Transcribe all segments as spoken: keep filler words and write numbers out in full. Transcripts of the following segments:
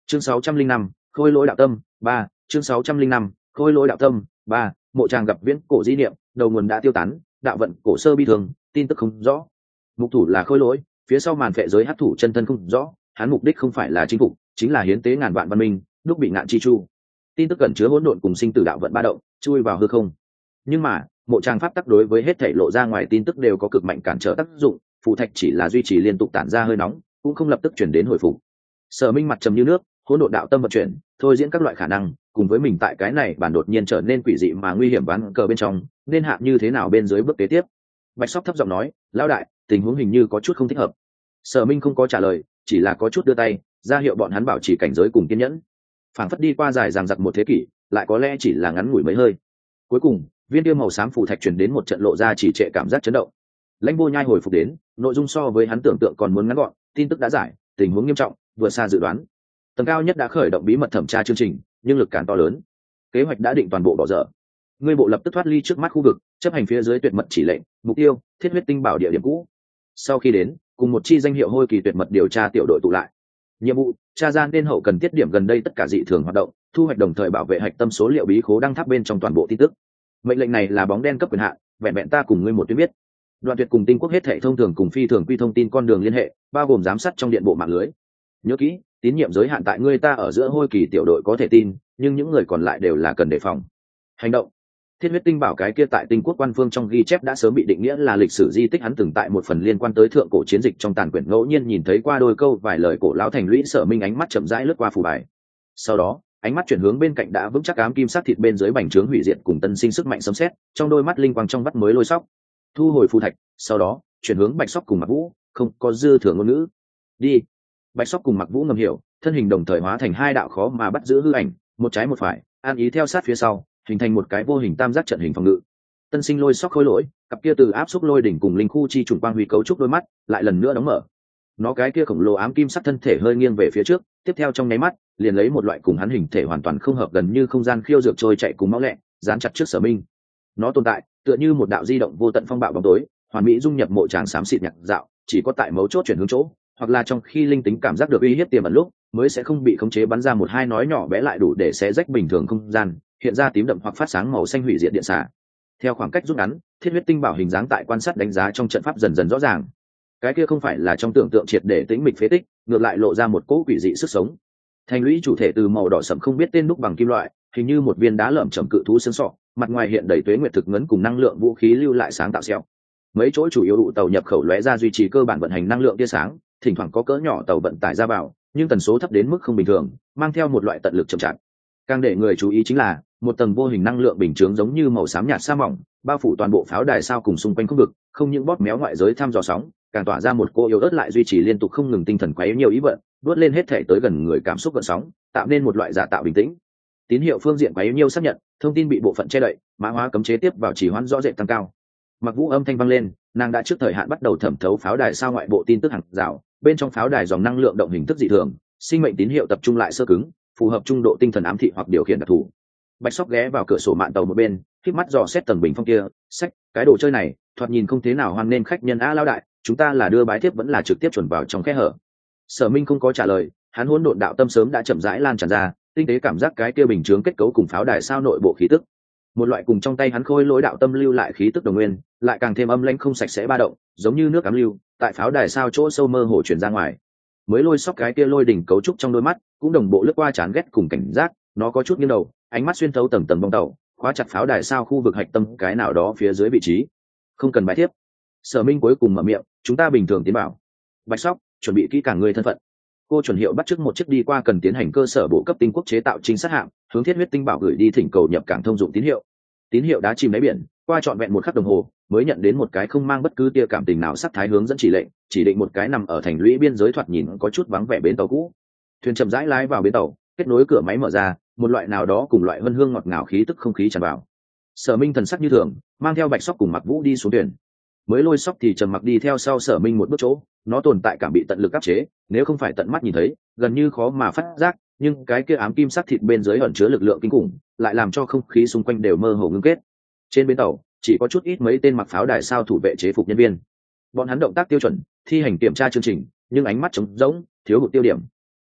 chương sáu trăm linh năm khôi lỗi đạo tâm ba chương sáu trăm linh năm khôi lỗi đạo tâm ba mộ tràng gặp viễn cổ di niệm, đầu nguồn đã tiêu tán, đạo vận cổ sơ bi thường, tin tức không rõ. Mục thủ là khôi lỗi, phía sau màn phệ giới hắc thủ chân thân không rõ, hắn mục đích không phải là chinh phục, chính là hiến tế ngàn vạn văn minh, lúc bị ngạn chi chu. Tin tức gần chứa hỗn độn cùng sinh tử đạo vận ba động, chui vào hư không. Nhưng mà mộ tràng pháp tắc đối với hết thảy lộ ra ngoài tin tức đều có cực mạnh cản trở tác dụng, phù thạch chỉ là duy trì liên tục tản ra hơi nóng, cũng không lập tức chuyển đến hồi phục. Sở Minh mặt trầm như nước, hỗn độn đạo tâm vận chuyển, thôi diễn các loại khả năng, cùng với mình tại cái này bản đột nhiên trở nên quỷ dị mà nguy hiểm ván cờ bên trong, nên hạ như thế nào bên dưới bước kế tiếp. Bạch Sóc thấp giọng nói, lão đại, tình huống hình như có chút không thích hợp. Sở Minh không có trả lời, chỉ là có chút đưa tay ra hiệu bọn hắn bảo trì cảnh giới cùng kiên nhẫn. Phảng phất đi qua dài dằng dặc một thế kỷ, lại có lẽ chỉ là ngắn ngủi mấy hơi. Cuối cùng viên tiêu màu xám phù thạch truyền đến một trận lộ ra chỉ trệ cảm giác chấn động. Lãnh Vô Nhai hồi phục đến, nội dung so với hắn tưởng tượng còn muốn ngắn gọn, tin tức đã giải, tình huống nghiêm trọng, vượt xa dự đoán. Tầng cao nhất đã khởi động bí mật thẩm tra chương trình, nhưng lực cản to lớn, kế hoạch đã định toàn bộ bỏ dở. Ngươi bộ lập tức thoát ly trước mắt khu vực, chấp hành phía dưới tuyệt mật chỉ lệnh, mục tiêu thiết huyết tinh bảo địa điểm cũ. Sau khi đến, cùng một chi danh hiệu hôi kỳ tuyệt mật điều tra tiểu đội tụ lại. Nhiệm vụ tra ra nên hậu cần tiết điểm gần đây tất cả dị thường hoạt động, thu hoạch đồng thời bảo vệ hạch tâm số liệu bí khố đăng tháp bên trong toàn bộ tin tức. Mệnh lệnh này là bóng đen cấp quyền hạn, vẹn vẹn ta cùng ngươi một tuyến biết. Đoạn tuyệt cùng tinh quốc hết thảy thông thường cùng phi thường quy thông tin con đường liên hệ, bao gồm giám sát trong điện bộ mạng lưới. Nhớ kỹ, tín nhiệm giới hạn tại ngươi ta ở giữa hôi kỳ tiểu đội có thể tin, nhưng những người còn lại đều là cần đề phòng. Hành động. Thiết huyết tinh bảo cái kia tại tinh quốc quan phương trong ghi chép đã sớm bị định nghĩa là lịch sử di tích, hắn từng tại một phần liên quan tới thượng cổ chiến dịch trong tàn quyển ngẫu nhiên nhìn thấy qua đôi câu vài lời cổ lão thành lũy. Sở Minh ánh mắt chậm rãi lướt qua phù bài, sau đó ánh mắt chuyển hướng bên cạnh đã vững chắc ám kim sắc thịt bên dưới bành trướng hủy diệt cùng tân sinh sức mạnh sấm sét, trong đôi mắt linh quang trong vắt mới lôi sóc. Thu hồi phù thạch, sau đó chuyển hướng Bạch Sóc cùng Mặc Vũ, không có dư thừa ngôn ngữ. Đi. Bạch Sóc cùng Mặc Vũ ngầm hiểu, thân hình đồng thời hóa thành hai đạo khó mà bắt giữ hư ảnh, một trái một phải, an ý theo sát phía sau, hình thành một cái vô hình tam giác trận hình phòng ngự. Tân sinh lôi sóc khôi lỗi, cặp kia từ áp xúc lôi đỉnh cùng linh khu chi trùng quang huy cấu trúc đôi mắt, lại lần nữa đóng mở. Nó cái kia khổng lồ ám kim sắc thân thể hơi nghiêng về phía trước, tiếp theo trong nháy mắt, liền lấy một loại cùng hắn hình thể hoàn toàn không hợp, gần như không gian khiêu dược trôi chạy cùng máu lẹ, dán chặt trước Sở Minh. Nó tồn tại, tựa như một đạo di động vô tận phong bạo bóng tối, hoàn mỹ dung nhập mộ tràng xám xịt nhạc dạo, chỉ có tại mấu chốt chuyển hướng chỗ, hoặc là trong khi linh tính cảm giác được uy hiếp tiềm ẩn lúc, mới sẽ không bị khống chế bắn ra một hai nói nhỏ bé lại đủ để xé rách bình thường không gian, hiện ra tím đậm hoặc phát sáng màu xanh hủy diệt điện xả. Theo khoảng cách rút ngắn, thiết huyết tinh bảo hình dáng tại quan sát đánh giá trong trận pháp dần dần rõ ràng. Cái kia không phải là trong tưởng tượng triệt để tĩnh mịch phế tích, ngược lại lộ ra một cỗ quỷ dị sức sống. Thành lũy chủ thể từ màu đỏ sẫm không biết tên đúc bằng kim loại, hình như một viên đá lởm chởm cự thú xương sọ, mặt ngoài hiện đầy tuế nguyệt thực ngấn cùng năng lượng vũ khí lưu lại sáng tạo xeo. Mấy chỗ chủ yếu đụ tàu nhập khẩu lóe ra duy trì cơ bản vận hành năng lượng tia sáng, thỉnh thoảng có cỡ nhỏ tàu vận tải ra vào, nhưng tần số thấp đến mức không bình thường, mang theo một loại tận lực chậm chạp. Càng để người chú ý chính là một tầng vô hình năng lượng bình chướng giống như màu xám nhạt sa mỏng, bao phủ toàn bộ pháo đài sao cùng xung quanh khu vực, không những bóp méo ngoại giới thăm dò sóng, càng tỏa ra một cô yếu ớt lại duy trì liên tục không ngừng tinh thần quấy nhiều ý vận, đuốt lên hết thể tới gần người cảm xúc gợn sóng, tạo nên một loại giả tạo bình tĩnh. Tín hiệu phương diện quấy nhiều xác nhận, thông tin bị bộ phận che đậy, mã hóa cấm chế tiếp vào chỉ hoãn rõ rệt tăng cao. Mặc Vũ âm thanh vang lên, nàng đã trước thời hạn bắt đầu thẩm thấu pháo đài sao ngoại bộ tin tức hàng rào, bên trong pháo đài dòng năng lượng động hình thức dị thường, sinh mệnh tín hiệu tập trung lại sơ cứng, phù hợp trung độ tinh thần ám thị hoặc điều khiển đặc thù. Bạch Sóc ghé vào cửa sổ mạn tàu một bên, khép mắt dò xét tầng bình phong kia, sách, cái đồ chơi này, thoạt nhìn không thế nào hoan nên khách nhân a lao đại, chúng ta là đưa bái thiếp vẫn là trực tiếp chuẩn vào trong khe hở. Sở Minh không có trả lời, hắn hỗn độn đạo tâm sớm đã chậm rãi lan tràn ra, tinh tế cảm giác cái kia bình chướng kết cấu cùng pháo đài sao nội bộ khí tức. Một loại cùng trong tay hắn khôi lỗi đạo tâm lưu lại khí tức đồng nguyên, lại càng thêm âm lãnh không sạch sẽ ba động, giống như nước cám lưu, tại pháo đài sao chỗ sâu mơ hồ truyền ra ngoài. Mới lôi sóc cái kia lôi đỉnh cấu trúc trong đôi mắt, cũng đồng bộ lướt qua chán ghét cùng cảnh giác, nó có chút nghiêng đầu, ánh mắt xuyên thấu tầng tầng bong tàu, khóa chặt pháo đài sao khu vực hạch tâm cái nào đó phía dưới vị trí. Không cần bài thiếp. Sở Minh cuối cùng mở miệng, chúng ta bình thường tiến bảo. Bạch Sóc, chuẩn bị kỹ càng người thân phận. Cô chuẩn hiệu bắt trước một chiếc đi qua cần tiến hành cơ sở bộ cấp tinh quốc chế tạo chính sát hạng, hướng thiết huyết tinh bảo gửi đi thỉnh cầu nhập cảng thông dụng tín hiệu. Tín hiệu đã chìm đáy biển, qua trọn vẹn một khắc đồng hồ, mới nhận đến một cái không mang bất cứ tia cảm tình nào sắc thái hướng dẫn chỉ lệnh, chỉ định một cái nằm ở thành lũy biên giới thoạt nhìn có chút vắng vẻ bến tàu cũ. Thuyền chậm rãi lái vào bến tàu, kết nối cửa máy mở ra, một loại nào đó cùng loại vân hương ngọt ngào khí tức không khí tràn vào. Sở Minh thần sắc như thường, mang theo Bạch Sóc cùng Mặc Vũ đi xuống thuyền. Mới lôi sóc thì trầm mặc đi theo sau Sở Minh một bước chỗ, nó tồn tại cảm bị tận lực áp chế, nếu không phải tận mắt nhìn thấy, gần như khó mà phát giác, nhưng cái kia ám kim sắc thịt bên dưới ẩn chứa lực lượng kinh khủng, lại làm cho không khí xung quanh đều mơ hồ ngưng kết. Trên bến tàu, chỉ có chút ít mấy tên mặc pháo đài sao thủ vệ chế phục nhân viên. Bọn hắn động tác tiêu chuẩn, thi hành kiểm tra chương trình, nhưng ánh mắt trống rỗng, thiếu hụt tiêu điểm.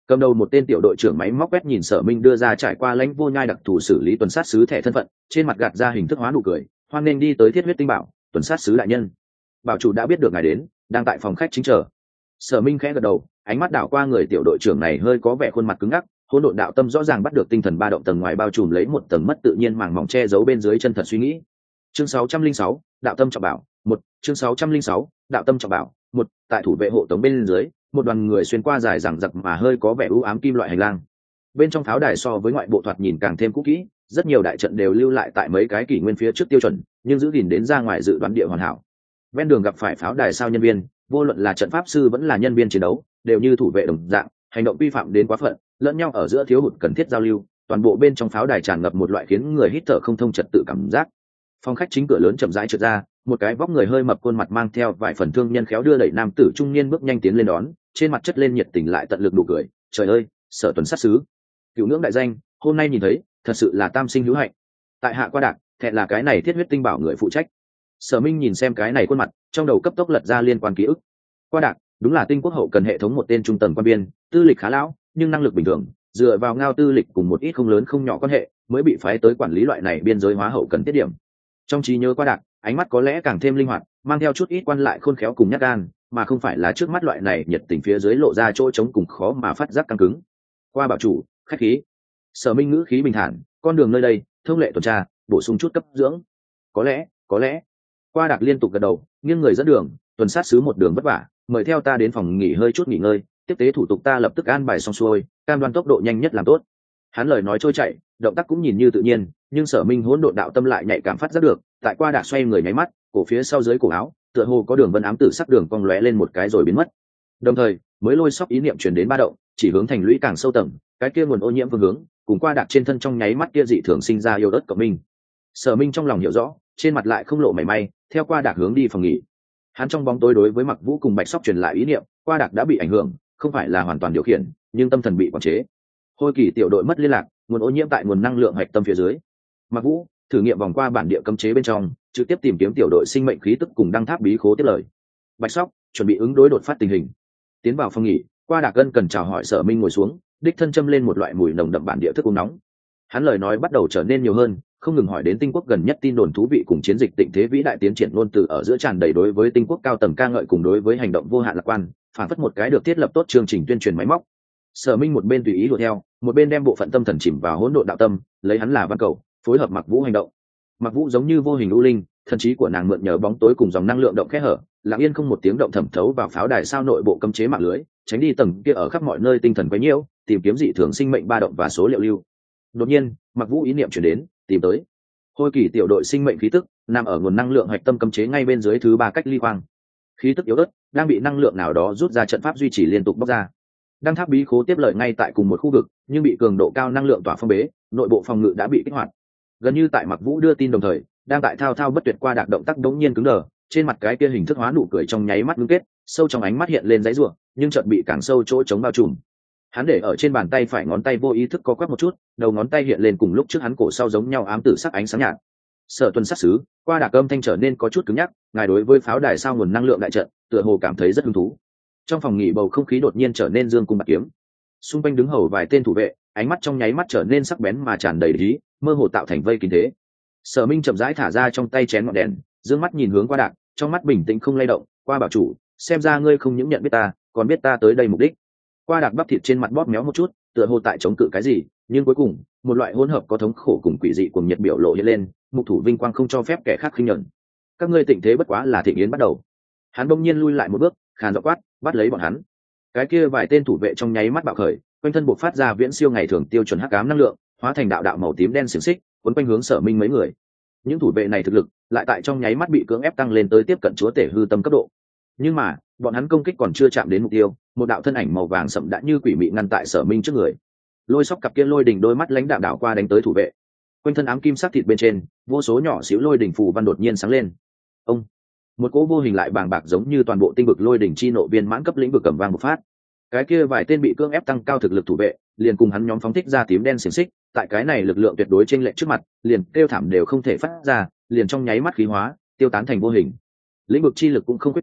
Cầm đầu một tên tiểu đội trưởng máy móc quét nhìn Sở Minh đưa ra trải qua lãnh vô nhai đặc thù xử lý tuần sát sứ thẻ thân phận, trên mặt gạt ra hình thức hóa nụ cười, hoan nghênh đi tới Thiết Huyết Tinh Bảo, tuần sát sứ đại nhân. Bảo chủ đã biết được ngài đến, đang tại phòng khách chính chờ. Sở Minh khẽ gật đầu, ánh mắt đảo qua người tiểu đội trưởng này hơi có vẻ khuôn mặt cứng ngắc, hỗn độn đạo tâm rõ ràng bắt được tinh thần ba động tầng ngoài bao trùm lấy một tầng mất tự nhiên màng mỏng che giấu bên dưới chân thật suy nghĩ. Chương sáu trăm linh sáu, đạo tâm trọng bảo, một, chương sáu trăm linh sáu, đạo tâm trọng bảo, một, tại thủ vệ hộ tống bên dưới, một đoàn người xuyên qua dài dằng dặc mà hơi có vẻ u ám kim loại hành lang. Bên trong pháo đài so với ngoại bộ thoạt nhìn càng thêm cũ kỹ, rất nhiều đại trận đều lưu lại tại mấy cái kỷ nguyên phía trước tiêu chuẩn, nhưng giữ gìn đến ra ngoài dự đoán địa hoàn hảo. Ven đường gặp phải pháo đài sao nhân viên, vô luận là trận pháp sư vẫn là nhân viên chiến đấu, đều như thủ vệ đồng dạng, hành động vi phạm đến quá phận, lẫn nhau ở giữa thiếu hụt cần thiết giao lưu, toàn bộ bên trong pháo đài tràn ngập một loại khiến người hít thở không thông trật tự cảm giác. Phòng khách chính cửa lớn chậm rãi trượt ra, một cái vóc người hơi mập khuôn mặt mang theo vài phần thương nhân khéo đưa đẩy nam tử trung niên bước nhanh tiến lên đón, trên mặt chất lên nhiệt tình lại tận lực đủ cười. Trời ơi, Sở tuần sát sứ, cựu ngưỡng đại danh, hôm nay nhìn thấy, thật sự là tam sinh hữu hạnh. Tại hạ qua đạc, thẹn là cái này Thiết Huyết Tinh Bảo người phụ trách. Sở Minh nhìn xem cái này khuôn mặt, trong đầu cấp tốc lật ra liên quan ký ức. Qua đạc, đúng là tinh quốc hậu cần hệ thống một tên trung tầng quan biên, tư lịch khá lão, nhưng năng lực bình thường, dựa vào ngao tư lịch cùng một ít không lớn không nhỏ quan hệ, mới bị phái tới quản lý loại này biên giới hóa hậu cần tiết điểm. Trong trí nhớ Qua đạc, ánh mắt có lẽ càng thêm linh hoạt, mang theo chút ít quan lại khôn khéo cùng nhát gan, mà không phải là trước mắt loại này nhiệt tình phía dưới lộ ra chỗ trống cùng khó mà phát giác căng cứng. Qua bảo chủ, khách khí. Sở Minh ngữ khí bình thản, con đường nơi đây, thông lệ tuần tra, bổ sung chút cấp dưỡng. Có lẽ, có lẽ. Qua đạc liên tục gật đầu, nghiêng người dẫn đường, tuần sát sứ một đường vất vả, mời theo ta đến phòng nghỉ hơi chút nghỉ ngơi, tiếp tế thủ tục ta lập tức an bài xong xuôi, cam đoan tốc độ nhanh nhất làm tốt. Hắn lời nói trôi chảy, động tác cũng nhìn như tự nhiên, nhưng Sở Minh hỗn độn đạo tâm lại nhạy cảm phát giác được, tại Qua đạc xoay người nháy mắt, cổ phía sau dưới cổ áo, tựa hồ có đường vân ám tử sắc đường cong lóe lên một cái rồi biến mất. Đồng thời, mới lôi sóc ý niệm truyền đến ba động, chỉ hướng thành lũy càng sâu tầng, cái kia nguồn ô nhiễm phương hướng, cùng Qua đạc trên thân trong nháy mắt kia dị thường sinh ra yêu đất của mình. Sở Minh trong lòng hiểu rõ, trên mặt lại không lộ mảy may, theo Qua đạc hướng đi phòng nghỉ. Hắn trong bóng tối đối với Mặc Vũ cùng Bạch Sóc truyền lại ý niệm, Qua đạc đã bị ảnh hưởng, không phải là hoàn toàn điều khiển, nhưng tâm thần bị quản chế. Hôi Kỳ tiểu đội mất liên lạc, nguồn ô nhiễm tại nguồn năng lượng hạch tâm phía dưới. Mặc Vũ thử nghiệm vòng qua bản địa cấm chế bên trong, trực tiếp tìm kiếm tiểu đội sinh mệnh khí tức cùng đăng tháp bí khố tiếp lời. Bạch Sóc chuẩn bị ứng đối đột phát tình hình. Tiến vào phòng nghỉ, Qua đạc gân cần chào hỏi Sở Minh ngồi xuống, đích thân châm lên một loại mùi nồng đậm bản địa thức uống nóng. Hắn lời nói bắt đầu trở nên nhiều hơn, không ngừng hỏi đến tinh quốc gần nhất tin đồn thú vị cùng chiến dịch tịnh thế vĩ đại tiến triển luôn từ ở giữa tràn đầy đối với tinh quốc cao tầng ca ngợi cùng đối với hành động vô hạn lạc quan, phản phất một cái được thiết lập tốt chương trình tuyên truyền máy móc. Sở Minh một bên tùy ý đuổi theo, một bên đem bộ phận tâm thần chìm vào hỗn độn đạo tâm, lấy hắn là văn cầu, phối hợp Mặc Vũ hành động. Mặc Vũ giống như vô hình u linh, thần trí của nàng mượn nhờ bóng tối cùng dòng năng lượng động kẽ hở, lặng yên không một tiếng động thẩm thấu vào pháo đài sao nội bộ cấm chế mạng lưới, tránh đi tầng kia ở khắp mọi nơi tinh thần quấy nhiễu, tìm kiếm dị thường sinh mệnh ba động và số liệu lưu. Đột nhiên, Mặc Vũ ý niệm chuyển đến, tìm tới Hôi Kỳ tiểu đội sinh mệnh khí tức, nằm ở nguồn năng lượng hạch tâm cấm chế ngay bên dưới thứ ba cách ly khoang. Khí tức yếu ớt, đang bị năng lượng nào đó rút ra trận pháp duy trì liên tục bóc ra. Đăng tháp bí khố tiếp lợi ngay tại cùng một khu vực, nhưng bị cường độ cao năng lượng tỏa phong bế, nội bộ phòng ngự đã bị kích hoạt. Gần như tại Mặc Vũ đưa tin đồng thời, đang tại thao thao bất tuyệt qua đạc động tác đống nhiên cứng đờ, trên mặt cái kia hình thức hóa nụ cười trong nháy mắt ngưng kết, sâu trong ánh mắt hiện lên dãy rủa, nhưng chợt bị càng sâu chỗ chống bao trùm. Hắn để ở trên bàn tay phải ngón tay vô ý thức co quắp một chút, đầu ngón tay hiện lên cùng lúc trước hắn cổ sau giống nhau ám tử sắc ánh sáng nhạt. Sở tuần sát sứ, Qua đạc âm thanh trở nên có chút cứng nhắc, ngài đối với pháo đài sao nguồn năng lượng đại trận, tựa hồ cảm thấy rất hứng thú. Trong phòng nghỉ bầu không khí đột nhiên trở nên dương cung bạc kiếm. Xung quanh đứng hầu vài tên thủ vệ, ánh mắt trong nháy mắt trở nên sắc bén mà tràn đầy ý, mơ hồ tạo thành vây kín thế. Sở Minh chậm rãi thả ra trong tay chén ngọn đèn, dương mắt nhìn hướng Qua đạc, trong mắt bình tĩnh không lay động. Qua bảo chủ, xem ra ngươi không những nhận biết ta, còn biết ta tới đây mục đích. Qua đạc bắp thịt trên mặt bóp méo một chút, tựa hồ tại chống cự cái gì, nhưng cuối cùng một loại hỗn hợp có thống khổ cùng quỷ dị cùng nhiệt biểu lộ hiện lên, mục thủ vinh quang không cho phép kẻ khác khinh nhẫn. Các ngươi tịnh thế bất quá là thịnh yến bắt đầu. Hắn bỗng nhiên lui lại một bước, khàn giọng quát, bắt lấy bọn hắn. Cái kia vài tên thủ vệ trong nháy mắt bạo khởi, quanh thân bộc phát ra viễn siêu ngày thường tiêu chuẩn hắc ám năng lượng, hóa thành đạo đạo màu tím đen xiềng xích, cuốn quanh hướng Sở Minh mấy người. Những thủ vệ này thực lực lại tại trong nháy mắt bị cưỡng ép tăng lên tới tiếp cận chúa tể hư tâm cấp độ. Nhưng mà, bọn hắn công kích còn chưa chạm đến mục tiêu, một đạo thân ảnh màu vàng sậm đã như quỷ mị ngăn tại Sở Minh trước người. Lôi Sóc cặp kia lôi đỉnh đôi mắt lãnh đạm đảo qua đánh tới thủ vệ. Quanh thân ám kim sắc thịt bên trên, vô số nhỏ xíu lôi đỉnh phù văn đột nhiên sáng lên. Ông, một cỗ vô hình lại bàng bạc giống như toàn bộ tinh vực lôi đỉnh chi nộ viên mãn cấp lĩnh vực cầm vang một phát. Cái kia vài tên bị cưỡng ép tăng cao thực lực thủ vệ, liền cùng hắn nhóm phóng thích ra tím đen xiềng xích, tại cái này lực lượng tuyệt đối chênh lệch trước mặt, liền kêu thảm đều không thể phát ra, liền trong nháy mắt khí hóa, tiêu tán thành vô hình. Lĩnh vực chi lực cũng không quyết tán,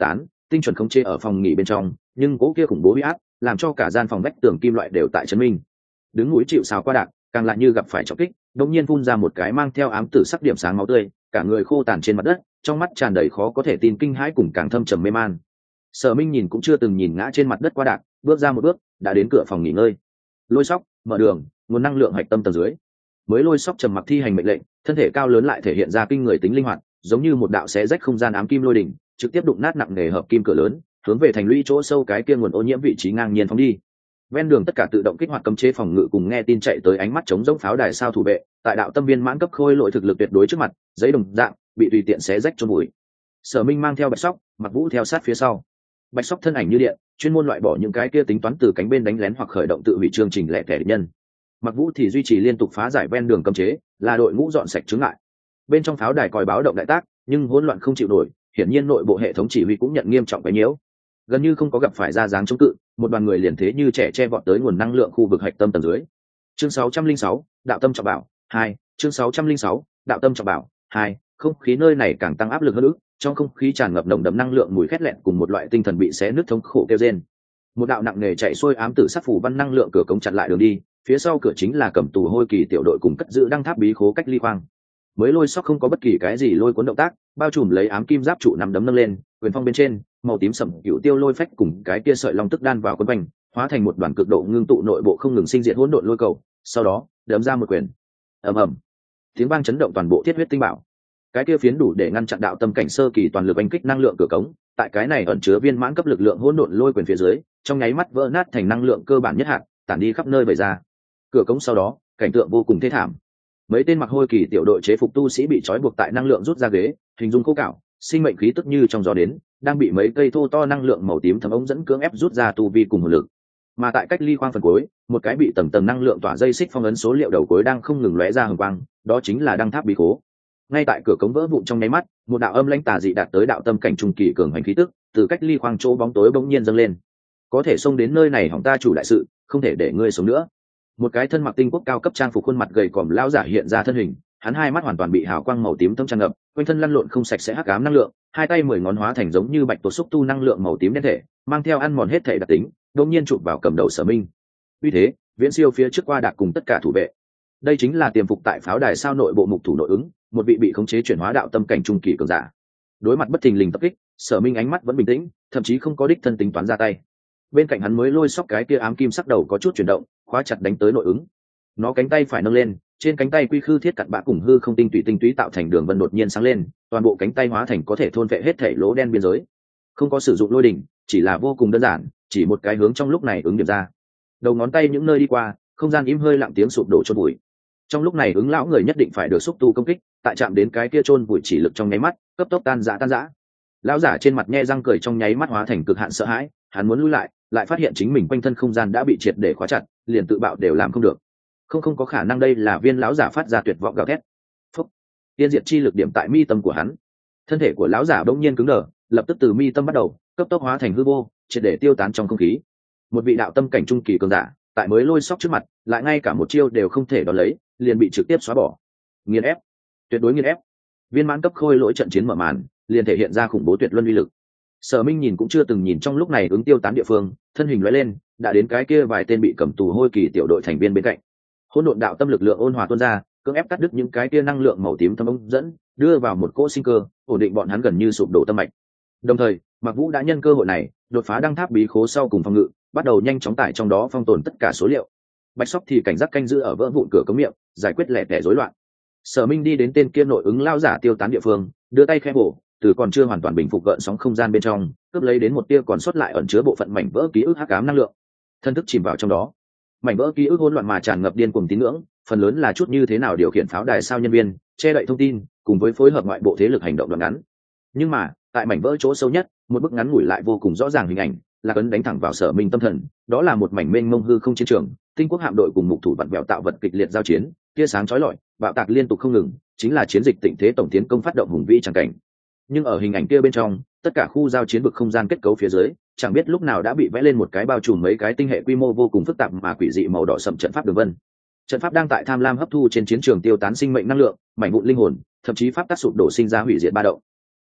tinh chuẩn khống chế ở phòng nghỉ bên trong, nhưng cỗ kia khủng bố uy áp làm cho cả gian phòng vách tường kim loại đều tại chấn minh. Đứng núi chịu sào qua đạn, càng lại như gặp phải trọng kích, đột nhiên phun ra một cái mang theo ám tử sắc điểm sáng máu tươi, cả người khô tàn trên mặt đất, trong mắt tràn đầy khó có thể tin kinh hãi cùng càng thâm trầm mê man. Sở Minh nhìn cũng chưa từng nhìn ngã trên mặt đất qua đạn, bước ra một bước, đã đến cửa phòng nghỉ ngơi. Lôi Sóc, mở đường, nguồn năng lượng hạch tâm tầng dưới. Mới Lôi Sóc trầm mặc thi hành mệnh lệnh, thân thể cao lớn lại thể hiện ra kinh người tính linh hoạt, giống như một đạo xé rách không gian ám kim lôi đỉnh, trực tiếp đụng nát nặng nề hợp kim cửa lớn, hướng về thành lũy chỗ sâu cái kia nguồn ô nhiễm vị trí ngang nhiên phóng đi. Ven đường tất cả tự động kích hoạt cấm chế phòng ngự cùng nghe tin chạy tới ánh mắt chống giống pháo đài sao thủ vệ, tại đạo tâm viên mãn cấp khôi lỗi thực lực tuyệt đối trước mặt, giấy đồng dạng bị tùy tiện xé rách chôn bụi. Sở Minh mang theo Bạch Sóc, Mặc Vũ theo sát phía sau. Bạch Sóc thân ảnh như điện, chuyên môn loại bỏ những cái kia tính toán từ cánh bên đánh lén hoặc khởi động tự hủy chương trình lẻ tẻ địch nhân. Mặc Vũ thì duy trì liên tục phá giải ven đường cấm chế, là đội ngũ dọn sạch chướng ngại. Bên trong pháo đài còi báo động đại tác, nhưng hỗn loạn không chịu nổi, hiển nhiên nội bộ hệ thống chỉ huy cũng nhận nghiêm trọng cái nhiễu. Gần như không có gặp phải ra dáng chống cự, một đoàn người liền thế như trẻ che vọt tới nguồn năng lượng khu vực hạch tâm tầng dưới. Chương sáu trăm linh sáu, đạo tâm trọng bảo hai. Chương sáu trăm linh sáu, đạo tâm trọng bảo hai. Không khí nơi này càng tăng áp lực hơn nữa, trong không khí tràn ngập nồng đậm năng lượng mùi khét lẹn cùng một loại tinh thần bị xé nứt thống khổ kêu rên. Một đạo nặng nề chạy xuôi ám tử sắc phủ văn năng lượng cửa cống chặn lại đường đi, phía sau cửa chính là cầm tù hôi kỳ tiểu đội cùng cất giữ đăng tháp bí khố cách ly khoang. Mới Lôi Sóc không có bất kỳ cái gì lôi cuốn động tác, bao trùm lấy ám kim giáp trụ nằm đấm nâng lên, quyền phong bên trên màu tím sẫm cựu tiêu lôi phách cùng cái kia sợi long tức đan vào quấn quanh, hóa thành một đoàn cực độ ngưng tụ nội bộ không ngừng sinh diệt hỗn độn lôi cầu, sau đó đấm ra một quyền. Ầm ầm, tiếng vang chấn động toàn bộ thiết huyết tinh bảo. Cái kia phiến đủ để ngăn chặn đạo tâm cảnh sơ kỳ toàn lực oanh kích năng lượng cửa cống, tại cái này ẩn chứa viên mãn cấp lực lượng hỗn độn lôi quyền phía dưới, trong nháy mắt vỡ nát thành năng lượng cơ bản nhất hạt, tản đi khắp nơi bày ra. Cửa cống sau đó, cảnh tượng vô cùng thê thảm. Mấy tên mặc hôi kỳ tiểu đội chế phục tu sĩ bị trói buộc tại năng lượng rút ra ghế, hình dung khô cạo, sinh mệnh khí tức như trong gió đến, đang bị mấy cây thô to năng lượng màu tím thấm ống dẫn cưỡng ép rút ra tu vi cùng hồn lực. Mà tại cách ly khoang phần cuối, một cái bị tầng tầng năng lượng tỏa dây xích phong ấn số liệu đầu cuối đang không ngừng lóe ra hừng quang, đó chính là đăng tháp bí khố. Ngay tại cửa cống vỡ vụn trong nháy mắt, một đạo âm lãnh tà dị đạt tới đạo tâm cảnh trung kỳ cường hành khí tức, từ cách ly khoang chỗ bóng tối bỗng nhiên dâng lên. Có thể xông đến nơi này hỏng ta chủ đại sự, không thể để ngươi sống nữa. Một cái thân mặc tinh quốc cao cấp trang phục khuôn mặt gầy còm lão giả hiện ra thân hình, hắn hai mắt hoàn toàn bị hào quang màu tím thâm tràn ngập, quanh thân lăn lộn không sạch sẽ hắc ám năng lượng, hai tay mười ngón hóa thành giống như bạch tuộc xúc tu năng lượng màu tím đen thể, mang theo ăn mòn hết thể đặc tính, đột nhiên chụp vào cầm đầu Sở Minh. Vì thế, viễn siêu phía trước qua đạt cùng tất cả thủ vệ. Đây chính là tiềm phục tại pháo đài sao nội bộ mục thủ nội ứng, một vị bị khống chế chuyển hóa đạo tâm cảnh trung kỳ cường giả. Đối mặt bất thình lình tập kích, Sở Minh ánh mắt vẫn bình tĩnh, thậm chí không có đích thân tính toán ra tay. Bên cạnh hắn mới Lôi Sóc cái kia ám kim sắc đầu có chút chuyển động, khóa chặt đánh tới nội ứng. Nó cánh tay phải nâng lên, trên cánh tay quy khư thiết cặn bã cùng hư không tinh tụy tinh túy tạo thành đường vân đột nhiên sáng lên, toàn bộ cánh tay hóa thành có thể thôn vệ hết thể lỗ đen biên giới. Không có sử dụng lôi đỉnh, chỉ là vô cùng đơn giản, chỉ một cái hướng trong lúc này ứng điểm ra. Đầu ngón tay những nơi đi qua, không gian im hơi lặng tiếng sụp đổ chôn bụi. Trong lúc này ứng lão người nhất định phải được xúc tu công kích, tại chạm đến cái kia chôn bụi chỉ lực trong nháy mắt, cấp tốc tan rã tan rã. Lão giả trên mặt nhe răng cười trong nháy mắt hóa thành cực hạn sợ hãi, hắn muốn lui lại, lại phát hiện chính mình quanh thân không gian đã bị triệt để khóa chặt, liền tự bạo đều làm không được. Không không có khả năng, đây là viên lão giả phát ra tuyệt vọng gào thét. Phúc, tiên diệt chi lực điểm tại mi tâm của hắn. Thân thể của lão giả bỗng nhiên cứng đờ, lập tức từ mi tâm bắt đầu cấp tốc hóa thành hư vô, triệt để tiêu tán trong không khí. Một vị đạo tâm cảnh trung kỳ cường giả, tại mới Lôi Sóc trước mặt, lại ngay cả một chiêu đều không thể đón lấy, liền bị trực tiếp xóa bỏ. Nghiền ép, tuyệt đối nghiền ép. Viên mãn cấp khôi lỗi trận chiến mở màn, liền thể hiện ra khủng bố tuyệt luân uy lực. Sở Minh nhìn cũng chưa từng nhìn trong lúc này ứng tiêu tán địa phương, thân hình lóe lên, đã đến cái kia vài tên bị cầm tù hôi kỳ tiểu đội thành viên bên cạnh. Hỗn độn đạo tâm lực lượng ôn hòa tuôn ra, cưỡng ép cắt đứt những cái kia năng lượng màu tím thâm ống dẫn, đưa vào một cỗ sinh cơ, ổn định bọn hắn gần như sụp đổ tâm mạch. Đồng thời, Mạc Vũ đã nhân cơ hội này, đột phá đăng tháp bí khố sau cùng phòng ngự, bắt đầu nhanh chóng tải trong đó phong tồn tất cả số liệu. Bạch Sóc thì cảnh giác canh giữ ở vỡ vụn cửa cống miệng, giải quyết lẻ tẻ rối loạn. Sở Minh đi đến tên kia nội ứng lao giả tiêu tán địa phương, đưa tay khẽ bổ, từ còn chưa hoàn toàn bình phục gợn sóng không gian bên trong, cướp lấy đến một tia còn sót lại ẩn chứa bộ phận mảnh vỡ ký ức hắc ám năng lượng. Thân thức chìm vào trong đó. Mảnh vỡ ký ức hỗn loạn mà tràn ngập điên cuồng tín ngưỡng, phần lớn là chút như thế nào điều khiển pháo đài sao nhân viên, che đậy thông tin, cùng với phối hợp ngoại bộ thế lực hành động đoạn ngắn. Nhưng mà, tại mảnh vỡ chỗ sâu nhất, một bức ngắn ngủi lại vô cùng rõ ràng hình ảnh, là ấn đánh thẳng vào Sở Minh tâm thần, đó là một mảnh mênh mông hư không chiến trường, tinh quốc hạm đội cùng mục thủ vặn vẹo tạo vật kịch liệt giao chiến, tia sáng chói lọi, bạo tạc liên tục không ngừng, chính là chiến dịch tịnh thế tổng tiến công phát động hùng vĩ chẳng cảnh. Nhưng ở hình ảnh kia bên trong, tất cả khu giao chiến vực không gian kết cấu phía dưới, chẳng biết lúc nào đã bị vẽ lên một cái bao trùm mấy cái tinh hệ quy mô vô cùng phức tạp mà quỷ dị màu đỏ sậm trận pháp đường vân. Trận pháp đang tại tham lam hấp thu trên chiến trường tiêu tán sinh mệnh năng lượng, mảnh vụn linh hồn, thậm chí pháp tác sụp đổ sinh ra hủy diệt ba động.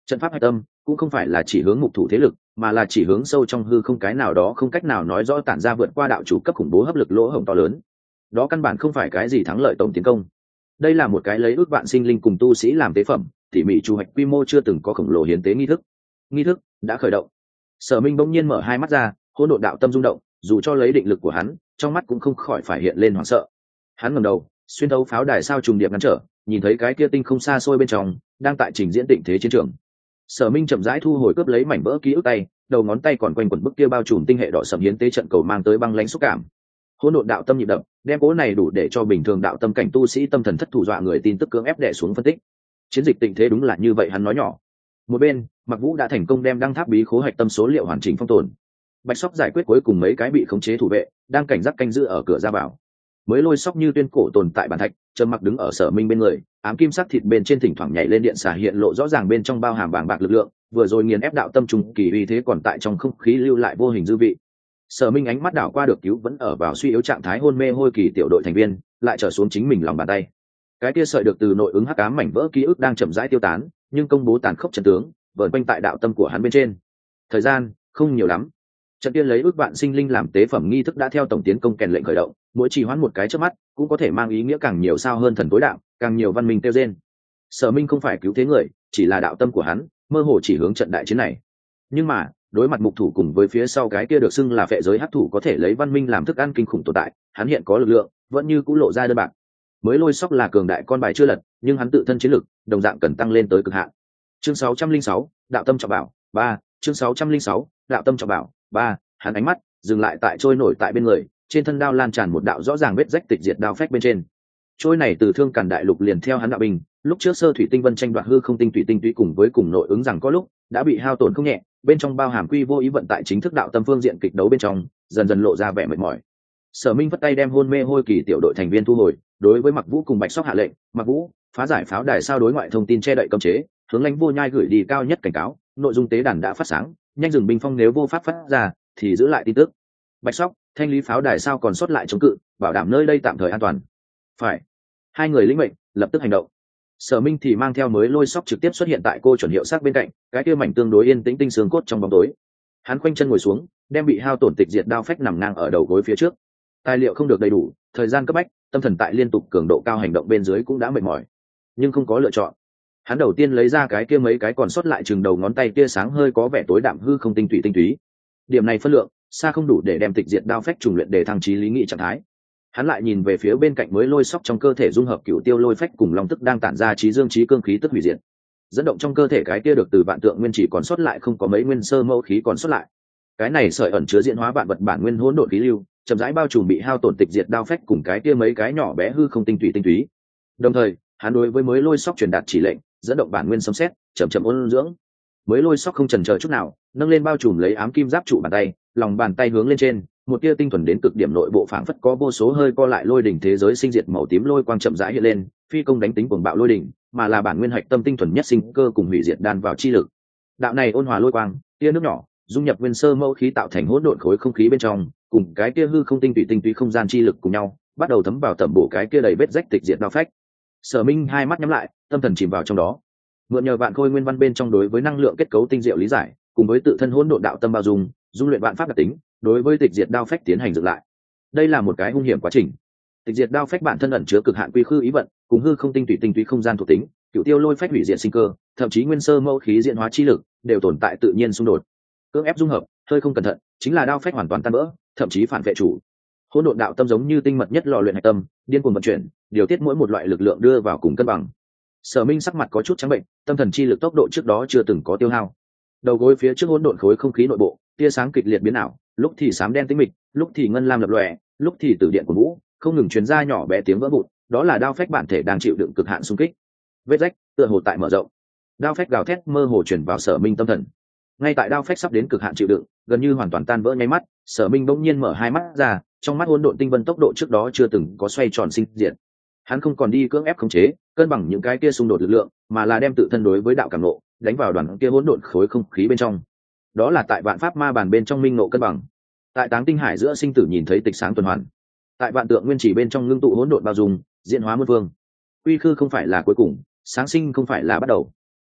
Trận pháp hạch tâm cũng không phải là chỉ hướng mục thủ thế lực, mà là chỉ hướng sâu trong hư không cái nào đó không cách nào nói rõ tản ra vượt qua đạo chủ cấp khủng bố hấp lực lỗ hổng to lớn. Đó căn bản không phải cái gì thắng lợi tổng tiến công. Đây là một cái lấy ước vạn sinh linh cùng tu sĩ làm tế phẩm, tỉ mỉ chu hoạch quy mô chưa từng có khổng lồ hiến tế nghi thức. Nghi thức đã khởi động. Sở Minh bỗng nhiên mở hai mắt ra, hỗn độn đạo tâm rung động, dù cho lấy định lực của hắn, trong mắt cũng không khỏi phải hiện lên hoảng sợ. Hắn ngẩng đầu, xuyên thấu pháo đài sao trùng điệp ngăn trở, nhìn thấy cái kia tinh không xa xôi bên trong, đang tại trình diễn định thế chiến trường. Sở Minh chậm rãi thu hồi cướp lấy mảnh vỡ ký ức tay, đầu ngón tay còn quanh quẩn bức kia bao trùm tinh hệ đỏ sẫm hiến tế trận cầu mang tới băng lãnh xúc cảm. Hỗn độn đạo tâm nhịp đập, đem cố này đủ để cho bình thường đạo tâm cảnh tu sĩ tâm thần thất thủ dọa người tin tức cưỡng ép đè xuống phân tích. Chiến dịch tình thế đúng là như vậy, hắn nói nhỏ. Một bên, Mặc Vũ đã thành công đem đăng tháp bí khố hạch tâm số liệu hoàn chỉnh phong tồn. Bạch Sóc giải quyết cuối cùng mấy cái bị khống chế thủ vệ, đang cảnh giác canh giữ ở cửa ra vào. Mới Lôi Sóc như tuyên cổ tồn tại bản thạch, trầm mặc đứng ở Sở Minh bên người, ám kim sắc thịt bên trên thỉnh thoảng nhảy lên điện xả hiện lộ rõ ràng bên trong bao hàm bàng bạc lực lượng, vừa rồi nghiền ép đạo tâm trùng kỳ uy thế còn tại trong không khí lưu lại vô hình dư vị. Sở Minh ánh mắt đảo qua được cứu vẫn ở vào suy yếu trạng thái hôn mê hôi kỳ tiểu đội thành viên, lại trở xuống chính mình lòng bàn tay. Cái kia sợi được từ nội ứng hắc ám mảnh vỡ ký ức đang chậm rãi tiêu tán, nhưng công bố tàn khốc trận tướng, vờn quanh tại đạo tâm của hắn bên trên. Thời gian không nhiều lắm. Trận tiên lấy ước vạn sinh linh làm tế phẩm nghi thức đã theo tổng tiến công kèn lệnh khởi động, mỗi trì hoãn một cái chớp mắt, cũng có thể mang ý nghĩa càng nhiều sao hơn thần tối đạo, càng nhiều văn minh tiêu diệt. Sở Minh không phải cứu thế người, chỉ là đạo tâm của hắn, mơ hồ chỉ hướng trận đại chiến này. Nhưng mà, đối mặt mục thủ cùng với phía sau cái kia được xưng là phệ giới hắc thủ có thể lấy văn minh làm thức ăn kinh khủng tồn tại, hắn hiện có lực lượng, vẫn như cũ lộ ra đơn bạc. Mới Lôi Sóc là cường đại con bài chưa lật, nhưng hắn tự thân chiến lực, đồng dạng cần tăng lên tới cực hạn. Chương sáu trăm linh sáu, đạo tâm trọng bảo, ba, chương sáu trăm linh sáu, đạo tâm trọng bảo, ba, hắn ánh mắt dừng lại tại trôi nổi tại bên người, trên thân đao lan tràn một đạo rõ ràng vết rách tịch diệt đao phách bên trên. Trôi này từ Thương Càn đại lục liền theo hắn đạo binh, lúc trước Sơ Thủy Tinh Vân tranh đoạt hư không tinh thủy tinh túy cùng với cùng nội ứng rằng có lúc đã bị hao tổn không nhẹ, bên trong bao hàm quy vô ý vận tại chính thức đạo tâm phương diện kịch đấu bên trong, dần dần lộ ra vẻ mệt mỏi. Sở Minh vất tay đem hôn mê hôi kỳ tiểu đội thành viên thu hồi, đối với Mặc Vũ cùng Bạch Sóc hạ lệnh, Mặc Vũ phá giải pháo đài sao đối ngoại thông tin che đậy cấm chế, hướng Lãnh Vô Nhai gửi đi cao nhất cảnh cáo, nội dung tế đàn đã phát sáng, nhanh dừng binh phong, nếu vô pháp phát ra thì giữ lại tin tức. Bạch Sóc thanh lý pháo đài sao còn sót lại chống cự, bảo đảm nơi đây tạm thời an toàn. Phải. Hai người lĩnh mệnh, lập tức hành động. Sở Minh thì mang theo Mới Lôi Sóc trực tiếp xuất hiện tại cô chuẩn hiệu xác bên cạnh, cái kia mảnh tương đối yên tĩnh tinh xương cốt trong bóng tối. Hắn khoanh chân ngồi xuống, đem bị hao tổn tịch diệt đao phách nằm ngang ở đầu gối phía trước. Tài liệu không được đầy đủ, thời gian cấp bách, tâm thần tại liên tục cường độ cao hành động bên dưới cũng đã mệt mỏi, nhưng không có lựa chọn. Hắn đầu tiên lấy ra cái kia mấy cái còn sót lại chừng đầu ngón tay tia sáng hơi có vẻ tối đạm hư không tinh thủy tinh túy. Điểm này phân lượng xa không đủ để đem tịch diệt đao phách trùng luyện để thăng trí lý nghị trạng thái. Hắn lại nhìn về phía bên cạnh Mới Lôi Sóc trong cơ thể dung hợp cựu tiêu lôi phách cùng long tức đang tản ra trí dương trí cương khí tức hủy diệt, dẫn động trong cơ thể cái kia được từ vạn tượng nguyên chỉ còn sót lại không có mấy nguyên sơ mâu khí còn sót lại. Cái này sợi ẩn chứa diễn hóa vạn vật bản nguyên hỗn độn khí lưu, chậm rãi bao trùm bị hao tổn tịch diệt đao phách cùng cái kia mấy cái nhỏ bé hư không tinh thủy tinh túy. Đồng thời, hắn đối với Mới Lôi Sóc truyền đạt chỉ lệnh, dẫn động bản nguyên sấm sét, chậm chậm ôn dưỡng. Mới Lôi Sóc không chần chờ chút nào, nâng lên bao trùm lấy ám kim giáp trụ bàn tay, lòng bàn tay hướng lên trên, một tia tinh thuần đến cực điểm nội bộ phảng phất có vô số hơi co lại lôi đỉnh thế giới sinh diệt màu tím lôi quang chậm rãi hiện lên, phi công đánh tính cuồng bạo lôi đỉnh, mà là bản nguyên hạch tâm tinh thuần nhất sinh cơ cùng hủy diệt đan vào chi lực. Đạo này ôn hòa lôi quang, tia nước nhỏ, dung nhập nguyên sơ mẫu khí tạo thành hỗn độn khối không khí bên trong, cùng cái tia hư không tinh tùy tinh túy không gian chi lực cùng nhau, bắt đầu thấm vào tẩm bổ cái kia đầy vết rách tịch diệt đao phách. Sở Minh hai mắt nhắm lại, tâm thần chìm vào trong đó. Mượn nhờ vạn khôi nguyên văn bên trong đối với năng lượng kết cấu tinh diệu lý giải, cùng với tự thân hỗn độn đạo tâm bao dung, dung luyện vạn pháp đặc tính, đối với tịch diệt đao phách tiến hành dựng lại. Đây là một cái hung hiểm quá trình. Tịch diệt đao phách bản thân ẩn chứa cực hạn quy khư ý vận, cùng hư không tinh tùy tinh túy không gian thuộc tính, cựu tiêu lôi phách hủy diệt sinh cơ, thậm chí nguyên sơ mẫu khí diễn hóa chi lực, đều tồn tại tự nhiên xung đột. Cưỡng ép dung hợp, hơi không cẩn thận, chính là đao phách hoàn toàn tan vỡ, thậm chí phản vệ chủ. Hỗn độn đạo tâm giống như tinh mật nhất lò luyện hạch tâm, điên cuồng vận chuyển, điều tiết mỗi một loại lực lượng đưa vào cùng cân bằng. Sở Minh sắc mặt có chút trắng bệnh, tâm thần chi lực tốc độ trước đó chưa từng có tiêu hao. Đầu gối phía trước hỗn độn khối không khí nội bộ, tia sáng kịch liệt biến ảo, lúc thì xám đen tĩnh mịch, lúc thì ngân lam lập lòe, lúc thì từ điện của vũ, không ngừng truyền ra nhỏ bé tiếng vỡ vụn, đó là đao phách bản thể đang chịu đựng cực hạn xung kích. Vết rách tựa hồ tại mở rộng. Đao phách gào thét mơ hồ truyền vào Sở Minh tâm thần. Ngay tại đao phách sắp đến cực hạn chịu đựng, gần như hoàn toàn tan vỡ nháy mắt, Sở Minh bỗng nhiên mở hai mắt ra, trong mắt hỗn độn tinh vân tốc độ trước đó chưa từng có xoay tròn sinh diệt. Hắn không còn đi cưỡng ép khống chế, cân bằng những cái kia xung đột lực lượng, mà là đem tự thân đối với đạo cảm ngộ đánh vào đoàn kia hỗn độn khối không khí bên trong. Đó là tại vạn pháp ma bàn bên trong minh ngộ cân bằng, tại táng tinh hải giữa sinh tử nhìn thấy tịch sáng tuần hoàn, tại vạn tượng nguyên chỉ bên trong ngưng tụ hỗn độn bao dung diễn hóa muôn phương. Quy khư không phải là cuối cùng, sáng sinh không phải là bắt đầu.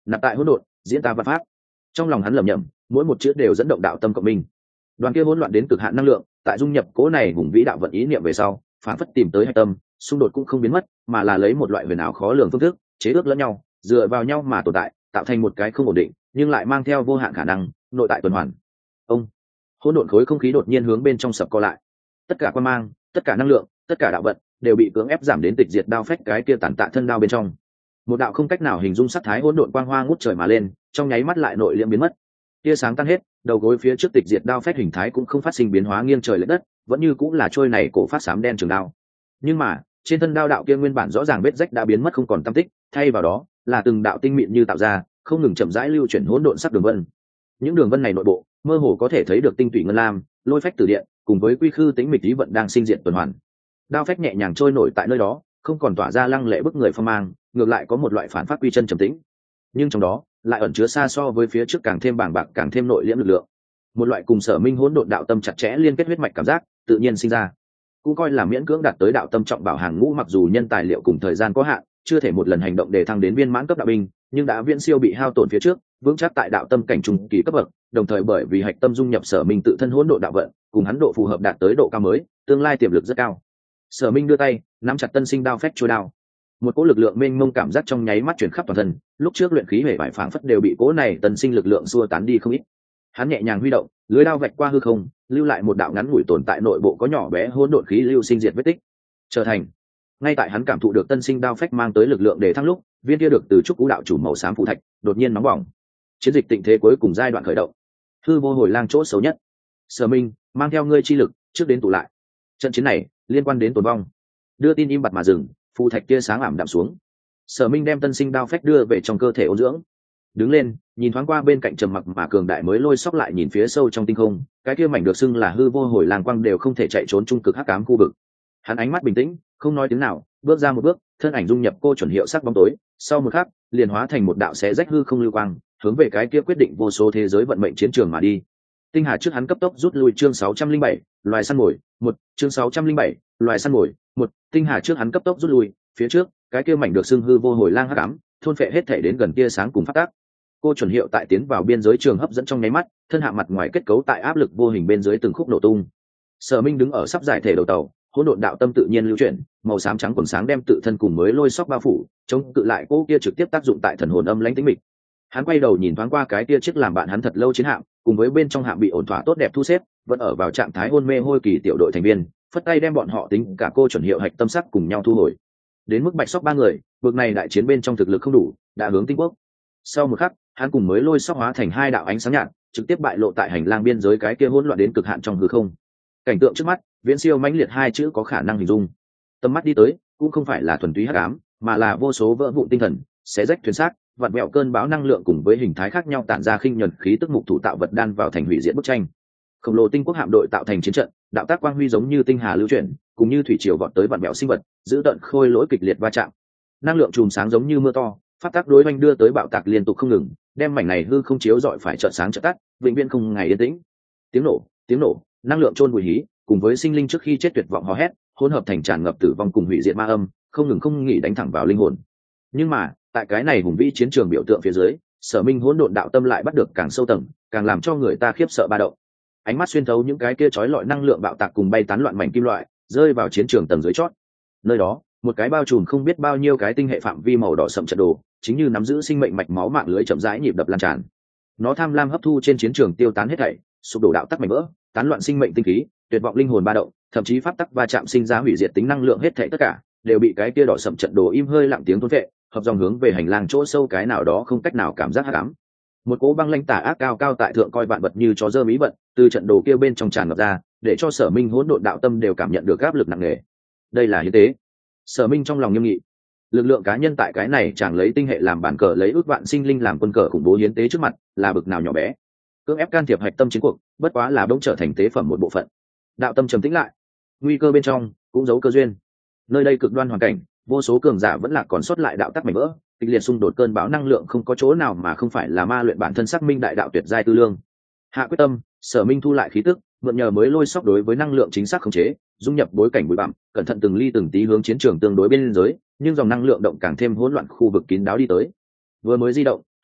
nạp tại hỗn độn diễn ta văn pháp. Trong lòng hắn lẩm nhẩm, mỗi một chữ đều dẫn động đạo tâm cộng minh. Đoàn kia hỗn loạn đến cực hạn năng lượng tại dung nhập cố này hùng vĩ đạo vận ý niệm về sau, phản phất tìm tới hạch tâm, xung đột cũng không biến mất, mà là lấy một loại huyền ảo khó lường phương thức chế ước lẫn nhau, dựa vào nhau mà tồn tại, tạo thành một cái không ổn định nhưng lại mang theo vô hạn khả năng nội tại tuần hoàn. Ông hỗn độn khối không khí đột nhiên hướng bên trong sập co lại, tất cả quan mang, tất cả năng lượng, tất cả đạo vận đều bị cưỡng ép giảm đến tịch diệt đao phách cái kia tàn tạ thân đao bên trong. Một đạo không cách nào hình dung sắc thái hỗn độn quang hoa ngút trời mà lên, trong nháy mắt lại nội liễm biến mất. Tia sáng tan hết, đầu gối phía trước tịch diệt đao phách hình thái cũng không phát sinh biến hóa nghiêng trời lệch đất, vẫn như cũng là trôi này cổ phát xám đen trường đao. Nhưng mà trên thân đao đạo kia nguyên bản rõ ràng vết rách đã biến mất không còn tăm tích, thay vào đó là từng đạo tinh mịn như tạo ra, không ngừng chậm rãi lưu chuyển hỗn độn sắc đường vân. Những đường vân này nội bộ mơ hồ có thể thấy được tinh tủy ngân lam, lôi phách từ điện, cùng với quy khư tính mịch lý vận đang sinh diệt tuần hoàn. Đao phách nhẹ nhàng trôi nổi tại nơi đó, không còn tỏa ra lăng lệ bức người phong mang, ngược lại có một loại phản phát quy chân trầm tĩnh. Nhưng trong đó lại ẩn chứa xa so với phía trước càng thêm bàng bạc, càng thêm nội liễm lực lượng. Một loại cùng Sở Minh hỗn độn đạo tâm chặt chẽ liên kết huyết mạch cảm giác tự nhiên sinh ra. Cũng coi là miễn cưỡng đạt tới đạo tâm trọng bảo hàng ngũ, mặc dù nhân tài liệu cùng thời gian có hạn, chưa thể một lần hành động để thăng đến viên mãn cấp đạo binh, nhưng đã viễn siêu bị hao tổn phía trước, vững chắc tại đạo tâm cảnh trung kỳ cấp bậc, đồng thời bởi vì hạch tâm dung nhập Sở Minh tự thân hỗn độn đạo vận, cùng hắn độ phù hợp đạt tới độ cao mới, tương lai tiềm lực rất cao. Sở Minh đưa tay nắm chặt tân sinh đao phách chuôi đao, một cỗ lực lượng mênh mông cảm giác trong nháy mắt chuyển khắp toàn thân, lúc trước luyện khí hề vải phảng phất đều bị cỗ này tân sinh lực lượng xua tán đi không ít. Hắn nhẹ nhàng huy động, lưới đao vạch qua hư không, lưu lại một đạo ngắn ngủi tồn tại nội bộ có nhỏ bé hỗn độn khí lưu sinh diệt vết tích. Trở thành ngay tại hắn cảm thụ được tân sinh đao phách mang tới lực lượng để thăng lúc, viên kia được từ trúc cú đạo chủ màu xám phù thạch đột nhiên nóng bỏng. Chiến dịch tịnh thế cuối cùng giai đoạn khởi động. Hư vô hồi lang chỗ xấu nhất. Sở Minh mang theo ngươi chi lực trước đến tụ lại. Trận chiến này liên quan đến tồn vong. Đưa tin im bặt mà dừng, phù thạch kia sáng ảm đạm xuống. Sở Minh đem tân sinh đao phách đưa về trong cơ thể ôn dưỡng, đứng lên nhìn thoáng qua bên cạnh trầm mặc mà cường đại mới lôi sóc lại nhìn phía sâu trong tinh không, cái kia mảnh được xưng là hư vô hồi lang quang đều không thể chạy trốn trung cực hắc ám khu vực. Hắn ánh mắt bình tĩnh, không nói tiếng nào, bước ra một bước, thân ảnh dung nhập cô chuẩn hiệu sắc bóng tối, sau một khắc liền hóa thành một đạo xé rách hư không lưu quang, hướng về cái kia quyết định vô số thế giới vận mệnh chiến trường mà đi. Tinh hà trước hắn cấp tốc rút lui. Chương sáu trăm linh bảy, loài săn mồi một. Chương sáu trăm linh bảy, loài săn mồi một. Tinh hà trước hắn cấp tốc rút lui, phía trước cái kia mảnh được xưng hư vô hồi lang hắc ám thôn phệ hết thể đến gần tia sáng cùng phát tác. Cô chuẩn hiệu tại tiến vào biên giới trường hấp dẫn trong nháy mắt, thân hạ mặt ngoài kết cấu tại áp lực vô hình bên dưới từng khúc nổ tung. Sở Minh đứng ở sắp giải thể đầu tàu, hỗn độn đạo tâm tự nhiên lưu chuyển, màu xám trắng quần sáng đem tự thân cùng mới lôi sóc bao phủ, chống cự lại cô kia trực tiếp tác dụng tại thần hồn âm lãnh tĩnh mịch. Hắn quay đầu nhìn thoáng qua cái kia chiếc làm bạn hắn thật lâu chiến hạm, cùng với bên trong hạm bị ổn thỏa tốt đẹp thu xếp, vẫn ở vào trạng thái hôn mê hôi kỳ tiểu đội thành viên, phất tay đem bọn họ tính cả cô chuẩn hiệu hạch tâm sắc cùng nhau thu hồi. Đến mức bạch sóc ba người, vực này đại chiến bên trong thực lực không đủ, đã hướng tinh quốc. Sau một khắc, hắn cùng mới lôi sóc hóa thành hai đạo ánh sáng nhạt, trực tiếp bại lộ tại hành lang biên giới cái kia hỗn loạn đến cực hạn trong hư không. Cảnh tượng trước mắt viễn siêu mãnh liệt hai chữ có khả năng hình dung. Tầm mắt đi tới cũng không phải là thuần túy hắc ám, mà là vô số vỡ vụn tinh thần, xé rách thuyền xác, vặn vẹo cơn bão năng lượng cùng với hình thái khác nhau tản ra khinh nhuần khí tức mục thủ tạo vật đan vào thành hủy diệt bức tranh. Khổng lồ tinh quốc hạm đội tạo thành chiến trận, đạo tác quang huy giống như tinh hà lưu chuyển, cùng như thủy triều vọt tới vặn vẹo sinh vật, giữ tận khôi lỗi kịch liệt va chạm. Năng lượng chùm sáng giống như mưa to, phát tác đối oanh đưa tới bạo tạc liên tục không ngừng, đem mảnh này hư không chiếu rọi phải chợt sáng chợt tắt, vĩnh viễn không ngày yên tĩnh. Tiếng nổ, tiếng nổ, năng lượng chôn vùi hí, cùng với sinh linh trước khi chết tuyệt vọng hò hét, hỗn hợp thành tràn ngập tử vong cùng hủy diệt ma âm, không ngừng không nghỉ đánh thẳng vào linh hồn. Nhưng mà, tại cái này hùng vĩ chiến trường biểu tượng phía dưới, Sở Minh hỗn độn đạo tâm lại bắt được càng sâu tầng, càng làm cho người ta khiếp sợ ba động. Ánh mắt xuyên thấu những cái kia chói lọi năng lượng bạo tạc cùng bay tán loạn mảnh kim loại, rơi vào chiến trường tầng dưới chót. Nơi đó, một cái bao trùm không biết bao nhiêu cái tinh hệ phạm vi màu đỏ sậm trận đồ, chính như nắm giữ sinh mệnh mạch máu mạng lưới chậm rãi nhịp đập lan tràn. Nó tham lam hấp thu trên chiến trường tiêu tán hết thảy, sụp đổ đạo tắc mảnh vỡ, tán loạn sinh mệnh tinh khí, tuyệt vọng linh hồn ba động, thậm chí pháp tắc va chạm sinh ra hủy diệt tính năng lượng hết thảy tất cả, đều bị cái kia đỏ sậm trận đồ im hơi lặng tiếng thôn phệ, hợp dòng hướng về hành lang chỗ sâu cái nào đó không cách nào cảm giác hắc ám. Một cỗ băng lãnh tà ác cao cao tại thượng coi vạn vật như chó dơ mí bận, từ trận đồ kia bên trong tràn ngập ra, để cho Sở Minh hỗn độn đạo tâm đều cảm nhận được áp lực nặng nề. Đây là hiến tế. Sở Minh trong lòng nghiêm nghị. Lực lượng cá nhân tại cái này chẳng lấy tinh hệ làm bàn cờ, lấy ước vạn sinh linh làm quân cờ khủng bố hiến tế trước mặt, là bực nào nhỏ bé. Cưỡng ép can thiệp hạch tâm chiến cuộc, bất quá là bỗng trở thành tế phẩm một bộ phận. Đạo tâm trầm tĩnh lại, nguy cơ bên trong cũng giấu cơ duyên. Nơi đây cực đoan hoàn cảnh, vô số cường giả vẫn là còn sót lại đạo tắc mảnh vỡ, kịch liệt xung đột cơn bão năng lượng không có chỗ nào mà không phải là ma luyện bản thân xác minh đại đạo tuyệt giai tư lương. Hạ quyết tâm, Sở Minh thu lại khí tức, mượn nhờ mới lôi sóc đối với năng lượng chính xác khống chế, dung nhập bối cảnh bụi bặm, cẩn thận từng ly từng tí hướng chiến trường tương đối bên giới, nhưng dòng năng lượng động càng thêm hỗn loạn khu vực kín đáo đi tới. Vừa mới di động,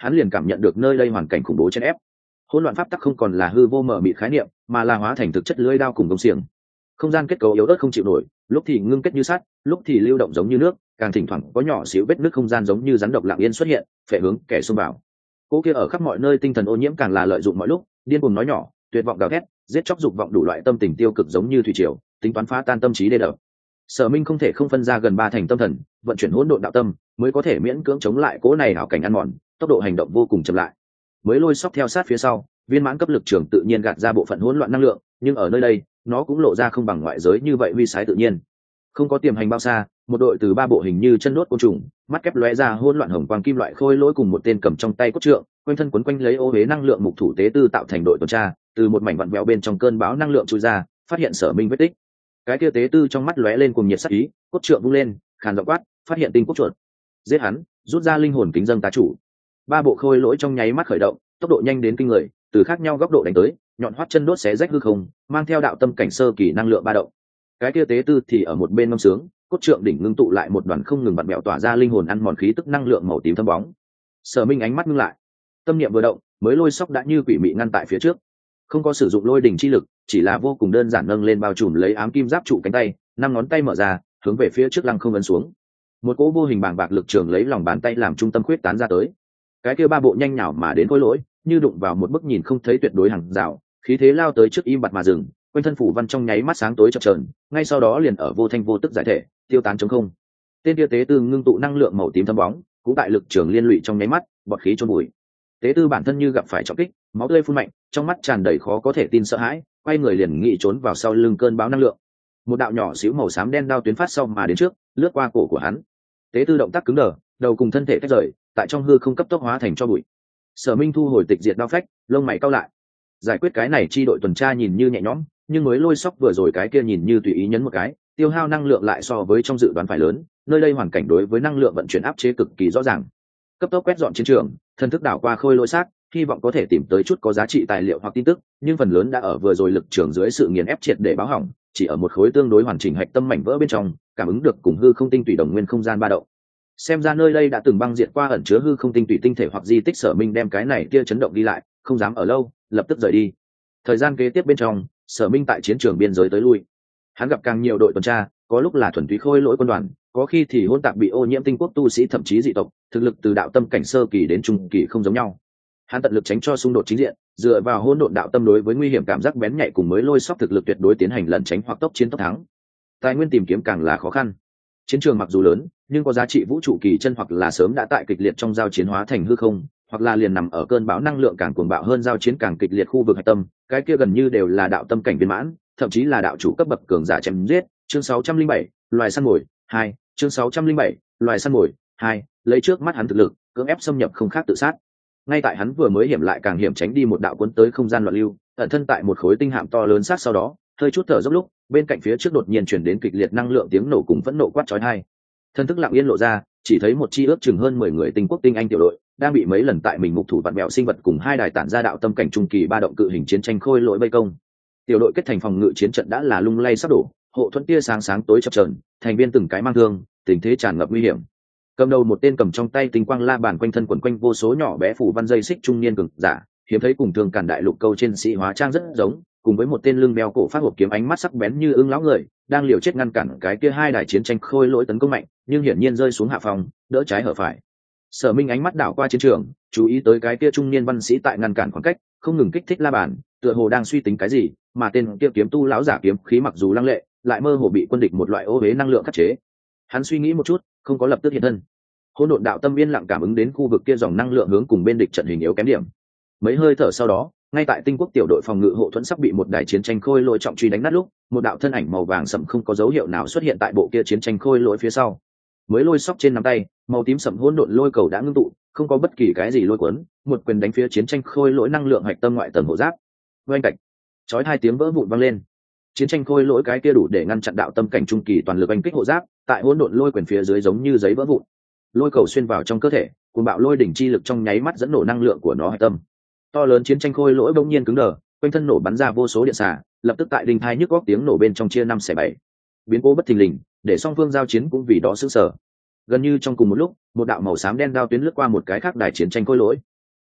hắn liền cảm nhận được nơi đây hoàn cảnh khủng bố chen ép. Hỗn loạn pháp tắc không còn là hư vô mờ mịt khái niệm, mà là hóa thành thực chất lưỡi đao cùng công xiềng. Không gian kết cấu yếu ớt không chịu nổi, lúc thì ngưng kết như sắt, lúc thì lưu động giống như nước, càng thỉnh thoảng có nhỏ xíu vết nứt không gian giống như rắn độc lặng yên xuất hiện, phệ hướng kẻ xông vào. Cô kia ở khắp mọi nơi tinh thần ô nhiễm càng là lợi dụng mọi lúc, điên cuồng nói nhỏ, tuyệt vọng gào thét, giết chóc dục vọng đủ loại tâm tình tiêu cực giống như thủy triều, tính toán phá tan tâm trí đê đập. Sở Minh không thể không phân ra gần ba thành tâm thần, vận chuyển hỗn độn đạo tâm, mới có thể miễn cưỡng chống lại cỗ này ảo cảnh ăn mòn, tốc độ hành động vô cùng chậm lại. Mới lôi sóc theo sát phía sau, viên mãn cấp lực trường tự nhiên gạt ra bộ phận hỗn loạn năng lượng, nhưng ở nơi đây, nó cũng lộ ra không bằng ngoại giới như vậy uy sái tự nhiên. Không có tiềm hành bao xa, một đội từ ba bộ hình như chân đốt côn trùng, mắt kép lóe ra hỗn loạn hồng quang kim loại khôi lỗi cùng một tên cầm trong tay cốt trượng, quanh thân quấn quanh lấy ô hế năng lượng mục thủ tế tư tạo thành đội tuần tra, từ một mảnh vặn vẹo bên trong cơn bão năng lượng chui ra, phát hiện Sở Minh vết tích. Cái kia tế tư trong mắt lóe lên cùng nhiệt sắc ý, cốt trượng vung lên, khàn giọng quát, phát hiện tinh cốt chuột. Giết hắn, rút ra linh hồn kính dâng tá chủ. Ba bộ khôi lỗi trong nháy mắt khởi động, tốc độ nhanh đến kinh người, từ khác nhau góc độ đánh tới, nhọn hoắt chân đốt xé rách hư không, mang theo đạo tâm cảnh sơ kỳ năng lượng ba động. Cái kia tế tư thì ở một bên ngâm sướng, cốt trượng đỉnh ngưng tụ lại một đoàn không ngừng vặn bẹo tỏa ra linh hồn ăn mòn khí tức năng lượng màu tím thâm bóng. Sở Minh ánh mắt ngưng lại, tâm niệm vừa động, mới lôi sóc đã như quỷ mị ngăn tại phía trước, không có sử dụng lôi đỉnh chi lực, chỉ là vô cùng đơn giản nâng lên bao trùm lấy ám kim giáp trụ cánh tay, năm ngón tay mở ra, hướng về phía trước lăng không ấn xuống. Một cỗ vô hình bàng bạc lực trường lấy lòng bàn tay làm trung tâm khuyết tán ra tới. Cái kia ba bộ nhanh nhảo mà đến khối lỗi, như đụng vào một bức nhìn không thấy tuyệt đối hàng rào, khí thế lao tới trước im bặt mà dừng, quanh thân phủ văn trong nháy mắt sáng tối chập chờn, ngay sau đó liền ở vô thanh vô tức giải thể, tiêu tán trống không. Tên kia tế tư ngưng tụ năng lượng màu tím thâm bóng, cũng tại lực trường liên lụy trong nháy mắt, bọt khí trôn bụi. Tế tư bản thân như gặp phải trọng kích, máu tươi phun mạnh, trong mắt tràn đầy khó có thể tin sợ hãi, quay người liền nghĩ trốn vào sau lưng cơn bão năng lượng. Một đạo nhỏ xíu màu xám đen đao tuyến phát sau mà đến trước, lướt qua cổ của hắn. Tế tư động tác cứng đờ, đầu cùng thân thể tách rời, tại trong hư không cấp tốc hóa thành cho bụi. Sở Minh thu hồi tịch diệt đao phách, lông mày cau lại. Giải quyết cái này chi đội tuần tra nhìn như nhẹ nhõm, nhưng mới lôi sóc vừa rồi cái kia nhìn như tùy ý nhấn một cái, tiêu hao năng lượng lại so với trong dự đoán phải lớn, nơi đây hoàn cảnh đối với năng lượng vận chuyển áp chế cực kỳ rõ ràng. Cấp tốc quét dọn chiến trường, thần thức đảo qua khôi lỗi xác, hy vọng có thể tìm tới chút có giá trị tài liệu hoặc tin tức, nhưng phần lớn đã ở vừa rồi lực trường dưới sự nghiền ép triệt để báo hỏng, chỉ ở một khối tương đối hoàn chỉnh hạch tâm mảnh vỡ bên trong, cảm ứng được cùng hư không tinh tùy đồng nguyên không gian ba động. Xem ra nơi đây đã từng băng diệt qua ẩn chứa hư không tinh tùy tinh thể hoặc di tích. Sở Minh đem cái này kia chấn động đi lại, không dám ở lâu, lập tức rời đi. Thời gian kế tiếp bên trong, Sở Minh tại chiến trường biên giới tới lui, hắn gặp càng nhiều đội tuần tra, có lúc là thuần túy khôi lỗi quân đoàn, có khi thì hỗn tạp bị ô nhiễm tinh quốc tu sĩ thậm chí dị tộc, thực lực từ đạo tâm cảnh sơ kỳ đến trung kỳ không giống nhau. Hắn tận lực tránh cho xung đột chính diện, dựa vào hỗn độn đạo tâm đối với nguy hiểm cảm giác bén nhạy cùng mới lôi sóc thực lực tuyệt đối tiến hành lẩn tránh hoặc tốc chiến tốc thắng. Tài nguyên tìm kiếm càng là khó khăn. Chiến trường mặc dù lớn, nhưng có giá trị vũ trụ kỳ chân hoặc là sớm đã tại kịch liệt trong giao chiến hóa thành hư không, hoặc là liền nằm ở cơn bão năng lượng càng cuồng bạo hơn giao chiến càng kịch liệt khu vực hạch tâm, cái kia gần như đều là đạo tâm cảnh viên mãn, thậm chí là đạo chủ cấp bậc cường giả chém giết. Chương sáu trăm linh bảy, loài săn mồi hai, chương sáu trăm linh bảy, loài săn mồi hai, lấy trước mắt hắn thực lực, cưỡng ép xâm nhập không khác tự sát. Ngay tại hắn vừa mới hiểm lại càng hiểm tránh đi một đạo cuốn tới không gian loạn lưu, ẩn thân tại một khối tinh hạm to lớn sát sau đó, hơi chút thở dốc lúc, bên cạnh phía trước đột nhiên chuyển đến kịch liệt năng lượng tiếng nổ cùng phẫn nộ quát chói tai. Thân thức lặng yên lộ ra, chỉ thấy một chi ước chừng hơn mười người tinh quốc tinh anh tiểu đội đang bị mấy lần tại mình mục thủ vặn bẹo sinh vật cùng hai đài tản ra đạo tâm cảnh trung kỳ ba động cự hình chiến tranh khôi lỗi vây công. Tiểu đội kết thành phòng ngự chiến trận đã là lung lay sắp đổ, hộ thuẫn tia sáng sáng tối chập chờn, thành viên từng cái mang thương, tình thế tràn ngập nguy hiểm. Cầm đầu một tên cầm trong tay tinh quang la bàn quanh thân quần quanh vô số nhỏ bé phủ văn dây xích trung niên cường giả, hiếm thấy cùng thường càn đại lục câu trên sĩ hóa trang rất giống, cùng với một tên lưng đeo cổ phát hộp kiếm ánh mắt sắc bén như ưng lão người, đang liều chết ngăn cản cái kia hai đài chiến tranh khôi lỗi tấn công mạnh, nhưng hiển nhiên rơi xuống hạ phòng, đỡ trái hở phải. Sở Minh ánh mắt đảo qua chiến trường, chú ý tới cái kia trung niên văn sĩ tại ngăn cản khoảng cách, không ngừng kích thích la bàn, tựa hồ đang suy tính cái gì, mà tên kia kiếm tu lão giả kiếm khí mặc dù lăng lệ, lại mơ hồ bị quân địch một loại ô uế năng lượng khắc chế. Hắn suy nghĩ một chút, không có lập tức hiện thân. Hỗn độn đạo tâm yên lặng cảm ứng đến khu vực kia dòng năng lượng hướng cùng bên địch trận hình yếu kém điểm. Mấy hơi thở sau đó, ngay tại tinh quốc tiểu đội phòng ngự hộ thuẫn sắp bị một đài chiến tranh khôi lỗi trọng truy đánh nát lúc, một đạo thân ảnh màu vàng sẫm không có dấu hiệu nào xuất hiện tại bộ kia chiến tranh khôi lỗi phía sau. Mới lôi sóc trên nắm tay, màu tím sẫm hỗn độn lôi cầu đã ngưng tụ, không có bất kỳ cái gì lôi cuốn, một quyền đánh phía chiến tranh khôi lỗi năng lượng hạch tâm ngoại tầng hộ giáp. Oanh cạch, chói hai tiếng vỡ vụn vang lên. Chiến tranh khôi lỗi cái kia đủ để ngăn chặn đạo tâm cảnh trung kỳ toàn lực oanh kích hộ giáp, tại hỗn độn lôi quyền phía dưới giống như giấy vỡ vụn. Lôi cầu xuyên vào trong cơ thể, cuồng bạo lôi đỉnh chi lực trong nháy mắt dẫn nổ năng lượng của nó hạch tâm. To lớn chiến tranh khôi lỗi bỗng nhiên cứng đờ, quanh thân nổ bắn ra vô số điện xả, lập tức tại đinh thai nhức góc tiếng nổ bên trong chia năm xẻ bảy. Biến cố bất thình lình, để song phương giao chiến cũng vì đó sững sờ. Gần như trong cùng một lúc, một đạo màu xám đen đao tuyến lướt qua một cái khác đài chiến tranh khôi lỗi,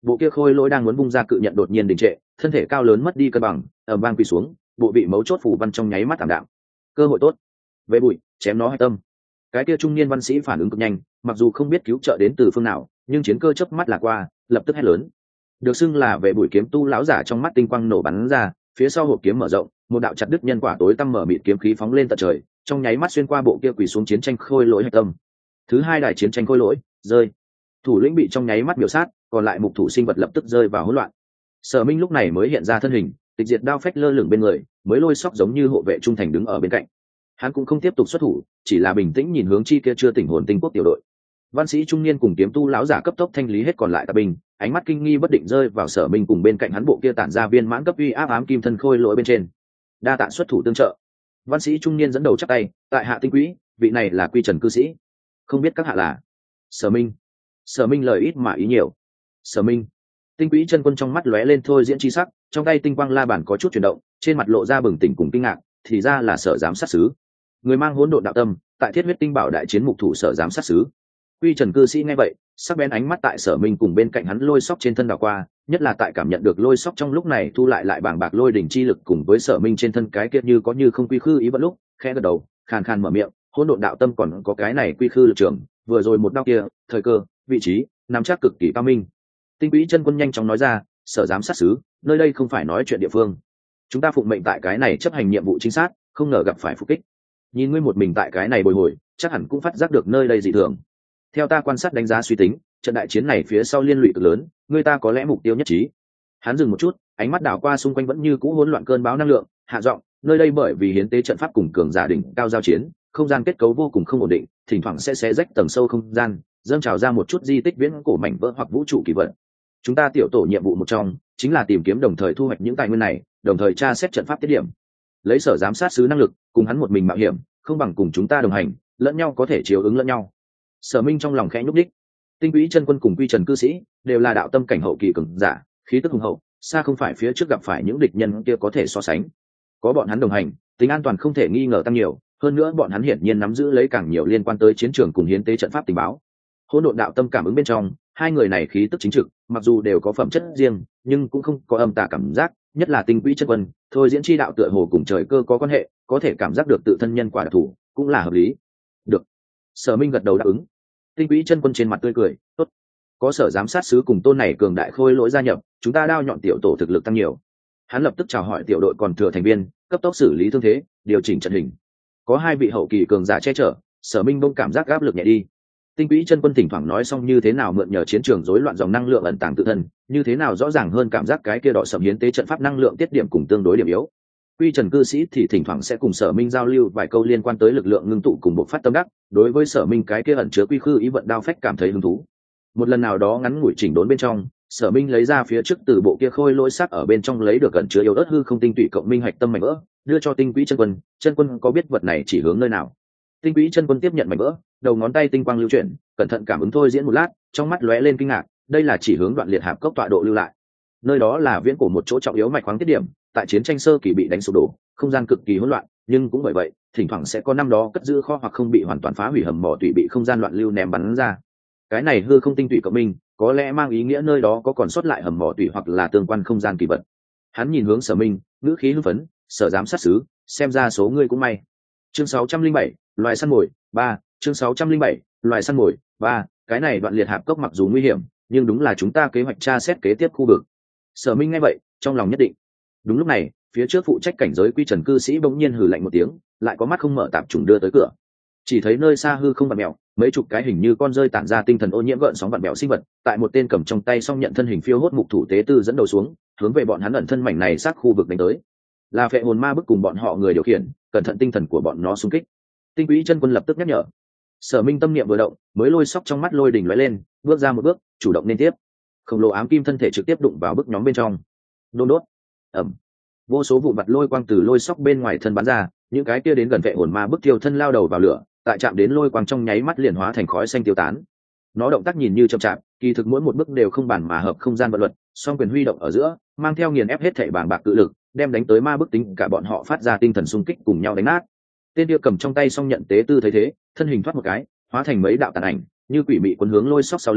bộ kia khôi lỗi đang muốn bung ra cự nhận đột nhiên đình trệ, thân thể cao lớn mất đi cân bằng, ầm vang quỳ xuống, bộ vị mấu chốt phủ văn trong nháy mắt tạm đạm. Cơ hội tốt, về bụi chém nó hay tâm. Cái kia trung niên văn sĩ phản ứng cực nhanh, mặc dù không biết cứu trợ đến từ phương nào, nhưng chiến cơ chớp mắt là qua, lập tức hét lớn. Được xưng là về bụi kiếm tu lão giả trong mắt tinh quang nổ bắn ra, phía sau hộp kiếm mở rộng, một đạo chặt đứt nhân quả tối tăm mở mịt kiếm khí phóng lên tận trời, trong nháy mắt xuyên qua bộ kia quỳ xuống chiến tranh khôi lỗi hạch tâm. Thứ hai đại chiến tranh khôi lỗi rơi, thủ lĩnh bị trong nháy mắt biểu sát, còn lại mục thủ sinh vật lập tức rơi vào hỗn loạn. Sở Minh lúc này mới hiện ra thân hình, tịch diệt đao phách lơ lửng bên người, mới lôi sóc giống như hộ vệ trung thành đứng ở bên cạnh. Hắn cũng không tiếp tục xuất thủ, chỉ là bình tĩnh nhìn hướng chi kia chưa tỉnh hồn tinh quốc tiểu đội. Văn sĩ trung niên cùng kiếm tu lão giả cấp tốc thanh lý hết còn lại tạp binh, ánh mắt kinh nghi bất định rơi vào Sở Minh cùng bên cạnh hắn bộ kia tản ra viên mãn cấp uy áp ám kim thân khôi lỗi bên trên. Đa tạ xuất thủ tương trợ. Văn sĩ trung niên dẫn đầu chắp tay, tại hạ tinh quỹ, vị này là quy trần cư sĩ. Không biết các hạ là? Sở Minh. Sở Minh lời ít mà ý nhiều. Sở Minh. Tinh quỹ chân quân trong mắt lóe lên thôi diễn chi sắc, trong tay tinh quang la bàn có chút chuyển động, trên mặt lộ ra bừng tỉnh cùng kinh ngạc, thì ra là Sở giám sát sứ. Người mang hỗn độn đạo tâm, tại thiết huyết tinh bảo đại chiến mục thủ Sở giám sát sứ. Quy Trần cư sĩ nghe vậy, sắc bén ánh mắt tại Sở Minh cùng bên cạnh hắn lôi sóc trên thân đảo qua, nhất là tại cảm nhận được lôi sóc trong lúc này thu lại lại bảng bạc lôi đỉnh chi lực cùng với Sở Minh trên thân cái kia như có như không quy khư ý vẫn lúc, khẽ gật đầu, khàn khàn mở miệng, hỗn độn đạo tâm còn có cái này quy khư lực trưởng, vừa rồi một đao kia, thời cơ, vị trí, nắm chắc cực kỳ cao minh. Tinh quỹ chân quân nhanh chóng nói ra, Sở giám sát sứ, nơi đây không phải nói chuyện địa phương. Chúng ta phụng mệnh tại cái này chấp hành nhiệm vụ chính xác, không ngờ gặp phải phục kích. Nhìn ngươi một mình tại cái này bồi hồi, chắc hẳn cũng phát giác được nơi đây dị thường. Theo ta quan sát đánh giá suy tính, trận đại chiến này phía sau liên lụy cực lớn, người ta có lẽ mục tiêu nhất trí. Hắn dừng một chút, ánh mắt đảo qua xung quanh vẫn như cũ hỗn loạn cơn bão năng lượng, hạ giọng, nơi đây bởi vì hiến tế trận pháp cùng cường giả đỉnh cao giao chiến, không gian kết cấu vô cùng không ổn định, thỉnh thoảng sẽ xé rách tầng sâu không gian, dâng trào ra một chút di tích viễn cổ mảnh vỡ hoặc vũ trụ kỳ vật. Chúng ta tiểu tổ nhiệm vụ một trong chính là tìm kiếm đồng thời thu hoạch những tài nguyên này, đồng thời tra xét trận pháp tiết điểm. Lấy Sở giám sát sứ năng lực, cùng hắn một mình mạo hiểm, không bằng cùng chúng ta đồng hành, lẫn nhau có thể chiếu ứng lẫn nhau. Sở Minh trong lòng khẽ nhúc đích. Tinh quỹ chân quân cùng Quy Trần cư sĩ đều là đạo tâm cảnh hậu kỳ cường giả, khí tức hùng hậu, xa không phải phía trước gặp phải những địch nhân kia có thể so sánh. Có bọn hắn đồng hành, tính an toàn không thể nghi ngờ tăng nhiều, hơn nữa bọn hắn hiển nhiên nắm giữ lấy càng nhiều liên quan tới chiến trường cùng hiến tế trận pháp tình báo. Hỗn độn đạo tâm cảm ứng bên trong, hai người này khí tức chính trực, mặc dù đều có phẩm chất riêng, nhưng cũng không có âm tà cảm giác, nhất là Tinh quỹ chân quân, thôi diễn chi đạo tựa hồ cùng trời cơ có quan hệ, có thể cảm giác được tự thân nhân quả đặc thù, cũng là hợp lý. Được. Sở Minh gật đầu đáp ứng. Tinh quỹ chân quân trên mặt tươi cười, tốt, có Sở giám sát sứ cùng tôn này cường đại khôi lỗi gia nhập, chúng ta đao nhọn tiểu tổ thực lực tăng nhiều. Hắn lập tức chào hỏi tiểu đội còn thừa thành viên, cấp tốc xử lý thương thế, điều chỉnh trận hình. Có hai vị hậu kỳ cường giả che chở, Sở Minh bỗng cảm giác áp lực nhẹ đi. Tinh quỹ chân quân thỉnh thoảng nói xong như thế nào mượn nhờ chiến trường rối loạn dòng năng lượng ẩn tàng tự thân, như thế nào rõ ràng hơn cảm giác cái kia đỏ sầm hiến tế trận pháp năng lượng tiết điểm cùng tương đối điểm yếu. Quy Trần cư sĩ thì thỉnh thoảng sẽ cùng Sở Minh giao lưu vài câu liên quan tới lực lượng ngưng tụ cùng bộc phát tâm đắc, đối với Sở Minh cái kia ẩn chứa quy khư ý vận đao phách cảm thấy hứng thú. Một lần nào đó ngắn ngủi chỉnh đốn bên trong, Sở Minh lấy ra phía trước từ bộ kia khôi lỗi sắc ở bên trong lấy được ẩn chứa yếu ớt hư không tinh tụy cộng minh hạch tâm mảnh vỡ, đưa cho Tinh quỹ chân quân, chân quân có biết vật này chỉ hướng nơi nào? Tinh quỹ chân quân tiếp nhận mảnh vỡ, đầu ngón tay tinh quang lưu chuyển, cẩn thận cảm ứng thôi diễn một lát, trong mắt lóe lên kinh ngạc, đây là chỉ hướng đoạn liệt hạp cốc tọa độ lưu lại. Nơi đó là viễn cổ một chỗ trọng yếu mạch khoáng tiết điểm, tại chiến tranh sơ kỳ bị đánh sụp đổ, không gian cực kỳ hỗn loạn, nhưng cũng bởi vậy, thỉnh thoảng sẽ có năm đó cất giữ kho hoặc không bị hoàn toàn phá hủy hầm mỏ tùy bị không gian loạn lưu ném bắn ra. Cái này hư không tinh tụy cộng minh, có lẽ mang ý nghĩa nơi đó có còn sót lại hầm mỏ tùy hoặc là tương quan không gian kỳ vật. Hắn nhìn hướng Sở Minh, ngữ khí hưng phấn, Sở giám sát sứ, xem ra số ngươi cũng may. Chương sáu trăm linh bảy, loài săn mồi, ba, chương sáu trăm linh bảy, loài săn mồi, ba, cái này đoạn liệt hạp cốc mặc dù nguy hiểm, nhưng đúng là chúng ta kế hoạch tra xét kế tiếp khu vực. Sở Minh nghe vậy, trong lòng nhất định. Đúng lúc này, phía trước phụ trách cảnh giới Quy Trần cư sĩ bỗng nhiên hừ lạnh một tiếng, lại có mắt không mở tạp trùng đưa tới cửa. Chỉ thấy nơi xa hư không vặn mèo, mấy chục cái hình như con rơi tản ra tinh thần ô nhiễm gợn sóng vặn mèo sinh vật, tại một tên cầm trong tay song nhận thân hình phiêu hốt mục thủ tế tư dẫn đầu xuống, hướng về bọn hắn ẩn thân mảnh này sát khu vực đánh tới. Là phệ hồn ma bức cùng bọn họ người điều khiển, cẩn thận tinh thần của bọn nó xung kích. Tinh quỹ chân quân lập tức nhắc nhở. Sở Minh tâm niệm vừa động, mới lôi sóc trong mắt lôi đỉnh lóe lên, bước ra một bước, chủ động nên tiếp. Khổng lồ ám kim thân thể trực tiếp đụng vào bức nhóm bên trong. Đôn đốt. Ầm. Vô số vụn vặt lôi quang từ lôi sóc bên ngoài thân bắn ra, những cái kia đến gần vệ hồn ma bức tiêu thân lao đầu vào lửa, tại chạm đến lôi quang trong nháy mắt liền hóa thành khói xanh tiêu tán. Nó động tác nhìn như chậm chạp, kỳ thực mỗi một bước đều không bản mà hợp không gian vận luật, song quyền huy động ở giữa, mang theo nghiền ép hết thảy bàng bạc cự lực, đem đánh tới ma bức tính cả bọn họ phát ra tinh thần xung kích cùng nhau đánh nát. Tên kia cầm trong tay song nhận tế tư thấy thế, thân hình thoát một cái, hóa thành mấy đạo tàn ảnh, như quỷ mị cuốn hướng lôi sóc sau lưng,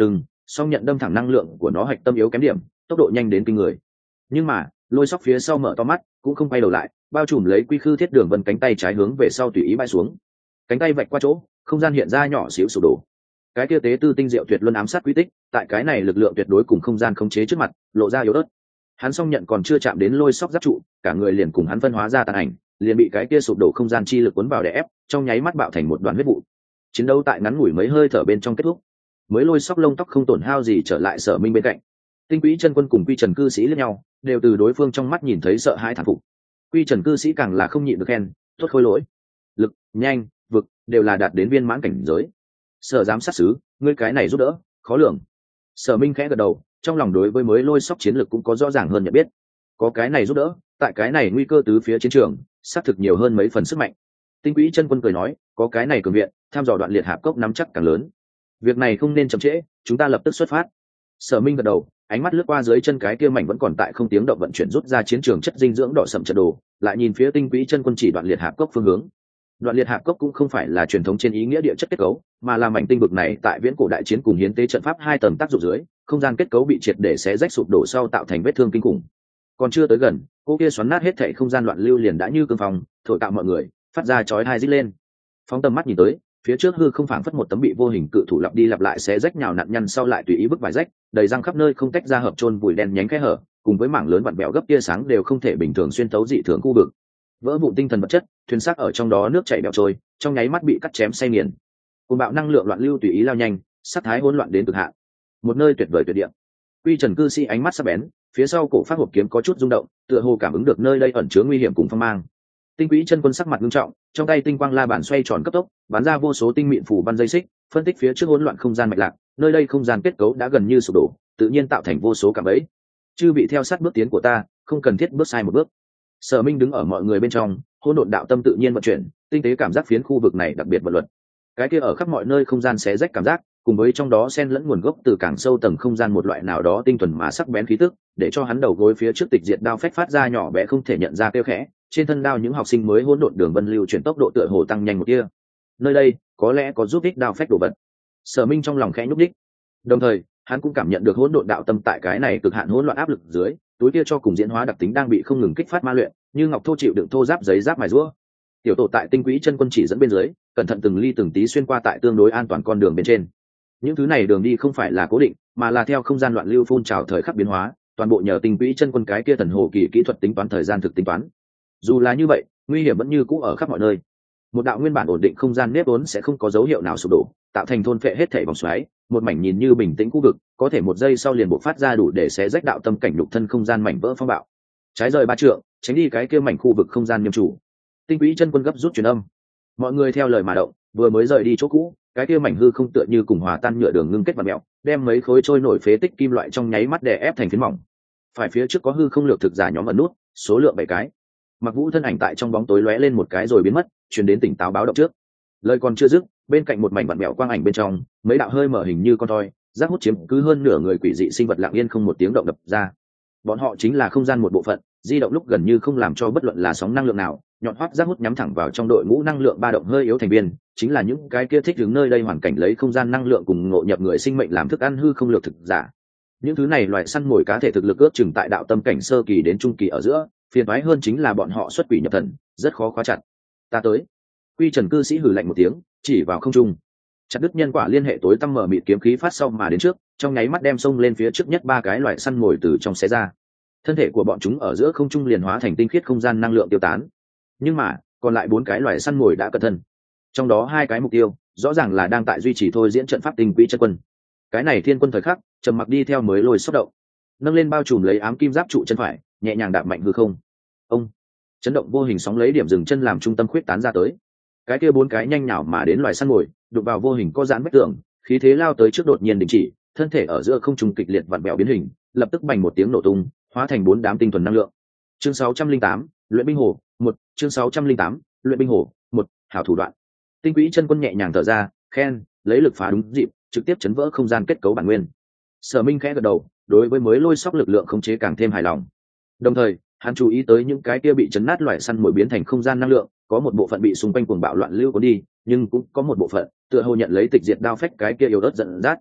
song nhận đâm thẳng năng lượng của nó hạch tâm yếu kém điểm, tốc độ nhanh đến kinh người. Nhưng mà lôi sóc phía sau mở to mắt, cũng không quay đầu lại, bao trùm lấy quy khư thiết đường vân cánh tay trái hướng về sau tùy ý bay xuống. Cánh tay vạch qua chỗ, không gian hiện ra nhỏ xíu sụp đổ. Cái kia tế tư tinh diệu tuyệt luân ám sát quy tích, tại cái này lực lượng tuyệt đối cùng không gian khống chế trước mặt, lộ ra yếu ớt. Hắn song nhận còn chưa chạm đến lôi sóc giáp trụ, cả người liền cùng hắn phân hóa ra tàn ảnh, liền bị cái kia sụp đổ không gian chi lực cuốn vào đè ép, trong nháy mắt bạo thành một đoàn huyết vụ. Chiến đấu tại ngắn ngủi mấy hơi thở bên trong kết thúc. Mới lôi sóc lông tóc không tổn hao gì trở lại Sở Minh bên cạnh. Tinh Quỹ chân quân cùng Quy Trần cư sĩ liếc nhau, đều từ đối phương trong mắt nhìn thấy sợ hãi thán phục. Quy Trần cư sĩ càng là không nhịn được khen, tốt khôi lỗi, lực, nhanh, vực, đều là đạt đến viên mãn cảnh giới. Sở giám sát sứ, ngươi cái này giúp đỡ, khó lường. Sở Minh khẽ gật đầu, trong lòng đối với mới lôi sóc chiến lược cũng có rõ ràng hơn nhận biết. Có cái này giúp đỡ, tại cái này nguy cơ tứ phía chiến trường, xác thực nhiều hơn mấy phần sức mạnh. Tinh Quỹ chân quân cười nói, có cái này cường viện, tham dò đoạn liệt hạp cốc nắm chắc càng lớn. Việc này không nên chậm trễ, chúng ta lập tức xuất phát. Sở Minh gật đầu, ánh mắt lướt qua dưới chân cái kia mảnh vẫn còn tại không tiếng động vận chuyển rút ra chiến trường chất dinh dưỡng đỏ sậm trận đồ, lại nhìn phía Tinh Quỹ chân quân chỉ đoạn liệt hạp cốc phương hướng. Đoạn liệt hạp cốc cũng không phải là truyền thống trên ý nghĩa địa chất kết cấu, mà là mảnh tinh vực này tại viễn cổ đại chiến cùng hiến tế trận pháp hai tầng tác dụng dưới, không gian kết cấu bị triệt để xé rách sụp đổ sau tạo thành vết thương kinh khủng. Còn chưa tới gần, cô kia xoắn nát hết thảy không gian loạn lưu liền đã như cương phong, thổi tạo mọi người, phát ra chói tai rít lên. Phóng tầm mắt nhìn tới, phía trước hư không phảng phất một tấm bị vô hình cự thủ lặp đi lặp lại xé rách nhào nặn nhăn sau lại tùy ý bức vài rách, đầy răng khắp nơi không tách ra hợp chôn vùi đen nhánh khe hở, cùng với mảng lớn vặn bèo gấp tia sáng đều không thể bình thường xuyên tấu dị thường khu vực. Vỡ vụn tinh thần vật chất, thuyền xác ở trong đó nước chảy bèo trôi, trong nháy mắt bị cắt chém xay nghiền. Cùng bạo năng lượng loạn lưu tùy ý lao nhanh, sát thái hỗn loạn đến cực hạn. Một nơi tuyệt vời tuyệt địa. Quy Trần cư sĩ ánh mắt sắc bén, phía sau cổ phát hộp kiếm có chút rung động, tựa hồ cảm ứng được nơi đây ẩn chứa nguy hiểm cùng phong mang. Tinh Quỹ chân quân sắc mặt nghiêm trọng, trong tay tinh quang la bàn xoay tròn cấp tốc, bắn ra vô số tinh mịn phủ văn dây xích, phân tích phía trước hỗn loạn không gian mạch lạc, nơi đây không gian kết cấu đã gần như sụp đổ, tự nhiên tạo thành vô số cạm bẫy. Chư bị theo sát bước tiến của ta, không cần thiết bước sai một bước. Sở Minh đứng ở mọi người bên trong, hỗn độn đạo tâm tự nhiên vận chuyển, tinh tế cảm giác phiến khu vực này đặc biệt vận luật. Cái kia ở khắp mọi nơi không gian xé rách cảm giác, cùng với trong đó xen lẫn nguồn gốc từ càng sâu tầng không gian một loại nào đó tinh thuần mà sắc bén khí tức, để cho hắn đầu gối phía trước tịch diệt đao phách phát ra nhỏ bé không thể nhận ra kêu khẽ, trên thân đao những học sinh mới hỗn độn đường vân lưu chuyển tốc độ tựa hồ tăng nhanh một tia. Nơi đây có lẽ có giúp ích đao phách đồ vật. Sở Minh trong lòng khẽ nhúc nhích. Đồng thời, hắn cũng cảm nhận được hỗn độn đạo tâm tại cái này cực hạn hỗn loạn áp lực dưới, túi kia cho cùng diễn hóa đặc tính đang bị không ngừng kích phát ma luyện, như ngọc thô chịu đựng thô giáp giấy giáp mài rũa. Tiểu tổ tại Tinh Quỹ chân quân chỉ dẫn bên dưới, cẩn thận từng ly từng tí xuyên qua tại tương đối an toàn con đường bên trên. Những thứ này đường đi không phải là cố định, mà là theo không gian loạn lưu phun trào thời khắc biến hóa, toàn bộ nhờ Tinh Quỹ chân quân cái kia thần hồ kỳ kỹ thuật tính toán thời gian thực tính toán. Dù là như vậy, nguy hiểm vẫn như cũ ở khắp mọi nơi. Một đạo nguyên bản ổn định không gian nếp vốn sẽ không có dấu hiệu nào sụp đổ, tạo thành thôn phệ hết thảy vòng xoáy, một mảnh nhìn như bình tĩnh khu vực, có thể một giây sau liền bộc phát ra đủ để xé rách đạo tâm cảnh nhục thân không gian mảnh vỡ phong bạo. Trái rời ba trượng, tránh đi cái kia mảnh khu vực không gian nghiêm chủ. Tinh Quỹ chân quân gấp rút truyền âm. Mọi người theo lời mà động, vừa mới rời đi chỗ cũ, cái kia mảnh hư không tựa như cùng hòa tan nhựa đường ngưng kết vật mèo, đem mấy khối trôi nổi phế tích kim loại trong nháy mắt đè ép thành phiến mỏng. Phải phía trước có hư không lược thực giả nhóm ẩn nút, số lượng bảy cái. Mặc Vũ thân ảnh tại trong bóng tối lóe lên một cái rồi biến mất, truyền đến tỉnh táo báo động trước. Lời còn chưa dứt, bên cạnh một mảnh vặn mèo quang ảnh bên trong, mấy đạo hơi mở hình như con thoi, giác hút chiếm cứ hơn nửa người quỷ dị sinh vật lặng yên không một tiếng động đập ra. Bọn họ chính là không gian một bộ phận, di động lúc gần như không làm cho bất luận là sóng năng lượng nào, nhọn hoắt giác hút nhắm thẳng vào trong đội ngũ năng lượng ba động hơi yếu thành viên, chính là những cái kia thích đứng nơi đây hoàn cảnh lấy không gian năng lượng cùng ngộ nhập người sinh mệnh làm thức ăn hư không lược thực giả. Những thứ này loài săn mồi cá thể thực lực ước chừng tại đạo tâm cảnh sơ kỳ đến trung kỳ ở giữa, phiền toái hơn chính là bọn họ xuất quỷ nhập thần, rất khó khóa chặt. Ta tới. Quy Trần cư sĩ hừ lạnh một tiếng, chỉ vào không trung. Chặt đứt nhân quả liên hệ tối tăm mở mịt kiếm khí phát sau mà đến trước, trong nháy mắt đem xông lên phía trước nhất ba cái loài săn mồi từ trong xé ra. Thân thể của bọn chúng ở giữa không trung liền hóa thành tinh khiết không gian năng lượng tiêu tán. Nhưng mà, còn lại bốn cái loài săn mồi đã cẩn thân. Trong đó hai cái mục tiêu, rõ ràng là đang tại duy trì thôi diễn trận pháp Tinh Quỹ chân quân. Cái này thiên quân thời khắc, trầm mặc đi theo mới lôi sốc động. Nâng lên bao trùm lấy ám kim giáp trụ chân phải, nhẹ nhàng đạp mạnh hư không. Ông chấn động vô hình sóng lấy điểm dừng chân làm trung tâm khuyết tán ra tới. Cái kia bốn cái nhanh nhảo mà đến loài săn mồi, đụng vào vô hình có giãn vách tường, khí thế lao tới trước đột nhiên đình chỉ, thân thể ở giữa không trung kịch liệt vặn bèo biến hình, lập tức bành một tiếng nổ tung, hóa thành bốn đám tinh thuần năng lượng. Chương sáu trăm linh tám, luyện binh hồ, một, chương sáu trăm linh tám, luyện binh hồ, một, hảo thủ đoạn. Tinh Quỹ chân quân nhẹ nhàng thở ra, khen, lấy lực phá đúng dịp, trực tiếp chấn vỡ không gian kết cấu bản nguyên. Sở Minh khẽ gật đầu, đối với mới lôi sóc lực lượng khống chế càng thêm hài lòng. Đồng thời, hắn chú ý tới những cái kia bị chấn nát loài săn mồi biến thành không gian năng lượng, có một bộ phận bị xung quanh cuồng bạo loạn lưu cuốn đi, nhưng cũng có một bộ phận tựa hồ nhận lấy tịch diệt đao phách cái kia yếu ớt giận dắt.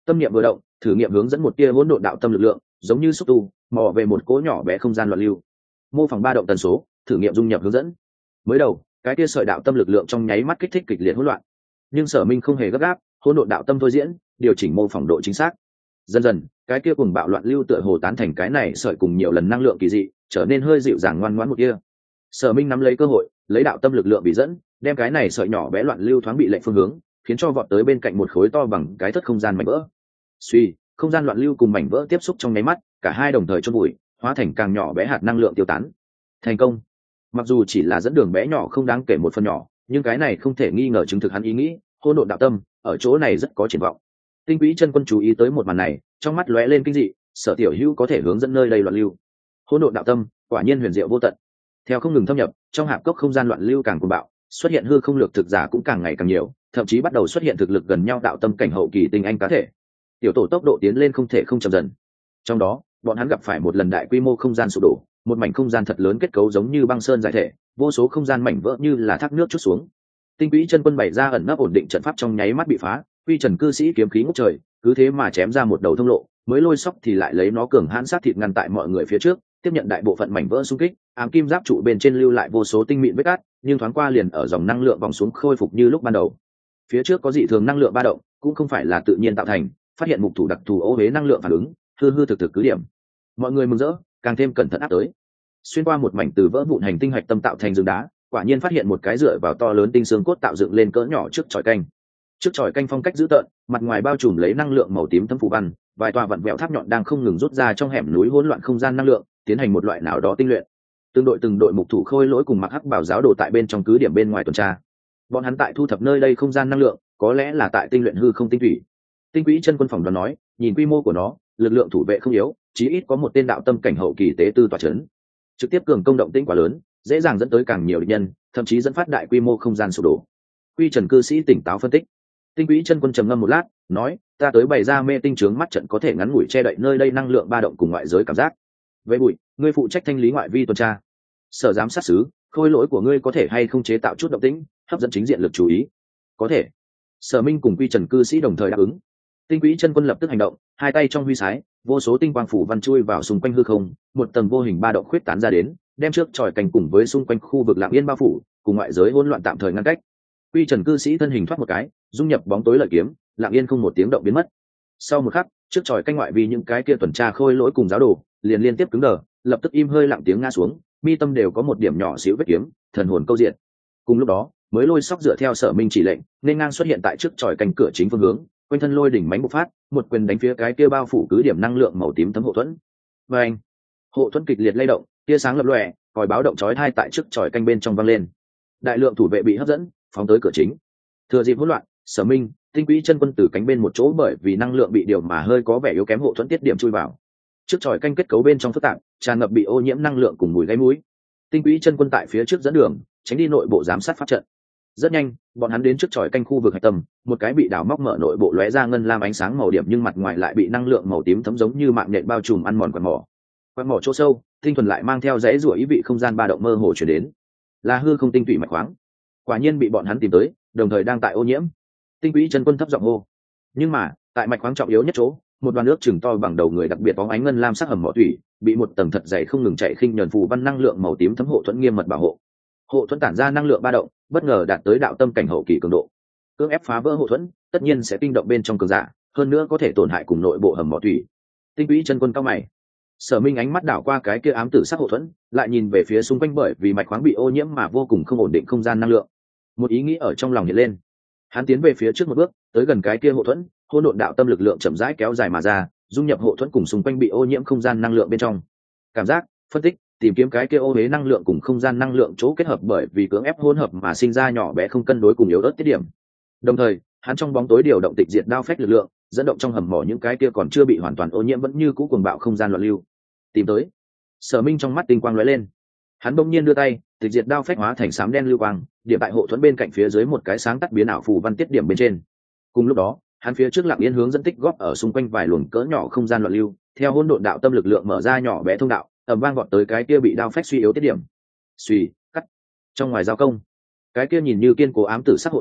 Tâm niệm vừa động, thử nghiệm hướng dẫn một tia hỗn độn đạo tâm lực lượng, giống như xúc tu mò về một cỗ nhỏ bé không gian loạn lưu, mô phỏng ba động tần số, thử nghiệm dung nhập hướng dẫn. Mới đầu cái tia sợi đạo tâm lực lượng trong nháy mắt kích thích kịch liệt hỗn loạn, nhưng Sở Minh không hề gấp gáp, hỗn độn đạo tâm thôi diễn, điều chỉnh mô phỏng độ chính xác. Dần dần cái kia cùng bạo loạn lưu tựa hồ tán thành cái này sợi cùng nhiều lần năng lượng kỳ dị, trở nên hơi dịu dàng ngoan ngoãn một kia. Sở Minh nắm lấy cơ hội, lấy đạo tâm lực lượng bị dẫn, đem cái này sợi nhỏ bé loạn lưu thoáng bị lệnh phương hướng, khiến cho vọt tới bên cạnh một khối to bằng cái thất không gian mảnh vỡ. Suy, không gian loạn lưu cùng mảnh vỡ tiếp xúc trong nháy mắt, cả hai đồng thời chôn vùi, hóa thành càng nhỏ bé hạt năng lượng tiêu tán. Thành công. Mặc dù chỉ là dẫn đường bé nhỏ không đáng kể một phần nhỏ, nhưng cái này không thể nghi ngờ chứng thực hắn ý nghĩ, hỗn độn đạo tâm ở chỗ này rất có triển vọng. Tinh Quỹ Chân Quân chú ý tới một màn này, trong mắt lóe lên kinh dị, Sở Tiểu Hữu có thể hướng dẫn nơi đây loạn lưu. Hỗn độn đạo tâm, quả nhiên huyền diệu vô tận. Theo không ngừng thâm nhập, trong hạp cốc không gian loạn lưu càng cuồng bạo, xuất hiện hư không lược thực giả cũng càng ngày càng nhiều, thậm chí bắt đầu xuất hiện thực lực gần nhau đạo tâm cảnh hậu kỳ tinh anh cá thể. Tiểu tổ tốc độ tiến lên không thể không chậm dần. Trong đó, bọn hắn gặp phải một lần đại quy mô không gian sụp đổ, một mảnh không gian thật lớn kết cấu giống như băng sơn giải thể, vô số không gian mảnh vỡ như là thác nước trút xuống. Tinh Quỹ Chân Quân bày ra ẩn nấp ổn định trận pháp trong nháy mắt bị phá, Quy Trần cư sĩ kiếm khí ngút trời, cứ thế mà chém ra một đầu thông lộ, mới lôi sóc thì lại lấy nó cường hãn sát thịt ngăn tại mọi người phía trước, tiếp nhận đại bộ phận mảnh vỡ xung kích, ám kim giáp trụ bên trên lưu lại vô số tinh mịn vết cát, nhưng thoáng qua liền ở dòng năng lượng vòng xuống khôi phục như lúc ban đầu. Phía trước có dị thường năng lượng ba động, cũng không phải là tự nhiên tạo thành, phát hiện mục thủ đặc thù ô hế năng lượng phản ứng, hư hư thực thực cứ điểm. Mọi người mừng rỡ, càng thêm cẩn thận áp tới. Xuyên qua một mảnh từ vỡ vụn hành tinh hạch tâm tạo thành rừng đá, quả nhiên phát hiện một cái dựa vào to lớn tinh xương cốt tạo dựng lên cỡ nhỏ trước chòi canh. Trước chòi canh phong cách dữ tợn, mặt ngoài bao trùm lấy năng lượng màu tím thấm phù văn, vài tòa vặn vẹo tháp nhọn đang không ngừng rút ra trong hẻm núi hỗn loạn không gian năng lượng, tiến hành một loại nào đó tinh luyện. Từng đội từng đội mục thủ khôi lỗi cùng mặc hắc bảo giáo đồ tại bên trong cứ điểm bên ngoài tuần tra. Bọn hắn tại thu thập nơi đây không gian năng lượng, có lẽ là tại tinh luyện hư không tinh thủy. Tinh Quỹ Chân Quân phòng đoán nói, nhìn quy mô của nó, lực lượng thủ vệ không yếu, chí ít có một tên đạo tâm cảnh hậu kỳ tế tư tọa chấn. Trực tiếp cường công động tĩnh quá lớn, dễ dàng dẫn tới càng nhiều địch nhân, thậm chí dẫn phát đại quy mô không gian sụp đổ. Quy Trần cư sĩ tỉnh táo phân tích. Tinh Quỹ Chân Quân trầm ngâm một lát, nói, ta tới bày ra mê tinh trướng mắt trận có thể ngắn ngủi che đậy nơi đây năng lượng ba động cùng ngoại giới cảm giác. Với bụi, ngươi phụ trách thanh lý ngoại vi tuần tra. Sở giám sát sứ, khôi lỗi của ngươi có thể hay không chế tạo chút động tĩnh, hấp dẫn chính diện lực chú ý. Có thể. Sở Minh cùng Quy Trần cư sĩ đồng thời đáp ứng. Tinh Quỹ Chân Quân lập tức hành động, hai tay trong huy sái, vô số tinh quang phủ văn chui vào xung quanh hư không, một tầng vô hình ba động khuyết tán ra đến, đem trước chòi cành cùng với xung quanh khu vực lặng yên bao phủ, cùng ngoại giới hỗn loạn tạm thời ngăn cách. Quy Trần cư sĩ thân hình thoát một cái, dung nhập bóng tối lợi kiếm, lặng yên không một tiếng động biến mất. Sau một khắc, trước chòi canh ngoại vì những cái kia tuần tra khôi lỗi cùng giáo đồ, liền liên tiếp cứng đờ, lập tức im hơi lặng tiếng ngã xuống, mi tâm đều có một điểm nhỏ xíu vết kiếm, thần hồn câu diện. Cùng lúc đó, mới lôi sóc dựa theo Sở Minh chỉ lệnh, nên ngang xuất hiện tại trước chòi canh cửa chính phương hướng, quanh thân lôi đỉnh mánh bộc phát, một quyền đánh phía cái kia bao phủ cứ điểm năng lượng màu tím thấm hộ thuẫn. Và anh, hộ thuẫn kịch liệt lay động, tia sáng lập lòe, còi báo động chói tai tại trước chòi canh bên trong vang lên. Đại lượng thủ vệ bị hấp dẫn, phóng tới cửa chính. Thừa dịp hỗn loạn, Sở Minh, Tinh Quỹ Chân Quân từ cánh bên một chỗ bởi vì năng lượng bị điều mà hơi có vẻ yếu kém hộ thuẫn tiết điểm chui vào. Trước chòi canh kết cấu bên trong phức tạp, tràn ngập bị ô nhiễm năng lượng cùng mùi gáy mũi. Tinh Quỹ Chân Quân tại phía trước dẫn đường, tránh đi nội bộ giám sát pháp trận. Rất nhanh, bọn hắn đến trước chòi canh khu vực hạch tâm, một cái bị đào móc mở nội bộ lóe ra ngân lam ánh sáng màu điểm nhưng mặt ngoài lại bị năng lượng màu tím thấm giống như mạng nhện bao trùm ăn mòn quạt mỏ. Quạt mỏ chỗ sâu, tinh thuần lại mang theo dãy rủa ý vị không gian ba động mơ hồ chuyển đến. Là hư không tinh thủy mạch khoáng. Quả nhiên bị bọn hắn tìm tới, đồng thời đang tại ô nhiễm. Tinh Quỹ Chân Quân thấp giọng hô. Nhưng mà, tại mạch khoáng trọng yếu nhất chỗ, một đoàn nước chừng to bằng đầu người đặc biệt bóng ánh ngân lam sắc hầm mỏ thủy, bị một tầng thật dày không ngừng chạy khinh nhẫn phù văn năng lượng màu tím thấm hộ thuẫn nghiêm mật bảo hộ. Hộ thuẫn tản ra năng lượng ba động, bất ngờ đạt tới đạo tâm cảnh hậu kỳ cường độ. Cưỡng ép phá vỡ hộ thuẫn, tất nhiên sẽ kinh động bên trong cường giả, hơn nữa có thể tổn hại cùng nội bộ hầm mỏ thủy. Tinh Quỹ Chân Quân cao mày. Sở Minh ánh mắt đảo qua cái kia ám tử sắc hộ thuẫn, lại nhìn về phía xung quanh bởi vì mạch khoáng bị ô nhiễm mà vô cùng không ổn định không gian năng lượng. Một ý nghĩ ở trong lòng hiện lên. Hắn tiến về phía trước một bước, tới gần cái kia hộ thuẫn, hỗn độn đạo tâm lực lượng chậm rãi kéo dài mà ra, dung nhập hộ thuẫn cùng xung quanh bị ô nhiễm không gian năng lượng bên trong. Cảm giác, phân tích, tìm kiếm cái kia ô huế năng lượng cùng không gian năng lượng chỗ kết hợp bởi vì cưỡng ép hỗn hợp mà sinh ra nhỏ bé không cân đối cùng yếu ớt tiết điểm. Đồng thời, hắn trong bóng tối điều động tịch diệt đao phách lực lượng, dẫn động trong hầm mỏ những cái kia còn chưa bị hoàn toàn ô nhiễm vẫn như cũ cuồng bạo không gian loạn lưu. Tìm tới. Sở Minh trong mắt tinh quang lóe lên. Hắn bỗng nhiên đưa tay, tịch diệt đao phách hóa thành xám đen lưu quang, điểm tại hộ thuẫn bên cạnh phía dưới một cái sáng tắt biến ảo phù văn tiết điểm bên trên. Cùng lúc đó, hắn phía trước lặng yên hướng dẫn tích góp ở xung quanh vài luồng cỡ nhỏ không gian loạn lưu, theo hỗn độn đạo tâm lực lượng mở ra nhỏ bé thông đạo, ầm vang vọt tới cái kia bị đao phách suy yếu tiết điểm. Suy, cắt. Trong ngoài giao công, cái kia nhìn như kiên cố ám tử sắc hộ thuẫn,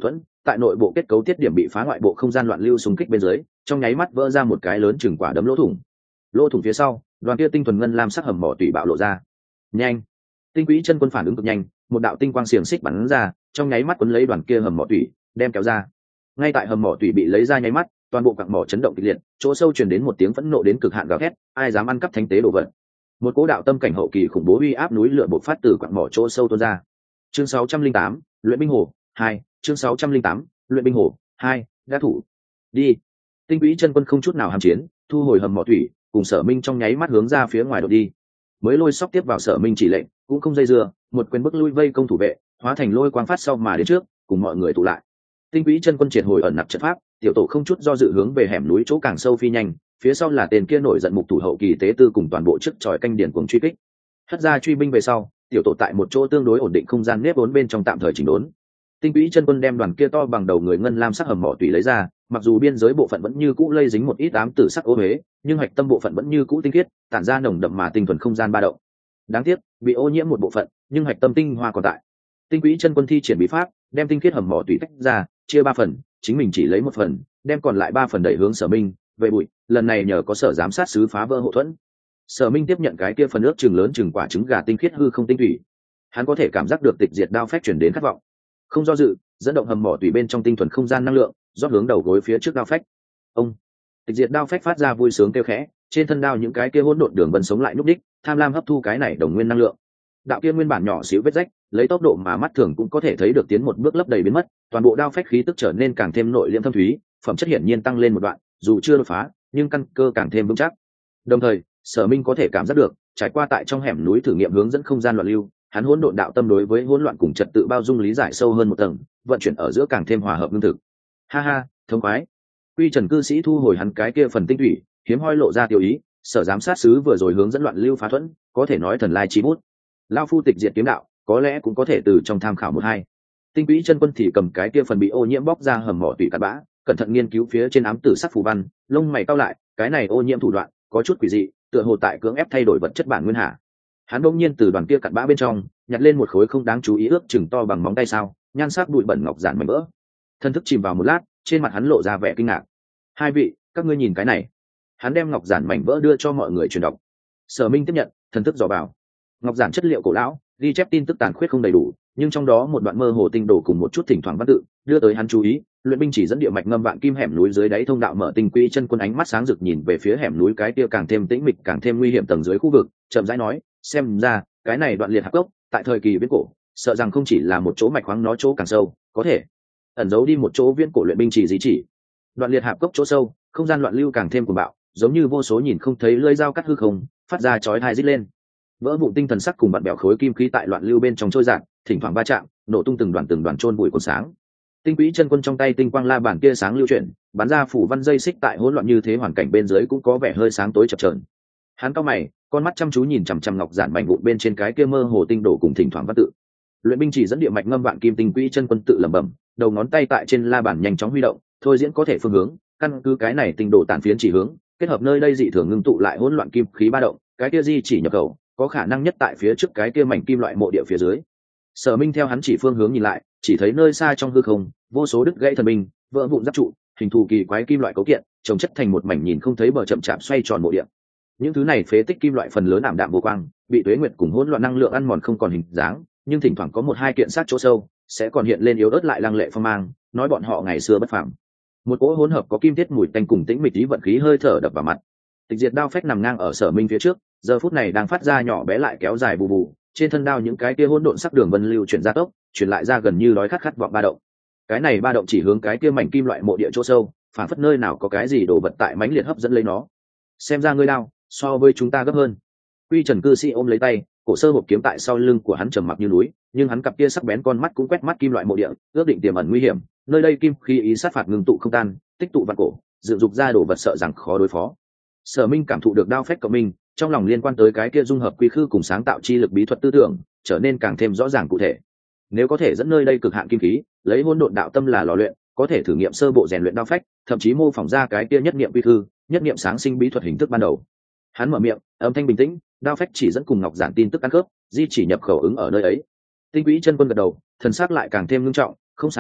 tại nội bộ kết cấu tiết điểm bị phá ngoại bộ không gian loạn lưu xung kích bên dưới, trong nháy mắt vỡ ra một cái lớn chừng quả đấm lỗ thủng. Lỗ thủng phía sau, đoàn kia tinh thuần ngân lam sắc hầm mỏ tủy bạo lộ ra. Nhanh! Tinh Quỹ Chân Quân phản ứng cực nhanh, một đạo tinh quang xiềng xích bắn ra, trong nháy mắt cuốn lấy đoàn kia hầm mỏ tủy, đem kéo ra. Ngay tại hầm mỏ tủy bị lấy ra nháy mắt, toàn bộ quặng mỏ chấn động kịch liệt, chỗ sâu truyền đến một tiếng phẫn nộ đến cực hạn gào thét, ai dám ăn cắp thánh tế đồ vật. Một cỗ đạo tâm cảnh hậu kỳ khủng bố uy áp núi lửa bộc phát từ quặng mỏ chỗ sâu tuôn ra. Chương sáu trăm linh tám, luyện binh hồ hai, chương sáu trăm linh tám, luyện binh hồ hai, đã thủ. Đi. Tinh Quỹ Chân Quân không chút nào hàm chiến, thu hồi hầm mỏ thủy, cùng Sở Minh trong nháy mắt hướng ra phía ngoài đột đi. Mới lôi sóc tiếp vào Sở Minh chỉ lệnh, cũng không dây dưa, một quyền bức lui vây công thủ vệ, hóa thành lôi quang phát sau mà đến trước, cùng mọi người tụ lại. Tinh Quỹ Chân Quân triệt hồi ẩn nặc trận pháp, tiểu tổ không chút do dự hướng về hẻm núi chỗ càng sâu phi nhanh, phía sau là tên kia nổi giận mục thủ hậu kỳ tế tư cùng toàn bộ chức tròi canh điển cuồng truy kích. Hất ra truy binh về sau, tiểu tổ tại một chỗ tương đối ổn định không gian nếp vốn bên trong tạm thời chỉnh đốn. Tinh Quỹ Chân Quân đem đoàn kia to bằng đầu người ngân lam sắc hầm mỏ tùy lấy ra, mặc dù biên giới bộ phận vẫn như cũ lây dính một ít ám tử sắc ô huế, nhưng hạch tâm bộ phận vẫn như cũ tinh khiết, tản ra nồng đậm mà tinh thuần không gian ba động. Đáng tiếc, bị ô nhiễm một bộ phận, nhưng hạch tâm tinh hoa còn tại. Tinh Quỹ Chân Quân thi triển bí pháp, đem tinh khiết hầm mỏ tùy tách ra, chia ba phần, chính mình chỉ lấy một phần, đem còn lại ba phần đẩy hướng Sở Minh, về bụi, lần này nhờ có sở giám sát sứ phá vỡ hậu thuẫn. Sở Minh tiếp nhận cái kia phần ước chừng lớn chừng quả trứng gà tinh khiết hư không tinh thủy. Hắn có thể cảm giác được tịch diệt đao phách chuyển đến khát vọng, không do dự, dẫn động hầm mỏ tùy bên trong tinh thuần không gian năng lượng, rót hướng đầu gối phía trước đao phách. Ông tịch diệt đao phách phát ra vui sướng kêu khẽ, trên thân đao những cái kia hỗn độn đường vân sống lại núp đích, tham lam hấp thu cái này đồng nguyên năng lượng. Đạo kia nguyên bản nhỏ xíu vết rách, lấy tốc độ mà mắt thường cũng có thể thấy được tiến một bước lấp đầy biến mất, toàn bộ đao phách khí tức trở nên càng thêm nội liễm thâm thúy, phẩm chất hiển nhiên tăng lên một đoạn, dù chưa đột phá, nhưng căn cơ càng thêm vững chắc. Đồng thời, Sở Minh có thể cảm giác được, trải qua tại trong hẻm núi thử nghiệm hướng dẫn không gian loạn lưu, hắn hỗn độn đạo tâm đối với hỗn loạn cùng trật tự bao dung lý giải sâu hơn một tầng, vận chuyển ở giữa càng thêm hòa hợp lương thực. Ha ha, thông khoái. Quy Trần cư sĩ thu hồi hắn cái kia phần tinh thủy, hiếm hoi lộ ra tiêu ý, sở giám sát sứ vừa rồi hướng dẫn loạn lưu phá thuẫn, có thể nói thần lai chi bút. Lao phu tịch diệt kiếm đạo, có lẽ cũng có thể từ trong tham khảo một hai. Tinh Quỹ Chân Quân thì cầm cái kia phần bị ô nhiễm bóc ra hầm mỏ tùy cát bã, cẩn thận nghiên cứu phía trên ám tử sắc phù văn, lông mày cau lại, cái này ô nhiễm thủ đoạn có chút quỷ dị, tựa hồ tại cưỡng ép thay đổi vật chất bản nguyên hạ. Hắn bỗng nhiên từ đoàn kia cặn bã bên trong nhặt lên một khối không đáng chú ý ước chừng to bằng móng tay sao, nhan sắc bụi bẩn ngọc giản mảnh vỡ. Thân thức chìm vào một lát, trên mặt hắn lộ ra vẻ kinh ngạc. Hai vị, các ngươi nhìn cái này. Hắn đem ngọc giản mảnh vỡ đưa cho mọi người truyền đọc. Sở Minh tiếp nhận, thân thức dò vào. Ngọc giản chất liệu cổ lão, ghi chép tin tức tàn khuyết không đầy đủ, nhưng trong đó một đoạn mơ hồ tinh đồ cùng một chút thỉnh thoảng văn tự đưa tới hắn chú ý. Luyện binh chỉ dẫn địa mạch ngâm vạn kim hẻm núi dưới đáy thông đạo mở. Tinh Quỹ Chân Quân ánh mắt sáng rực nhìn về phía hẻm núi cái kia càng thêm tĩnh mịch càng thêm nguy hiểm tầng dưới khu vực, chậm rãi nói, xem ra cái này đoạn liệt hạp cốc tại thời kỳ viễn cổ sợ rằng không chỉ là một chỗ mạch khoáng, nó chỗ càng sâu có thể ẩn giấu đi một chỗ viễn cổ luyện binh chỉ di chỉ. Đoạn liệt hạp cốc chỗ sâu, không gian loạn lưu càng thêm cuồng bạo, giống như vô số nhìn không thấy lưỡi dao cắt hư không, phát ra chói tai rít lên. Vỡ vụn tinh thần sắc cùng bạn bèo khối kim khí tại loạn lưu bên trong trôi dạt, thỉnh thoảng va chạm, nổ tung từng đoàn từng đoàn trôn bụi cuốn sáng. Tinh Quỹ Chân Quân trong tay tinh quang la bản kia sáng lưu chuyển, bắn ra phủ văn dây xích tại hỗn loạn như thế hoàn cảnh bên dưới cũng có vẻ hơi sáng tối chập chờn. Hắn cau mày, con mắt chăm chú nhìn chằm chằm ngọc giản mảnh vụn bên trên cái kia mơ hồ tinh đồ cùng thỉnh thoảng văn tự. Luyện binh chỉ dẫn địa mạch ngâm vạn kim. Tinh Quỹ Chân Quân tự lẩm bẩm, đầu ngón tay tại trên la bàn nhanh chóng huy động, thôi diễn có thể phương hướng, căn cứ cái này tinh đồ tản phiến chỉ hướng, kết hợp nơi đây dị thường ngưng tụ lại hỗn loạn kim khí ba động, cái kia di chỉ nhập khẩu, có khả năng nhất tại phía trước cái kia mảnh kim loại mộ địa phía dưới. Sở Minh theo hắn chỉ phương hướng nhìn lại, chỉ thấy nơi xa trong hư không, vô số đứt gãy thần binh, vỡ vụn giáp trụ, hình thù kỳ quái kim loại cấu kiện, chồng chất thành một mảnh nhìn không thấy bờ chậm chạp xoay tròn mộ địa. Những thứ này phế tích kim loại phần lớn ảm đạm vô quang, bị tuế nguyệt cùng hỗn loạn năng lượng ăn mòn không còn hình dáng, nhưng thỉnh thoảng có một hai kiện sát chỗ sâu sẽ còn hiện lên yếu ớt lại lăng lệ phong mang, nói bọn họ ngày xưa bất phàm. Một cỗ hỗn hợp có kim thiết mùi tanh cùng tĩnh mịch tí vận khí hơi thở đập vào mặt. Tịch diệt đao phách nằm ngang ở Sở Minh phía trước, giờ phút này đang phát ra nhỏ bé lại kéo dài bù bù, trên thân đao những cái kia hỗn độn sắc đường vân lưu chuyển ra tốc, chuyển lại ra gần như đói khát khát vọng ba động. Cái này ba động chỉ hướng cái kia mảnh kim loại mộ địa chỗ sâu, phản phất nơi nào có cái gì đồ vật tại mãnh liệt hấp dẫn lấy nó. Xem ra ngươi đao so với chúng ta gấp hơn. Quy Trần cư sĩ ôm lấy tay, cổ sơ hộp kiếm tại sau lưng của hắn trầm mặc như núi, nhưng hắn cặp kia sắc bén con mắt cũng quét mắt kim loại mộ địa, ước định tiềm ẩn nguy hiểm, nơi đây kim khí ý sát phạt ngừng tụ không tan, tích tụ vạn cổ, dựng dục ra đồ vật sợ rằng khó đối phó. Sở Minh cảm thụ được đao phách của mình, trong lòng liên quan tới cái kia dung hợp quy khư cùng sáng tạo chi lực bí thuật tư tưởng, trở nên càng thêm rõ ràng cụ thể. Nếu có thể dẫn nơi đây cực hạn kim khí, lấy hỗn độn đạo tâm là lò luyện, có thể thử nghiệm sơ bộ rèn luyện đao phách, thậm chí mô phỏng ra cái kia nhất niệm quy khư, nhất niệm sáng sinh bí thuật hình thức ban đầu. Hắn mở miệng, âm thanh bình tĩnh, đao phách chỉ dẫn cùng ngọc giản tin tức ăn khớp, di chỉ nhập khẩu ứng ở nơi ấy. Tinh Quỹ Chân Quân gật đầu, thần sắc lại càng thêm nghiêm trọng, không sai,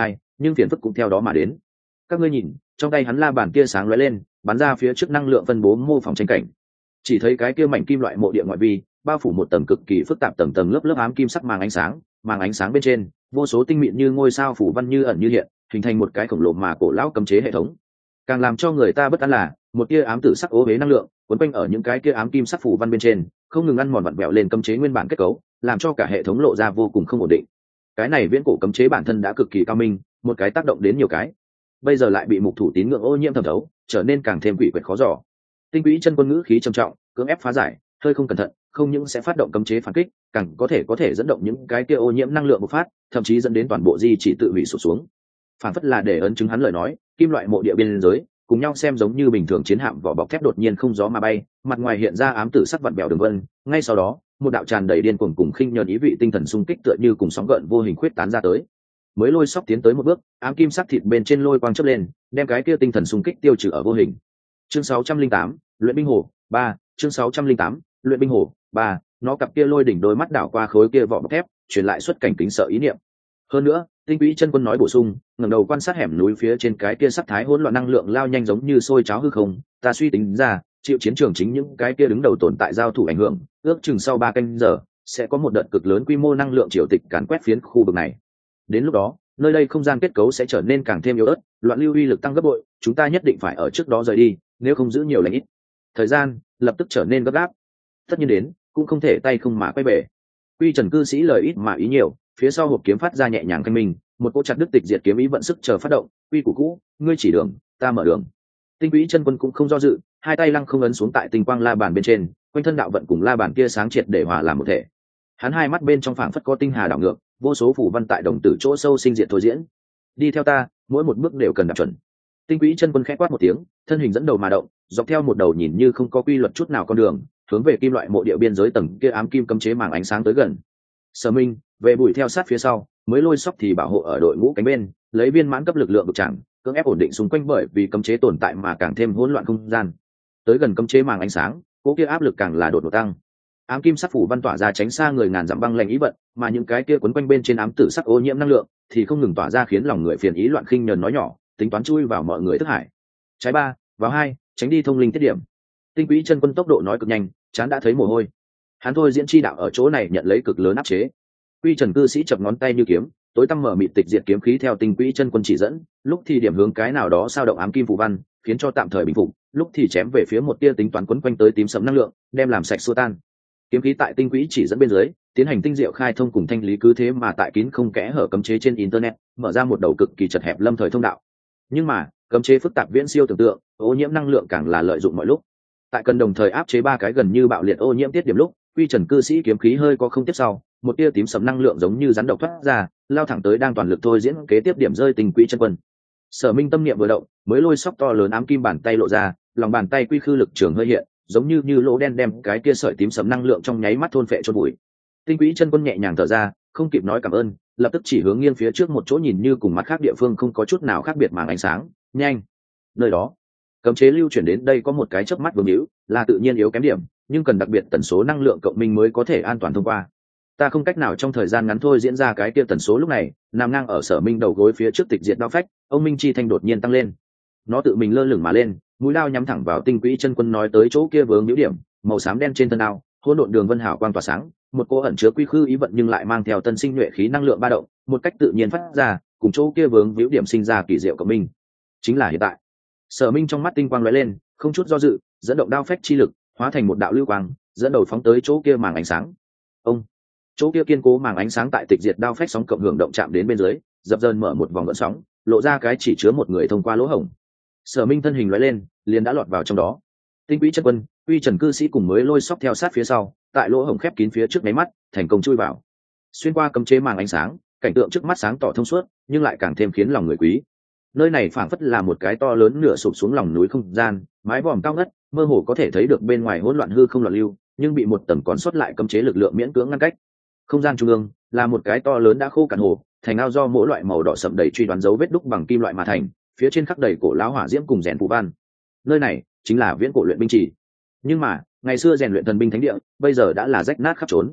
nhưng phiền phức cũng theo đó mà đến. Các ngươi nhìn, trong tay hắn la bàn kia sáng lóe lên, bắn ra phía trước năng lượng phân bố mô phỏng tranh cảnh. Chỉ thấy cái kia mảnh kim loại mộ địa ngoại vi bao phủ một tầng cực kỳ phức tạp tầng tầng lớp lớp ám kim sắc màng ánh sáng, màng ánh sáng bên trên vô số tinh mịn như ngôi sao phủ văn như ẩn như hiện, hình thành một cái khổng lồ mà cổ lão cấm chế hệ thống. Càng làm cho người ta bất an là một tia ám tử sắc ố huế năng lượng quấn quanh ở những cái tia ám kim sắc phủ văn bên trên, không ngừng ăn mòn vặn vẹo lên cấm chế nguyên bản kết cấu, làm cho cả hệ thống lộ ra vô cùng không ổn định. Cái này viễn cổ cấm chế bản thân đã cực kỳ cao minh, một cái tác động đến nhiều cái, bây giờ lại bị mục thủ tín ngưỡng ô nhiễm thẩm thấu, trở nên càng thêm quỷ quyệt khó dò. Tinh quỹ chân quân ngữ khí trầm trọng, cưỡng ép phá giải, hơi không cẩn thận không những sẽ phát động cấm chế phản kích, càng có thể có thể dẫn động những cái kia ô nhiễm năng lượng bộc phát, thậm chí dẫn đến toàn bộ di chỉ tự hủy sụp xuống. Phản phất là để ấn chứng hắn lời nói, kim loại mộ địa biên giới cùng nhau xem giống như bình thường chiến hạm vỏ bọc thép đột nhiên không gió mà bay, mặt ngoài hiện ra ám tử sắc vặn bèo đường vân, ngay sau đó một đạo tràn đầy điên cuồng cùng khinh nhờn ý vị tinh thần xung kích tựa như cùng sóng gợn vô hình khuyết tán ra tới. Mới lôi sóc tiến tới một bước, ám kim sắc thịt bên trên lôi quang chớp lên, đem cái kia tinh thần xung kích tiêu trừ ở vô hình. Chương sáu trăm linh tám, luyện binh hồ ba. Chương sáu trăm linh tám, luyện binh hồ ba. Nó cặp kia lôi đỉnh đôi mắt đảo qua khối kia vỏ bọc thép, truyền lại xuất cảnh kính sợ ý niệm. Hơn nữa, tinh quỹ chân quân nói bổ sung, ngẩng đầu quan sát hẻm núi phía trên cái kia sắc thái hỗn loạn năng lượng lao nhanh giống như sôi cháo hư không, ta suy tính ra, chịu chiến trường chính những cái kia đứng đầu tồn tại giao thủ ảnh hưởng, ước chừng sau ba canh giờ sẽ có một đợt cực lớn quy mô năng lượng triều tịch càn quét phiến khu vực này. Đến lúc đó, nơi đây không gian kết cấu sẽ trở nên càng thêm yếu ớt, loạn lưu uy lực tăng gấp bội, chúng ta nhất định phải ở trước đó rời đi, nếu không giữ nhiều lành ít. Thời gian lập tức trở nên gấp gáp. Tất nhiên đến, cũng không thể tay không mà quay về. Quy Trần cư sĩ lời ít mà ý nhiều, phía sau hộp kiếm phát ra nhẹ nhàng canh mình, một cỗ chặt đứt tịch diệt kiếm ý vận sức chờ phát động. Quy củ cũ, ngươi chỉ đường, ta mở đường. Tinh quỹ chân quân cũng không do dự, hai tay lăng không ấn xuống tại tinh quang la bàn bên trên, quanh thân đạo vận cùng la bàn kia sáng triệt để hòa làm một thể. Hắn hai mắt bên trong phảng phất có tinh hà đảo ngược, vô số phủ văn tại đồng tử chỗ sâu sinh diệt thôi diễn. Đi theo ta, mỗi một bước đều cần đạt chuẩn. Tinh quỹ chân quân khẽ quát một tiếng, thân hình dẫn đầu mà động, dọc theo một đầu nhìn như không có quy luật chút nào con đường, hướng về kim loại mộ địa biên giới tầng kia ám kim cấm chế màng ánh sáng tới gần. Sở Minh về bùi theo sát phía sau, mới lôi sóc thì bảo hộ ở đội ngũ cánh bên, lấy viên mãn cấp lực lượng vực chẳng, cưỡng ép ổn định xung quanh bởi vì cấm chế tồn tại mà càng thêm hỗn loạn không gian. Tới gần cấm chế màng ánh sáng, cỗ kia áp lực càng là đột ngột tăng. Ám kim sắc phủ văn tỏa ra tránh xa người ngàn dặm băng lạnh ý vận, mà những cái kia quấn quanh bên trên ám tử sắc ô nhiễm năng lượng thì không ngừng tỏa ra khiến lòng người phiền ý loạn khinh nhờn nói nhỏ, tính toán chui vào mọi người thức hải. Trái ba, vào hai, tránh đi thông linh tiết điểm. Tinh quỹ chân quân tốc độ nói cực nhanh, chán đã thấy mồ hôi. Hắn thôi diễn chi đạo ở chỗ này nhận lấy cực lớn áp chế. Quy Trần cư sĩ chập ngón tay như kiếm, tối tăm mở mịt tịch diệt kiếm khí theo tinh quỹ chân quân chỉ dẫn, lúc thì điểm hướng cái nào đó sao động ám kim phù văn, khiến cho tạm thời bình phục, lúc thì chém về phía một tia tính toán quấn quanh tới tím sẫm năng lượng, đem làm sạch xua tan. Kiếm khí tại tinh quỹ chỉ dẫn bên dưới, tiến hành tinh diệu khai thông cùng thanh lý, cứ thế mà tại kín không kẽ hở cấm chế trên internet, mở ra một đầu cực kỳ chật hẹp lâm thời thông đạo. Nhưng mà, cấm chế phức tạp viễn siêu tưởng tượng, ô nhiễm năng lượng càng là lợi dụng mọi lúc. Tại cần đồng thời áp chế ba cái gần như bạo liệt ô nhiễm tiết điểm lúc, Quy Trần cư sĩ kiếm khí hơi có không tiếp sau, một tia tím sẫm năng lượng giống như rắn độc thoát ra, lao thẳng tới đang toàn lực thôi diễn kế tiếp điểm rơi tinh quỹ chân quân. Sở Minh tâm niệm vừa động, mới lôi sóc to lớn ám kim bàn tay lộ ra, lòng bàn tay quy khư lực trường hơi hiện, giống như như lỗ đen đem cái kia sợi tím sẫm năng lượng trong nháy mắt thôn phệ chôn bụi. Tinh quỹ chân quân nhẹ nhàng thở ra, không kịp nói cảm ơn, lập tức chỉ hướng nghiêng phía trước một chỗ nhìn như cùng mặt khác địa phương không có chút nào khác biệt màng ánh sáng, nhanh. Nơi đó, cấm chế lưu chuyển đến đây có một cái chớp mắt vương hữu, là tự nhiên yếu kém điểm, nhưng cần đặc biệt tần số năng lượng cộng minh mới có thể an toàn thông qua. Ta không cách nào trong thời gian ngắn thôi diễn ra cái kia tần số lúc này, nằm ngang ở Sở Minh đầu gối phía trước tịch diệt đao phách, ông Minh chi thanh đột nhiên tăng lên. Nó tự mình lơ lửng mà lên, mũi đao nhắm thẳng vào tinh quỹ chân quân nói tới chỗ kia vướng hữu điểm, màu xám đen trên thân đao, hỗn độn đường vân hào quang tỏa sáng, một cô ẩn chứa quy khư ý vận nhưng lại mang theo tân sinh nhuệ khí năng lượng ba động, một cách tự nhiên phát ra, cùng chỗ kia vướng hữu điểm sinh ra kỳ diệu cộng minh. Chính là hiện tại. Sở Minh trong mắt tinh quang lóe lên, không chút do dự, dẫn động đao phách chi lực, hóa thành một đạo lưu quang, dẫn đầu phóng tới chỗ kia màng ánh sáng. Ông, chỗ kia kiên cố màng ánh sáng tại tịch diệt đao phách sóng cộng hưởng động chạm đến bên dưới, dập dờn mở một vòng gợn sóng, lộ ra cái chỉ chứa một người thông qua lỗ hổng. Sở Minh thân hình lóe lên, liền đã lọt vào trong đó. Tinh quỹ chân quân, Quy Trần cư sĩ cùng mới lôi sóc theo sát phía sau, tại lỗ hổng khép kín phía trước máy mắt, thành công chui vào. Xuyên qua cấm chế màng ánh sáng, cảnh tượng trước mắt sáng tỏ thông suốt, nhưng lại càng thêm khiến lòng người quý. Nơi này phảng phất là một cái to lớn nửa sụp xuống lòng núi không gian, mái vòm cao ngất, mơ hồ có thể thấy được bên ngoài hỗn loạn hư không loạn lưu, nhưng bị một tầng còn sót lại cấm chế lực lượng miễn cưỡng ngăn cách. Không gian trung ương là một cái to lớn đã khô cạn hồ, thành ao do mỗi loại màu đỏ sậm đầy truy đoán dấu vết đúc bằng kim loại mà thành, phía trên khắc đầy cổ lão hỏa diễm cùng rèn phù văn. Nơi này chính là viễn cổ luyện binh trì. Nhưng mà, ngày xưa rèn luyện thần binh thánh địa, bây giờ đã là rách nát khắp trốn.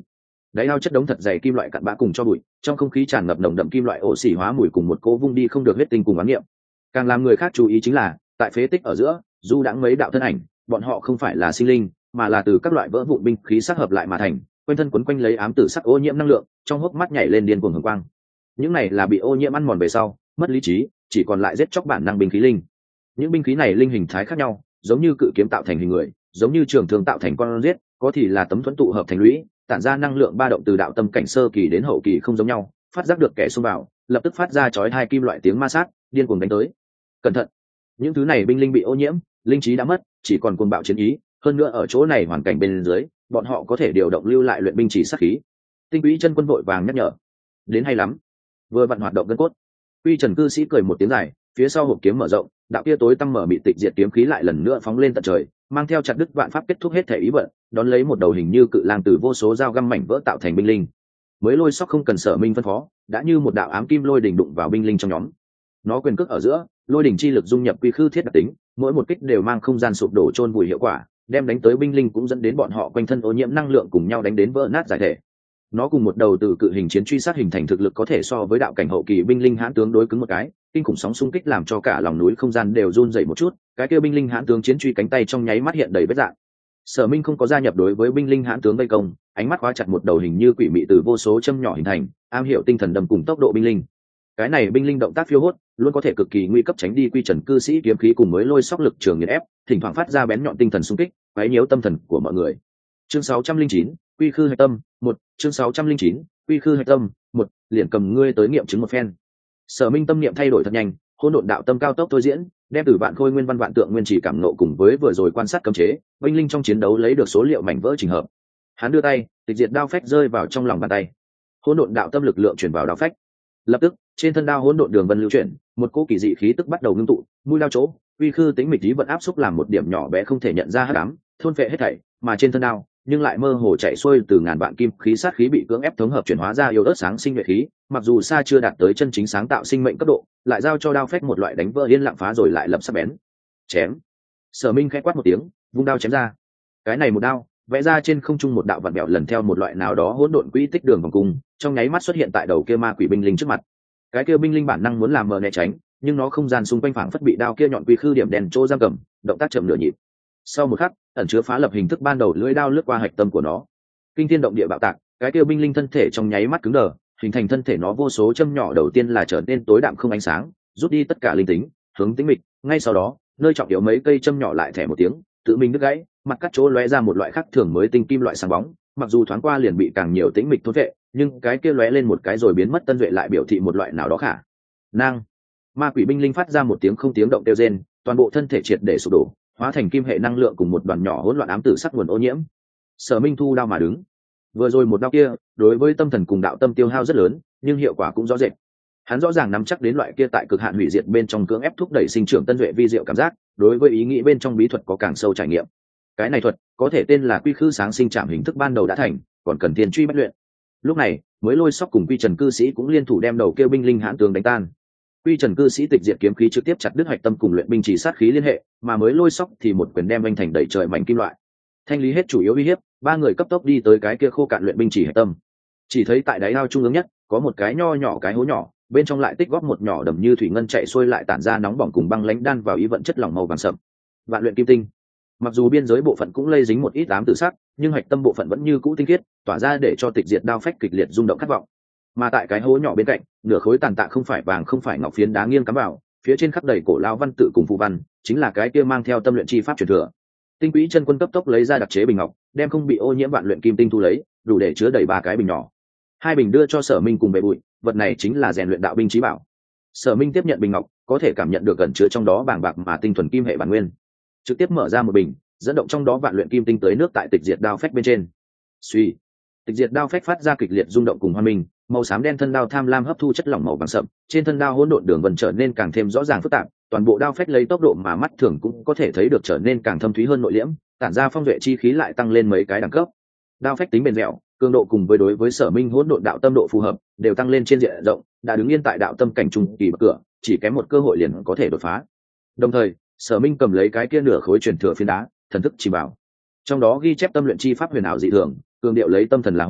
đáy ao chất đống thật dày kim loại cặn bã cùng cho bụi, trong không khí tràn ngập nồng đậm kim loại oxy hóa mùi cùng một cỗ vung đi không được huyết tinh cùng oán niệm. Càng làm người khác chú ý chính là tại phế tích ở giữa du đãng mấy đạo thân ảnh, bọn họ không phải là sinh linh mà là từ các loại vỡ vụn binh khí sắc hợp lại mà thành, quanh thân quấn quanh lấy ám tử sắc ô nhiễm năng lượng, trong hốc mắt nhảy lên điên cuồng hồng quang. Những này là bị ô nhiễm ăn mòn về sau mất lý trí, chỉ còn lại giết chóc bản năng binh khí linh. Những binh khí này linh hình thái khác nhau, giống như cự kiếm tạo thành hình người, giống như trường thương tạo thành con giết, có thì là tấm thuẫn tụ hợp thành lũy, tản ra năng lượng ba động từ đạo tâm cảnh sơ kỳ đến hậu kỳ không giống nhau, phát giác được kẻ xông vào lập tức phát ra chói hai kim loại tiếng ma sát, điên cuồng đánh tới. Cẩn thận, những thứ này binh linh bị ô nhiễm, linh trí đã mất, chỉ còn cuồng bạo chiến ý, hơn nữa ở chỗ này hoàn cảnh bên dưới bọn họ có thể điều động lưu lại luyện binh chỉ sát khí. Tinh Quý chân quân vội vàng nhắc nhở, đến hay lắm, vừa vặn hoạt động gân cốt. Quy Trần cư sĩ cười một tiếng dài, phía sau hộp kiếm mở rộng, đạo kia tối tăm mở mịt tịch diệt kiếm khí lại lần nữa phóng lên tận trời, mang theo chặt đứt vạn pháp kết thúc hết thể ý vận, đón lấy một đầu hình như cự lang từ vô số dao găm mảnh vỡ tạo thành binh linh. Mới lôi sóc không cần Sở Minh phân phó, đã như một đạo ám kim lôi đỉnh đụng vào binh linh trong nhóm. Nó quyền cước ở giữa, lôi đỉnh chi lực dung nhập quy khư thiết đặc tính, mỗi một kích đều mang không gian sụp đổ chôn vùi hiệu quả, đem đánh tới binh linh cũng dẫn đến bọn họ quanh thân ô nhiễm năng lượng cùng nhau đánh đến vỡ nát giải thể. Nó cùng một đầu từ cự hình chiến truy sát hình thành thực lực có thể so với đạo cảnh hậu kỳ binh linh hãn tướng đối cứng một cái, kinh khủng sóng xung kích làm cho cả lòng núi không gian đều run rẩy một chút, cái kia binh linh hãn tướng chiến truy cánh tay trong nháy mắt hiện đầy vết rạn. Sở Minh không có gia nhập đối với binh linh hãn tướng vây công, ánh mắt khóa chặt một đầu hình như quỷ mị từ vô số châm nhỏ hình thành, am hiểu tinh thần đầm cùng tốc độ binh linh. Cái này binh linh động tác phiêu hốt, luôn có thể cực kỳ nguy cấp tránh đi Quy Trần cư sĩ kiếm khí cùng mới lôi sóc lực trường nghiền ép, thỉnh thoảng phát ra bén nhọn tinh thần xung kích, quấy nhiễu tâm thần của mọi người. Chương sáu trăm linh chín, Quy khư hạch tâm, một, chương sáu trăm linh chín, Quy khư hạch tâm, một, liền cầm ngươi tới nghiệm chứng một phen. Sở Minh tâm niệm thay đổi thật nhanh, hỗn độn đạo tâm cao tốc thôi diễn, đem từ vạn khôi nguyên văn vạn tượng nguyên chỉ cảm nộ cùng với vừa rồi quan sát cấm chế, binh linh trong chiến đấu lấy được số liệu mảnh vỡ trình hợp. Hắn đưa tay, tịch diệt đao phách rơi vào trong lòng bàn tay. Hỗn độn đạo tâm lực lượng chuyển vào đao phách. Lập tức, trên thân đao hỗn độn đường vân lưu chuyển, một cỗ kỳ dị khí tức bắt đầu ngưng tụ, mũi đao chỗ, uy khư tính mịch lý vận áp xúc làm một điểm nhỏ bé không thể nhận ra hắc ám, thôn phệ hết thảy, mà trên thân đao, nhưng lại mơ hồ chạy xuôi từ ngàn vạn kim khí sát khí bị cưỡng ép thống hợp chuyển hóa ra yếu ớt sáng sinh nhuệ khí, mặc dù xa chưa đạt tới chân chính sáng tạo sinh mệnh cấp độ, lại giao cho đao phách một loại đánh vỡ yên lặng phá rồi lại lập sắc bén. Chém. Sở Minh khẽ quát một tiếng, vung đao chém ra. Cái này một đao, vẽ ra trên không trung một đạo vặn bẹo lần theo một loại nào đó hỗn độn quỹ tích đường vòng cung, trong nháy mắt xuất hiện tại đầu kia ma quỷ binh linh trước mặt. Cái kia binh linh bản năng muốn làm mờ né tránh, nhưng nó không gian xung quanh phảng phất bị đao kia nhọn quy khư điểm đèn chỗ giam cầm, động tác chậm nửa nhịp. Sau một khắc, ẩn chứa phá lập hình thức ban đầu lưỡi đao lướt qua hạch tâm của nó, kinh thiên động địa bạo tạc, cái kia binh linh thân thể trong nháy mắt cứng đờ, hình thành thân thể nó vô số châm nhỏ đầu tiên là trở nên tối đạm không ánh sáng, rút đi tất cả linh tính, hướng tĩnh mịch, ngay sau đó, nơi trọng yếu mấy cây châm nhỏ lại thẻ một tiếng, tự mình đứt gãy, mặt cắt chỗ lóe ra một loại khắc thường mới tinh kim loại sáng bóng, mặc dù thoáng qua liền bị càng nhiều tĩnh mịch thôn vệ, nhưng cái kia lóe lên một cái rồi biến mất tân duệ lại biểu thị một loại nào đó khả năng. Ma quỷ binh linh phát ra một tiếng không tiếng động kêu rên, toàn bộ thân thể triệt để sụp đổ, hóa thành kim hệ năng lượng cùng một đoàn nhỏ hỗn loạn ám tử sắc nguồn ô nhiễm. Sở Minh thu đao mà đứng. Vừa rồi một đao kia, đối với tâm thần cùng đạo tâm tiêu hao rất lớn, nhưng hiệu quả cũng rõ rệt. Hắn rõ ràng nắm chắc đến loại kia tại cực hạn hủy diệt bên trong cưỡng ép thúc đẩy sinh trưởng tân duệ vi diệu cảm giác, đối với ý nghĩ bên trong bí thuật có càng sâu trải nghiệm. Cái này thuật có thể tên là Quy khư sáng sinh trảm hình thức ban đầu đã thành, còn cần tiền truy bất luyện. Lúc này, mới lôi sóc cùng Quy Trần cư sĩ cũng liên thủ đem đầu kêu binh linh hãn tướng đánh tan. Quy Trần cư sĩ tịch diệt kiếm khí trực tiếp chặt đứt hoạch tâm cùng luyện binh chỉ sát khí liên hệ, mà mới lôi sóc thì một quyền đem anh thành đẩy trời mảnh kim loại. Thanh lý hết chủ yếu uy hiếp, ba người cấp tốc đi tới cái kia khô cạn luyện binh chỉ hạch tâm. Chỉ thấy tại đáy ao trung ương nhất, có một cái nho nhỏ cái hố nhỏ, bên trong lại tích góp một nhỏ đầm như thủy ngân chạy xuôi lại tản ra nóng bỏng cùng băng lãnh đan vào ý vận chất lỏng màu vàng sậm. Vạn luyện kim tinh. Mặc dù biên giới bộ phận cũng lây dính một ít ám tử sắc, nhưng hạch tâm bộ phận vẫn như cũ tinh khiết, tỏa ra để cho tịch diệt đao phách kịch liệt rung động khát vọng. Mà tại cái hố nhỏ bên cạnh, nửa khối tàn tạ không phải vàng không phải ngọc phiến đá nghiêng cắm vào, phía trên khắc đầy cổ lao văn tự cùng phù văn, chính là cái kia mang theo tâm luyện chi pháp truyền thừa. Tinh Quý chân quân cấp tốc lấy ra đặc chế bình ngọc, đem không bị ô nhiễm vạn luyện kim tinh thu lấy, đủ để chứa đầy ba cái bình nhỏ. Hai bình đưa cho Sở Minh cùng bệ bụi, vật này chính là rèn luyện đạo binh chí bảo. Sở Minh tiếp nhận bình ngọc, có thể cảm nhận được gần chứa trong đó bàng bạc mà tinh thuần kim hệ bản nguyên. Trực tiếp mở ra một bình, dẫn động trong đó vạn luyện kim tinh tới nước tại tịch diệt đao phách bên trên. Suy, tịch diệt đao phách phát ra kịch liệt rung động cùng hoa minh, màu xám đen thân đao tham lam hấp thu chất lỏng màu vàng sậm, trên thân đao hỗn độn đường vân trở nên càng thêm rõ ràng phức tạp, toàn bộ đao phách lấy tốc độ mà mắt thường cũng có thể thấy được trở nên càng thâm thúy hơn nội liễm, tản ra phong duệ chi khí lại tăng lên mấy cái đẳng cấp. Đao phách tính bền dẻo, cường độ cùng với đối với Sở Minh hỗn độn đạo tâm độ phù hợp, đều tăng lên trên diện rộng, đã đứng yên tại đạo tâm cảnh trung kỳ bậc cửa, chỉ kém một cơ hội liền có thể đột phá. Đồng thời, Sở Minh cầm lấy cái kia nửa khối truyền thừa phiến đá, thần thức chỉ bảo. Trong đó ghi chép tâm luyện chi pháp huyền ảo dị thường, cường điệu lấy tâm thần là hỏa,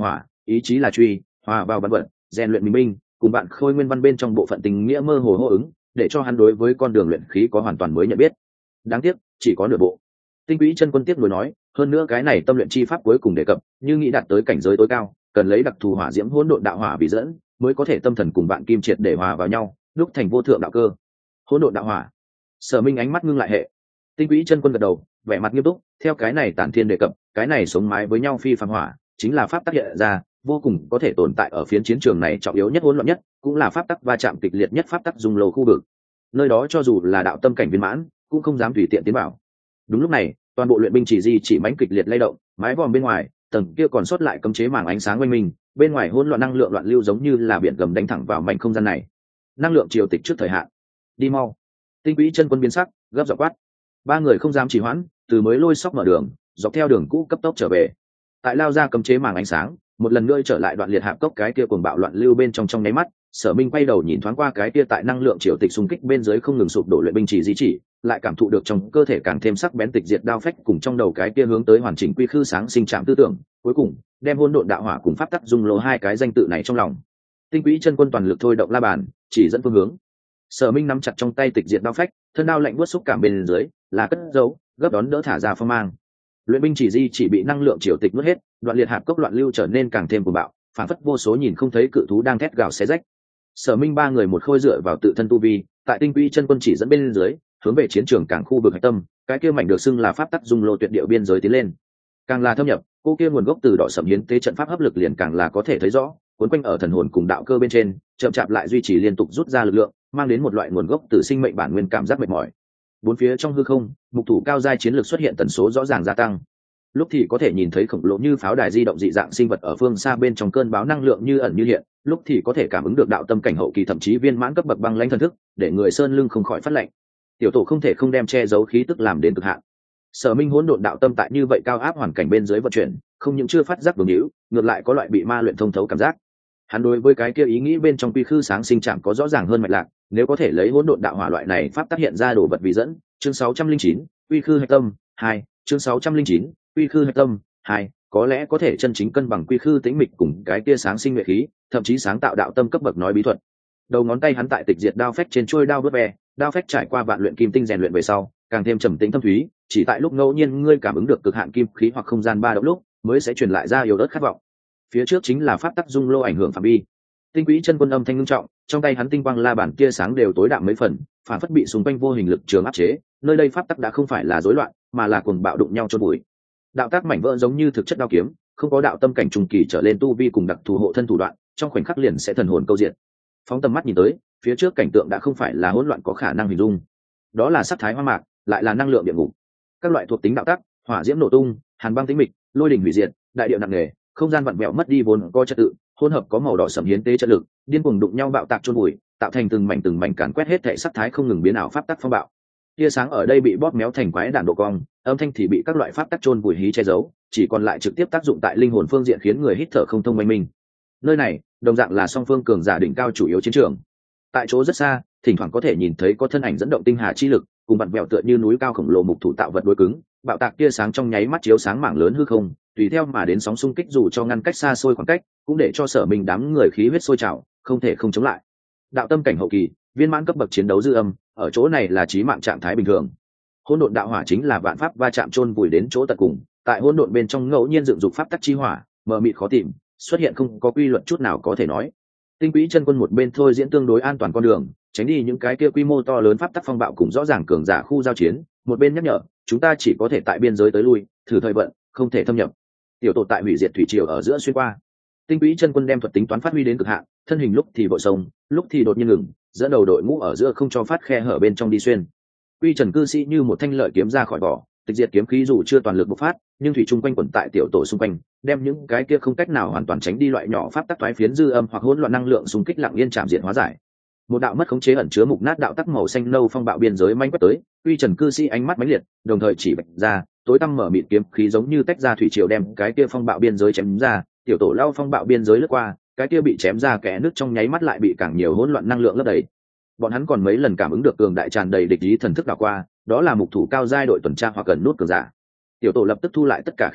ý chí là truy, hòa vào văn vận, rèn luyện mình minh, cùng bạn khôi nguyên văn bên trong bộ phận tình nghĩa mơ hồ hô ứng, để cho hắn đối với con đường luyện khí có hoàn toàn mới nhận biết. Đáng tiếc, chỉ có nửa bộ. Tinh Quỹ Chân Quân tiếc nuối nói, hơn nữa cái này tâm luyện chi pháp cuối cùng đề cập, như nghĩ đạt tới cảnh giới tối cao, cần lấy đặc thù hỏa diễm hỗn độn đạo hỏa vì dẫn, mới có thể tâm thần cùng bạn kim triệt để hòa vào nhau, lúc thành vô thượng đạo cơ. Hỗn độn đạo hỏa. Sở Minh ánh mắt ngưng lại hệ. Tinh Quỹ Chân Quân gật đầu, vẻ mặt nghiêm túc, theo cái này Tản Thiên đề cập, cái này sống mái với nhau phi phàm hỏa, chính là pháp tác hiện ra, vô cùng có thể tồn tại ở phiến chiến trường này trọng yếu nhất hỗn loạn nhất, cũng là pháp tắc va chạm kịch liệt nhất pháp tắc dung lô khu vực. Nơi đó cho dù là đạo tâm cảnh viên mãn, cũng không dám tùy tiện tiến vào. Đúng lúc này, toàn bộ luyện binh chỉ di chỉ mãnh kịch liệt lay động, mái vòm bên ngoài, tầng kia còn sót lại cấm chế màng ánh sáng quanh mình, bên ngoài hỗn loạn năng lượng loạn lưu giống như là biển gầm đánh thẳng vào mảnh không gian này. Năng lượng triều tịch trước thời hạn. Đi mau. Tinh Quỹ Chân Quân biến sắc, gấp giọng quát. Ba người không dám trì hoãn, từ mới lôi sóc mở đường, dọc theo đường cũ cấp tốc trở về. Tại lao ra cấm chế màng ánh sáng, một lần nữa trở lại đoạn liệt hạp cốc cái kia cuồng bạo loạn lưu bên trong trong nháy mắt, Sở Minh quay đầu nhìn thoáng qua cái kia tại năng lượng triều tịch xung kích bên dưới không ngừng sụp đổ luyện binh chỉ di chỉ, lại cảm thụ được trong cơ thể càng thêm sắc bén tịch diệt đao phách cùng trong đầu cái kia hướng tới hoàn chỉnh quy khư sáng sinh trạng tư tưởng, cuối cùng đem hỗn độn đạo hỏa cùng pháp tắc dung lô hai cái danh tự này trong lòng. Tinh Quỹ Chân Quân toàn lực thôi động la bàn, chỉ dẫn phương hướng. Sở Minh nắm chặt trong tay tịch diệt đao phách, thân đao lạnh buốt xúc cảm bên dưới, là cất giấu, gấp đón đỡ thả ra phong mang. Luyện binh chỉ di chỉ bị năng lượng triều tịch nuốt hết, đoạn liệt hạp cốc loạn lưu trở nên càng thêm cuồng bạo, phản phất vô số nhìn không thấy cự thú đang thét gào xé rách. Sở Minh ba người một khôi dựa vào tự thân tu vi, tại Tinh Quỹ Chân Quân chỉ dẫn bên dưới, hướng về chiến trường càng khu vực hạch tâm, cái kia mảnh được xưng là pháp tắc dung lô tuyệt địa biên giới tiến lên. Càng là thâm nhập, cô kia nguồn gốc từ đỏ sẫm hiến tế trận pháp hấp lực liền càng là có thể thấy rõ, cuốn quanh ở thần hồn cùng đạo cơ bên trên, chậm chạp lại duy trì liên tục rút ra lực lượng, mang đến một loại nguồn gốc từ sinh mệnh bản nguyên cảm giác mệt mỏi. Bốn phía trong hư không, mục thủ cao giai chiến lược xuất hiện tần số rõ ràng gia tăng. Lúc thì có thể nhìn thấy khổng lồ như pháo đài di động dị dạng sinh vật ở phương xa bên trong cơn bão năng lượng như ẩn như hiện, lúc thì có thể cảm ứng được đạo tâm cảnh hậu kỳ thậm chí viên mãn cấp bậc băng lãnh thần thức, để người sơn lưng không khỏi phát lạnh. Tiểu tổ không thể không đem che giấu khí tức làm đến cực hạn. Sở Minh hỗn độn đạo tâm tại như vậy cao áp hoàn cảnh bên dưới vận chuyển, không những chưa phát giác vương hữu, ngược lại có loại bị ma luyện thông thấu cảm giác. Hắn đối với cái kia ý nghĩ bên trong quy khư sáng sinh trạng có rõ ràng hơn mạch lạc, nếu có thể lấy hỗn độn đạo hỏa loại này pháp tác hiện ra đồ vật vì dẫn. Chương sáu trăm linh chín, quy khư hạch tâm hai, chương sáu trăm linh chín, quy khư hạch tâm hai, có lẽ có thể chân chính cân bằng quy khư tĩnh mịch cùng cái kia sáng sinh nguyện khí, thậm chí sáng tạo đạo tâm cấp bậc nói bí thuật. Đầu ngón tay hắn tại tịch diệt đao phách trên chuôi đao vớt ve, đao phách trải qua vạn luyện kim tinh rèn luyện về sau, càng thêm trầm tĩnh thâm thúy, chỉ tại lúc ngẫu nhiên ngươi cảm ứng được cực hạn kim khí hoặc không gian ba động lúc, mới sẽ truyền lại ra yếu ớt khát vọng. Phía trước chính là pháp tắc dung lô ảnh hưởng phạm vi. Tinh Quỹ Chân Quân âm thanh ngưng trọng, trong tay hắn tinh quang la bản tia sáng đều tối đạm mấy phần, phản phất bị xung quanh vô hình lực trường áp chế, nơi đây pháp tắc đã không phải là rối loạn, mà là cuồng bạo đụng nhau chôn bụi. Đạo tác mảnh vỡ giống như thực chất đao kiếm, không có đạo tâm cảnh trùng kỳ trở lên tu vi cùng đặc thù hộ thân thủ đoạn, trong khoảnh khắc liền sẽ thần hồn câu diệt. Phóng tầm mắt nhìn tới, phía trước cảnh tượng đã không phải là hỗn loạn có khả năng hình dung, đó là sắc thái hoa mạc, lại là năng lượng địa ngục. Các loại thuộc tính đạo tác, hỏa diễm nổ tung, hàn băng tĩnh mịch, lôi đỉnh hủy diệt, đại địa nặng nề, không gian vặn vẹo mất đi vốn có trật tự, hỗn hợp có màu đỏ sẫm hiến tế chất lực, điên cuồng đụng nhau bạo tạc chôn bụi, tạo thành từng mảnh từng mảnh càn quét hết thảy sắc thái không ngừng biến ảo pháp tắc phong bạo. Tia sáng ở đây bị bóp méo thành quái đản độ cong, âm thanh thì bị các loại pháp tắc chôn bụi hí che giấu, chỉ còn lại trực tiếp tác dụng tại linh hồn phương diện khiến người hít thở không thông mênh minh. Nơi này, đồng dạng là song phương cường giả đỉnh cao chủ yếu chiến trường. Tại chỗ rất xa, thỉnh thoảng có thể nhìn thấy có thân ảnh dẫn động tinh hà chi lực, cùng vặn vẹo tựa như núi cao khổng lồ mục thủ tạo vật đối cứng, bạo tạc tia sáng trong nháy mắt chiếu sáng mảng lớn hư không, tùy theo mà đến sóng xung kích dù cho ngăn cách xa xôi khoảng cách, cũng để cho Sở Minh đám người khí huyết sôi trào, không thể không chống lại. Đạo tâm cảnh hậu kỳ, viên mãn cấp bậc chiến đấu dư âm, ở chỗ này là chí mạng trạng thái bình thường. Hỗn độn đạo hỏa chính là vạn pháp va chạm chôn vùi đến chỗ tận cùng, tại hỗn độn bên trong ngẫu nhiên dựng dục pháp tắc chi hỏa, mờ mịt khó tìm, xuất hiện không có quy luật chút nào có thể nói. Tinh Quỹ Chân Quân một bên thôi diễn tương đối an toàn con đường, tránh đi những cái kia quy mô to lớn pháp tắc phong bạo cùng rõ ràng cường giả khu giao chiến, một bên nhắc nhở, chúng ta chỉ có thể tại biên giới tới lui, thử thời vận, không thể thâm nhập. Tiểu tổ tại hủy diệt thủy triều ở giữa xuyên qua. Tinh Quỹ Chân Quân đem thuật tính toán phát huy đến cực hạn, thân hình lúc thì vội sông, lúc thì đột nhiên ngừng, dẫn đầu đội ngũ ở giữa không cho phát khe hở bên trong đi xuyên. Quy Trần cư sĩ như một thanh lợi kiếm ra khỏi vỏ, tịch diệt kiếm khí dù chưa toàn lực bộc phát, nhưng thủy chung quanh quẩn tại tiểu tổ xung quanh, đem những cái kia không cách nào hoàn toàn tránh đi loại nhỏ pháp tắc toái phiến dư âm hoặc hỗn loạn năng lượng xung kích lặng yên chạm diện hóa giải. Một đạo mất khống chế ẩn chứa mục nát đạo tắc màu xanh nâu phong bạo biên giới manh quét tới, Quy Trần cư sĩ ánh mắt mãnh liệt, đồng thời chỉ bạch ra, tối tăm mở mịt kiếm khí giống như tách ra thủy triều đem cái kia phong bạo biên giới chém ra, tiểu tổ lao phong bạo biên giới lướt qua, cái kia bị chém ra kẽ nước trong nháy mắt lại bị càng nhiều hỗn loạn năng lượng lấp đầy. Bọn hắn còn mấy lần cảm ứng được cường đại tràn đầy địch ý thần thức đảo qua, đó là mục thủ cao giai đội tuần tra hoặc gần nút cường giả. Tiểu tổ lập tức thu lại tất cả khí tức,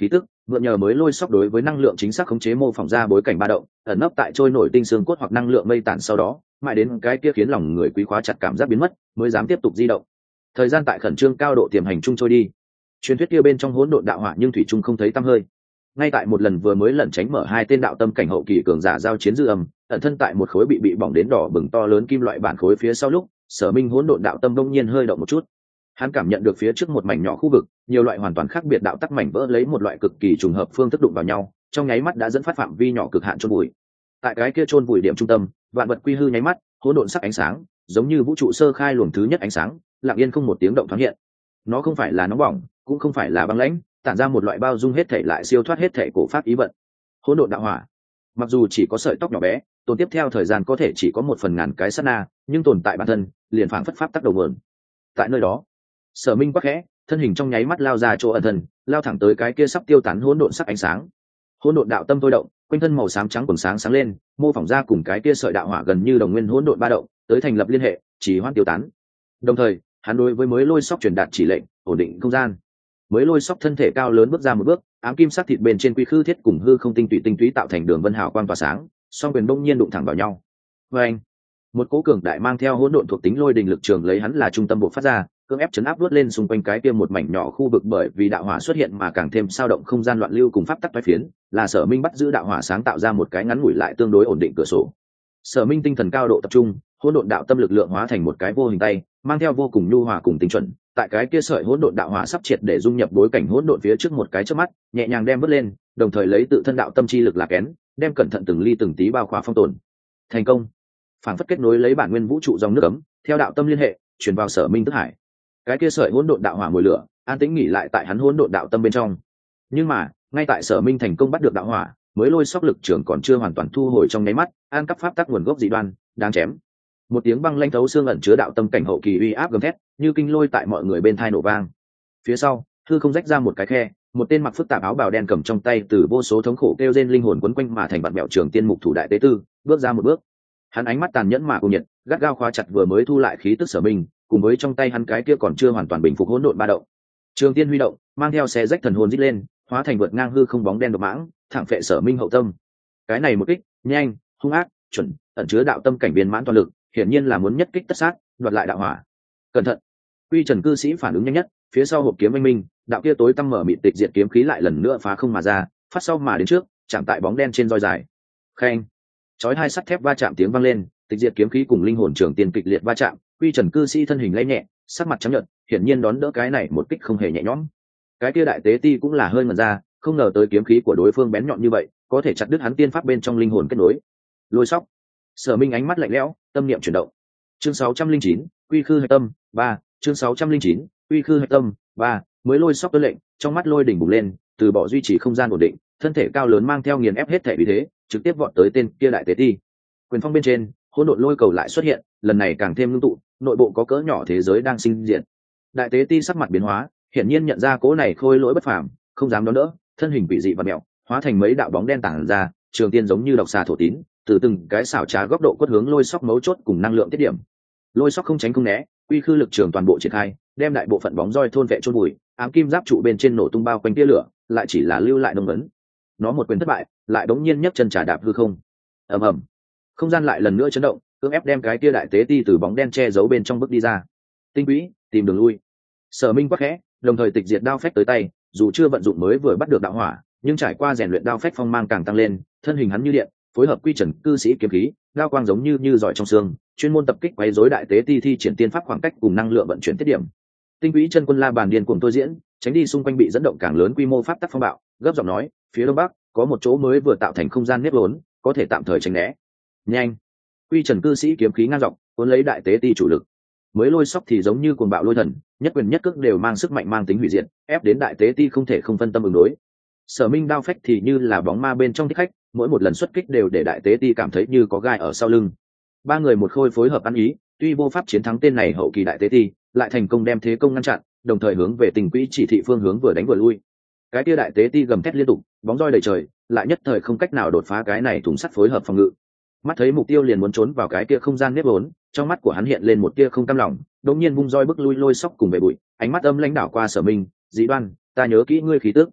Mượn nhờ mới lôi sóc đối với năng lượng chính xác khống chế mô phỏng ra bối cảnh ba động, ẩn nấp tại trôi nổi tinh xương cốt hoặc năng lượng mây tản sau đó, mãi đến cái kia khiến lòng người quý khóa chặt cảm giác biến mất, mới dám tiếp tục di động. Thời gian tại khẩn trương cao độ tiềm hành chung trôi đi. Truyền thuyết kia bên trong hỗn độn đạo hỏa nhưng thủy chung không thấy tăm hơi. Ngay tại một lần vừa mới lẩn tránh mở hai tên đạo tâm cảnh hậu kỳ cường giả giao chiến dư âm, ẩn thân tại một khối bị bị bỏng đến đỏ bừng to lớn kim loại bản khối phía sau lúc, Sở Minh hỗn độn đạo tâm đông nhiên hơi động một chút. Hắn cảm nhận được phía trước một mảnh nhỏ khu vực, nhiều loại hoàn toàn khác biệt đạo tắc mảnh vỡ lấy một loại cực kỳ trùng hợp phương thức đụng vào nhau, trong nháy mắt đã dẫn phát phạm vi nhỏ cực hạn chôn vùi. Tại cái kia chôn vùi điểm trung tâm, vạn vật quy hư nháy mắt, hỗn độn sắc ánh sáng, giống như vũ trụ sơ khai luồng thứ nhất ánh sáng, lặng yên không một tiếng động thoáng hiện. Nó không phải là nóng bỏng, cũng không phải là băng lãnh, tản ra một loại bao dung hết thảy lại siêu thoát hết thảy cổ pháp ý vận. Hỗn độn đạo hỏa, mặc dù chỉ có sợi tóc nhỏ bé, tồn tiếp theo thời gian có thể chỉ có một phần ngàn cái sát na, nhưng tồn tại bản thân, liền phảng phất pháp tắc đầu nguồn. Tại nơi đó, Sở Minh quắc khẽ, thân hình trong nháy mắt lao ra chỗ ẩn thân, lao thẳng tới cái kia sắp tiêu tán hỗn độn sắc ánh sáng. Hỗn độn đạo tâm thôi động, quanh thân màu xám trắng quần sáng sáng lên, mô phỏng ra cùng cái kia sợi đạo hỏa gần như đồng nguyên hỗn độn ba động, tới thành lập liên hệ, chỉ hoãn tiêu tán. Đồng thời, hắn đối với mới lôi sóc truyền đạt chỉ lệnh, ổn định không gian. Mới lôi sóc thân thể cao lớn bước ra một bước, ám kim sắc thịt bên trên quy khư thiết cùng hư không tinh tụy tinh túy tạo thành đường vân hào quang tỏa sáng, song quyền đông nhiên đụng thẳng vào nhau. Và anh, một cỗ cường đại mang theo hỗn độn thuộc tính lôi đình lực trường lấy hắn là trung tâm bộ phát ra, cưỡng ép chấn áp đuốt lên xung quanh cái kia một mảnh nhỏ khu vực, bởi vì đạo hỏa xuất hiện mà càng thêm sao động không gian loạn lưu cùng pháp tắc toái phiến, là Sở Minh bắt giữ đạo hỏa sáng tạo ra một cái ngắn ngủi lại tương đối ổn định cửa sổ. Sở Minh tinh thần cao độ tập trung, hỗn độn đạo tâm lực lượng hóa thành một cái vô hình tay, mang theo vô cùng nhu hòa cùng tinh chuẩn, tại cái kia sợi hỗn độn đạo hỏa sắp triệt để dung nhập bối cảnh hỗn độn phía trước một cái chớp mắt, nhẹ nhàng đem vớt lên, đồng thời lấy tự thân đạo tâm chi lực là kén, đem cẩn thận từng ly từng tí bao khỏa phong tồn. Thành công. Phản phất kết nối lấy bản nguyên vũ trụ dòng nước ấm, theo đạo tâm liên hệ, truyền vào Sở Minh thức hải. Cái kia sợi hỗn độn đạo hỏa mùi lửa, an tĩnh nghỉ lại tại hắn hỗn độn đạo tâm bên trong. Nhưng mà, ngay tại Sở Minh thành công bắt được đạo hỏa, mới lôi sóc lực trưởng còn chưa hoàn toàn thu hồi trong nháy mắt, an cấp pháp tắc nguồn gốc dị đoan, đáng chém. Một tiếng băng lanh thấu xương ẩn chứa đạo tâm cảnh hậu kỳ uy áp gầm thét, như kinh lôi tại mọi người bên thai nổ vang. Phía sau, hư không rách ra một cái khe, một tên mặc phức tạp áo bào đen cầm trong tay từ vô số thống khổ kêu rên linh hồn quấn quanh mà thành vạn mẹo trường tiên mục thủ đại tế tư, bước ra một bước. Hắn ánh mắt tàn nhẫn mà cuồng nhiệt, gắt gao khóa chặt vừa mới thu lại khí tức Sở Minh, cùng với trong tay hắn cái kia còn chưa hoàn toàn bình phục hỗn độn ba động. Trường tiên huy động, mang theo xé rách thần hồn rít lên, hóa thành vượt ngang hư không bóng đen độc mãng, thẳng phệ Sở Minh hậu tâm. Cái này một kích, nhanh, hung ác, chuẩn, ẩn chứa đạo tâm cảnh viên mãn toàn lực, hiển nhiên là muốn nhất kích tất sát, đoạt lại đạo hỏa. Cẩn thận. Quy Trần cư sĩ phản ứng nhanh nhất, phía sau hộp kiếm minh minh, đạo kia tối tăm mở mịt tịch diệt kiếm khí lại lần nữa phá không mà ra, phát sau mà đến trước, chạm tại bóng đen trên roi dài. Khen. Chói hai sắt thép va chạm tiếng vang lên, tịch diệt kiếm khí cùng linh hồn trường tiên kịch liệt va chạm, Quy Trần cư sĩ thân hình lay nhẹ, sắc mặt trắng nhợt, hiển nhiên đón đỡ cái này một kích không hề nhẹ nhõm. Cái kia đại tế ti cũng là hơi ngẩn ra, không ngờ tới kiếm khí của đối phương bén nhọn như vậy, có thể chặt đứt hắn tiên pháp bên trong linh hồn kết nối. Lôi sóc. Sở Minh ánh mắt lạnh lẽo, tâm niệm chuyển động. Chương sáu trăm linh chín, Quy khư hạch tâm, ba, chương sáu trăm linh chín, Quy khư hạch tâm, ba, mới lôi sóc tuân lệnh, trong mắt lôi đỉnh bùng lên, từ bỏ duy trì không gian ổn định, thân thể cao lớn mang theo nghiền ép hết thể vì thế, trực tiếp vọt tới tên kia đại tế ti. Quyền phong bên trên, hỗn độn lôi cầu lại xuất hiện, lần này càng thêm ngưng tụ, nội bộ có cỡ nhỏ thế giới đang sinh diện. Đại tế ti sắc mặt biến hóa, hiển nhiên nhận ra cố này khôi lỗi bất phàm, không dám đón đỡ, thân hình bị dị và mèo, hóa thành mấy đạo bóng đen tản ra, trường tiên giống như độc xà thổ tín, từ từng cái xảo trá góc độ quất hướng lôi sóc mấu chốt cùng năng lượng tiết điểm. Lôi sóc không tránh không né, quy khư lực trường toàn bộ triển khai, đem đại bộ phận bóng roi thôn vệ chôn bụi, ám kim giáp trụ bên trên nổ tung bao quanh tia lửa, lại chỉ là lưu lại nông ấn. Nó một quyền thất bại, lại đống nhiên nhấc chân trả đạp hư không. Ầm ầm. Không gian lại lần nữa chấn động, cưỡng ép đem cái tia đại tế ti từ bóng đen che giấu bên trong bước đi ra. Tinh quỹ, tìm đường lui. Sở Minh quắc khẽ, đồng thời tịch diệt đao phách tới tay, dù chưa vận dụng mới vừa bắt được đạo hỏa, nhưng trải qua rèn luyện đao phách phong mang càng tăng lên, thân hình hắn như điện, phối hợp Quy Trần cư sĩ kiếm khí, đao quang giống như như giỏi trong xương, chuyên môn tập kích quấy rối đại tế ti thi triển tiên pháp khoảng cách cùng năng lượng vận chuyển tiết điểm. Tinh quỹ chân quân la bàn điên cuồng tôi diễn, tránh đi xung quanh bị dẫn động càng lớn quy mô pháp tắc phong bạo, gấp giọng nói, phía đông bắc có một chỗ mới vừa tạo thành không gian nếp vốn, có thể tạm thời tránh né. Nhanh. Quy Trần cư sĩ kiếm khí ngang dọc, cuốn lấy đại tế ti chủ lực. Mới lôi sóc thì giống như cuồng bạo lôi thần, nhất quyền nhất cước đều mang sức mạnh mang tính hủy diệt, ép đến đại tế ti không thể không phân tâm ứng đối. Sở Minh đao phách thì như là bóng ma bên trong thích khách, mỗi một lần xuất kích đều để đại tế ti cảm thấy như có gai ở sau lưng. Ba người một khôi phối hợp ăn ý, tuy vô pháp chiến thắng tên này hậu kỳ đại tế ti, lại thành công đem thế công ngăn chặn, đồng thời hướng về tình quỹ chỉ thị phương hướng vừa đánh vừa lui. Cái kia đại tế ti gầm thét liên tục, bóng roi đầy trời, lại nhất thời không cách nào đột phá cái này thùng sắt phối hợp phòng ngự. Mắt thấy mục tiêu liền muốn trốn vào cái kia không gian nếp vốn, trong mắt của hắn hiện lên một tia không cam lòng, đột nhiên vung roi bước lui lôi sóc cùng về bụi, ánh mắt âm lãnh đảo qua Sở Minh, "Dĩ Đoan, ta nhớ kỹ ngươi khí tức."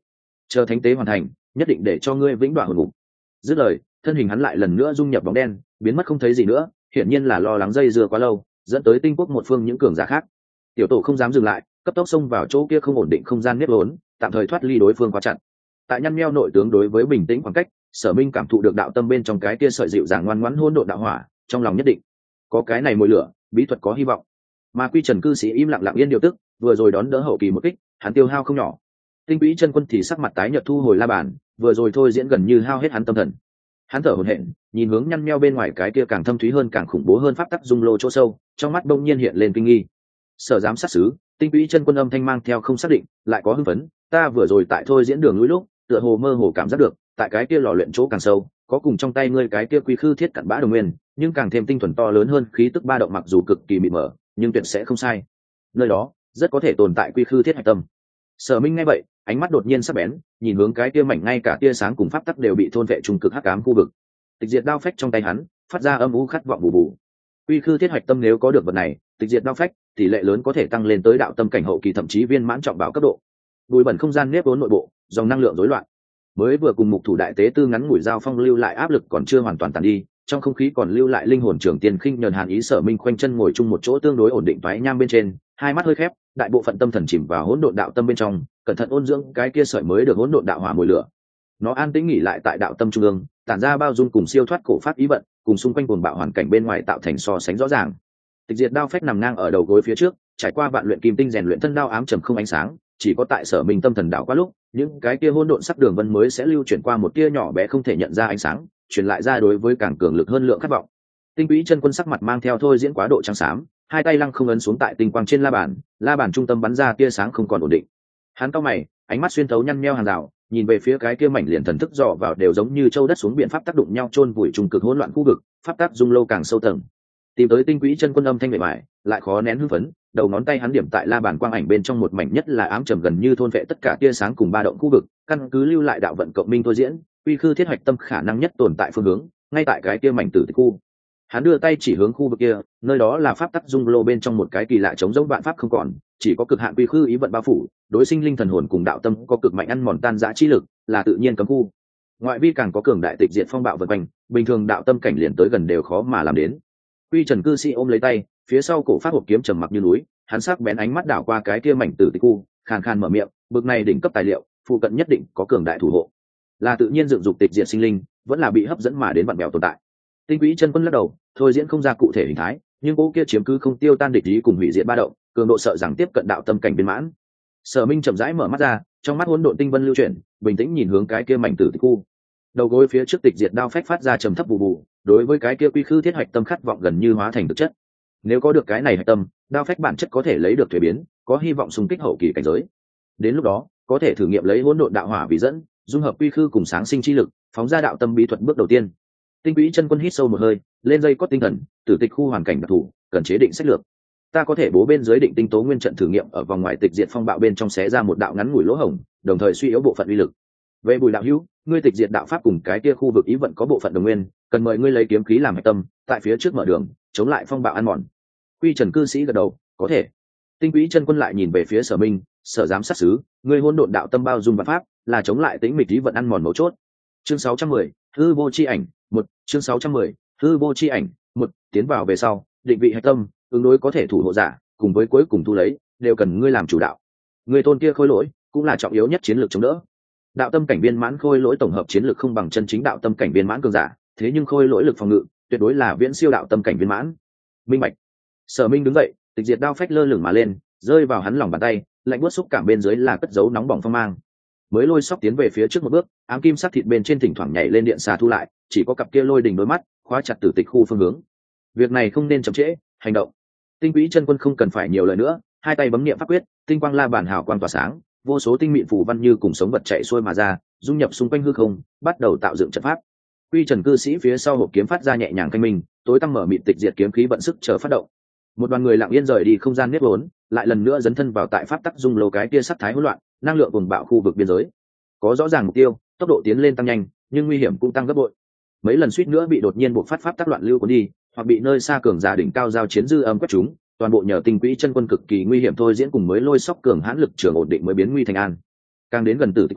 chờ thánh tế hoàn thành nhất định để cho ngươi vĩnh đoạn hồn ngục. Dứt lời thân hình hắn lại lần nữa dung nhập bóng đen biến mất không thấy gì nữa, hiển nhiên là lo lắng dây dưa quá lâu dẫn tới tinh quốc một phương những cường giả khác. Tiểu tổ không dám dừng lại, cấp tốc xông vào chỗ kia không ổn định không gian nếp vốn, tạm thời thoát ly đối phương quá chặt. Tại nhăn nheo nội tướng đối với bình tĩnh khoảng cách, Sở Minh cảm thụ được đạo tâm bên trong cái kia sợi dịu dàng ngoan ngoãn hỗn độn đạo hỏa, trong lòng nhất định có cái này mồi lửa, bí thuật có hy vọng. Mà Quy Trần cư sĩ im lặng lặng yên điều tức, vừa rồi đón đỡ hậu kỳ một kích, hắn tiêu hao không nhỏ. Tinh Quỹ chân quân thì sắc mặt tái nhợt thu hồi la bàn, vừa rồi thôi diễn gần như hao hết hắn tâm thần. Hắn thở hổn hển, nhìn hướng nhăn nheo bên ngoài cái kia càng thâm thúy hơn càng khủng bố hơn pháp tắc dung lô chỗ sâu, trong mắt đông nhiên hiện lên kinh nghi. Sở giám sát sứ, Tinh Quỹ chân quân âm thanh mang theo không xác định, lại có hưng phấn, ta vừa rồi tại thôi diễn đường núi lúc, tựa hồ mơ hồ cảm giác được, tại cái kia lò luyện chỗ càng sâu, có cùng trong tay ngươi cái kia quy khư thiết cặn bã đồng nguyên, nhưng càng thêm tinh thuần to lớn hơn khí tức ba động mặc dù cực kỳ mịt mờ, nhưng tuyệt sẽ không sai. Nơi đó rất có thể tồn tại quy khư thiết hạch tâm. Sở Minh nghe vậy, ánh mắt đột nhiên sắc bén, nhìn hướng cái kia mảnh ngay cả tia sáng cùng pháp tắc đều bị thôn vệ trung cực hắc ám khu vực. Tịch diệt đao phách trong tay hắn, phát ra âm u khát vọng bù bù. Quy khư thiết hạch tâm nếu có được vật này, tịch diệt đao phách, tỷ lệ lớn có thể tăng lên tới đạo tâm cảnh hậu kỳ thậm chí viên mãn trọng bảo cấp độ. Bùi bẩn không gian nếp vốn nội bộ, dòng năng lượng rối loạn. Mới vừa cùng mục thủ đại tế tư ngắn ngủi giao phong lưu lại áp lực còn chưa hoàn toàn tàn đi, trong không khí còn lưu lại linh hồn trưởng tiền khinh nhờn hàn ý. Sở Minh khoanh chân ngồi chung một chỗ tương đối ổn định toái nham bên trên, hai mắt hơi khép, đại bộ phận tâm thần chìm vào hỗn độn đạo tâm bên trong, cẩn thận ôn dưỡng cái kia sợi mới được hỗn độn đạo hỏa mùi lửa. Nó an tĩnh nghỉ lại tại đạo tâm trung ương, tản ra bao dung cùng siêu thoát cổ pháp ý vận, cùng xung quanh cuồng bạo hoàn cảnh bên ngoài tạo thành so sánh rõ ràng. Tịch diệt đao phách nằm ngang ở đầu gối phía trước, trải qua vạn luyện kim tinh rèn luyện thân đao ám trầm không ánh sáng, chỉ có tại Sở Minh tâm thần đảo qua lúc, những cái kia hỗn độn sắc đường vân mới sẽ lưu chuyển qua một tia nhỏ bé không thể nhận ra ánh sáng, truyền lại ra đối với càng cường lực hơn lượng khát vọng. Tinh Quỹ chân quân sắc mặt mang theo thôi diễn quá độ trắng xám, hai tay lăng không ấn xuống tại tinh quang trên la bàn, la bàn trung tâm bắn ra tia sáng không còn ổn định. Hắn cau mày, ánh mắt xuyên thấu nhăn nheo hàng rào, nhìn về phía cái kia mảnh liền thần thức dò vào đều giống như châu đất xuống biển pháp tác đụng nhau chôn vùi trung cực hỗn loạn khu vực, pháp tác dung lâu càng sâu tầng. Tìm tới Tinh Quỹ chân quân âm thanh mệt mỏi, lại khó nén hưng phấn, đầu ngón tay hắn điểm tại la bàn quang ảnh bên trong một mảnh nhất là ám trầm gần như thôn vệ tất cả tia sáng cùng ba động khu vực, căn cứ lưu lại đạo vận cộng minh thôi diễn, quy khư thiết hoạch tâm khả năng nhất tồn tại phương hướng, ngay tại cái kia mảnh tử tịch khu. Hắn đưa tay chỉ hướng khu vực kia, nơi đó là pháp tắc dung lô bên trong một cái kỳ lạ chống giống vạn pháp không còn, chỉ có cực hạn quy khư ý vận bao phủ, đối sinh linh thần hồn cùng đạo tâm có cực mạnh ăn mòn tan rã chi lực, là tự nhiên cấm khu. Ngoại vi càng có cường đại tịch diệt phong bạo vần quanh, bình thường đạo tâm cảnh liền tới gần đều khó mà làm đến. Quy Trần cư sĩ ôm lấy tay, phía sau cổ phát hộp kiếm trầm mặc như núi, hắn sắc bén ánh mắt đảo qua cái kia mảnh tử tịch khu, khàn khàn mở miệng, bực này đỉnh cấp tài liệu, phụ cận nhất định có cường đại thủ hộ. Là tự nhiên dựng dục tịch diệt sinh linh, vẫn là bị hấp dẫn mà đến vặn bèo tồn tại. Tinh Quỹ chân quân lắc đầu, thôi diễn không ra cụ thể hình thái, nhưng cố kia chiếm cứ không tiêu tan địch ý cùng hủy diệt ba động, cường độ sợ rằng tiếp cận đạo tâm cảnh viên mãn. Sở Minh chậm rãi mở mắt ra, trong mắt hỗn độn tinh vân lưu chuyển, bình tĩnh nhìn hướng cái kia mảnh tử tịch khu. Đầu gối phía trước tịch diệt đao phách phát ra trầm thấp bù bù, đối với cái kia quy khư thiết hoạch tâm khát vọng gần như hóa thành thực chất. Nếu có được cái này hạch tâm, đao phách bản chất có thể lấy được thuế biến, có hy vọng xung kích hậu kỳ cảnh giới. Đến lúc đó, có thể thử nghiệm lấy hỗn độn đạo hỏa vì dẫn, dung hợp quy khư cùng sáng sinh chi lực, phóng ra đạo tâm bí thuật bước đầu tiên. Tinh Quỹ chân quân hít sâu một hơi, lên dây cót tinh thần, tử tịch khu hoàn cảnh đặc thù, cần chế định sách lược. Ta có thể bố bên dưới định tinh tố nguyên trận thử nghiệm ở vòng ngoài tịch diệt phong bạo bên trong xé ra một đạo ngắn ngủi lỗ hổng, đồng thời suy yếu bộ phận uy lực. Về Bùi đạo hữu, ngươi tịch diệt đạo pháp cùng cái kia khu vực ý vận có bộ phận đồng nguyên, cần mời ngươi lấy kiếm khí làm hạch tâm, tại phía trước mở đường, chống lại phong bạo ăn mòn. Quy Trần cư sĩ gật đầu, có thể. Tinh Quỹ chân quân lại nhìn về phía Sở Minh, Sở giám sát sứ, ngươi hỗn độn đạo tâm bao dung và pháp, là chống lại tính mịch ý vận ăn mòn mấu chốt. Chương sáu trăm mười, hư vô chi ảnh, một, chương sáu trăm mười, hư vô chi ảnh, một, tiến vào về sau, định vị hạch tâm, ứng đối có thể thủ hộ giả, cùng với cuối cùng thu lấy, đều cần ngươi làm chủ đạo. Ngươi tôn kia khôi lỗi, cũng là trọng yếu nhất chiến lược chống đỡ. Đạo tâm cảnh viên mãn khôi lỗi tổng hợp chiến lược không bằng chân chính đạo tâm cảnh viên mãn cường giả, thế nhưng khôi lỗi lực phòng ngự, tuyệt đối là viễn siêu đạo tâm cảnh viên mãn. Minh bạch. Sở Minh đứng dậy, tịch diệt đao phách lơ lửng mà lên, rơi vào hắn lòng bàn tay, lạnh buốt xúc cảm bên dưới là cất giấu nóng bỏng phong mang. Mới lôi sóc tiến về phía trước một bước, ám kim sắc thịt bên trên thỉnh thoảng nhảy lên điện xà thu lại, chỉ có cặp kia lôi đỉnh đôi mắt khóa chặt tử tịch khu phương hướng. Việc này không nên chậm trễ, hành động. Tinh Quỹ chân quân không cần phải nhiều lời nữa, hai tay bấm niệm pháp quyết, tinh quang la bàn hào quang tỏa sáng, vô số tinh mịn phù văn như cùng sống vật chạy xuôi mà ra, dung nhập xung quanh hư không, bắt đầu tạo dựng trận pháp. Quy Trần cư sĩ phía sau hộp kiếm phát ra nhẹ nhàng canh minh, tối tăm mở mịt tịch diệt kiếm khí vận sức chờ phát động. Một đoàn người lặng yên rời đi không gian nếp vốn, lại lần nữa dấn thân vào tại pháp tắc dung lô cái kia sắc thái hỗn loạn, năng lượng cuồng bạo khu vực biên giới. Có rõ ràng mục tiêu, tốc độ tiến lên tăng nhanh, nhưng nguy hiểm cũng tăng gấp bội. Mấy lần suýt nữa bị đột nhiên buộc phát pháp tắc loạn lưu cuốn đi, hoặc bị nơi xa cường giả đỉnh cao giao chiến dư âm quét chúng, toàn bộ nhờ Tinh Quỹ chân quân cực kỳ nguy hiểm thôi diễn cùng mới lôi sóc cường hãn lực trường ổn định mới biến nguy thành an. Càng đến gần tử tịch khu,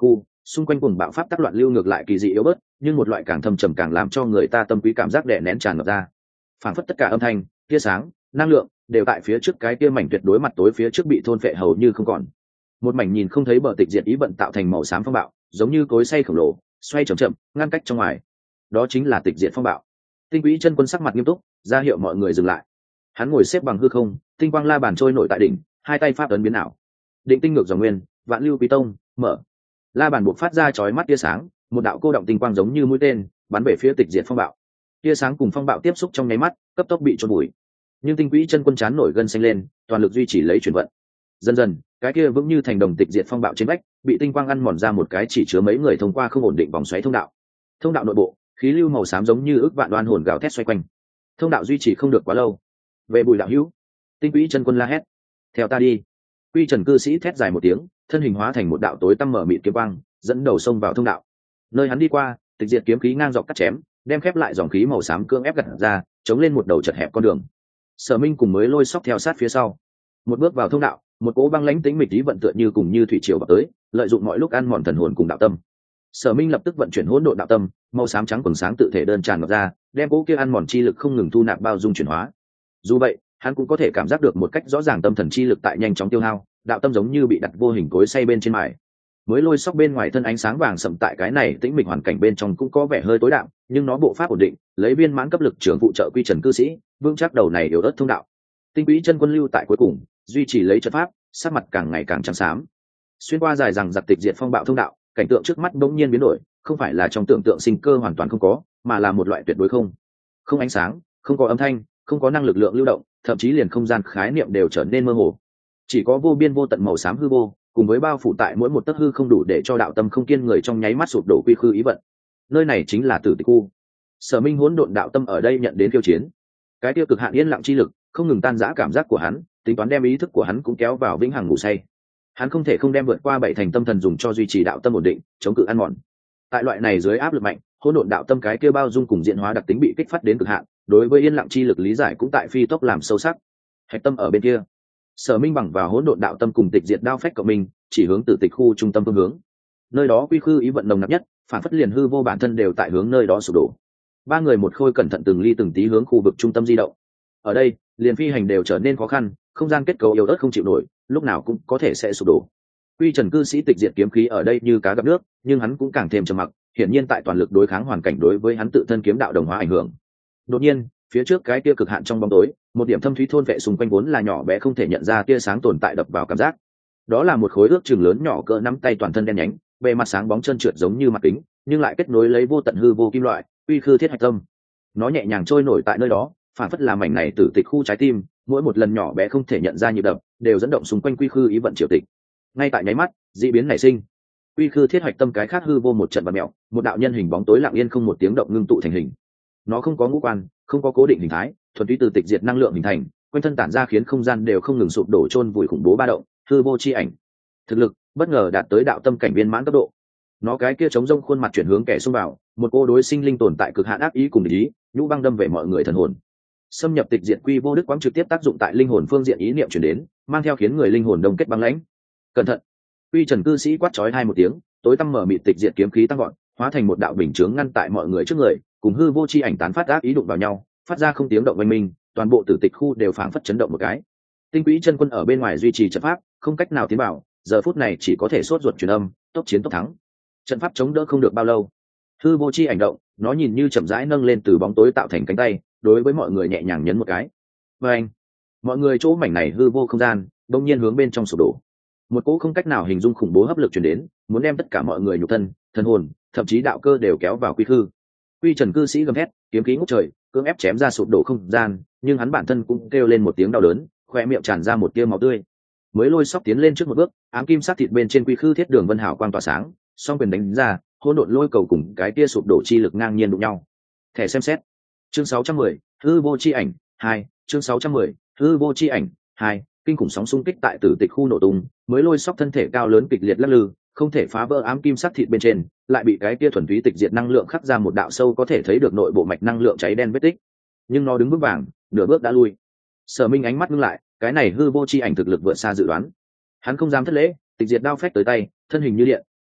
xung quanh cùng bạo pháp tác loạn lưu ngược lại kỳ dị yếu bớt, nhưng một loại càng thâm trầm càng làm cho người ta tâm quý cảm giác đè nén tràn ngập ra. Phản phất tất cả âm thanh, tia sáng, năng lượng đều tại phía trước cái kia mảnh tuyệt đối mặt tối phía trước bị thôn phệ hầu như không còn. Một mảnh nhìn không thấy bờ tịch diệt ý vận tạo thành màu xám phong bạo, giống như cối xay khổng lồ, xoay chậm chậm, ngăn cách trong ngoài. Đó chính là tịch diệt phong bạo. Tinh Quỹ Chân Quân sắc mặt nghiêm túc, ra hiệu mọi người dừng lại. Hắn ngồi xếp bằng hư không, tinh quang la bàn trôi nổi tại đỉnh, hai tay pháp ấn biến ảo. Định tinh ngược dòng nguyên, vạn lưu quý tông, mở. La bàn buộc phát ra chói mắt tia sáng, một đạo cô động tinh quang giống như mũi tên, bắn về phía tịch diệt phong bạo. Tia sáng cùng phong bạo tiếp xúc trong nháy mắt, cấp tốc bị chôn bụi. Nhưng Tinh Quỹ Chân Quân chán nổi gân xanh lên, toàn lực duy trì lấy chuyển vận. Dần dần, cái kia vững như thành đồng tịch diệt phong bạo trên vách, bị tinh quang ăn mòn ra một cái chỉ chứa mấy người thông qua không ổn định vòng xoáy thông đạo. Thông đạo nội bộ, khí lưu màu xám giống như ức vạn đoan hồn gào thét xoay quanh. Thông đạo duy trì không được quá lâu. Về Bùi đạo hữu, Tinh Quỹ Chân Quân la hét, theo ta đi. Quy Trần cư sĩ thét dài một tiếng, thân hình hóa thành một đạo tối tăm mở mịt kiếm quang, dẫn đầu xông vào thông đạo. Nơi hắn đi qua, tịch diệt kiếm khí ngang dọc cắt chém, đem khép lại dòng khí màu xám cương ép gặt ra, chống lên một đầu chật hẹp con đường. Sở Minh cùng mới lôi sóc theo sát phía sau. Một bước vào thông đạo, một cỗ băng lãnh tĩnh mịch lý vận tựa như cùng như thủy triều vào tới, lợi dụng mọi lúc ăn mòn thần hồn cùng đạo tâm. Sở Minh lập tức vận chuyển hỗn độn đạo tâm, màu xám trắng quần sáng tự thể đơn tràn ngập ra, đem cỗ kia ăn mòn chi lực không ngừng thu nạp bao dung chuyển hóa. Dù vậy, hắn cũng có thể cảm giác được một cách rõ ràng tâm thần chi lực tại nhanh chóng tiêu hao, đạo tâm giống như bị đặt vô hình cối xay bên trên mài. Mới lôi sóc bên ngoài thân ánh sáng vàng sậm tại cái này tĩnh mịch hoàn cảnh bên trong cũng có vẻ hơi tối đạm, nhưng nó bộ pháp ổn định, lấy viên mãn cấp lực trưởng phụ trợ Quy Trần cư sĩ, vững chắc đầu này yếu ớt thông đạo. Tinh Quỹ Chân Quân lưu tại cuối cùng, duy trì lấy trận pháp, sắc mặt càng ngày càng trắng xám. Xuyên qua dài rằng giặc tịch diệt phong bạo thông đạo, cảnh tượng trước mắt bỗng nhiên biến đổi, không phải là trong tưởng tượng sinh cơ hoàn toàn không có, mà là một loại tuyệt đối không. Không ánh sáng, không có âm thanh, không có năng lực lượng lưu động, thậm chí liền không gian khái niệm đều trở nên mơ hồ. Chỉ có vô biên vô tận màu xám hư vô, cùng với bao phủ tại mỗi một tấc hư không đủ để cho đạo tâm không kiên người trong nháy mắt sụp đổ quy khư ý vận. Nơi này chính là Tử Tịch khu. Sở Minh hỗn độn đạo tâm ở đây nhận đến khiêu chiến. Cái tiêu cực hạn yên lặng chi lực, không ngừng tan rã cảm giác của hắn, tính toán đem ý thức của hắn cũng kéo vào vĩnh hằng ngủ say. Hắn không thể không đem vượt qua bảy thành tâm thần dùng cho duy trì đạo tâm ổn định, chống cự ăn mòn. Tại loại này dưới áp lực mạnh, hỗn độn đạo tâm cái kia bao dung cùng diện hóa đặc tính bị kích phát đến cực hạn, đối với yên lặng chi lực lý giải cũng tại phi tốc làm sâu sắc. Hạch tâm ở bên kia. Sở Minh bằng vào hỗn độn đạo tâm cùng tịch diệt đao phách cộng minh, chỉ hướng Tử Tịch khu trung tâm phương hướng. Nơi đó quy khư ý vận nồng nặc nhất, phản phất liền hư vô bản thân đều tại hướng nơi đó sụp đổ. Ba người một khôi cẩn thận từng ly từng tí hướng khu vực trung tâm di động. Ở đây, liền phi hành đều trở nên khó khăn, không gian kết cấu yếu ớt không chịu nổi, lúc nào cũng có thể sẽ sụp đổ. Quy Trần cư sĩ tịch diệt kiếm khí ở đây như cá gặp nước, nhưng hắn cũng càng thêm trầm mặc, hiển nhiên tại toàn lực đối kháng hoàn cảnh đối với hắn tự thân kiếm đạo đồng hóa ảnh hưởng. Đột nhiên, phía trước cái tia cực hạn trong bóng tối, một điểm thâm thúy thôn vệ xung quanh vốn là nhỏ bé không thể nhận ra tia sáng tồn tại đập vào cảm giác. Đó là một khối ước chừng lớn nhỏ cỡ nắm tay toàn thân đen nhánh, bề mặt sáng bóng trơn trượt giống như mặt kính, nhưng lại kết nối lấy vô tận hư vô kim loại, uy khư thiết hạch tâm. Nó nhẹ nhàng trôi nổi tại nơi đó, phản phất là mảnh này Tử Tịch khu trái tim, mỗi một lần nhỏ bé không thể nhận ra nhịp đập, đều dẫn động xung quanh quy khư ý vận triều tịch. Ngay tại nháy mắt, dị biến nảy sinh. Quy khư thiết hạch tâm cái khác hư vô một trận bạt mèo, một đạo nhân hình bóng tối lặng yên không một tiếng động ngưng tụ thành hình. Nó không có ngũ quan, không có cố định hình thái, thuần túy từ tịch diệt năng lượng hình thành, quanh thân tản ra khiến không gian đều không ngừng sụp đổ chôn vùi khủng bố ba động, hư vô chi ảnh. Thực lực bất ngờ đạt tới đạo tâm cảnh viên mãn cấp độ. Nó cái kia chống rông khuôn mặt chuyển hướng kẻ xung vào, một cô đối sinh linh tồn tại cực hạn ác ý cùng ý, nhũ băng đâm về mọi người thần hồn. Xâm nhập tịch diệt quy vô đức quang trực tiếp tác dụng tại linh hồn phương diện ý niệm chuyển đến, mang theo khiến người linh hồn đông kết băng lãnh. Cẩn thận! Quy Trần cư sĩ quát chói hai một tiếng, tối tăm mở mịt tịch diệt kiếm khí tăng gọn, hóa thành một đạo bình chướng ngăn tại mọi người trước người, cùng hư vô chi ảnh tán phát ác ý đụng vào nhau, phát ra không tiếng động oanh minh, toàn bộ Tử Tịch khu đều phảng phất chấn động một cái. Tinh Quỹ Chân Quân ở bên ngoài duy trì trận pháp, không cách nào tiến vào, giờ phút này chỉ có thể sốt ruột truyền âm, tốc chiến tốc thắng. Trận pháp chống đỡ không được bao lâu, hư vô chi ảnh động, nó nhìn như chậm rãi nâng lên từ bóng tối tạo thành cánh tay, đối với mọi người nhẹ nhàng nhấn một cái. Và anh, mọi người chỗ mảnh này hư vô không gian, đông nhiên hướng bên trong sụp đổ. Một cỗ không cách nào hình dung khủng bố hấp lực truyền đến, muốn đem tất cả mọi người nhục thân, thần hồn, thậm chí đạo cơ đều kéo vào quy khư. Quy Trần cư sĩ gầm thét, kiếm khí ngút trời, cưỡng ép chém ra sụp đổ không gian, nhưng hắn bản thân cũng kêu lên một tiếng đau đớn, khoe miệng tràn ra một tia máu tươi. Mới lôi sóc tiến lên trước một bước, ám kim sắc thịt bên trên quy khư thiết đường vân hảo quang tỏa sáng, song quyền đánh ra, hỗn độn lôi cầu cùng cái tia sụp đổ chi lực ngang nhiên đụng nhau. Thẻ xem xét. Chương sáu trăm mười, hư vô chi ảnh hai, chương sáu trăm mười, hư vô chi ảnh hai, kinh khủng sóng xung kích tại Tử Tịch khu nổ tung, mới lôi sóc thân thể cao lớn kịch liệt lắc lư, không thể phá vỡ ám kim sắc thịt bên trên, lại bị cái kia thuần túy tịch diệt năng lượng khắc ra một đạo sâu có thể thấy được nội bộ mạch năng lượng cháy đen vết tích. Nhưng nó đứng bước vàng, nửa bước đã lui. Sở Minh ánh mắt ngưng lại, cái này hư vô chi ảnh thực lực vượt xa dự đoán. Hắn không dám thất lễ, tịch diệt đao phách tới tay, thân hình như điện,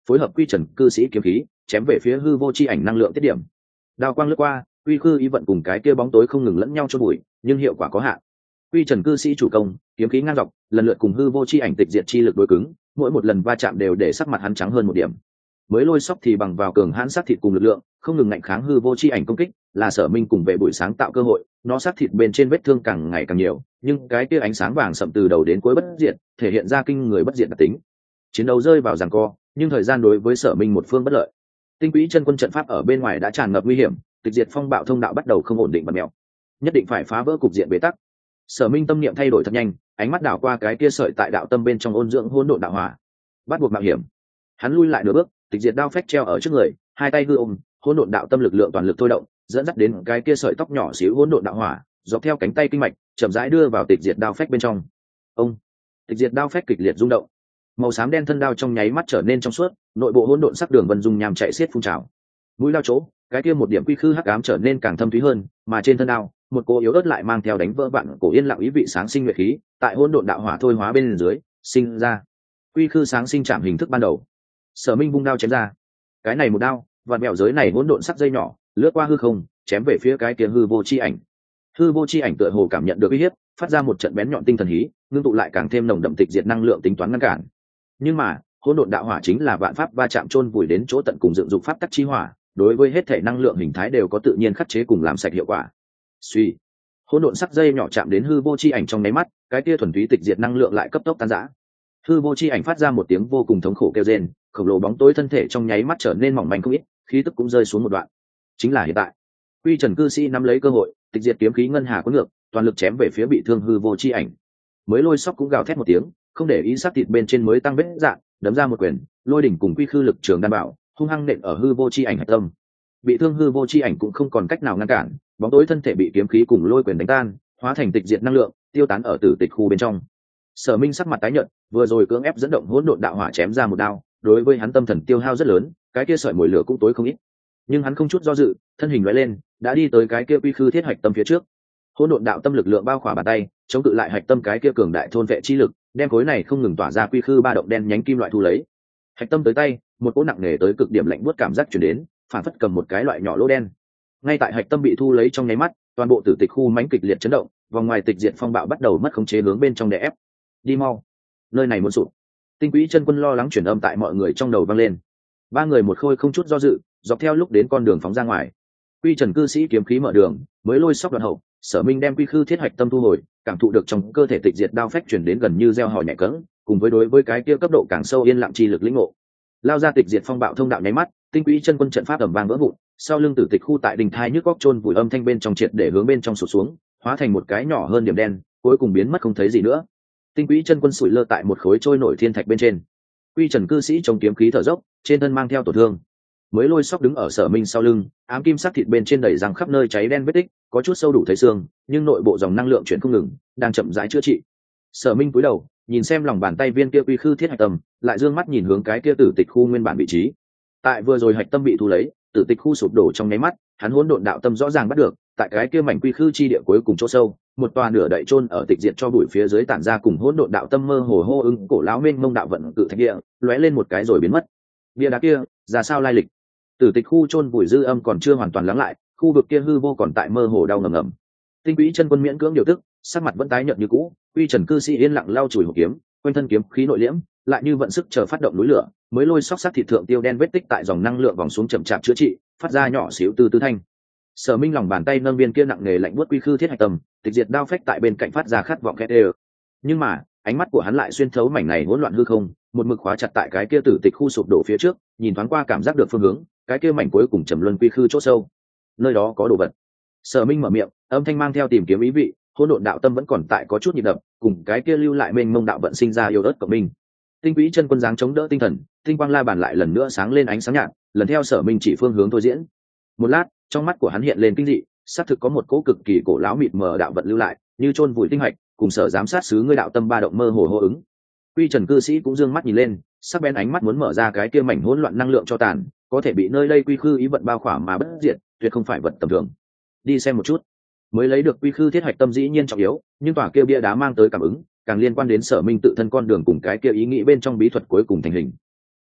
phối hợp quy trần cư sĩ kiếm khí chém về phía hư vô chi ảnh năng lượng tiết điểm. Đao quang lướt qua, quy khư ý vận cùng cái kia bóng tối không ngừng lẫn nhau cho bụi, nhưng hiệu quả có hạn. Quy trần cư sĩ chủ công, kiếm khí ngang dọc, lần lượt cùng hư vô chi ảnh tịch diệt chi lực đối cứng, mỗi một lần va chạm đều để sắc mặt hắn trắng hơn một điểm. Mới lôi sóc thì bằng vào cường hãn sát thịt cùng lực lượng, không ngừng ngạnh kháng hư vô chi ảnh công kích, là Sở Minh cùng vệ buổi sáng tạo cơ hội, nó sát thịt bên trên vết thương càng ngày càng nhiều, nhưng cái kia ánh sáng vàng sậm từ đầu đến cuối bất diệt, thể hiện ra kinh người bất diệt đặc tính. Chiến đấu rơi vào giằng co, nhưng thời gian đối với Sở Minh một phương bất lợi. Tinh quỹ chân quân trận pháp ở bên ngoài đã tràn ngập nguy hiểm, tịch diệt phong bạo thông đạo bắt đầu không ổn định bật mèo, nhất định phải phá vỡ cục diện bế tắc. Sở Minh tâm niệm thay đổi thật nhanh, ánh mắt đảo qua cái kia sợi tại đạo tâm bên trong ôn dưỡng hỗn độn đạo hỏa, bắt buộc mạo hiểm. Hắn lui lại nửa bước, tịch diệt đao phách treo ở trước người, hai tay hư ôm, hỗn độn đạo tâm lực lượng toàn lực thôi động, dẫn dắt đến cái kia sợi tóc nhỏ xíu hỗn độn đạo hỏa, dọc theo cánh tay kinh mạch, chậm rãi đưa vào tịch diệt đao phách bên trong. Ông, tịch diệt đao phách kịch liệt rung động, màu xám đen thân đao trong nháy mắt trở nên trong suốt, nội bộ hỗn độn sắc đường vân dung nham chạy xiết phun trào. Mũi đao chỗ, cái kia một điểm quy khư hắc ám trở nên càng thâm thúy hơn, mà trên thân đao, một cô yếu ớt lại mang theo đánh vỡ vạn cổ yên lặng ý vị sáng sinh nguyệt khí, tại hỗn độn đạo hỏa thôi hóa bên dưới, sinh ra. Quy khư sáng sinh chạm hình thức ban đầu. Sở Minh vung đao chém ra. Cái này một đao, vạn mèo giới này hỗn độn sắc dây nhỏ, lướt qua hư không, chém về phía cái kia hư vô chi ảnh. Hư vô chi ảnh tựa hồ cảm nhận được uy hiếp, phát ra một trận bén nhọn tinh thần hí, ngưng tụ lại càng thêm nồng đậm tịch diệt năng lượng tính toán ngăn cản. Nhưng mà, hỗn độn đạo hỏa chính là vạn pháp va chạm chôn vùi đến chỗ tận cùng dựng dục pháp tắc chi hỏa, đối với hết thể năng lượng hình thái đều có tự nhiên khắc chế cùng làm sạch hiệu quả. Suy, hỗn độn sắc dây nhỏ chạm đến hư vô chi ảnh trong nháy mắt, cái kia thuần túy tịch diệt năng lượng lại cấp tốc tan rã. Hư vô chi ảnh phát ra một tiếng vô cùng thống khổ kêu rên, khổng lồ bóng tối thân thể trong nháy mắt trở nên mỏng manh không ít, khí tức cũng rơi xuống một đoạn. Chính là hiện tại, Quy Trần cư sĩ nắm lấy cơ hội, tịch diệt kiếm khí ngân hà cuốn ngược, toàn lực chém về phía bị thương hư vô chi ảnh. Mới lôi sóc cũng gào thét một tiếng, không để ý sát thịt bên trên mới tăng vết dạng, đấm ra một quyền, lôi đỉnh cùng quy khư lực trường đan bảo, hung hăng nện ở hư vô chi ảnh hạch tâm. Bị thương hư vô chi ảnh cũng không còn cách nào ngăn cản, bóng tối thân thể bị kiếm khí cùng lôi quyền đánh tan, hóa thành tịch diệt năng lượng, tiêu tán ở tử tịch khu bên trong. Sở Minh sắc mặt tái nhợt, vừa rồi cưỡng ép dẫn động hỗn độn đạo hỏa chém ra một đao, đối với hắn tâm thần tiêu hao rất lớn, cái kia sợi mồi lửa cũng tối không ít. Nhưng hắn không chút do dự, thân hình lóe lên, đã đi tới cái kia quy khư thiết hạch tâm phía trước. Hỗn độn đạo tâm lực lượng bao khỏa bàn tay, chống cự lại hạch tâm cái kia cường đại thôn vệ chi lực, đem khối này không ngừng tỏa ra quy khư ba động đen nhánh kim loại thu lấy. Hạch tâm tới tay, một cỗ nặng nề tới cực điểm lạnh buốt cảm giác truyền đến, phản phất cầm một cái loại nhỏ lỗ đen. Ngay tại hạch tâm bị thu lấy trong nháy mắt, toàn bộ tử tịch khu mãnh kịch liệt chấn động, vòng ngoài tịch diệt phong bạo bắt đầu mất khống chế hướng bên trong đè ép. Đi mau, nơi này muốn sụp. Tinh quỹ chân quân lo lắng truyền âm tại mọi người trong đầu vang lên. Ba người một khôi không chút do dự, dọc theo lúc đến con đường phóng ra ngoài. Quy Trần cư sĩ kiếm khí mở đường, mới lôi sóc đoạn hậu, Sở Minh đem quy khư thiết hạch tâm thu hồi, cảm thụ được trong cơ thể tịch diệt đao phách truyền đến gần như gieo hỏi nhẹ cẫng, cùng với đối với cái kia cấp độ càng sâu yên lặng chi lực lĩnh ngộ. Lao ra tịch diệt phong bạo thông đạo nháy mắt, tinh quỹ chân quân trận pháp ầm vang vỡ vụn, sau lưng tử tịch khu tại đỉnh thai nhức góc chôn vùi âm thanh bên trong triệt để hướng bên trong sụt xuống, hóa thành một cái nhỏ hơn điểm đen, cuối cùng biến mất không thấy gì nữa. Tinh quỹ chân quân sủi lơ tại một khối trôi nổi thiên thạch bên trên. Quy Trần cư sĩ chống kiếm khí thở dốc, trên thân mang theo tổn thương. Mới lôi sóc đứng ở Sở Minh sau lưng, ám kim sắc thịt bên trên đầy răng khắp nơi cháy đen vết tích, có chút sâu đủ thấy xương, nhưng nội bộ dòng năng lượng chuyển không ngừng, đang chậm rãi chữa trị. Sở Minh cúi đầu, nhìn xem lòng bàn tay viên kia quy khư thiết hạch tâm, lại dương mắt nhìn hướng cái kia tử tịch khu nguyên bản vị trí. Tại vừa rồi hạch tâm bị thu lấy, tử tịch khu sụp đổ trong nháy mắt, hắn hỗn độn đạo tâm rõ ràng bắt được, tại cái kia mảnh quy khư chi địa cuối cùng chỗ sâu, một tòa nửa đậy chôn ở tịch diệt cho bụi phía dưới tản ra cùng hỗn độn đạo tâm mơ hồ hô ứng cổ lão mênh mông đạo vận cự thạch địa, lóe lên một cái rồi biến mất. Bia đá kia, ra sao lai lịch? Tử tịch khu chôn bụi dư âm còn chưa hoàn toàn lắng lại, khu vực kia hư vô còn tại mơ hồ đau ngầm ngầm. Tinh quỹ chân quân miễn cưỡng điều tức, sắc mặt vẫn tái nhợt như cũ, Quy Trần cư sĩ yên lặng lau chùi hộp kiếm, quanh thân kiếm khí nội liễm, lại như vận sức chờ phát động núi lửa, mới lôi sóc sắc thịt thượng tiêu đen vết tích tại dòng năng lượng vòng xuống chậm chạp chữa trị, phát ra nhỏ xíu từ từ thanh. Sở Minh lòng bàn tay nâng viên kia nặng nề lạnh buốt quy khư thiết hạch tâm, tịch diệt đao phách tại bên cạnh phát ra khát vọng khét đều. Nhưng mà, ánh mắt của hắn lại xuyên thấu mảnh này hỗn loạn hư không, một mực khóa chặt tại cái kia tử tịch khu sụp đổ phía trước, nhìn thoáng qua cảm giác được phương hướng, cái kia mảnh cuối cùng trầm luân quy khư chỗ sâu. Nơi đó có đồ vật. Sở Minh mở miệng, âm thanh mang theo tìm kiếm ý vị, hỗn độn đạo tâm vẫn còn tại có chút nhịp đập, cùng cái kia lưu lại mênh mông đạo vận sinh ra yêu ớt cộng minh. Tinh quỹ chân quân dáng chống đỡ tinh thần, tinh quang la bàn lại lần nữa sáng lên ánh sáng nhạt, lần theo Sở Minh chỉ phương hướng thôi diễn. Một lát, trong mắt của hắn hiện lên kinh dị, xác thực có một cỗ cực kỳ cổ lão mịt mờ đạo vận lưu lại, như chôn vùi tinh hạch, cùng Sở giám sát sứ ngươi đạo tâm ba động mơ hồ hô ứng. Quy Trần cư sĩ cũng dương mắt nhìn lên, sắc bén ánh mắt muốn mở ra cái kia mảnh hỗn loạn năng lượng cho tàn, có thể bị nơi đây quy khư ý vận bao khỏa mà bất diệt, tuyệt không phải vật tầm thường. Đi xem một chút. Mới lấy được quy khư thiết hạch tâm dĩ nhiên trọng yếu, nhưng tòa kia bia đá mang tới cảm ứng, càng liên quan đến Sở Minh tự thân con đường cùng cái kia ý nghĩ bên trong bí thuật cuối cùng thành hình.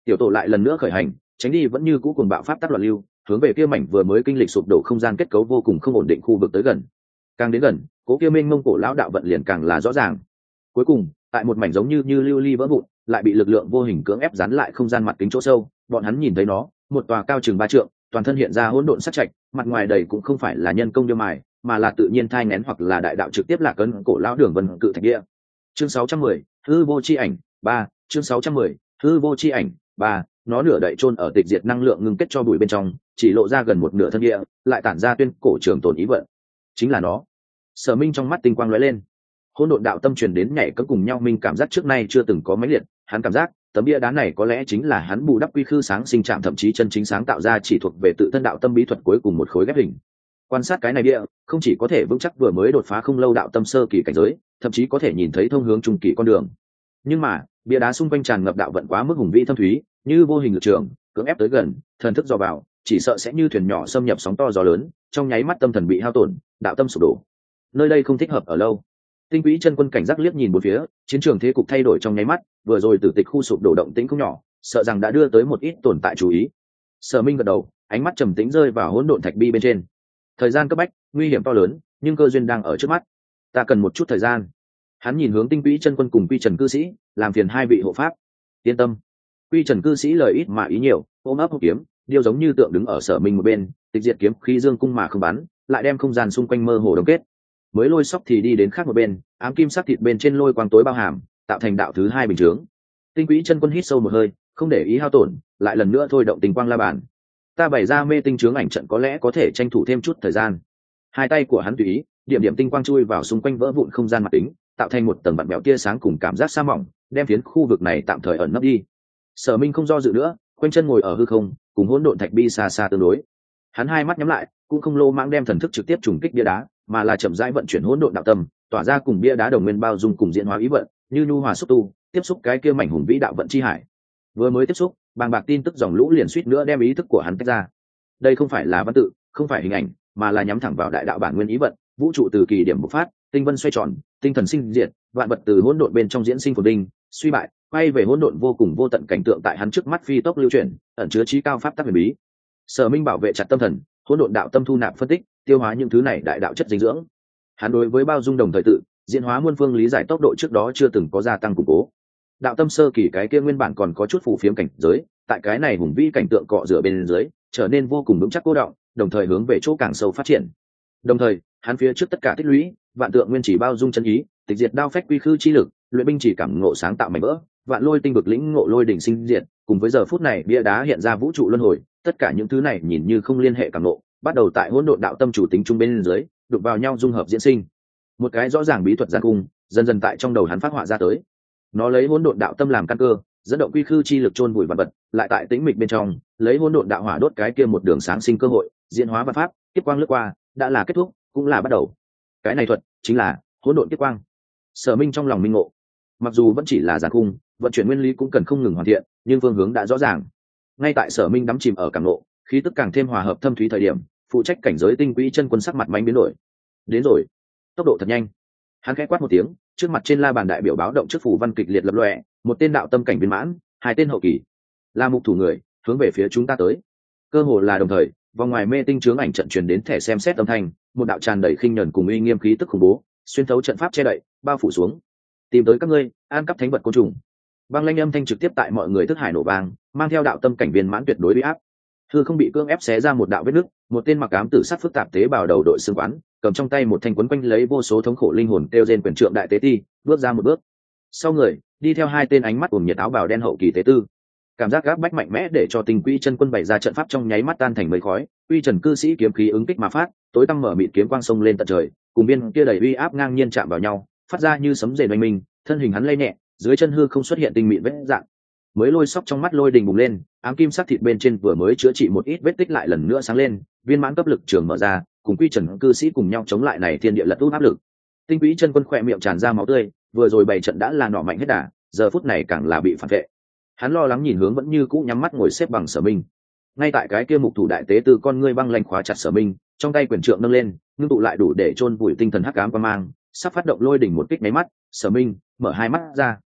tiểu tổ lại lần nữa khởi hành, tránh đi vẫn như cũ cùng bạo pháp tắc loạn lưu, hướng về kia mảnh vừa mới kinh lịch sụp đổ không gian kết cấu vô cùng không ổn định khu vực tới gần. Càng đến gần, cố kia mênh mông cổ lão đạo vận liền càng là rõ ràng. Cuối cùng, tại một mảnh giống như như lưu ly vỡ vụn, lại bị lực lượng vô hình cưỡng ép dán lại không gian mặt kính chỗ sâu, bọn hắn nhìn thấy nó, một tòa cao chừng ba trượng, toàn thân hiện ra hỗn độn sắc trạch, mặt ngoài đầy cũng không phải là nhân công điêu mài, mà là tự nhiên thai nghén hoặc là đại đạo trực tiếp là cấn cổ lão đường vân cự thạch địa. Chương sáu trăm mười, hư vô chi ảnh ba, chương sáu trăm mười, hư vô chi ảnh ba, nó nửa đậy chôn ở tịch diệt năng lượng ngưng kết cho bụi bên trong, chỉ lộ ra gần một nửa thân địa, lại tản ra tuyên cổ trường tồn ý vận. Chính là nó. Sở Minh trong mắt tinh quang lóe lên. Hỗn độn đạo tâm truyền đến nhảy cẫng cùng nhau minh cảm giác trước nay chưa từng có mấy liệt, hắn cảm giác tấm bia đá này có lẽ chính là hắn bù đắp quy khư sáng sinh trạm thậm chí chân chính sáng tạo ra chỉ thuộc về tự thân đạo tâm bí thuật cuối cùng một khối ghép hình. Quan sát cái này bia, không chỉ có thể vững chắc vừa mới đột phá không lâu đạo tâm sơ kỳ cảnh giới, thậm chí có thể nhìn thấy thông hướng trung kỳ con đường. Nhưng mà, bia đá xung quanh tràn ngập đạo vận quá mức hùng vĩ thâm thúy, như vô hình lực trường, cưỡng ép tới gần, thần thức dò vào, chỉ sợ sẽ như thuyền nhỏ xâm nhập sóng to gió lớn, trong nháy mắt tâm thần bị hao tổn, đạo tâm sụp đổ. Nơi đây không thích hợp ở lâu. Tinh Quỹ chân quân cảnh giác liếc nhìn bốn phía, chiến trường thế cục thay đổi trong nháy mắt, vừa rồi tử tịch khu sụp đổ động tĩnh không nhỏ, sợ rằng đã đưa tới một ít tồn tại chú ý. Sở Minh gật đầu, ánh mắt trầm tĩnh rơi vào hỗn độn thạch bi bên trên. Thời gian cấp bách, nguy hiểm to lớn, nhưng cơ duyên đang ở trước mắt. Ta cần một chút thời gian. Hắn nhìn hướng Tinh Quỹ chân quân cùng Quy Trần cư sĩ, làm phiền hai vị hộ pháp. Yên tâm. Quy Trần cư sĩ lời ít mà ý nhiều, ôm ấp hộp kiếm, điêu giống như tượng đứng ở Sở Minh một bên, tịch diệt kiếm khí dương cung mà không bắn, lại đem không gian xung quanh mơ hồ đông kết. Mới lôi sóc thì đi đến khác một bên, ám kim sắc thịt bên trên lôi quang tối bao hàm, tạo thành đạo thứ hai bình chướng. Tinh Quỹ chân quân hít sâu một hơi, không để ý hao tổn, lại lần nữa thôi động tình quang la bàn. Ta bày ra mê tinh chướng ảnh trận có lẽ có thể tranh thủ thêm chút thời gian. Hai tay của hắn tùy ý, điểm điểm tinh quang chui vào xung quanh vỡ vụn không gian mặt kính, tạo thành một tầng vặn bẹo tia sáng cùng cảm giác sa mỏng, đem phiến khu vực này tạm thời ẩn nấp đi. Sở Minh không do dự nữa, quanh chân ngồi ở hư không, cùng hỗn độn thạch bi xa xa tương đối. Hắn hai mắt nhắm lại, cũng không lô mãng đem thần thức trực tiếp trùng kích bia đá, mà là chậm rãi vận chuyển hỗn độn đạo tâm, tỏa ra cùng bia đá đồng nguyên bao dung cùng diễn hóa ý vận, như nhu hòa xúc tu, tiếp xúc cái kia mảnh hùng vĩ đạo vận chi hải. Vừa mới tiếp xúc, bàng bạc tin tức dòng lũ liền suýt nữa đem ý thức của hắn tách ra. Đây không phải là văn tự, không phải hình ảnh, mà là nhắm thẳng vào đại đạo bản nguyên ý vận, vũ trụ từ kỳ điểm bộc phát, tinh vân xoay tròn, tinh thần sinh diệt, vạn vật từ hỗn độn bên trong diễn sinh phồn vinh, suy bại, quay về hỗn độn vô cùng vô tận cảnh tượng tại hắn trước mắt phi tốc lưu chuyển, ẩn chứa trí cao pháp tắc huyền bí. Sở Minh bảo vệ chặt tâm thần, hỗn độn đạo tâm thu nạp phân tích, tiêu hóa những thứ này đại đạo chất dinh dưỡng. Hắn đối với bao dung đồng thời tự diễn hóa muôn phương lý giải tốc độ trước đó chưa từng có gia tăng củng cố. Đạo tâm sơ kỳ cái kia nguyên bản còn có chút phù phiếm cảnh giới, tại cái này hùng vĩ cảnh tượng cọ rửa bên dưới, trở nên vô cùng vững chắc cố động, đồng thời hướng về chỗ càng sâu phát triển. Đồng thời, hắn phía trước tất cả tích lũy, vạn tượng nguyên chỉ bao dung chân ý, tịch diệt đao phách quy khư chi lực, luyện binh chỉ cảm ngộ sáng tạo mảnh vỡ, vạn lôi tinh vực lĩnh ngộ lôi đỉnh sinh diệt, cùng với giờ phút này bia đá hiện ra vũ trụ luân hồi, tất cả những thứ này nhìn như không liên hệ cảm ngộ, bắt đầu tại hỗn độn đạo tâm chủ tính trung bên dưới, đụng vào nhau dung hợp diễn sinh. Một cái rõ ràng bí thuật giàn cung, dần dần tại trong đầu hắn phát họa ra tới. Nó lấy hỗn độn đạo tâm làm căn cơ, dẫn động quy khư chi lực chôn vùi vạn vật, lại tại tĩnh mịch bên trong, lấy hỗn độn đạo hỏa đốt cái kia một đường sáng sinh cơ hội, diễn hóa văn pháp, kiếp quang lướt qua, đã là kết thúc, cũng là bắt đầu. Cái này thuật chính là hỗn độn kiếp quang. Sở Minh trong lòng minh ngộ, mặc dù vẫn chỉ là giàn cung, vận chuyển nguyên lý cũng cần không ngừng hoàn thiện, nhưng phương hướng đã rõ ràng. Ngay tại Sở Minh đắm chìm ở cảm ngộ, khí tức càng thêm hòa hợp thâm thúy thời điểm, phụ trách cảnh giới Tinh Quỹ chân quân sắc mặt mánh biến đổi. Đến rồi, tốc độ thật nhanh. Hắn khẽ quát một tiếng, trước mặt trên la bàn đại biểu báo động trước phủ văn kịch liệt lập lòe, một tên đạo tâm cảnh viên mãn, hai tên hậu kỳ, là mục thủ người, hướng về phía chúng ta tới. Cơ hồ là đồng thời, vòng ngoài mê tinh chướng ảnh trận truyền đến thẻ xem xét âm thanh, một đạo tràn đầy khinh nhẫn cùng uy nghiêm khí tức khủng bố, xuyên thấu trận pháp che đậy, bao phủ xuống. Tìm tới các ngươi, an cắp thánh vật côn trùng. Băng lanh âm thanh trực tiếp tại mọi người thức hải nổ vang, mang theo đạo tâm cảnh viên mãn tuyệt đối uy áp. Hư không bị cưỡng ép xé ra một đạo vết nứt, một tên mặc ám tử sắc phức tạp tế bào đầu đội xương quán, cầm trong tay một thanh quấn quanh lấy vô số thống khổ linh hồn kêu trên quyền trượng đại tế ti, bước ra một bước. Sau người, đi theo hai tên ánh mắt ồm nhiệt áo bào đen hậu kỳ tế tư. Cảm giác gáp bách mạnh mẽ để cho Tinh Quỹ chân quân bày ra trận pháp trong nháy mắt tan thành mây khói, Uy Trần cư sĩ kiếm khí ứng kích mà phát, tối tăm mở mịt kiếm quang sông lên tận trời, cùng viên kia đầy uy áp ngang nhiên chạm vào nhau, phát ra như sấm rền oanh minh, thân hình hắn lay nhẹ, dưới chân hư không xuất hiện tinh mịn vết dạng. Mới lôi sóc trong mắt lôi đình bùng lên, ám kim sắc thịt bên trên vừa mới chữa trị một ít vết tích lại lần nữa sáng lên, viên mãn cấp lực trường mở ra, cùng Quy Trần cư sĩ cùng nhau chống lại này thiên địa lật út áp lực. Tinh Quỹ chân quân khỏe miệng tràn ra máu tươi, vừa rồi bày trận đã là nọ mạnh hết đà, giờ phút này càng là bị phản vệ. Hắn lo lắng nhìn hướng vẫn như cũ nhắm mắt ngồi xếp bằng Sở Minh. Ngay tại cái kia mục thủ đại tế từ con ngươi băng lanh khóa chặt Sở Minh, trong tay quyền trượng nâng lên, ngưng tụ lại đủ để chôn vùi tinh thần hắc ám quang mang, sắp phát động lôi đỉnh một kích mấy mắt. Sở Minh mở hai mắt ra,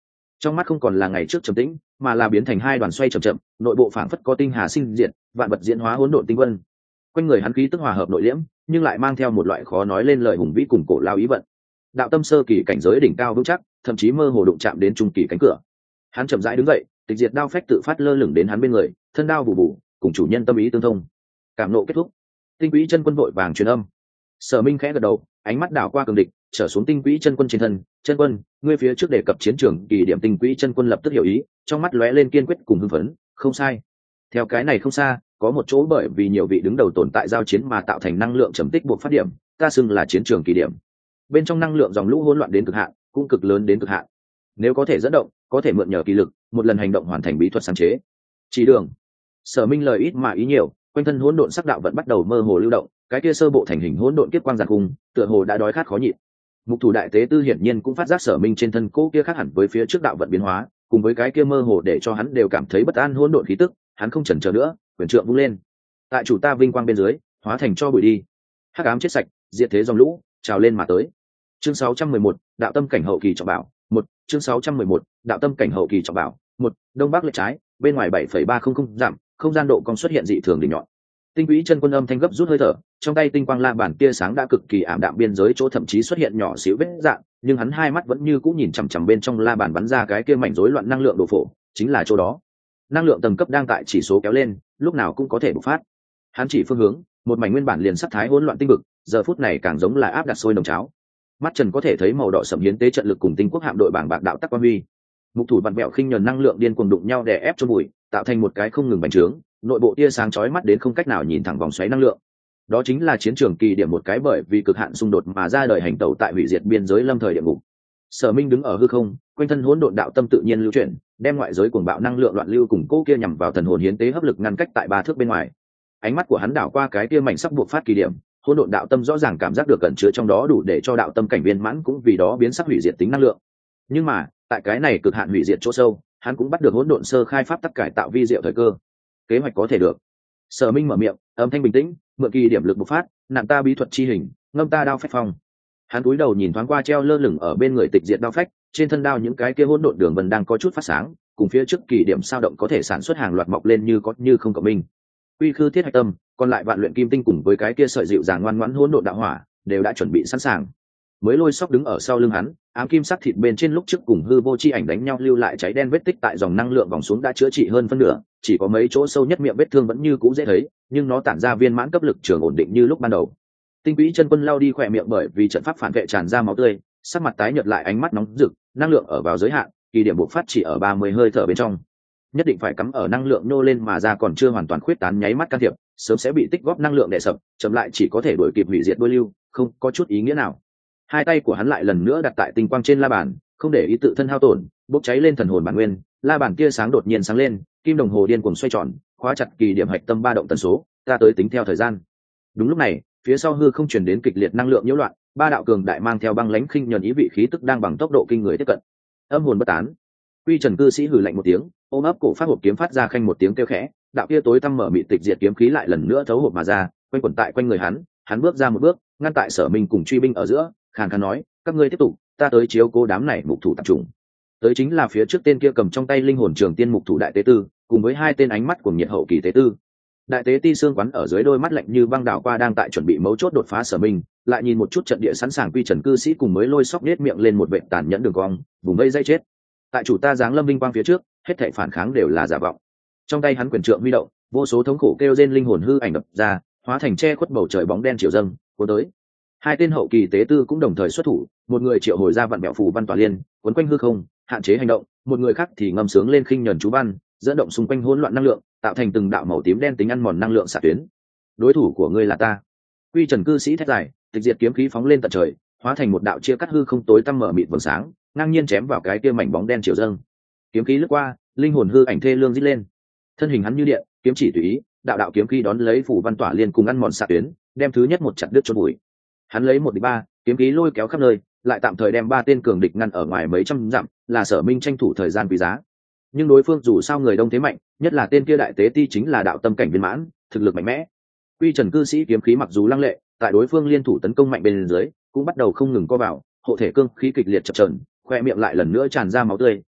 trong mắt không còn là ngày trước trầm tĩnh, mà là biến thành hai đoàn xoay chậm chậm, nội bộ phảng phất có tinh hà sinh diệt, vạn vật diễn hóa hỗn độn tinh vân. Quanh người hắn khí tức hòa hợp nội liễm, nhưng lại mang theo một loại khó nói lên lời hùng vĩ cùng cổ lao ý vận. Đạo tâm sơ kỳ cảnh giới đỉnh cao vững chắc, thậm chí mơ hồ đụng chạm đến trung kỳ cánh cửa. Hắn chậm rãi đứng dậy, tịch diệt đao phách tự phát lơ lửng đến hắn bên người, thân đao bù bù, cùng chủ nhân tâm ý tương thông. Cảm nộ kết thúc, tinh quỹ chân quân vội vàng truyền âm. Sở Minh khẽ gật đầu, ánh mắt đảo qua cường địch, trở xuống tinh quỹ chân quân trên thân. Chân quân, ngươi phía trước đề cập chiến trường kỳ điểm, tinh quỹ chân quân lập tức hiểu ý, trong mắt lóe lên kiên quyết cùng hưng phấn. Không sai, theo cái này không xa, có một chỗ bởi vì nhiều vị đứng đầu tồn tại giao chiến mà tạo thành năng lượng trầm tích buộc phát điểm, ta xưng là chiến trường kỳ điểm. Bên trong năng lượng dòng lũ hỗn loạn đến cực hạn, cũng cực lớn đến cực hạn. Nếu có thể dẫn động, có thể mượn nhờ kỳ lực, một lần hành động hoàn thành bí thuật sáng chế. Chỉ đường. Sở Minh lời ít mà ý nhiều, quanh thân hỗn độn sắc đạo vẫn bắt đầu mơ hồ lưu động, cái kia sơ bộ thành hình hỗn độn kiếp quang giàn cung, tựa hồ đã đói khát khó nhịn. Mục thủ đại tế tư hiển nhiên cũng phát giác Sở Minh trên thân cố kia khác hẳn với phía trước đạo vận biến hóa, cùng với cái kia mơ hồ để cho hắn đều cảm thấy bất an hỗn độn khí tức, hắn không chần chờ nữa, quyền trượng vung lên. Tại chủ ta vinh quang bên dưới, hóa thành cho bụi đi. Hắc ám chết sạch, diệt thế dòng lũ, trào lên mà tới. Chương sáu trăm mười một, đạo tâm cảnh hậu kỳ trọng bảo, một, chương sáu trăm mười một, đạo tâm cảnh hậu kỳ trọng bảo, một, đông bắc lệch trái, bên ngoài bảy phẩy ba không không giảm, không gian độ cong xuất hiện dị thường đỉnh nhọn. Tinh quỹ chân quân âm thanh gấp rút hơi thở, trong tay tinh quang la bản tia sáng đã cực kỳ ảm đạm, biên giới chỗ thậm chí xuất hiện nhỏ xíu vết dạng, nhưng hắn hai mắt vẫn như cũ nhìn chằm chằm bên trong la bản bắn ra cái kia mảnh rối loạn năng lượng đồ phổ, chính là chỗ đó. Năng lượng tầng cấp đang tại chỉ số kéo lên, lúc nào cũng có thể bộc phát. Hắn chỉ phương hướng, một mảnh nguyên bản liền sắc thái hỗn loạn tinh vực, giờ phút này càng giống là áp đặt sôi nồng cháo. Mắt trần có thể thấy màu đỏ sẫm hiến tế trận lực cùng tinh quốc hạm đội bảng bạc đạo tắc quan huy. Mục thủ vặn bẹo khinh nhờn năng lượng điên cuồng đụng nhau đè ép cho bụi, tạo thành một cái không ngừng bành trướng, nội bộ tia sáng chói mắt đến không cách nào nhìn thẳng vòng xoáy năng lượng. Đó chính là chiến trường kỳ điểm, một cái bởi vì cực hạn xung đột mà ra đời hành tẩu tại hủy diệt biên giới lâm thời địa ngục. Sở Minh đứng ở hư không, quanh thân hỗn độn đạo tâm tự nhiên lưu chuyển, đem ngoại giới cuồng bạo năng lượng loạn lưu cùng cô kia nhằm vào thần hồn hiến tế hấp lực ngăn cách tại ba thước bên ngoài. Ánh mắt của hắn đảo qua cái kia mảnh sắc buộc phát kỳ điểm, hỗn độn đạo tâm rõ ràng cảm giác được cẩn chứa trong đó đủ để cho đạo tâm cảnh viên mãn cũng vì đó biến sắc hủy diệt tính năng lượng. Nhưng mà, tại cái này cực hạn hủy diệt chỗ sâu, hắn cũng bắt được hỗn độn sơ khai pháp tắc cải tạo vi diệu thời cơ. Kế hoạch có thể được. Sở Minh mở miệng, âm thanh bình tĩnh, mượn kỳ điểm lực bộc phát, nạn ta bí thuật chi hình, ngâm ta đao phách phong. Hắn cúi đầu nhìn thoáng qua treo lơ lửng ở bên người tịch diệt đao phách, trên thân đao những cái kia hỗn độn đường vân đang có chút phát sáng, cùng phía trước kỳ điểm sao động có thể sản xuất hàng loạt mọc lên như có như không cộng minh. Quy khư thiết hạch tâm, còn lại vạn luyện kim tinh cùng với cái kia sợi dịu dàng ngoan ngoãn hỗn độn đạo hỏa, đều đã chuẩn bị sẵn sàng. Mới lôi sóc đứng ở sau lưng hắn, ám kim sắc thịt bên trên lúc trước cùng hư vô chi ảnh đánh nhau lưu lại cháy đen vết tích tại dòng năng lượng vòng xuống đã chữa trị hơn phân nửa, chỉ có mấy chỗ sâu nhất miệng vết thương vẫn như cũ dễ thấy, nhưng nó tản ra viên mãn cấp lực trường ổn định như lúc ban đầu. Tinh quỹ chân quân lao đi khỏe miệng bởi vì trận pháp phản vệ tràn ra máu tươi, sắc mặt tái nhợt lại, ánh mắt nóng rực, năng lượng ở vào giới hạn, kỳ điểm bộc phát chỉ ở ba mươi hơi thở bên trong. Nhất định phải cắm ở năng lượng nô lên mà ra còn chưa hoàn toàn khuyết tán nháy mắt can thiệp, sớm sẽ bị tích góp năng lượng đè sập, chậm lại chỉ có thể đuổi kịp hủy diệt đôi lưu, không có chút ý nghĩa nào. Hai tay của hắn lại lần nữa đặt tại tinh quang trên la bàn, không để ý tự thân hao tổn, bốc cháy lên thần hồn bản nguyên, la bàn kia sáng đột nhiên sáng lên, kim đồng hồ điên cuồng xoay tròn, khóa chặt kỳ điểm hạch tâm ba động tần số, ta tới tính theo thời gian. Đúng lúc này, phía sau hư không truyền đến kịch liệt năng lượng nhiễu loạn, ba đạo cường đại mang theo băng lãnh khinh nhẫn ý vị khí tức đang bằng tốc độ kinh người tiếp cận. Âm hồn bất tán. Quy Trần cư sĩ hừ lạnh một tiếng, ôm ấp cổ phát hộp kiếm phát ra khanh một tiếng kêu khẽ, đạo kia tối tăm mở mịt tịch diệt kiếm khí lại lần nữa thấu hộp mà ra, quanh quẩn tại quanh người hắn, hắn bước ra một bước, ngăn tại Sở Minh cùng truy binh ở giữa, khàn khàn nói, các ngươi tiếp tục, ta tới chiếu cố đám này mục thủ tập trung. Tới chính là phía trước tên kia cầm trong tay linh hồn trường tiên mục thủ đại tế tư, cùng với hai tên ánh mắt của nhiệt hậu kỳ tế tư. Đại tế ti xương quắn ở dưới đôi mắt lạnh như băng đảo qua đang tại chuẩn bị mấu chốt đột phá Sở Minh, lại nhìn một chút trận địa sẵn sàng Quy Trần cư sĩ cùng mới lôi sóc nết miệng lên một vệt tàn nhẫn đường cong, vùng vây dây chết. Tại chủ ta giáng lâm vinh quang phía trước, hết thảy phản kháng đều là giả vọng. Trong tay hắn quyền trượng huy động, vô số thống khổ kêu rên linh hồn hư ảnh đập ra, hóa thành che khuất bầu trời bóng đen chiều dâng cuốn tới. Hai tên hậu kỳ tế tư cũng đồng thời xuất thủ, một người triệu hồi ra vạn bẹo phù văn tỏa liên, quấn quanh hư không, hạn chế hành động, một người khác thì ngâm sướng lên khinh nhẫn chú văn, dẫn động xung quanh hỗn loạn năng lượng, tạo thành từng đạo màu tím đen tính ăn mòn năng lượng xạ tuyến. Đối thủ của ngươi là ta. Quy Trần cư sĩ thét dài, tịch diệt kiếm khí phóng lên tận trời, hóa thành một đạo chia cắt hư không tối tăm mở mịt vầng sáng, ngang nhiên chém vào cái kia mảnh bóng đen chiều dâng. Kiếm khí lướt qua, linh hồn hư ảnh thê lương rít lên. Thân hình hắn như điện, kiếm chỉ tùy ý, đạo đạo kiếm khí đón lấy phủ văn tỏa liên cùng ăn mòn xạ tuyến, đem thứ nhất một chặt đứt chôn bụi. Hắn lấy một địch ba, kiếm khí lôi kéo khắp nơi, lại tạm thời đem ba tên cường địch ngăn ở ngoài mấy trăm dặm, là Sở Minh tranh thủ thời gian quý giá. Nhưng đối phương dù sao người đông thế mạnh, nhất là tên kia đại tế ti chính là đạo tâm cảnh viên mãn, thực lực mạnh mẽ. Quy Trần cư sĩ kiếm khí mặc dù lăng lệ, tại đối phương liên thủ tấn công mạnh bên dưới, cũng bắt đầu không ngừng co vào, hộ thể cương khí kịch liệt chập chờn, khoe miệng lại lần nữa tràn ra máu tươi,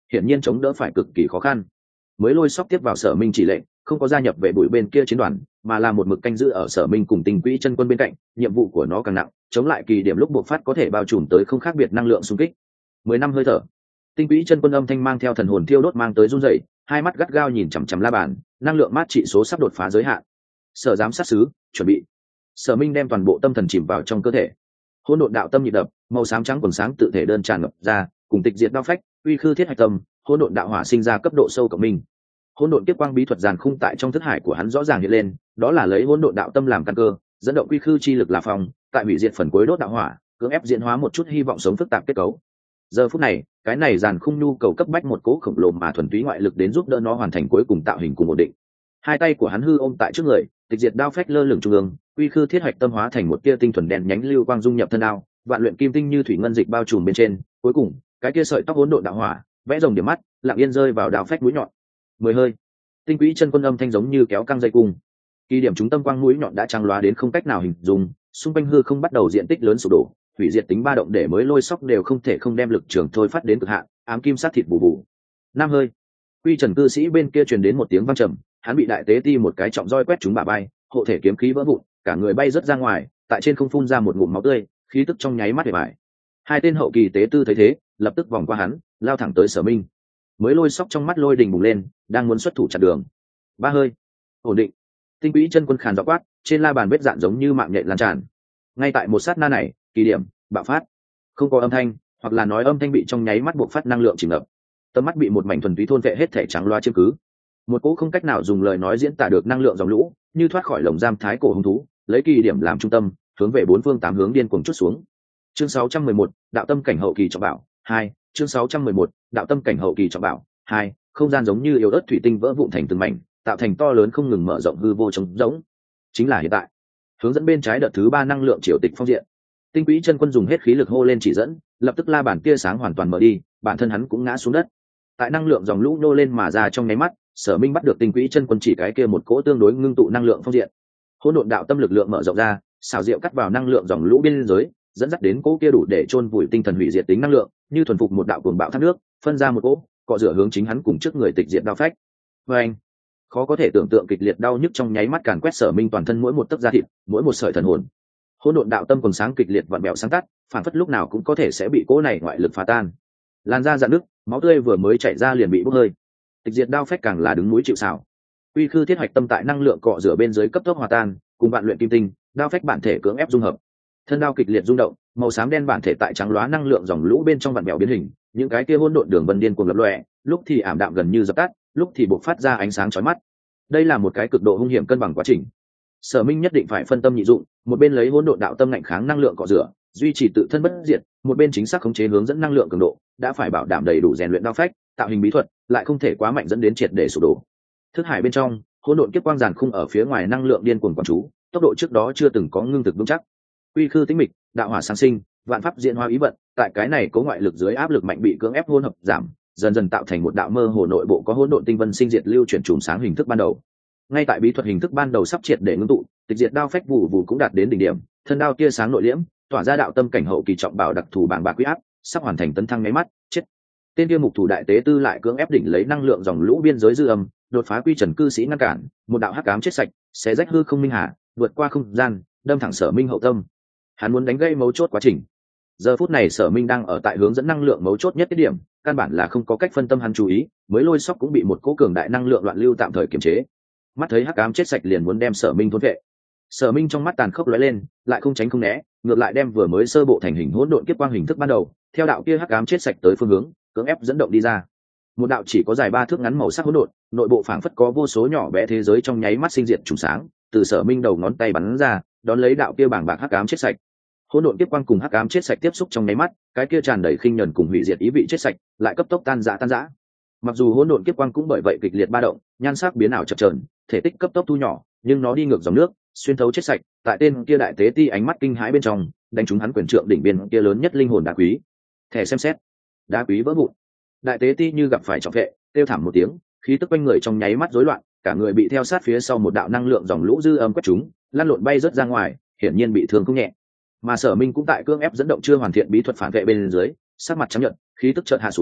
hiển nhiên chống đỡ phải cực kỳ khó khăn. Mới lôi sóc tiếp vào Sở Minh chỉ lệnh, không có gia nhập về bụi bên kia chiến đoàn, mà là một mực canh giữ ở Sở Minh cùng Tinh Quỹ chân quân bên cạnh. Nhiệm vụ của nó càng nặng, chống lại kỳ điểm lúc bộc phát có thể bao trùm tới không khác biệt năng lượng xung kích. Mười năm hơi thở, Tinh Quỹ chân quân âm thanh mang theo thần hồn thiêu đốt mang tới run rẩy, hai mắt gắt gao nhìn chằm chằm la bàn, năng lượng mát trị số sắp đột phá giới hạn. Sở giám sát sứ, chuẩn bị. Sở Minh đem toàn bộ tâm thần chìm vào trong cơ thể. Hỗn độn đạo tâm nhịp đập, màu xám trắng quần sáng tự thể đơn tràn ngập ra, cùng tịch diệt đao phách, uy khư thiết hạch tâm, hỗn độn đạo hỏa sinh ra cấp độ sâu cộng minh. Hỗn độn kiếp quang bí thuật giàn khung tại trong thức hải của hắn rõ ràng hiện lên, đó là lấy hỗn độn đạo tâm làm căn cơ, dẫn động uy khư chi lực là phòng, tại hủy diệt phần cuối đốt đạo hỏa, cưỡng ép diễn hóa một chút hy vọng sống phức tạp kết cấu. Giờ phút này, cái này giàn khung nhu cầu cấp bách một cố khổng lồ mà thuần túy ngoại lực đến giúp đỡ nó hoàn thành cuối cùng tạo hình cùng ổn định. Hai tay của hắn hư ôm tại trước người, tịch diệt đao phách lơ lửng trung ương, uy khư thiết hạch tâm hóa thành một tia tinh thuần đen nhánh lưu quang dung nhập thân đao, vạn luyện kim tinh như thủy ngân dịch bao trùm bên trên, cuối cùng, cái kia sợi tóc hỗn độn đạo hỏa, vẽ rồng điểm mắt, lặng yên rơi vào đao phách mũi nhọn. Mười hơi, Tinh Quỹ chân quân âm thanh giống như kéo căng dây cung. Kỳ điểm chúng tâm quang mũi nhọn đã trắng loá đến không cách nào hình dung, xung quanh hư không bắt đầu diện tích lớn sụp đổ, hủy diệt tính ba động để mới lôi sóc đều không thể không đem lực trường thôi phát đến cực hạn, ám kim sát thịt bù bù. Năm hơi, Quy Trần cư sĩ bên kia truyền đến một tiếng vang trầm, hắn bị đại tế ti một cái trọng roi quét trúng bả bay, hộ thể kiếm khí vỡ vụn, cả người bay rớt ra ngoài, tại trên không phun ra một ngụm máu tươi, khí tức trong nháy mắt để bại. Hai tên hậu kỳ tế tư thấy thế, lập tức vòng qua hắn, lao thẳng tới Sở Minh. Mới lôi sóc trong mắt lôi đình bùng lên, đang muốn xuất thủ chặn đường. Ba hơi, ổn định. Tinh Quỹ chân quân khàn giọng quát, trên la bàn vết dạn giống như mạng nhện lan tràn. Ngay tại một sát na này, kỳ điểm bạo phát, không có âm thanh, hoặc là nói âm thanh bị trong nháy mắt buộc phát năng lượng chìm ngập. Tầm mắt bị một mảnh thuần túy thôn vệ hết thể trắng loa chiếm cứ. Một cỗ không cách nào dùng lời nói diễn tả được năng lượng dòng lũ, như thoát khỏi lồng giam thái cổ hung thú, lấy kỳ điểm làm trung tâm, hướng về bốn phương tám hướng điên cuồng chút xuống. Chương sáu trăm mười một, đạo tâm cảnh hậu kỳ trọng bảo hai. Chương sáu trăm mười một, đạo tâm cảnh hậu kỳ trọng bảo hai. Không gian giống như yếu ớt thủy tinh vỡ vụn thành từng mảnh, tạo thành to lớn không ngừng mở rộng hư vô trống rỗng. Chính là hiện tại. Hướng dẫn bên trái đợt thứ ba năng lượng triều tịch phong diện. Tinh Quỹ chân quân dùng hết khí lực hô lên chỉ dẫn, lập tức la bản tia sáng hoàn toàn mở đi, bản thân hắn cũng ngã xuống đất. Tại năng lượng dòng lũ nô lên mà ra trong nháy mắt, Sở Minh bắt được Tinh Quỹ chân quân chỉ cái kia một cỗ tương đối ngưng tụ năng lượng phong diện. Hỗn độn đạo tâm lực lượng mở rộng ra, xảo diệu cắt vào năng lượng dòng lũ biên giới, dẫn dắt đến cỗ kia đủ để chôn vùi tinh thần hủy diệt tính năng lượng, như thuần phục một đạo cuồng bạo thác nước, phân ra một cỗ, cọ rửa hướng chính hắn cùng trước người tịch diệt đao phách. Và anh, khó có thể tưởng tượng kịch liệt đau nhức trong nháy mắt càn quét Sở Minh toàn thân mỗi một tấc da thịt, mỗi một sợi thần hồn. Hỗn độn đạo tâm còn sáng kịch liệt vặn bẹo sáng tắt, phản phất lúc nào cũng có thể sẽ bị cỗ này ngoại lực phá tan. Lan ra dạn nước, máu tươi vừa mới chảy ra liền bị bốc hơi. Tịch diệt đao phách càng là đứng núi chịu sào. Uy khư thiết hoạch tâm tại năng lượng cọ rửa bên dưới cấp tốc hòa tan, cùng vạn luyện kim tinh, đao phách bản thể cưỡng ép dung hợp. Thân đao kịch liệt rung động, màu xám đen bản thể tại trắng lóa năng lượng dòng lũ bên trong vặn bẹo biến hình, những cái kia hỗn độn đường vân điên cuồng lập lòe, lúc thì ảm đạm gần như dập tắt, lúc thì bộc phát ra ánh sáng chói mắt. Đây là một cái cực độ hung hiểm cân bằng quá trình. Sở Minh nhất định phải phân tâm nhị dụng, một bên lấy hỗn độn đạo tâm ngạnh kháng năng lượng cọ rửa, duy trì tự thân bất diệt, một bên chính xác khống chế hướng dẫn năng lượng cường độ, đã phải bảo đảm đầy đủ rèn luyện đao phách, tạo hình bí thuật, lại không thể quá mạnh dẫn đến triệt để sụp đổ. Thức hải bên trong, hỗn độn kiếp quang giàn khung ở phía ngoài năng lượng điên cuồng quán chú, tốc độ trước đó chưa từng có ngưng thực vững chắc. Quy khư tĩnh mịch, đạo hỏa sáng sinh, vạn pháp diễn hóa ý vận, tại cái này có ngoại lực dưới áp lực mạnh bị cưỡng ép hỗn hợp giảm, dần dần tạo thành một đạo mơ hồ nội bộ có hỗn độn tinh vân sinh diệt lưu chuyển chùm sáng hình thức ban đầu. Ngay tại bí thuật hình thức ban đầu sắp triệt để ngưng tụ, tịch diệt đao phách vụ vụ cũng đạt đến đỉnh điểm, thân đao tia sáng nội liễm, tỏa ra đạo tâm cảnh hậu kỳ trọng bảo đặc thù bảng bạc quý áp, sắp hoàn thành tấn thăng nháy mắt, chết. Tên kia mục thủ đại tế tư lại cưỡng ép đỉnh lấy năng lượng dòng lũ biên giới dư âm, đột phá Quy Trần cư sĩ ngăn cản, một đạo hắc ám chết sạch, xé rách hư không minh hà, vượt qua không gian, đâm thẳng Sở Minh hậu tâm. Hắn muốn đánh gây mấu chốt quá trình. Giờ phút này Sở Minh đang ở tại hướng dẫn năng lượng mấu chốt nhất tiết điểm, căn bản là không có cách phân tâm hắn chú ý, mới lôi sóc cũng bị một cỗ cường đại năng lượng loạn lưu tạm thời kiềm chế. Mắt thấy hắc ám chết sạch liền muốn đem Sở Minh thôn vệ. Sở Minh trong mắt tàn khốc lóe lên, lại không tránh không né, ngược lại đem vừa mới sơ bộ thành hình hỗn độn kiếp quang hình thức ban đầu, theo đạo kia hắc ám chết sạch tới phương hướng, cưỡng ép dẫn động đi ra. Một đạo chỉ có dài ba thước ngắn màu sắc hỗn độn, nội bộ phảng phất có vô số nhỏ bé thế giới trong nháy mắt sinh diệt trùng sáng, từ Sở Minh đầu ngón tay bắn ra, đón lấy đạo kia bảng bạc hắc ám chết sạch. Hỗn độn kiếp quang cùng hắc ám chết sạch tiếp xúc trong nháy mắt, cái kia tràn đầy khinh nhẫn cùng hủy diệt ý vị chết sạch, lại cấp tốc tan rã tan rã. Mặc dù hỗn độn kiếp quang cũng bởi vậy kịch liệt ba động, nhan sắc biến ảo chập chờn, thể tích cấp tốc thu nhỏ, nhưng nó đi ngược dòng nước, xuyên thấu chết sạch, tại tên kia đại tế ti ánh mắt kinh hãi bên trong, đánh trúng hắn quyền trượng đỉnh biên kia lớn nhất linh hồn đá quý. Thẻ xem xét, đá quý vỡ vụn. Đại tế ti như gặp phải trọng vệ, kêu thảm một tiếng, khí tức quanh người trong nháy mắt rối loạn, cả người bị theo sát phía sau một đạo năng lượng dòng lũ dư âm quét trúng, lăn lộn bay rớt ra ngoài, hiển nhiên bị thương không nhẹ. Mà Sở Minh cũng tại cưỡng ép dẫn động chưa hoàn thiện bí thuật phản vệ bên dưới, sắc mặt trắng nhợt, khí tức chợt hạ xuống,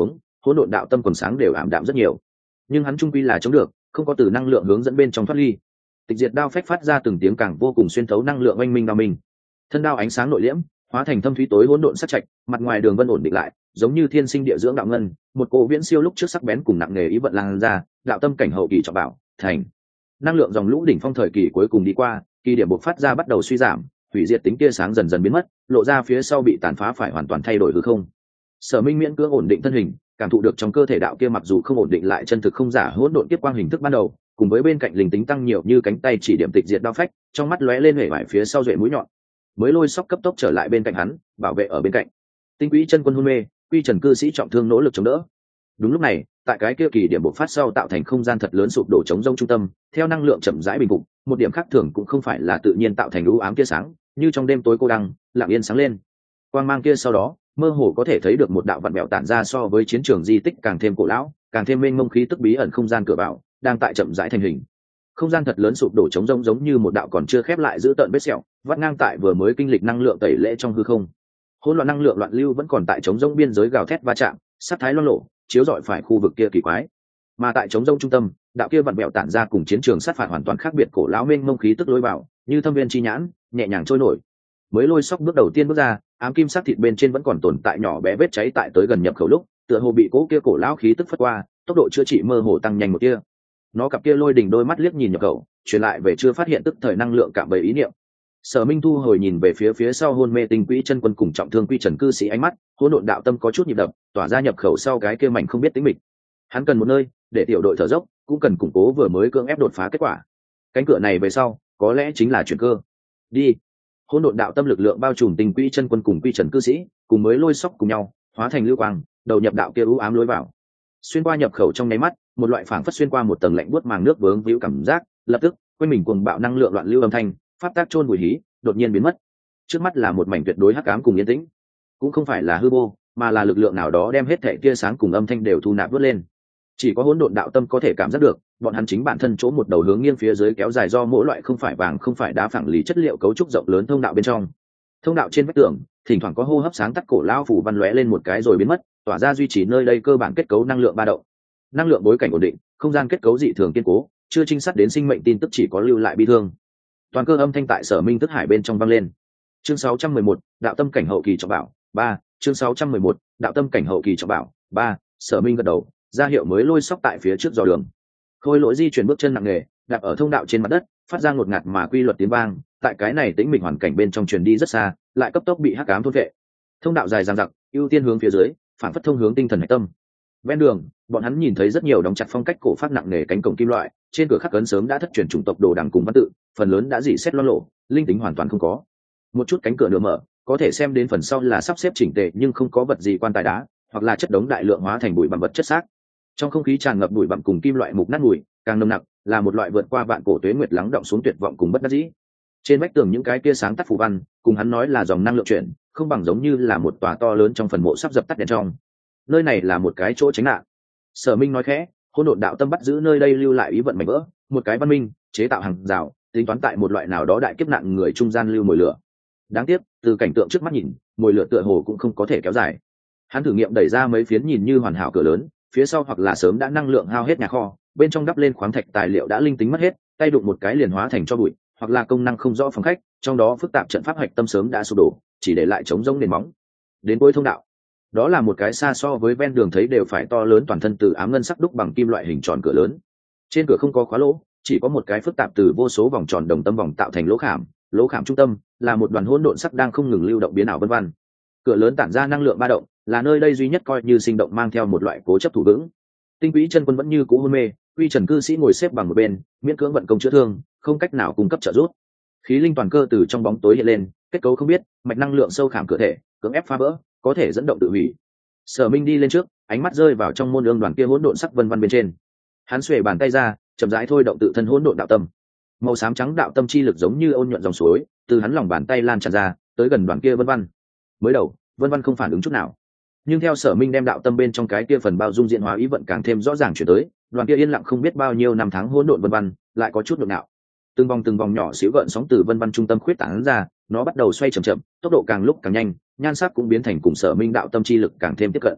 hỗn độn đạo tâm quần sáng đều ảm đạm rất nhiều, nhưng hắn trung quy là chống được, không có từ năng lượng hướng dẫn bên trong thoát ly. Tịch diệt đao phách phát ra từng tiếng càng vô cùng xuyên thấu năng lượng oanh minh đao minh, thân đao ánh sáng nội liễm hóa thành thâm thúy tối hỗn độn sắc trạch, mặt ngoài đường vân ổn định lại, giống như thiên sinh địa dưỡng đạo ngân, một cỗ viễn siêu lúc trước sắc bén cùng nặng nề ý vận lan ra, đạo tâm cảnh hậu kỳ trọng bảo thành. Năng lượng dòng lũ đỉnh phong thời kỳ cuối cùng đi qua, kỳ điểm bộc phát ra bắt đầu suy giảm, hủy diệt tính tia sáng dần dần biến mất, lộ ra phía sau bị tàn phá phải hoàn toàn thay đổi hư không. Sở Minh miễn cưỡng ổn định thân hình, cảm thụ được trong cơ thể đạo kia mặc dù không ổn định lại chân thực không giả hỗn độn tiếp quang hình thức ban đầu, cùng với bên cạnh linh tính tăng nhiều như cánh tay chỉ điểm tịch diệt đao phách, trong mắt lóe lên hể vải phía sau duệ mũi nhọn. Mới lôi sóc cấp tốc trở lại bên cạnh hắn, bảo vệ ở bên cạnh. Tinh quỹ chân quân hôn mê, quy trần cư sĩ trọng thương nỗ lực chống đỡ. Đúng lúc này, tại cái kia kỳ điểm bộc phát sau tạo thành không gian thật lớn sụp đổ chống rông trung tâm, theo năng lượng chậm rãi bình phục, một điểm khác thường cũng không phải là tự nhiên tạo thành u ám tia sáng, như trong đêm tối cô đăng, lặng yên sáng lên. Quang mang kia sau đó, mơ hồ có thể thấy được một đạo vặn vẹo tản ra so với chiến trường di tích càng thêm cổ lão, càng thêm mênh mông khí tức bí ẩn không gian cửa vào, đang tại chậm rãi thành hình. Không gian thật lớn sụp đổ trống rỗng giống như một đạo còn chưa khép lại giữ tợn vết sẹo, vắt ngang tại vừa mới kinh lịch năng lượng tẩy lễ trong hư không. Hỗn loạn năng lượng loạn lưu vẫn còn tại trống rỗng biên giới gào thét va chạm, sát thái loang lộ, chiếu rọi phải khu vực kia kỳ quái. Mà tại trống rỗng trung tâm, đạo kia vặn vẹo tản ra cùng chiến trường sát phạt hoàn toàn khác biệt cổ lão mênh mông khí tức lối vào, như thâm viên chi nhãn, nhẹ nhàng trôi nổi. Mới lôi sóc bước đầu tiên bước ra, ám kim sắc thịt bên trên vẫn còn tồn tại nhỏ bé vết cháy tại tới gần nhập khẩu lúc, tựa hồ bị cố kia cổ lão khí tức phất qua, tốc độ chữa trị mơ hồ tăng nhanh một tia. Nó cặp kia lôi đỉnh đôi mắt liếc nhìn nhập khẩu, truyền lại về chưa phát hiện tức thời năng lượng cạm bẫy ý niệm. Sở Minh thu hồi nhìn về phía phía sau hôn mê tinh quỹ chân quân cùng trọng thương quy trần cư sĩ ánh mắt, hỗn độn đạo tâm có chút nhịp đập, tỏa ra nhập khẩu sau cái kia mảnh không biết tính mịch. Hắn cần một nơi để tiểu đội thở dốc, cũng cần củng cố vừa mới cưỡng ép đột phá kết quả. Cánh cửa này về sau, có lẽ chính là chuyển cơ. Đi. Hỗn độn đạo tâm lực lượng bao trùm tinh quỹ chân quân cùng quy trần cư sĩ, cùng mới lôi sóc cùng nhau, hóa thành lưu quang, đầu nhập đạo kia u ám lối vào. Xuyên qua nhập khẩu trong nháy mắt, một loại phảng phất xuyên qua một tầng lạnh buốt màng nước vướng víu cảm giác, lập tức, quanh mình cuồng bạo năng lượng loạn lưu âm thanh, pháp tác chôn bùi hí, đột nhiên biến mất. Trước mắt là một mảnh tuyệt đối hắc ám cùng yên tĩnh, cũng không phải là hư vô, mà là lực lượng nào đó đem hết thảy tia sáng cùng âm thanh đều thu nạp vớt lên. Chỉ có hỗn độn đạo tâm có thể cảm giác được, bọn hắn chính bản thân chỗ một đầu hướng nghiêng phía dưới kéo dài do mỗi loại không phải vàng không phải đá phẳng lý chất liệu cấu trúc rộng lớn thông đạo bên trong. Thông đạo trên vách tường, thỉnh thoảng có hô hấp sáng tắt cổ lao phủ văn lóe lên một cái rồi biến mất, tỏa ra duy trì nơi đây cơ bản kết cấu năng lượng ba động. Năng lượng bối cảnh ổn định, không gian kết cấu dị thường kiên cố, chưa trinh sát đến sinh mệnh tin tức chỉ có lưu lại bi thương. Toàn cơ âm thanh tại Sở Minh Thức Hải bên trong vang lên. Chương sáu trăm mười một, đạo tâm cảnh hậu kỳ trọng bảo, ba, chương sáu trăm mười một, đạo tâm cảnh hậu kỳ trọng bảo, ba, Sở Minh gật đầu, ra hiệu mới lôi sóc tại phía trước dò đường. Khôi lỗi di chuyển bước chân nặng nề, đạp ở thông đạo trên mặt đất, phát ra ngột ngạt mà quy luật tiếng vang, tại cái này tĩnh mịch hoàn cảnh bên trong truyền đi rất xa, lại cấp tốc bị hắc ám thôn vệ. Thông đạo dài dằng dặc, ưu tiên hướng phía dưới, phản phất thông hướng tinh thần hải tâm. Ven đường, bọn hắn nhìn thấy rất nhiều đóng chặt phong cách cổ phát nặng nề cánh cổng kim loại, trên cửa khắc ấn sớm đã thất truyền chủng tộc đồ đằng cùng văn tự, phần lớn đã dỉ xét loang lộ, linh tính hoàn toàn không có. Một chút cánh cửa nửa mở, có thể xem đến phần sau là sắp xếp chỉnh tề nhưng không có vật gì quan tài đá, hoặc là chất đống đại lượng hóa thành bụi bặm vật chất xác. Trong không khí tràn ngập bụi bặm cùng kim loại mục nát mùi, càng nồng nặc, là một loại vượt qua vạn cổ tuế nguyệt lắng động xuống tuyệt vọng cùng bất đắc dĩ. Trên vách tường những cái kia sáng tắt phù văn, cùng hắn nói là dòng năng lượng chuyển, không bằng giống như là một tòa to lớn trong phần mộ sắp dập tắt đèn trong. Nơi này là một cái chỗ tránh nạn. Sở Minh nói khẽ, hỗn độn đạo tâm bắt giữ nơi đây lưu lại ý vận mảnh vỡ, một cái văn minh chế tạo hàng rào, tính toán tại một loại nào đó đại kiếp nạn người trung gian lưu mồi lửa. Đáng tiếc, từ cảnh tượng trước mắt nhìn, mồi lửa tựa hồ cũng không có thể kéo dài. Hắn thử nghiệm đẩy ra mấy phiến nhìn như hoàn hảo cửa lớn, phía sau hoặc là sớm đã năng lượng hao hết nhà kho, bên trong đắp lên khoáng thạch tài liệu đã linh tính mất hết, tay đụng một cái liền hóa thành cho bụi, hoặc là công năng không rõ phòng khách, trong đó phức tạp trận pháp hạch tâm sớm đã sụp đổ, chỉ để lại trống rỗng nền móng. Đến cuối thông đạo, đó là một cái xa so với ven đường thấy đều phải to lớn toàn thân từ ám ngân sắc đúc bằng kim loại hình tròn cửa lớn. Trên cửa không có khóa lỗ, chỉ có một cái phức tạp từ vô số vòng tròn đồng tâm vòng tạo thành lỗ khảm, lỗ khảm trung tâm là một đoàn hỗn độn sắc đang không ngừng lưu động biến ảo vân vân. Cửa lớn tản ra năng lượng ba động, là nơi đây duy nhất coi như sinh động mang theo một loại cố chấp thủ vững. Tinh quỹ chân quân vẫn như cũ hôn mê, Uy Trần cư sĩ ngồi xếp bằng một bên, miễn cưỡng vận công chữa thương, không cách nào cung cấp trợ giúp. Khí linh toàn cơ từ trong bóng tối hiện lên, kết cấu không biết, mạch năng lượng sâu khảm cơ thể, cưỡng ép phá vỡ, có thể dẫn động tự hủy. Sở Minh đi lên trước, ánh mắt rơi vào trong môn ương đoàn kia hỗn độn sắc vân vân bên trên. Hắn xuề bàn tay ra, chậm rãi thôi động tự thân hỗn độn đạo tâm. Màu xám trắng đạo tâm chi lực giống như ôn nhuận dòng suối, từ hắn lòng bàn tay lan tràn ra, tới gần đoàn kia vân vân. Mới đầu, vân vân không phản ứng chút nào, nhưng theo Sở Minh đem đạo tâm bên trong cái kia phần bao dung diện hóa ý vận càng thêm rõ ràng chuyển tới, đoàn kia yên lặng không biết bao nhiêu năm tháng hỗn độn vân vân lại có chút nhộn nhạo. Từng vòng từng vòng nhỏ xíu gợn sóng từ vân vân trung tâm khuyết tán ra, nó bắt đầu xoay chậm chậm, tốc độ càng lúc càng nhanh, nhan sắc cũng biến thành cùng Sở Minh đạo tâm chi lực càng thêm tiếp cận.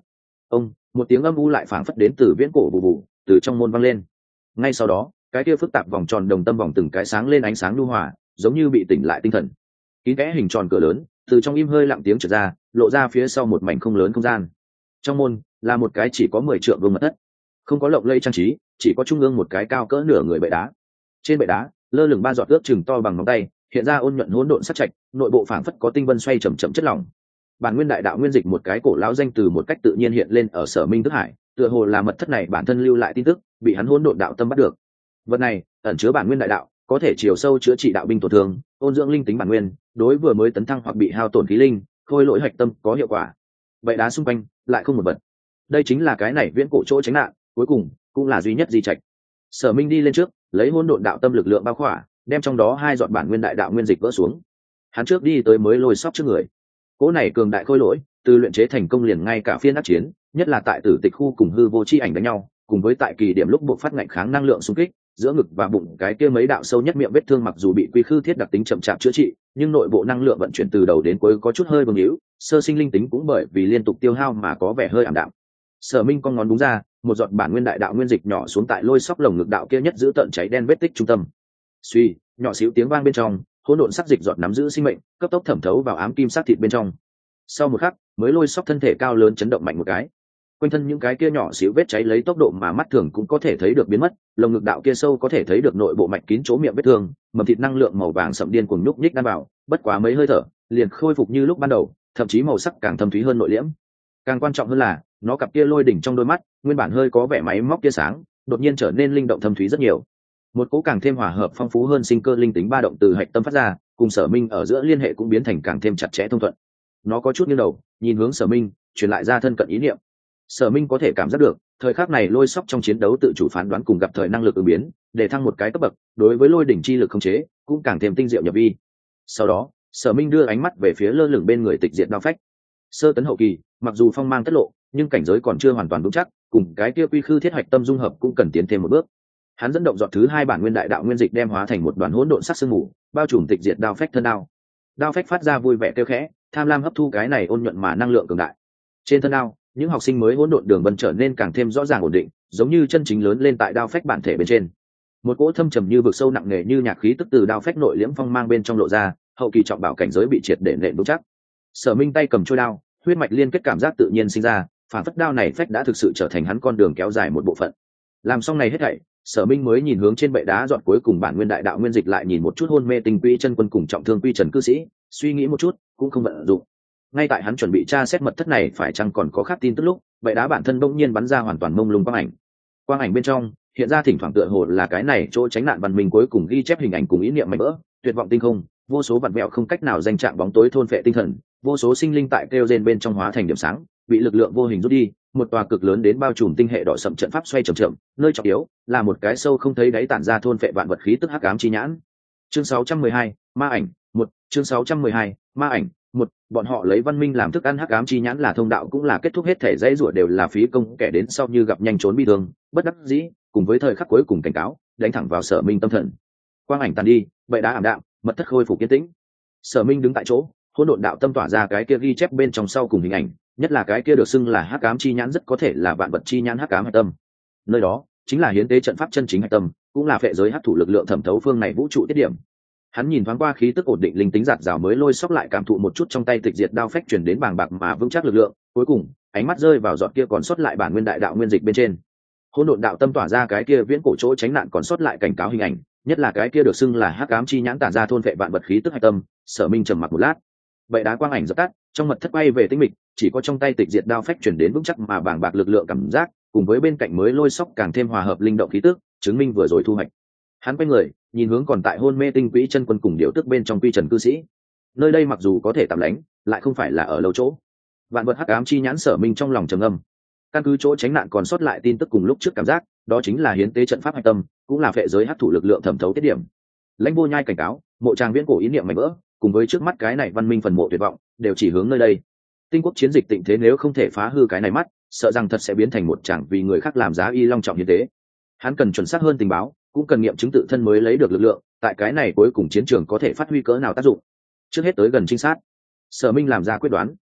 ông một tiếng âm u lại phảng phất đến từ viễn cổ bù bù từ trong môn vang lên. Ngay sau đó cái kia phức tạp vòng tròn đồng tâm vòng từng cái sáng lên ánh sáng nhu hòa, giống như bị tỉnh lại tinh thần. Kín kẽ hình tròn cửa lớn từ trong im hơi lặng tiếng trượt ra, lộ ra phía sau một mảnh không lớn không gian. Trong môn là một cái chỉ có mười trượng vuông mật thất, không có lộng lẫy trang trí, chỉ có trung ương một cái cao cỡ nửa người bệ đá. Trên bệ đá lơ lửng ba giọt ướp chừng to bằng ngón tay, hiện ra ôn nhuận hỗn độn sắc trạch, nội bộ phảng phất có tinh vân xoay chậm chậm chất lỏng. Bản nguyên đại đạo nguyên dịch một cái cổ lão danh từ một cách tự nhiên hiện lên ở Sở Minh thức hải, tựa hồ là mật thất này bản thân lưu lại tin tức, bị hắn hỗn độn đạo tâm bắt được. Vật này ẩn chứa bản nguyên đại đạo, có thể chiều sâu chữa trị đạo binh tổn thương, ôn dưỡng linh tính bản nguyên, đối vừa mới tấn thăng hoặc bị hao tổn khí linh, khôi lỗi hạch tâm có hiệu quả. Vậy đá xung quanh lại không một vật. Đây chính là cái này viễn cổ chỗ tránh nạn, cuối cùng cũng là duy nhất di trạch. Sở Minh đi lên trước, lấy hỗn độn đạo tâm lực lượng bao khỏa, đem trong đó hai giọt bản nguyên đại đạo nguyên dịch vỡ xuống. Hắn trước đi tới mới lôi sóc trước người. Cỗ này cường đại khôi lỗi, từ luyện chế thành công liền ngay cả phiên đắc chiến, nhất là tại tử tịch khu cùng hư vô chi ảnh đánh nhau, cùng với tại kỳ điểm lúc buộc phát ngạnh kháng năng lượng xung kích, giữa ngực và bụng cái kia mấy đạo sâu nhất miệng vết thương mặc dù bị quy khư thiết đặc tính chậm chạp chữa trị, nhưng nội bộ năng lượng vận chuyển từ đầu đến cuối có chút hơi bướng yếu, sơ sinh linh tính cũng bởi vì liên tục tiêu hao mà có vẻ hơi ảm đạm. Sở Minh con ngón đúng ra, một giọt bản nguyên đại đạo nguyên dịch nhỏ xuống tại lôi sóc lồng ngực đạo kia nhất giữ tận cháy đen vết tích trung tâm. Suy, nhỏ xíu tiếng vang bên trong, hỗn độn sắc dịch giọt nắm giữ sinh mệnh, cấp tốc thẩm thấu vào ám kim sắc thịt bên trong. Sau một khắc, mới lôi sóc thân thể cao lớn chấn động mạnh một cái. Quanh thân những cái kia nhỏ xíu vết cháy lấy tốc độ mà mắt thường cũng có thể thấy được biến mất, lồng ngực đạo kia sâu có thể thấy được nội bộ mạch kín chỗ miệng vết thương, mầm thịt năng lượng màu vàng sậm điên cuồng nhúc nhích đan vào, bất quá mấy hơi thở, liền khôi phục như lúc ban đầu, thậm chí màu sắc càng thâm thúy hơn nội liễm. Càng quan trọng hơn là, nó cặp kia lôi đỉnh trong đôi mắt, nguyên bản hơi có vẻ máy móc tia sáng, đột nhiên trở nên linh động thâm thúy rất nhiều. Một cỗ càng thêm hòa hợp phong phú hơn sinh cơ linh tính ba động từ hạch tâm phát ra, cùng Sở Minh ở giữa liên hệ cũng biến thành càng thêm chặt chẽ thông thuận. Nó có chút nghiêng đầu, nhìn hướng Sở Minh, truyền lại ra thân cận ý niệm. Sở Minh có thể cảm giác được, thời khắc này lôi sóc trong chiến đấu tự chủ phán đoán cùng gặp thời năng lực ứng biến, để thăng một cái cấp bậc, đối với lôi đỉnh chi lực khống chế, cũng càng thêm tinh diệu nhập vi. Sau đó, Sở Minh đưa ánh mắt về phía lơ lửng bên người tịch diệt đao phách. Sơ tấn hậu kỳ, mặc dù phong mang tất lộ, nhưng cảnh giới còn chưa hoàn toàn vững chắc, cùng cái kia quy khư thiết hạch tâm dung hợp cũng cần tiến thêm một bước. Hắn dẫn động giọt thứ hai bản nguyên đại đạo nguyên dịch đem hóa thành một đoàn hỗn độn sắc sương mù, bao trùm tịch diệt đao phách thân đao. Đao phách phát ra vui vẻ kêu khẽ, tham lam hấp thu cái này ôn nhuận mà năng lượng cường đại. Trên thân đao, những học sinh mới hỗn độn đường vân trở nên càng thêm rõ ràng ổn định, giống như chân chính lớn lên tại đao phách bản thể bên trên. Một cỗ thâm trầm như vực sâu nặng nề như nhạc khí tức từ đao phách nội liễm phong mang bên trong lộ ra, hậu kỳ trọng bảo cảnh giới bị triệt để nện vững chắc. Sở Minh tay cầm trôi đao, huyết mạch liên kết cảm giác tự nhiên sinh ra, phản phất đao này phách đã thực sự trở thành hắn con đường kéo dài một bộ phận. Làm xong này hết thảy, Sở Minh mới nhìn hướng trên bệ đá dọn cuối cùng bản nguyên đại đạo nguyên dịch, lại nhìn một chút hôn mê tình quy chân quân cùng trọng thương quy trần cư sĩ, suy nghĩ một chút, cũng không vận dụng. Ngay tại hắn chuẩn bị tra xét mật thất này phải chăng còn có khác tin tức lúc, bệ đá bản thân bỗng nhiên bắn ra hoàn toàn mông lung quang ảnh. Quang ảnh bên trong hiện ra thỉnh thoảng tựa hồ là cái này chỗ tránh nạn văn minh cuối cùng ghi chép hình ảnh cùng ý niệm mạnh vỡ, tuyệt vọng tinh không, vô số vặn vẹo không cách nào danh trạng bóng tối thôn phệ tinh thần, vô số sinh linh tại kêu rên bên trong hóa thành điểm sáng, bị lực lượng vô hình rút đi. Một tòa cực lớn đến bao trùm tinh hệ đỏ sậm trận pháp xoay chậm chậm, nơi trọng yếu là một cái sâu không thấy đáy tản ra thôn phệ vạn vật khí tức hắc ám chi nhãn. Chương sáu trăm mười hai, ma ảnh một. Chương sáu trăm mười hai, ma ảnh một. Bọn họ lấy văn minh làm thức ăn, hắc ám chi nhãn là thông đạo cũng là kết thúc, hết thể dãy rủa đều là phí công, kẻ đến sau như gặp nhanh trốn bi thương, bất đắc dĩ, cùng với thời khắc cuối cùng cảnh cáo, đánh thẳng vào Sở Minh tâm thần. Quang ảnh tàn đi, bệ đá ảm đạm, mật thất khôi phục yên tĩnh. Sở Minh đứng tại chỗ, hỗn độn đạo tâm tỏa ra cái kia ghi chép bên trong sau cùng hình ảnh, nhất là cái kia được xưng là hắc ám chi nhãn, rất có thể là vạn vật chi nhãn hắc ám hạch tâm. Nơi đó chính là hiến tế trận pháp chân chính hạch tâm, cũng là phệ giới hắc thủ lực lượng thẩm thấu phương này vũ trụ tiết điểm. Hắn nhìn thoáng qua khí tức ổn định linh tính giạt rào, mới lôi sóc lại cảm thụ một chút trong tay tịch diệt đao phách truyền đến bàng bạc mà vững chắc lực lượng, cuối cùng ánh mắt rơi vào giọt kia còn sót lại bản nguyên đại đạo nguyên dịch bên trên. Hỗn độn đạo tâm tỏa ra cái kia viễn cổ chỗ tránh nạn còn sót lại cảnh cáo hình ảnh, nhất là cái kia được xưng là hắc ám chi nhãn tản ra thôn phệ vạn vật khí tức hạch tâm. Sở Minh trầm mặc một lát, vậy đá quang ảnh dập tắt, trong mật thất bay về tĩnh mịch, chỉ có trong tay tịch diệt đao phách truyền đến vững chắc mà bàng bạc lực lượng cảm giác, cùng với bên cạnh mới lôi sóc càng thêm hòa hợp linh động khí tức, chứng minh vừa rồi thu hoạch. Hắn quay người nhìn hướng còn tại hôn mê tinh quỹ chân quân cùng điệu tức bên trong quy trần cư sĩ. Nơi đây mặc dù có thể tạm lánh, lại không phải là ở lâu chỗ. Vạn vật hắc ám chi nhãn Sở Minh trong lòng trầm ngâm. Căn cứ chỗ tránh nạn còn sót lại tin tức cùng lúc trước cảm giác, đó chính là hiến tế trận pháp hạch tâm, cũng là phệ giới hắc thủ lực lượng thẩm thấu tiết điểm. Lãnh Vô Nhai cảnh cáo, mộ tràng viễn cổ ý niệm mạnh vỡ, cùng với trước mắt cái này văn minh phần mộ tuyệt vọng, đều chỉ hướng nơi đây. Tinh quốc chiến dịch tịnh thế nếu không thể phá hư cái này mắt, sợ rằng thật sẽ biến thành một tràng vì người khác làm giá y long trọng hiến tế. Hắn cần chuẩn xác hơn tình báo, cũng cần nghiệm chứng tự thân mới lấy được lực lượng, tại cái này cuối cùng chiến trường có thể phát huy cỡ nào tác dụng. Trước hết tới gần trinh sát, Sở Minh làm ra quyết đoán.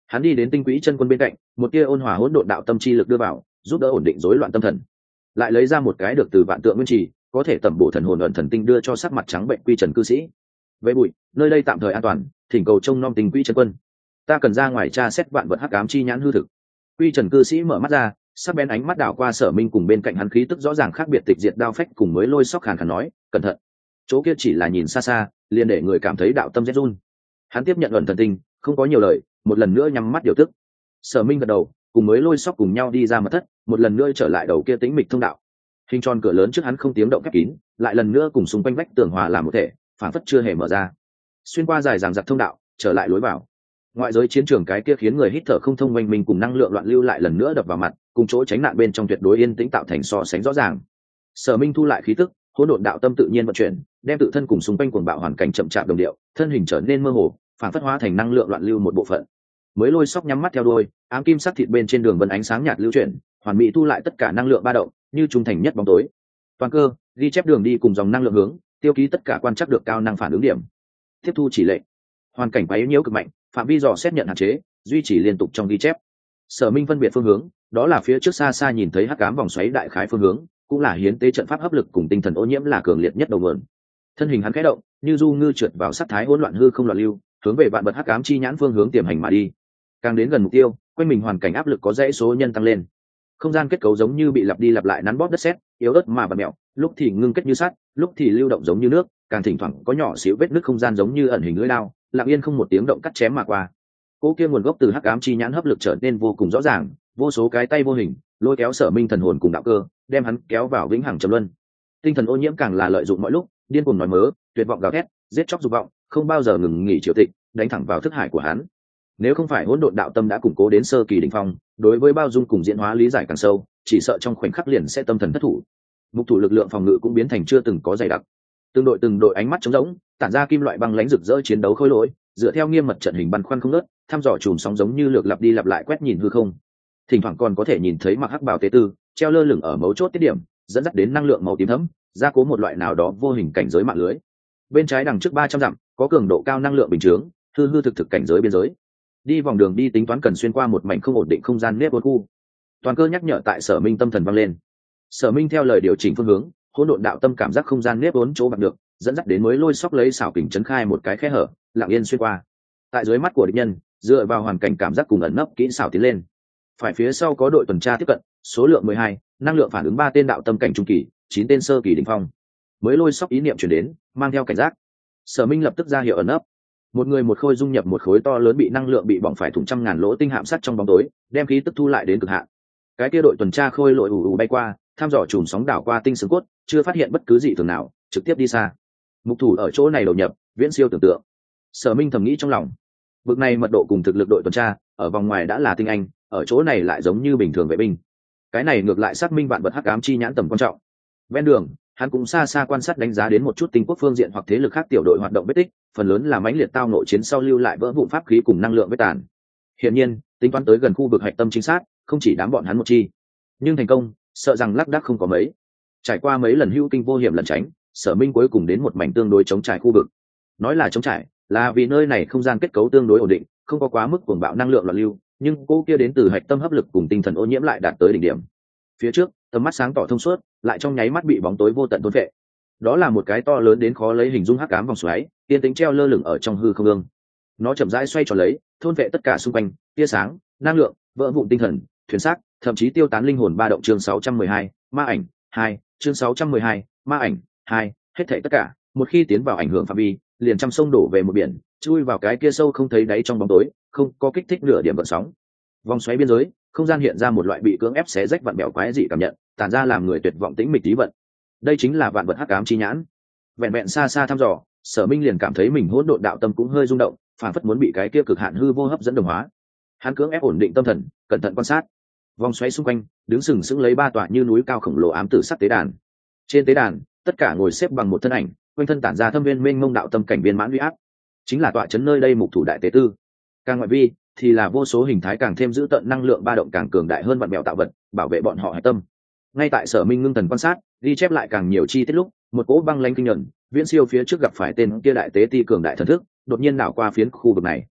Hắn đi đến tinh quỹ chân quân bên cạnh, một tia ôn hòa hỗn độn đạo tâm chi lực đưa vào, giúp đỡ ổn định rối loạn tâm thần. Lại lấy ra một cái được từ vạn tượng nguyên trì, có thể tẩm bổ thần hồn ẩn thần tinh đưa cho sắc mặt trắng bệnh quy trần cư sĩ. Vệ bụi, nơi đây tạm thời an toàn, thỉnh cầu trông nom tinh quỹ chân quân. Ta cần ra ngoài tra xét vạn vật hắc ám chi nhãn hư thực. Quy trần cư sĩ mở mắt ra, sắc bén ánh mắt đảo qua Sở Minh cùng bên cạnh hắn khí tức rõ ràng khác biệt tịch diệt đao phách cùng mới lôi sóc khàn khàn nói, cẩn thận. Chỗ kia chỉ là nhìn xa xa, liền để người cảm thấy đạo tâm rét run. Hắn tiếp nhận ẩn thần tinh, không có nhiều lời, một lần nữa nhắm mắt điều tức. Sở Minh gật đầu, cùng mới lôi sóc cùng nhau đi ra mật thất, một lần nữa trở lại đầu kia tĩnh mịch thông đạo. Hình tròn cửa lớn trước hắn không tiếng động khép kín, lại lần nữa cùng xung quanh vách tường hòa làm một thể, phản phất chưa hề mở ra. Xuyên qua dài dằng dặc thông đạo, trở lại lối vào. Ngoại giới chiến trường cái kia khiến người hít thở không thông quanh mình cùng năng lượng loạn lưu lại lần nữa đập vào mặt, cùng chỗ tránh nạn bên trong tuyệt đối yên tĩnh tạo thành so sánh rõ ràng. Sở Minh thu lại khí tức, hỗn độn đạo tâm tự nhiên vận chuyển, đem tự thân cùng xung quanh cuồng bạo hoàn cảnh chậm chạp đồng điệu, thân hình trở nên mơ hồ, phản phất hóa thành năng lượng loạn lưu một bộ phận. Mới lôi sóc nhắm mắt theo đuôi, ám kim sắc thịt bên trên đường vân ánh sáng nhạt lưu chuyển, hoàn mỹ thu lại tất cả năng lượng ba động, như trung thành nhất bóng tối. Toàn cơ, ghi chép đường đi cùng dòng năng lượng hướng, tiêu ký tất cả quan trắc được cao năng phản ứng điểm. Tiếp thu chỉ lệnh. Hoàn cảnh quấy nhiễu cực mạnh, phạm vi dò xét nhận hạn chế, duy trì liên tục trong ghi chép. Sở Minh phân biệt phương hướng, đó là phía trước xa xa nhìn thấy hắc ám vòng xoáy đại khái phương hướng, cũng là hiến tế trận pháp hấp lực cùng tinh thần ô nhiễm là cường liệt nhất đầu nguồn. Thân hình hắn khẽ động, như du ngư trượt vào sắc thái hỗn loạn hư không loạn lưu, hướng về vạn vật hắc ám chi nhãn phương hướng tiềm hành mà đi. Càng đến gần mục tiêu, quanh mình hoàn cảnh áp lực có dãy số nhân tăng lên. Không gian kết cấu giống như bị lặp đi lặp lại nắn bóp đất sét, yếu ớt mà bật mẹo, lúc thì ngưng kết như sắt, lúc thì lưu động giống như nước, càng thỉnh thoảng có nhỏ xíu vết nứt không gian giống như ẩn hình lưỡi dao, lặng yên không một tiếng động cắt chém mà qua. Cỗ kia nguồn gốc từ hắc ám chi nhãn hấp lực trở nên vô cùng rõ ràng, vô số cái tay vô hình lôi kéo Sở Minh thần hồn cùng đạo cơ, đem hắn kéo vào vĩnh hằng trầm luân. Tinh thần ô nhiễm càng là lợi dụng mọi lúc, điên cuồng nói mớ, tuyệt vọng gào thét, giết chóc dục vọng, không bao giờ ngừng nghỉ triều tịch, đánh thẳng vào thức hải của hắn. Nếu không phải hỗn độn đạo tâm đã củng cố đến sơ kỳ đỉnh phong, đối với bao dung cùng diễn hóa lý giải càng sâu, chỉ sợ trong khoảnh khắc liền sẽ tâm thần thất thủ. Mục thủ lực lượng phòng ngự cũng biến thành chưa từng có dày đặc. Từng đội từng đội ánh mắt trống rỗng, tản ra kim loại băng lãnh rực rỡ chiến đấu khôi lỗi, dựa theo nghiêm mật trận hình băn khoăn không ngớt, thăm dò chùm sóng giống như lược lặp đi lặp lại quét nhìn hư không. Thỉnh thoảng còn có thể nhìn thấy mặc hắc bào tế tư treo lơ lửng ở mấu chốt tiết điểm, dẫn dắt đến năng lượng màu tím thẫm, gia cố một loại nào đó vô hình cảnh giới mạng lưới. Bên trái đằng trước ba trăm dặm, có cường độ cao năng lượng bình chướng, hư hư thực thực cảnh giới biên giới. Đi vòng đường đi tính toán cần xuyên qua một mảnh không ổn định không gian nếp vốn khu. Toàn cơ nhắc nhở tại Sở Minh tâm thần vang lên. Sở Minh theo lời điều chỉnh phương hướng, hỗn độn đạo tâm cảm giác không gian nếp vốn chỗ bằng được, dẫn dắt đến mới lôi sóc lấy xảo kình chấn khai một cái khe hở, lặng yên xuyên qua. Tại dưới mắt của địch nhân, dựa vào hoàn cảnh cảm giác cùng ẩn nấp kỹ xảo tiến lên. Phải phía sau có đội tuần tra tiếp cận, số lượng mười hai, năng lượng phản ứng ba tên đạo tâm cảnh trung kỳ, chín tên sơ kỳ đỉnh phong. Mới lôi sóc ý niệm truyền đến, mang theo cảnh giác. Sở Minh lập tức ra hiệu ẩn nấp. Một người một khôi dung nhập một khối to lớn bị năng lượng bị bỏng phải thủng trăm ngàn lỗ tinh hạm sắt trong bóng tối, đem khí tức thu lại đến cực hạn. Cái kia đội tuần tra khôi lội ù ù bay qua, thăm dò chùm sóng đảo qua tinh xương cốt, chưa phát hiện bất cứ gì thường nào, trực tiếp đi xa. Mục thủ ở chỗ này đầu nhập, viễn siêu tưởng tượng. Sở Minh thầm nghĩ trong lòng, vực này mật độ cùng thực lực đội tuần tra, ở vòng ngoài đã là tinh anh, ở chỗ này lại giống như bình thường vệ binh. Cái này ngược lại xác minh vạn vật hắc ám chi nhãn tầm quan trọng. Ven đường, hắn cũng xa xa quan sát đánh giá đến một chút tinh quốc phương diện hoặc thế lực khác tiểu đội hoạt động vết tích, phần lớn là mãnh liệt tao nội chiến sau lưu lại vỡ vụn pháp khí cùng năng lượng vết tàn. Hiển nhiên, tính toán tới gần khu vực hạch tâm chính xác, không chỉ đám bọn hắn một chi, nhưng thành công, sợ rằng lác đác không có mấy. Trải qua mấy lần hữu kinh vô hiểm lẩn tránh, Sở Minh cuối cùng đến một mảnh tương đối chống trải khu vực. Nói là chống trải, là vì nơi này không gian kết cấu tương đối ổn định, không có quá mức cuồng bạo năng lượng loạn lưu, nhưng cô kia đến từ hạch tâm hấp lực cùng tinh thần ô nhiễm lại đạt tới đỉnh điểm. Phía trước, tầm mắt sáng tỏ thông suốt, lại trong nháy mắt bị bóng tối vô tận thôn phệ. Đó là một cái to lớn đến khó lấy hình dung hắc ám vòng xoáy, tiên tính treo lơ lửng ở trong hư không ương. Nó chậm rãi xoay tròn lấy, thôn phệ tất cả xung quanh, tia sáng, năng lượng, vỡ vụn tinh thần, thuyền xác, thậm chí tiêu tán linh hồn ba động. Chương sáu trăm mười hai, ma ảnh hai, chương sáu trăm mười hai, ma ảnh hai, hết thảy tất cả, một khi tiến vào ảnh hưởng phạm vi, liền trăm sông đổ về một biển, chui vào cái kia sâu không thấy đáy trong bóng tối, không có kích thích nửa điểm gợn sóng. Vòng xoáy biên giới, không gian hiện ra một loại bị cưỡng ép xé rách vặn bèo quái dị cảm nhận, tản ra làm người tuyệt vọng tĩnh mịch tí vận. Đây chính là vạn vật hắc ám chi nhãn. Vẹn vẹn xa xa thăm dò, Sở Minh liền cảm thấy mình hỗn độn đạo tâm cũng hơi rung động, phản phất muốn bị cái kia cực hạn hư vô hấp dẫn đồng hóa. Hắn cưỡng ép ổn định tâm thần, cẩn thận quan sát. Vòng xoáy xung quanh, đứng sừng sững lấy ba tòa như núi cao khổng lồ ám tử sắc tế đàn. Trên tế đàn, tất cả ngồi xếp bằng một thân ảnh, quanh thân tản ra thâm viên mênh mông đạo tâm cảnh viên mãn uy áp, chính là tọa trấn nơi đây mục thủ đại tế tư. Càng ngoại vi thì là vô số hình thái càng thêm giữ tận năng lượng ba động càng cường đại hơn vạn mèo tạo vật, bảo vệ bọn họ hải tâm. Ngay tại Sở Minh ngưng thần quan sát, ghi chép lại càng nhiều chi tiết lúc, một cỗ băng lãnh kinh nhận, viễn siêu phía trước gặp phải tên kia đại tế ti cường đại thần thức, đột nhiên đảo qua phiến khu vực này.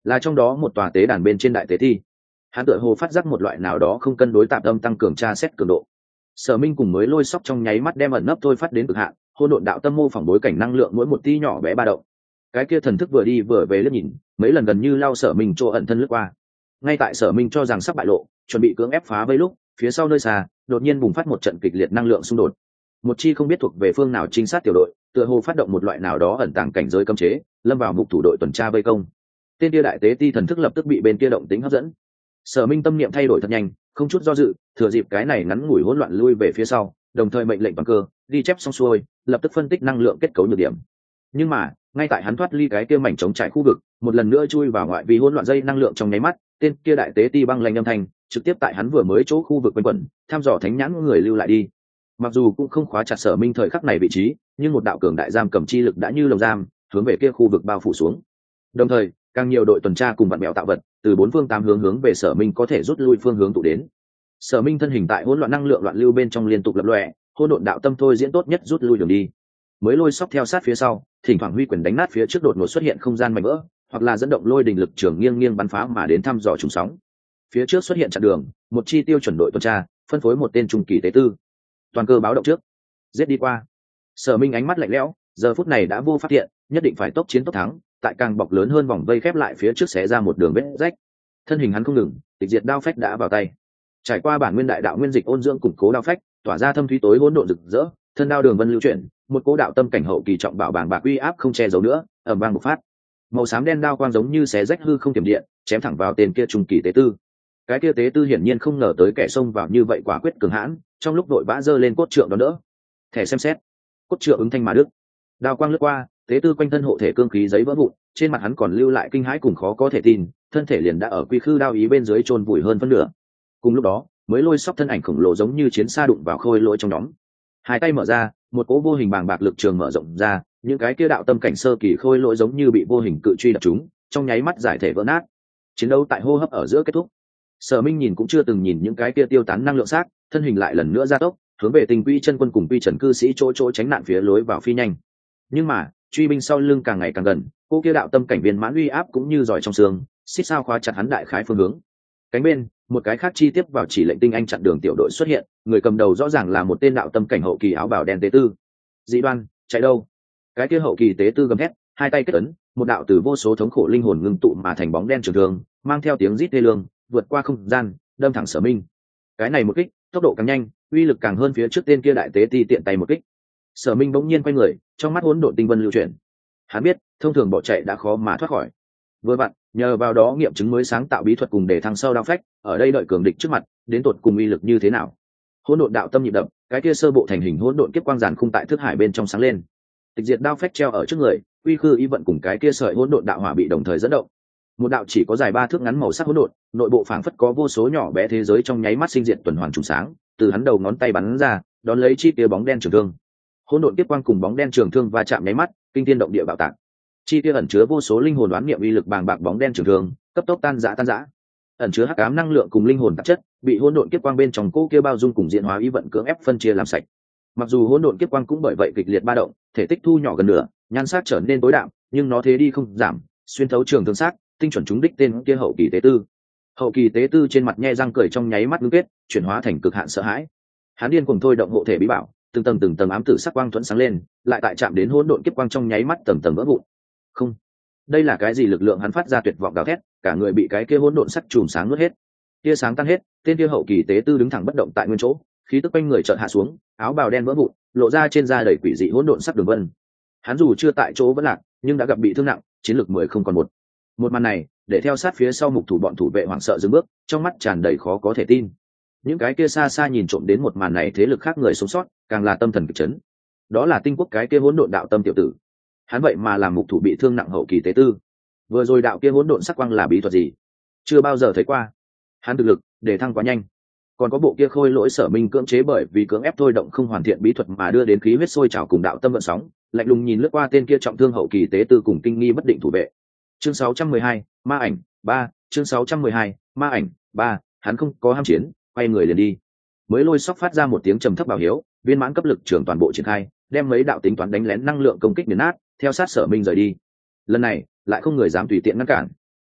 là trong đó một tòa tế đàn bên trên đại tế thi. Hắn tựa hồ phát giác một loại nào đó không cân đối tạm tâm tăng cường tra xét cường độ. Sở Minh cùng mới lôi sóc trong nháy mắt đem ẩn nấp thôi phát đến cực hạn, hỗn độn đạo tâm mô phỏng bối cảnh năng lượng mỗi một tí nhỏ bé ba động. Cái kia thần thức vừa đi vừa về liếc nhìn, mấy lần gần như lao Sở Minh chỗ ẩn thân lướt qua. Ngay tại Sở Minh cho rằng sắp bại lộ, chuẩn bị cưỡng ép phá vây lúc, phía sau nơi xa, đột nhiên bùng phát một trận kịch liệt năng lượng xung đột. Một chi không biết thuộc về phương nào trinh sát tiểu đội, tựa hồ phát động một loại nào đó ẩn tàng cảnh giới cấm chế, lâm vào mục thủ đội tuần tra vây công. Tên kia đại tế ti thần thức lập tức bị bên kia động tính hấp dẫn. Sở Minh tâm niệm thay đổi thật nhanh, không chút do dự, thừa dịp cái này ngắn ngủi hỗn loạn lui về phía sau, đồng thời mệnh lệnh bằng cơ, ghi chép xong xuôi, lập tức phân tích năng lượng kết cấu nhược điểm. Nhưng mà, ngay tại hắn thoát ly cái kia mảnh trống trải khu vực, một lần nữa chui vào ngoại vi hỗn loạn dây năng lượng trong nháy mắt, tên kia đại tế ti băng lanh âm thanh, trực tiếp tại hắn vừa mới chỗ khu vực quanh quẩn, thăm dò thánh nhãn người lưu lại đi. Mặc dù cũng không khóa chặt Sở Minh thời khắc này vị trí, nhưng một đạo cường đại giam cầm chi lực đã như lồng giam, hướng về kia khu vực bao phủ xuống. Đồng thời, càng nhiều đội tuần tra cùng vạn mèo tạo vật, từ bốn phương tám hướng hướng về Sở Minh có thể rút lui phương hướng tụ đến. Sở Minh thân hình tại hỗn loạn năng lượng loạn lưu bên trong liên tục lập lòe, hỗn độn đạo tâm thôi diễn tốt nhất rút lui đường đi. Mới lôi sóc theo sát phía sau, thỉnh thoảng huy quyền đánh nát phía trước đột ngột xuất hiện không gian mảnh vỡ, hoặc là dẫn động lôi đình lực trường nghiêng nghiêng bắn phá mà đến thăm dò trùng sóng. Phía trước xuất hiện chặn đường, một chi tiêu chuẩn đội tuần tra, phân phối một tên trung kỳ tế tư. Toàn cơ báo động trước, giết đi qua. Sở Minh ánh mắt lạnh lẽo, giờ phút này đã vô phát hiện, nhất định phải tốc chiến tốc thắng, tại càng bọc lớn hơn vòng vây khép lại phía trước xé ra một đường vết rách. Thân hình hắn không ngừng, tịch diệt đao phách đã vào tay. Trải qua bản nguyên đại đạo nguyên dịch ôn dưỡng củng cố đao phách, tỏa ra thâm thúy tối hỗn độn rực rỡ, thân đao đường vân lưu chuyển, một cố đạo tâm cảnh hậu kỳ trọng bảo bàng bạc uy áp không che giấu nữa, ầm vang bộc phát. Màu xám đen đao quang giống như xé rách hư không tiềm điện, chém thẳng vào tên kia trung kỳ tế tư. Cái kia tế tư hiển nhiên không ngờ tới kẻ xông vào như vậy quả quyết cường hãn, trong lúc đội vã giơ lên cốt trượng đón đỡ. Thẻ xem xét, cốt trượng ứng thanh mà đức. Đao quang lướt qua, tế tư quanh thân hộ thể cương khí giấy vỡ vụn, trên mặt hắn còn lưu lại kinh hãi cùng khó có thể tin, thân thể liền đã ở quy khư đao ý bên dưới chôn vùi hơn phân nửa. Cùng lúc đó, mới lôi sóc thân ảnh khổng lồ giống như chiến xa đụng vào khôi lỗi trong nhóm. Hai tay mở ra, một cỗ vô hình bàng bạc lực trường mở rộng ra, những cái kia đạo tâm cảnh sơ kỳ khôi lỗi giống như bị vô hình cự truy đập chúng, trong nháy mắt giải thể vỡ nát. Chiến đấu tại hô hấp ở giữa kết thúc. Sở Minh nhìn cũng chưa từng nhìn những cái kia tiêu tán năng lượng xác, thân hình lại lần nữa gia tốc, hướng về Tình Quy chân quân cùng Quy Trần cư sĩ chỗ chỗ tránh nạn phía lối vào phi nhanh. Nhưng mà, truy binh sau lưng càng ngày càng gần, cô kia đạo tâm cảnh viên mãn uy áp cũng như giỏi trong xương, xích sao khóa chặt hắn đại khái phương hướng. Cánh bên, một cái khác chi tiếp vào chỉ lệnh tinh anh chặn đường tiểu đội xuất hiện, người cầm đầu rõ ràng là một tên đạo tâm cảnh hậu kỳ áo bào đen tế tư. Dị Đoan, chạy đâu? Cái kia hậu kỳ tế tư gầm hét, hai tay kết ấn, một đạo từ vô số thống khổ linh hồn ngưng tụ mà thành bóng đen trường thường, mang theo tiếng rít thê lương, vượt qua không gian, đâm thẳng Sở Minh. Cái này một kích, tốc độ càng nhanh, uy lực càng hơn phía trước tên kia đại tế ti tiện tay một kích. Sở Minh bỗng nhiên quay người, trong mắt hỗn độn tinh vân lưu chuyển. Hắn biết, thông thường bỏ chạy đã khó mà thoát khỏi. Vừa vặn, nhờ vào đó nghiệm chứng mới sáng tạo bí thuật cùng để thăng sâu đao phách, ở đây đợi cường địch trước mặt, đến tột cùng uy lực như thế nào. Hỗn độn đạo tâm nhịp đập, cái kia sơ bộ thành hình hỗn độn kiếp quang giàn khung tại thức hải bên trong sáng lên. Tịch diệt đao phách treo ở trước người, uy khư ý vận cùng cái kia sợi hỗn độn đạo hỏa bị đồng thời dẫn động. Một đạo chỉ có dài ba thước ngắn màu sắc hỗn độn, nội bộ phảng phất có vô số nhỏ bé thế giới trong nháy mắt sinh diệt tuần hoàn trùng sáng, từ hắn đầu ngón tay bắn ra, đón lấy chi kia bóng đen trường thương. Hỗn độn kiếp quang cùng bóng đen trường thương va chạm nháy mắt, kinh thiên động địa bạo tạc. Chi kia ẩn chứa vô số linh hồn đoán niệm uy lực bàng bạc bóng đen trường thương, cấp tốc tan rã tan rã. Ẩn chứa hắc ám năng lượng cùng linh hồn tạp chất, bị hỗn độn kiếp quang bên trong cô kia bao dung cùng diễn hóa ý vận cưỡng ép phân chia làm sạch. Mặc dù hỗn độn kiếp quang cũng bởi vậy kịch liệt ba động, thể tích thu nhỏ gần nửa, nhan sắc trở nên tối đạm, nhưng nó thế đi không giảm, xuyên thấu trường thương sắc, tinh chuẩn trúng đích tên kia hậu kỳ tế tư. Hậu kỳ tế tư trên mặt nhe răng cười trong nháy mắt ngưng kết, chuyển hóa thành cực hạn sợ hãi. Hắn điên cuồng thôi động hộ thể bí bảo, từng tầng từng tầng ám tử sắc quang thuẫn sáng lên, lại tại chạm đến hỗn độn kiếp quang trong nháy mắt tầng tầng vỡ vụn. Không, đây là cái gì lực lượng? Hắn phát ra tuyệt vọng gào thét, cả người bị cái kia hỗn độn sắc chùm sáng nuốt hết. Tia sáng tan hết, tên kia hậu kỳ tế tư đứng thẳng bất động tại nguyên chỗ, khí tức quanh người chợt hạ xuống, áo bào đen vỡ vụn, lộ ra trên da đầy quỷ dị hỗn độn sắc đường vân. Hắn dù chưa tại chỗ vẫn lạc, nhưng đã gặp bị thương nặng, chiến lược mười không còn một. Một màn này, để theo sát phía sau mục thủ bọn thủ vệ hoảng sợ dừng bước, trong mắt tràn đầy khó có thể tin. Những cái kia xa xa nhìn trộm đến một màn này thế lực khác người sống sót, càng là tâm thần kịch chấn. Đó là tinh quốc cái kia hỗn độn đạo tâm tiểu tử. Hắn vậy mà làm mục thủ bị thương nặng hậu kỳ tế tư. Vừa rồi đạo kia hỗn độn sắc quang là bí thuật gì? Chưa bao giờ thấy qua. Hắn thực lực để thăng quá nhanh. Còn có bộ kia khôi lỗi Sở Minh cưỡng chế bởi vì cưỡng ép thôi động không hoàn thiện bí thuật mà đưa đến khí huyết sôi trào cùng đạo tâm vận sóng, lạnh lùng nhìn lướt qua tên kia trọng thương hậu kỳ tế tư cùng kinh nghi bất định thủ vệ. Chương sáu trăm mười hai, ma ảnh ba, chương sáu trăm mười hai, ma ảnh ba, hắn không có ham chiến, quay người liền đi. Mới lôi sóc phát ra một tiếng trầm thấp bảo hiếu, viên mãn cấp lực trưởng toàn bộ triển khai, đem mấy đạo tính toán đánh lén năng lượng công kích nghiền nát, theo sát Sở Minh rời đi. Lần này, lại không người dám tùy tiện ngăn cản.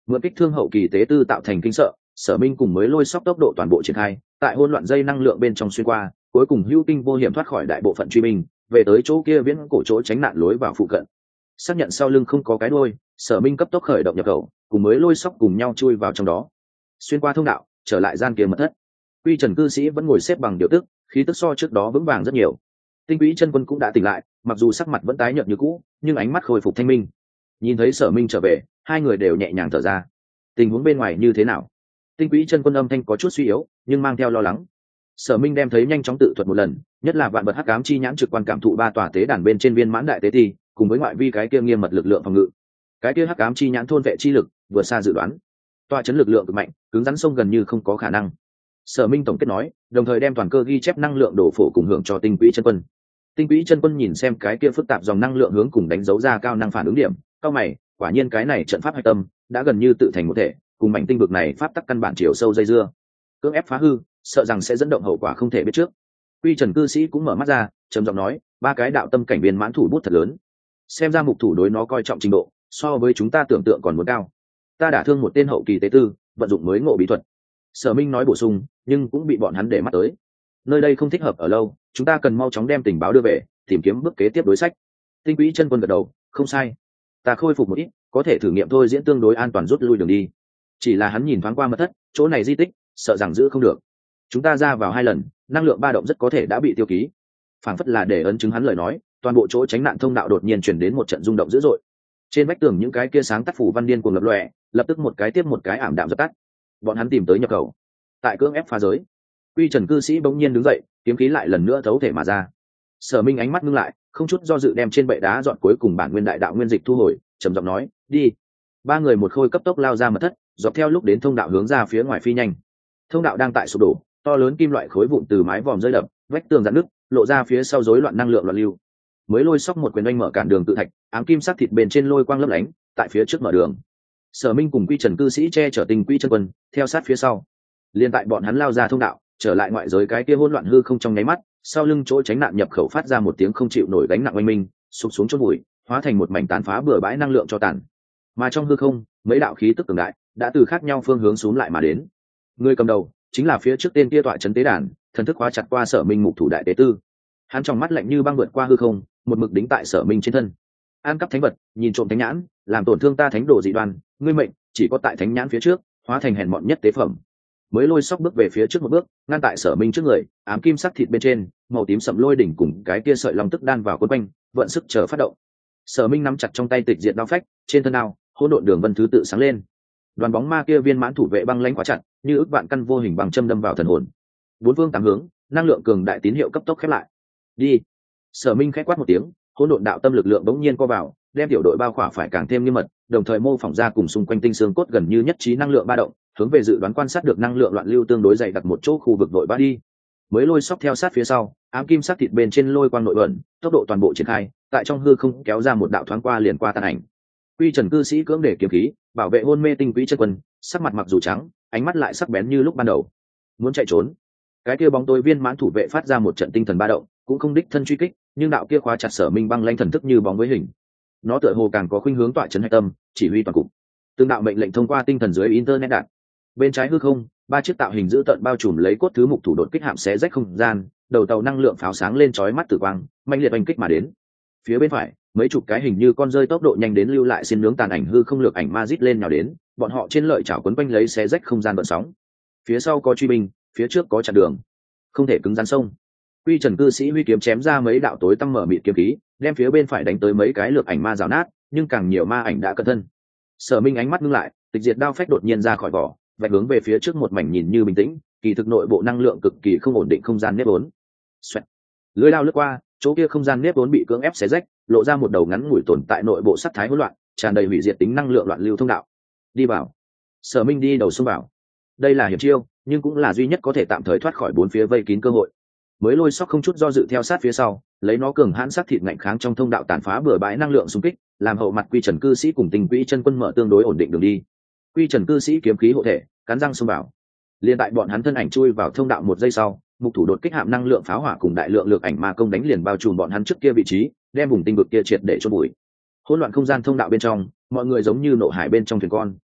mượn kích thương hậu kỳ tế tư tạo thành kinh sợ, Sở Minh cùng mới lôi sóc tốc độ toàn bộ triển khai, tại hỗn loạn dây năng lượng bên trong xuyên qua, cuối cùng hữu kinh vô hiểm thoát khỏi đại bộ phận truy binh, về tới chỗ kia viễn cổ chỗ tránh nạn lối vào phụ cận. Xác nhận sau lưng không có cái đuôi, Sở Minh cấp tốc khởi động nhập khẩu, cùng mới lôi sóc cùng nhau chui vào trong đó, xuyên qua thông đạo, trở lại gian kia mật thất. Quy Trần cư sĩ vẫn ngồi xếp bằng điều tức, khí tức so trước đó vững vàng rất nhiều. Tinh Quỹ Chân Quân cũng đã tỉnh lại, mặc dù sắc mặt vẫn tái nhợt như cũ, nhưng ánh mắt khôi phục thanh minh. Nhìn thấy Sở Minh trở về, hai người đều nhẹ nhàng thở ra. Tình huống bên ngoài như thế nào? Tinh Quỹ Chân Quân âm thanh có chút suy yếu, nhưng mang theo lo lắng. Sở Minh đem thấy nhanh chóng tự thuật một lần, nhất là vạn vật hắc ám chi nhãn trực quan cảm thụ ba tòa tế đàn bên trên viên mãn đại tế ti, cùng với ngoại vi cái kia nghiêm mật lực lượng phòng ngự. Cái kia hắc ám chi nhãn thôn vệ chi lực, vừa xa dự đoán. Tòa chấn lực lượng cực mạnh, cứng rắn sông gần như không có khả năng. Sở Minh tổng kết nói, đồng thời đem toàn cơ ghi chép năng lượng đổ phổ cùng hưởng cho Tinh Quỹ Chân Quân. Tinh Quỹ Chân Quân nhìn xem cái kia phức tạp dòng năng lượng hướng cùng đánh dấu ra cao năng phản ứng điểm, cao mày, quả nhiên cái này trận pháp hạch tâm đã gần như tự thành một thể, cùng mảnh tinh vực này pháp tắc căn bản chiều sâu dây dưa. Cưỡng ép phá hư, sợ rằng sẽ dẫn động hậu quả không thể biết trước. Quy Trần cư sĩ cũng mở mắt ra, trầm giọng nói, ba cái đạo tâm cảnh viên mãn thủ bút thật lớn. Xem ra mục thủ đối nó coi trọng trình độ, so với chúng ta tưởng tượng còn muốn cao. Ta đả thương một tên hậu kỳ tế tư, vận dụng mới ngộ bí thuật. Sở Minh nói bổ sung, nhưng cũng bị bọn hắn để mắt tới. Nơi đây không thích hợp ở lâu, chúng ta cần mau chóng đem tình báo đưa về, tìm kiếm bước kế tiếp đối sách. Tinh Quỹ Chân Quân gật đầu, không sai. Ta khôi phục một ít, có thể thử nghiệm thôi diễn tương đối an toàn rút lui đường đi. Chỉ là hắn nhìn thoáng qua mật thất, chỗ này di tích, sợ rằng giữ không được. Chúng ta ra vào hai lần, năng lượng ba động rất có thể đã bị tiêu ký. Phảng phất là để ấn chứng hắn lời nói, toàn bộ chỗ tránh nạn thông đạo đột nhiên truyền đến một trận rung động dữ dội. Trên vách tường những cái kia sáng tắt phủ văn điên cuồng lập lòe, lập tức một cái tiếp một cái ảm đạm dập tắt. Bọn hắn tìm tới nhập khẩu. Tại cưỡng ép phá giới, Quy Trần cư sĩ bỗng nhiên đứng dậy, kiếm khí lại lần nữa thấu thể mà ra. Sở Minh ánh mắt ngưng lại, không chút do dự đem trên bệ đá dọn cuối cùng bản nguyên đại đạo nguyên dịch thu hồi, trầm giọng nói, đi. Ba người một khôi cấp tốc lao ra mật thất, dọc theo lúc đến thông đạo hướng ra phía ngoài phi nhanh. Thông đạo đang tại sụp đổ, to lớn kim loại khối vụn từ mái vòm rơi đập, vách tường rạn nứt, lộ ra phía sau rối loạn năng lượng loạn lưu. Mới lôi sóc một quyền oanh mở cản đường tự thạch, ám kim sắc thịt bên trên lôi quang lấp lánh, tại phía trước mở đường. Sở Minh cùng Quy Trần cư sĩ che chở Tinh Quỹ Chân Quân, theo sát phía sau. Liên tại bọn hắn lao ra thông đạo, trở lại ngoại giới cái kia hỗn loạn hư không trong nháy mắt, sau lưng chỗ tránh nạn nhập khẩu phát ra một tiếng không chịu nổi gánh nặng oanh minh, sụp xuống chôn bụi, hóa thành một mảnh tàn phá bừa bãi năng lượng cho tàn. Mà trong hư không, mấy đạo khí tức cường đại đã từ khác nhau phương hướng xuống lại mà đến. Người cầm đầu chính là phía trước tên kia tọa trấn tế đàn, thần thức khóa chặt qua Sở Minh mục thủ đại tế tư. Hắn trong mắt lạnh như băng vượt qua hư không, một mực đính tại Sở Minh trên thân. An cắp thánh vật, nhìn trộm thánh nhãn, làm tổn thương ta thánh đồ dị đoan, ngươi mệnh chỉ có tại thánh nhãn phía trước, hóa thành hèn mọn nhất tế phẩm. Mới lôi sóc bước về phía trước một bước, ngăn tại Sở Minh trước người, ám kim sắc thịt bên trên, màu tím sậm lôi đỉnh cùng cái kia sợi long tức đan vào quấn quanh, vận sức chờ phát động. Sở Minh nắm chặt trong tay tịch diệt đao phách, trên thân đao, hỗn độn đường vân thứ tự sáng lên. Đoàn bóng ma kia viên mãn thủ vệ băng lãnh quá chặt, như ức vạn căn vô hình bằng châm đâm vào thần hồn. Bốn phương tám hướng, năng lượng cường đại tín hiệu cấp tốc khép lại. Đi. Sở Minh khẽ quát một tiếng, hỗn độn đạo tâm lực lượng bỗng nhiên co vào, đem tiểu đội bao khỏa phải càng thêm nghiêm mật, đồng thời mô phỏng ra cùng xung quanh tinh xương cốt gần như nhất trí năng lượng ba động, hướng về dự đoán quan sát được năng lượng loạn lưu tương đối dày đặc một chỗ khu vực nội ba đi. Mới lôi sóc theo sát phía sau, ám kim sắc thịt bên trên lôi quang nội ẩn, tốc độ toàn bộ triển khai, tại trong hư không kéo ra một đạo thoáng qua liền qua tan ảnh. Quy Trần cư sĩ cưỡng để kiếm khí, bảo vệ hôn mê Tinh Quỹ Chân Quân, sắc mặt mặc dù trắng, ánh mắt lại sắc bén như lúc ban đầu. Muốn chạy trốn, cái kia bóng tối viên mãn thủ vệ phát ra một trận tinh thần ba động, cũng không đích thân truy kích, nhưng đạo kia khóa chặt Sở Minh băng lãnh thần thức như bóng với hình. Nó tựa hồ càng có khuynh hướng tọa trấn hạch tâm, chỉ huy toàn cục. Tương đạo mệnh lệnh thông qua tinh thần dưới internet đạt. Bên trái hư không, ba chiếc tạo hình dữ tợn bao trùm lấy cốt thứ mục thủ đột kích hạm xé rách không gian, đầu tàu năng lượng pháo sáng lên chói mắt tử quang, mạnh liệt oanh kích mà đến. Phía bên phải, mấy chục cái hình như con rơi tốc độ nhanh đến lưu lại xin nướng tàn ảnh hư không lược ảnh ma rít lên nhào đến, bọn họ trên lợi chảo quấn quanh lấy xé rách không gian bận sóng. Phía sau có truy binh, phía trước có chặn đường, không thể cứng rắn sông. Quy Trần cư sĩ huy kiếm chém ra mấy đạo tối tăm mở mịt kiếm khí, đem phía bên phải đánh tới mấy cái lược ảnh ma rào nát, nhưng càng nhiều ma ảnh đã cẩn thân. Sở Minh ánh mắt ngưng lại, tịch diệt đao phách đột nhiên ra khỏi vỏ, vạch hướng về phía trước một mảnh nhìn như bình tĩnh, kỳ thực nội bộ năng lượng cực kỳ không ổn định không gian nếp vốn. Xoẹt. Lưỡi đao lướt qua, chỗ kia không gian nếp vốn bị cưỡng ép xé rách, lộ ra một đầu ngắn ngủi tồn tại nội bộ sắc thái hỗn loạn, tràn đầy hủy diệt tính năng lượng loạn lưu thông đạo. Đi vào. Sở Minh đi đầu xông vào. Đây là hiểm chiêu, nhưng cũng là duy nhất có thể tạm thời thoát khỏi bốn phía vây kín cơ hội. Mới lôi sóc không chút do dự theo sát phía sau, lấy nó cường hãn sắc thịt ngạnh kháng trong thông đạo tàn phá bừa bãi năng lượng xung kích, làm hậu mặt Quy Trần cư sĩ cùng Tinh Quỹ Chân Quân mở tương đối ổn định đường đi. Quy Trần cư sĩ kiếm khí hộ thể, cắn răng xông vào. Liên tại bọn hắn thân ảnh chui vào thông đạo một giây sau, mục thủ đột kích hạm năng lượng pháo hỏa cùng đại lượng lược ảnh ma công đánh liền bao trùm bọn hắn trước kia vị trí, đem vùng tinh vực kia triệt để chôn bụi. Hỗn loạn không gian thông đạo bên trong, mọi người giống như nộ hải bên trong thuyền con,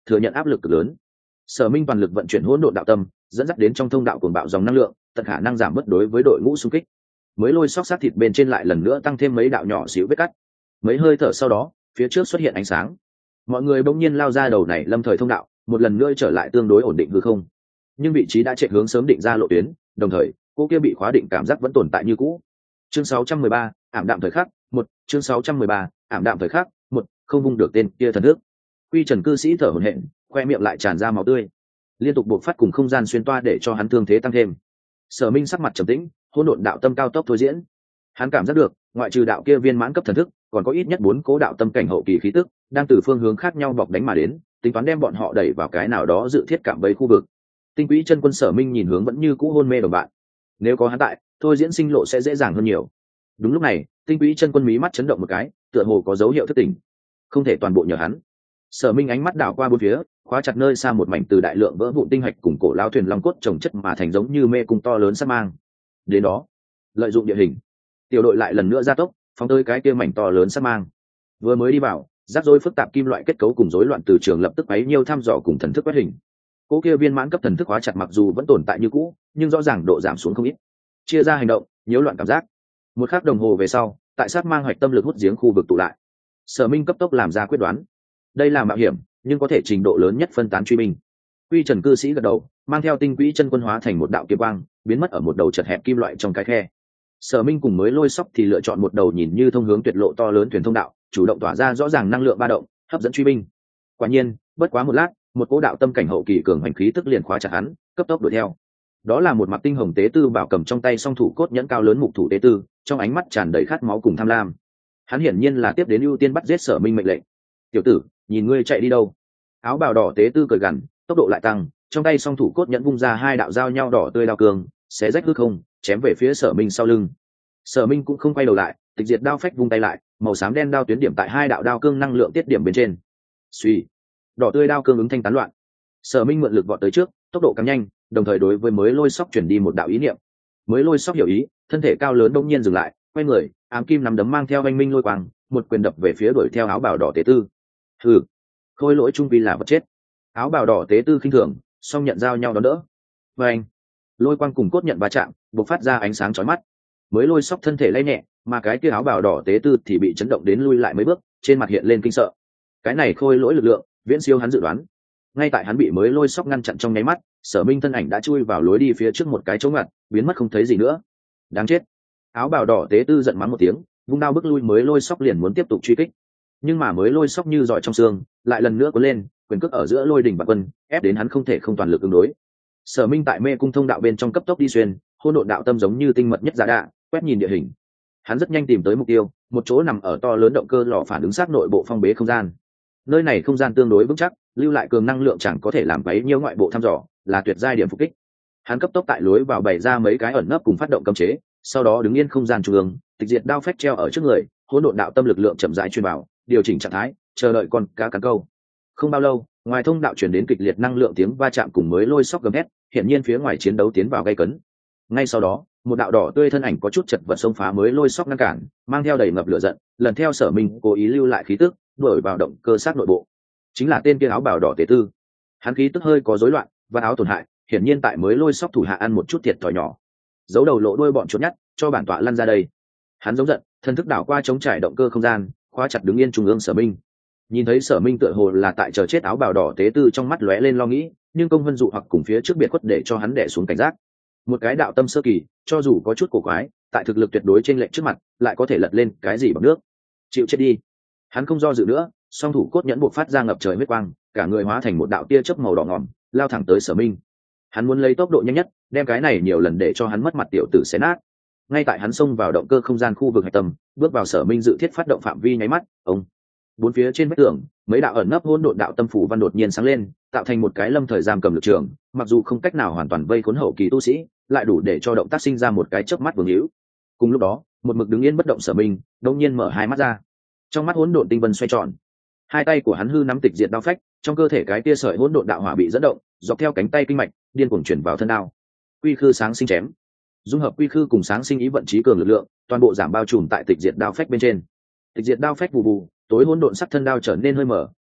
thừa nhận áp lực cực lớn. Sở Minh toàn lực vận chuyển hỗn độn đạo tâm, dẫn dắt đến trong thông đạo cuồng bạo dòng năng lượng, tận khả năng giảm bớt đối với đội ngũ xung kích. Mới lôi xóc sát thịt bên trên lại lần nữa tăng thêm mấy đạo nhỏ xíu vết cắt. Mấy hơi thở sau đó, phía trước xuất hiện ánh sáng. Mọi người bỗng nhiên lao ra đầu này lâm thời thông đạo, một lần nữa trở lại tương đối ổn định hư không. Nhưng vị trí đã chạy hướng sớm định ra lộ tuyến, đồng thời, cô kia bị khóa định cảm giác vẫn tồn tại như cũ. Chương sáu trăm mười ba, ảm đạm thời khắc, một, chương sáu trăm mười ba, ảm đạm thời khắc, một, không vung được tên kia thần thức. Quy Trần cư sĩ thở hổn hển, khoe miệng lại tràn ra máu tươi. Liên tục buộc phát cùng không gian xuyên toa để cho hắn thương thế tăng thêm. Sở Minh sắc mặt trầm tĩnh, hỗn độn đạo tâm cao tốc thôi diễn. Hắn cảm giác được, ngoại trừ đạo kia viên mãn cấp thần thức, còn có ít nhất bốn cố đạo tâm cảnh hậu kỳ khí tức, đang từ phương hướng khác nhau bọc đánh mà đến, tính toán đem bọn họ đẩy vào cái nào đó dự thiết cảm bấy khu vực. Tinh Quỹ Chân Quân Sở Minh nhìn hướng vẫn như cũ hôn mê đồng bạn. Nếu có hắn tại, thôi diễn sinh lộ sẽ dễ dàng hơn nhiều. Đúng lúc này, Tinh Quỹ Chân Quân mí mắt chấn động một cái, tựa hồ có dấu hiệu thức tỉnh. Không thể toàn bộ nhờ hắn. Sở Minh ánh mắt đảo qua bốn phía, khóa chặt nơi xa một mảnh từ đại lượng vỡ vụn tinh hạch cùng cổ lao thuyền long cốt trồng chất mà thành giống như mê cung to lớn sát mang. Đến đó, lợi dụng địa hình, tiểu đội lại lần nữa gia tốc, phóng tới cái kia mảnh to lớn sát mang. Vừa mới đi vào, rắc rối phức tạp kim loại kết cấu cùng rối loạn từ trường lập tức bấy nhiêu thăm dò cùng thần thức quét hình. Cố kia viên mãn cấp thần thức hóa chặt mặc dù vẫn tồn tại như cũ, nhưng rõ ràng độ giảm xuống không ít. Chia ra hành động, nhiễu loạn cảm giác. Một khắc đồng hồ về sau, tại sát mang hoạch tâm lực hút giếng khu vực tụ lại. Sở Minh cấp tốc làm ra quyết đoán. Đây là mạo hiểm, nhưng có thể trình độ lớn nhất phân tán truy binh. Quy Trần cư sĩ gật đầu, mang theo Tinh Quỹ Chân Quân hóa thành một đạo kiếm quang, biến mất ở một đầu chật hẹp kim loại trong cái khe. Sở Minh cùng mới lôi sóc thì lựa chọn một đầu nhìn như thông hướng tuyệt lộ to lớn thuyền thông đạo, chủ động tỏa ra rõ ràng năng lượng ba động, hấp dẫn truy binh. Quả nhiên, bất quá một lát, một cỗ đạo tâm cảnh hậu kỳ cường hành khí tức liền khóa chặt hắn, cấp tốc đuổi theo. Đó là một mặt tinh hồng tế tư bảo cầm trong tay song thủ cốt nhẫn cao lớn mục thủ tế tư, trong ánh mắt tràn đầy khát máu cùng tham lam. Hắn hiển nhiên là tiếp đến ưu tiên bắt giết Sở Minh mệnh lệnh. "Tiểu tử, nhìn ngươi chạy đi đâu?" Áo bào đỏ tế tư cười gằn, tốc độ lại tăng, trong tay song thủ cốt nhẫn vung ra hai đạo dao nhau đỏ tươi đao cường, xé rách hư không, chém về phía Sở Minh sau lưng. Sở Minh cũng không quay đầu lại, tịch diệt đao phách vung tay lại, màu xám đen đao tuyến điểm tại hai đạo đao cương năng lượng tiết điểm bên trên. Suy, đỏ tươi đao cương ứng thanh tán loạn. Sở Minh mượn lực vọt tới trước, tốc độ càng nhanh, đồng thời đối với mới lôi sóc chuyển đi một đạo ý niệm. Mới lôi sóc hiểu ý, thân thể cao lớn đông nhiên dừng lại, quay người, ám kim nắm đấm mang theo anh minh lôi quang, một quyền đập về phía đuổi theo áo bào đỏ tế tư. Hừ, khôi lỗi trung vi là vật chết. Áo bào đỏ tế tư khinh thường, song nhận giao nhau đón đỡ. Và anh, lôi quang cùng cốt nhận va chạm, bộc phát ra ánh sáng chói mắt. Mới lôi sóc thân thể lay nhẹ, mà cái kia áo bào đỏ tế tư thì bị chấn động đến lui lại mấy bước, trên mặt hiện lên kinh sợ. Cái này khôi lỗi lực lượng, viễn siêu hắn dự đoán. Ngay tại hắn bị mới lôi sóc ngăn chặn trong nháy mắt, Sở Minh thân ảnh đã chui vào lối đi phía trước một cái chỗ ngặt, biến mất không thấy gì nữa. Đáng chết! Áo bào đỏ tế tư giận mắng một tiếng, vung đao bước lui mới lôi sóc liền muốn tiếp tục truy kích. Nhưng mà mới lôi sóc như giỏi trong xương, lại lần nữa cuốn lên, quyền cước ở giữa lôi đỉnh bạc quân, ép đến hắn không thể không toàn lực ứng đối. Sở Minh tại mê cung thông đạo bên trong cấp tốc đi xuyên, hỗn độn đạo tâm giống như tinh mật nhất giá đạ, quét nhìn địa hình. Hắn rất nhanh tìm tới mục tiêu, một chỗ nằm ở to lớn động cơ lò phản ứng sát nội bộ phong bế không gian. Nơi này không gian tương đối vững chắc, lưu lại cường năng lượng chẳng có thể làm bấy nhiêu ngoại bộ thăm dò, là tuyệt giai điểm phục kích. Hắn cấp tốc tại lối vào bày ra mấy cái ẩn nấp cùng phát động cấm chế, sau đó đứng yên không gian trung ương, tịch diệt đao phách treo ở trước người, hỗn độn đạo tâm lực lượng chậm rãi truyền vào, điều chỉnh trạng thái, chờ đợi con cá cắn câu. Không bao lâu, ngoài thông đạo truyền đến kịch liệt năng lượng tiếng va chạm cùng mới lôi sóc gầm hét, hiển nhiên phía ngoài chiến đấu tiến vào gay cấn. Ngay sau đó, một đạo đỏ tươi thân ảnh có chút chật vật xông phá mới lôi sóc ngăn cản, mang theo đầy ngập lửa giận, lần theo Sở Minh cố ý lưu lại khí tức, đuổi vào động cơ sát nội bộ. Chính là tên kia áo bào đỏ tế tư. Hắn khí tức hơi có rối loạn, và áo tổn hại, hiển nhiên tại mới lôi sóc thủ hạ ăn một chút thiệt thòi nhỏ. Giấu đầu lộ đuôi bọn chuột nhắt, cho bản tọa lăn ra đây. Hắn giống giận, thần thức đảo qua chống trải động cơ không gian, khóa chặt đứng yên trung ương Sở Minh. Nhìn thấy Sở Minh tựa hồ là tại chờ chết, áo bào đỏ tế tư trong mắt lóe lên lo nghĩ, nhưng công vân dụ hoặc cùng phía trước biệt khuất để cho hắn đè xuống cảnh giác. Một cái đạo tâm sơ kỳ, cho dù có chút cổ quái, tại thực lực tuyệt đối trên lệnh trước mặt, lại có thể lật lên cái gì bằng nước. Chịu chết đi. Hắn không do dự nữa, song thủ cốt nhẫn buộc phát ra ngập trời huyết quang, cả người hóa thành một đạo tia chớp màu đỏ ngòm, lao thẳng tới Sở Minh. Hắn muốn lấy tốc độ nhanh nhất, đem cái này nhiều lần để cho hắn mất mặt tiểu tử xé nát. Ngay tại hắn xông vào động cơ không gian khu vực hạch tâm, bước vào Sở Minh dự thiết phát động phạm vi nháy mắt, ông bốn phía trên vách tường, mấy đạo ẩn nấp hỗn độn đạo tâm phủ văn đột nhiên sáng lên, tạo thành một cái lâm thời giam cầm lực trường, mặc dù không cách nào hoàn toàn vây khốn hậu kỳ tu sĩ, lại đủ để cho động tác sinh ra một cái chớp mắt vương hữu. Cùng lúc đó, một mực đứng yên bất động Sở Minh, đột nhiên mở hai mắt ra. Trong mắt hỗn độn tinh vân xoay tròn. Hai tay của hắn hư nắm tịch diệt đao phách, trong cơ thể cái tia sợi hỗn độn đạo hỏa bị dẫn động, dọc theo cánh tay kinh mạch, điên cuồng chuyển vào thân đao. Quy khư sáng sinh chém. Dung hợp quy khư cùng sáng sinh ý vận trí cường lực lượng, toàn bộ giảm bao trùm tại tịch diệt đao phách bên trên. Tịch diệt đao phách vù vù, tối hỗn độn sắc thân đao trở nên hơi mở,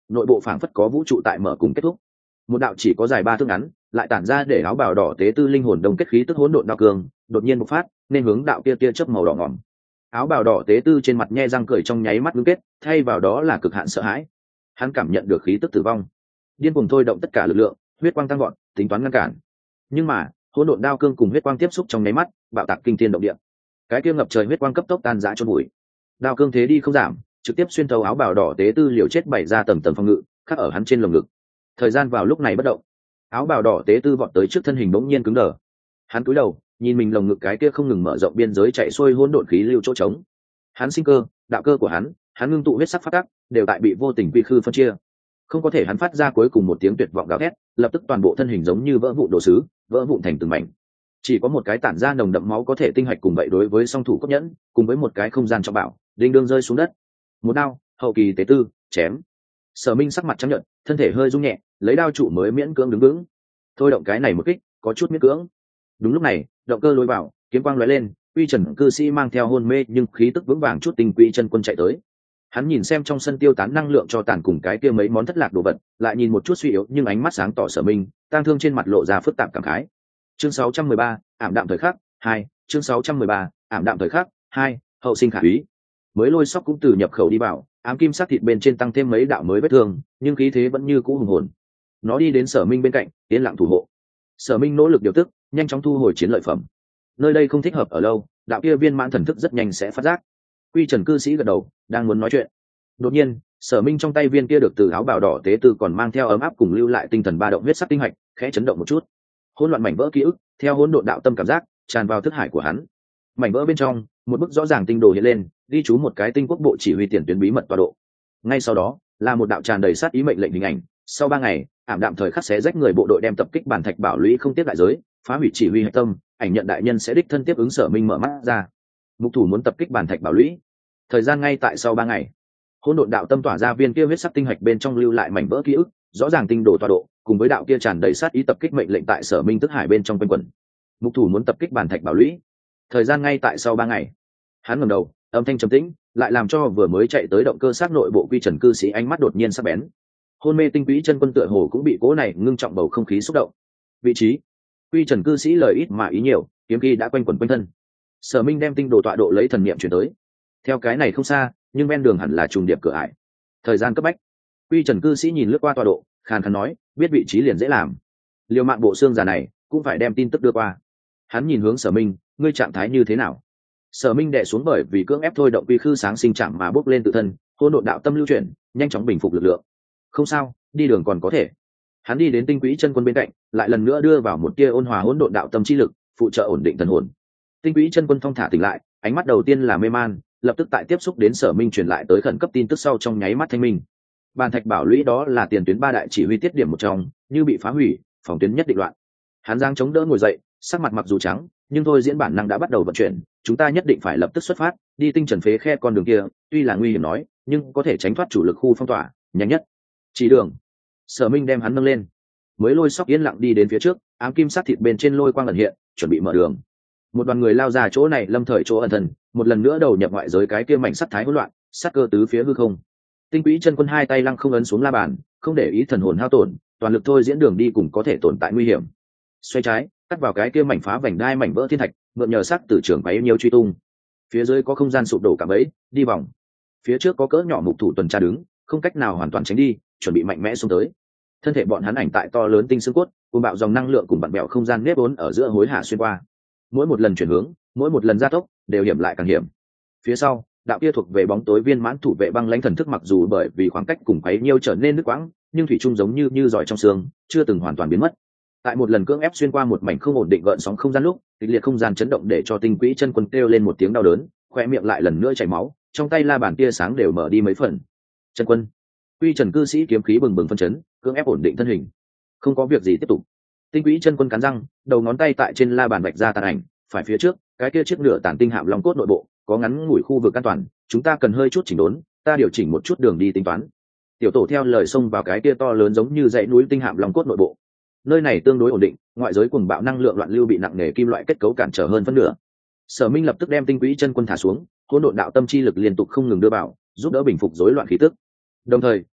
nội bộ phảng phất có vũ trụ tại mở cùng kết thúc. Một đạo chỉ có dài ba thước ngắn, lại tản ra để áo bào đỏ tế tư linh hồn đông kết khí tức hỗn độn đạo cường, đột nhiên bộc phát, nên hướng đạo kia tia chớp màu đỏ ngòm. Áo bào đỏ tế tư trên mặt nhe răng cười trong nháy mắt ngưng kết, thay vào đó là cực hạn sợ hãi. Hắn cảm nhận được khí tức tử vong, điên cuồng thôi động tất cả lực lượng, huyết quang tăng vọt, tính toán ngăn cản. Nhưng mà, hỗn độn đao cương cùng huyết quang tiếp xúc trong nháy mắt, bạo tạc kinh thiên động địa. Cái kia ngập trời huyết quang cấp tốc tan rã chôn bụi. Đao cương thế đi không giảm, trực tiếp xuyên thấu áo bào đỏ tế tư liều chết bày ra tầng tầng phòng ngự, khắc ở hắn trên lồng ngực. Thời gian vào lúc này bất động. Áo bào đỏ tế tư vọt tới trước thân hình bỗng nhiên cứng đờ. Hắn cúi đầu, nhìn mình lồng ngực cái kia không ngừng mở rộng biên giới chạy xuôi hỗn độn khí lưu chỗ trống. Hắn sinh cơ, đạo cơ của hắn, hắn ngưng tụ huyết sắc phát tắc, đều tại bị vô tình quy khư phân chia. Không có thể hắn phát ra cuối cùng một tiếng tuyệt vọng gào thét, lập tức toàn bộ thân hình giống như vỡ vụn đồ sứ, vỡ vụn thành từng mảnh. Chỉ có một cái tản ra nồng đậm máu có thể tinh hạch cùng vậy đối với song thủ cấp nhẫn, cùng với một cái không gian trong bảo, đinh đương rơi xuống đất. Một đao, hậu kỳ tế tư, chém. Sở Minh sắc mặt trắng nhợt, thân thể hơi rung nhẹ, lấy đao trụ mới miễn cưỡng đứng vững. Thôi động cái này một kích, có chút miễn cưỡng. Đúng lúc này, động cơ lối vào, kiếm quang lóe lên, Uy Trần cư sĩ mang theo hôn mê nhưng khí tức vững vàng chút tinh quỹ chân quân chạy tới. Hắn nhìn xem trong sân tiêu tán năng lượng cho tàn cùng cái kia mấy món thất lạc đồ vật, lại nhìn một chút suy yếu nhưng ánh mắt sáng tỏ Sở Minh, tang thương trên mặt lộ ra phức tạp cảm khái. Chương sáu trăm mười ba, ảm đạm thời khắc hai, chương sáu trăm mười ba, ảm đạm thời khắc hai, hậu sinh khả úy. Mới lôi sóc cũng từ nhập khẩu đi vào, ám kim sắc thịt bên trên tăng thêm mấy đạo mới vết thương, nhưng khí thế vẫn như cũ hùng hồn. Nó đi đến Sở Minh bên cạnh, yên lặng thủ hộ. Sở Minh nỗ lực điều tức, nhanh chóng thu hồi chiến lợi phẩm. Nơi đây không thích hợp ở lâu, đạo kia viên mãn thần thức rất nhanh sẽ phát giác. Quy Trần cư sĩ gật đầu, đang muốn nói chuyện. Đột nhiên, Sở Minh trong tay viên kia được từ áo bào đỏ tế tư còn mang theo ấm áp cùng lưu lại tinh thần ba động huyết sắc tinh hạch, khẽ chấn động một chút. Hỗn loạn mảnh vỡ ký ức, theo hỗn độn đạo tâm cảm giác, tràn vào thức hải của hắn. Mảnh vỡ bên trong, một bức rõ ràng tinh đồ hiện lên, ghi chú một cái tinh quốc bộ chỉ huy tiền tuyến bí mật tọa độ. Ngay sau đó, là một đạo tràn đầy sát ý mệnh lệnh hình ảnh. Sau ba ngày, ảm đạm thời khắc xé rách người bộ đội đem tập kích bản thạch bảo lũy không tiếp đại giới, phá hủy chỉ huy hạch tâm, ảnh nhận đại nhân sẽ đích thân tiếp ứng Sở Minh mở mắt ra. Mục thủ muốn tập kích bản thạch bảo lũy. Thời gian ngay tại sau ba ngày. Hỗn độn đạo tâm tỏa ra viên kia huyết sắc tinh hạch bên trong lưu lại mảnh vỡ ký ức, rõ ràng tinh đồ tọa độ, cùng với đạo kia tràn đầy sát ý tập kích mệnh lệnh tại Sở Minh thức hải bên trong quanh quẩn. Mục thủ muốn tập kích bản thạch bảo lũy. Thời gian ngay tại sau ba ngày. Hắn ngẩng đầu, âm thanh trầm tĩnh, lại làm cho vừa mới chạy tới động cơ xác nội bộ Quy Trần cư sĩ ánh mắt đột nhiên sắc bén. Hôn mê tinh quỹ chân quân tựa hồ cũng bị cố này ngưng trọng bầu không khí xúc động. Vị trí. Quy Trần cư sĩ lời ít mà ý nhiều, kiếm khí đã quanh quẩn quanh thân. Sở Minh đem tinh đồ tọa độ lấy thần niệm chuyển tới. Theo cái này không xa, nhưng ven đường hẳn là trùng điệp cửa ải. Thời gian cấp bách. Quy Trần cư sĩ nhìn lướt qua tọa độ, khàn khàn nói, biết vị trí liền dễ làm. Liều mạng bộ xương già này, cũng phải đem tin tức đưa qua. Hắn nhìn hướng Sở Minh, ngươi trạng thái như thế nào? Sở Minh đè xuống bởi vì cưỡng ép thôi động quy khư sáng sinh trạng mà bốc lên tự thân, hỗn độn đạo tâm lưu chuyển, nhanh chóng bình phục lực lượng. Không sao, đi đường còn có thể. Hắn đi đến tinh quỹ chân quân bên cạnh, lại lần nữa đưa vào một tia ôn hòa hỗn độn đạo tâm chi lực, phụ trợ ổn định thần hồn. Tinh quỹ chân quân thong thả tỉnh lại, ánh mắt đầu tiên là mê man, lập tức tại tiếp xúc đến Sở Minh truyền lại tới khẩn cấp tin tức sau trong nháy mắt thanh minh. Bàn thạch bảo lũy đó là tiền tuyến ba đại chỉ huy tiết điểm một trong, như bị phá hủy, phòng tuyến nhất định loạn. Hắn giang chống đỡ ngồi dậy, sắc mặt mặc dù trắng, nhưng thôi diễn bản năng đã bắt đầu vận chuyển, chúng ta nhất định phải lập tức xuất phát, đi tinh trần phế khe con đường kia, tuy là nguy hiểm nói, nhưng có thể tránh thoát chủ lực khu phong tỏa, nhanh nhất. Chỉ đường. Sở Minh đem hắn nâng lên, mới lôi sóc yên lặng đi đến phía trước, ám kim sát thịt bên trên lôi quang ẩn hiện, chuẩn bị mở đường. Một đoàn người lao ra chỗ này lâm thời chỗ ẩn thân, một lần nữa đầu nhập ngoại giới cái kia mảnh sắt thái hỗn loạn, sát cơ tứ phía hư không. Tinh quỹ chân quân hai tay lăng không ấn xuống la bàn, không để ý thần hồn hao tổn, toàn lực thôi diễn đường đi cùng có thể tồn tại nguy hiểm. Xoay trái, cắt vào cái kia mảnh phá vành đai mảnh vỡ thiên thạch, mượn nhờ sắc từ trường bấy nhiêu truy tung. Phía dưới có không gian sụp đổ cả bấy, đi vòng. Phía trước có cỡ nhỏ mục thủ tuần tra đứng, không cách nào hoàn toàn tránh đi, chuẩn bị mạnh mẽ xông tới. Thân thể bọn hắn ảnh tại to lớn tinh xương cốt, cùng bạo dòng năng lượng cùng vặn bẹo không gian nếp vốn ở giữa hối hả xuyên qua. Mỗi một lần chuyển hướng, mỗi một lần gia tốc, đều hiểm lại càng hiểm. Phía sau, đạo kia thuộc về bóng tối viên mãn thủ vệ băng lãnh thần thức mặc dù bởi vì khoảng cách cùng quấy nhiêu trở nên nước quãng, nhưng thủy chung giống như như giỏi trong xương, chưa từng hoàn toàn biến mất. Tại một lần cưỡng ép xuyên qua một mảnh không ổn định gợn sóng không gian lúc, kịch liệt không gian chấn động để cho tinh quỹ chân quân kêu lên một tiếng đau đớn, khoe miệng lại lần nữa chảy máu, trong tay la bàn tia sáng đều mở đi mấy phần. Chân quân, Quy Trần cư sĩ kiếm khí bừng bừng phân chấn, cưỡng ép ổn định thân hình. Không có việc gì tiếp tục. Tinh quỹ chân quân cắn răng, đầu ngón tay tại trên la bàn vạch ra tàn ảnh, phải phía trước, cái kia chiếc nửa tản tinh hạm long cốt nội bộ, có ngắn ngủi khu vực an toàn, chúng ta cần hơi chút chỉnh đốn, ta điều chỉnh một chút đường đi tính toán. Tiểu tổ theo lời xông vào cái kia to lớn giống như dãy núi tinh hạm long cốt nội bộ. Nơi này tương đối ổn định, ngoại giới cuồng bạo năng lượng loạn lưu bị nặng nề kim loại kết cấu cản trở hơn phân nửa. Sở Minh lập tức đem tinh quỹ chân quân thả xuống, hỗn độn đạo tâm chi lực liên tục không ngừng đưa vào, giúp đỡ bình phục rối loạn khí tức. Đồng thời,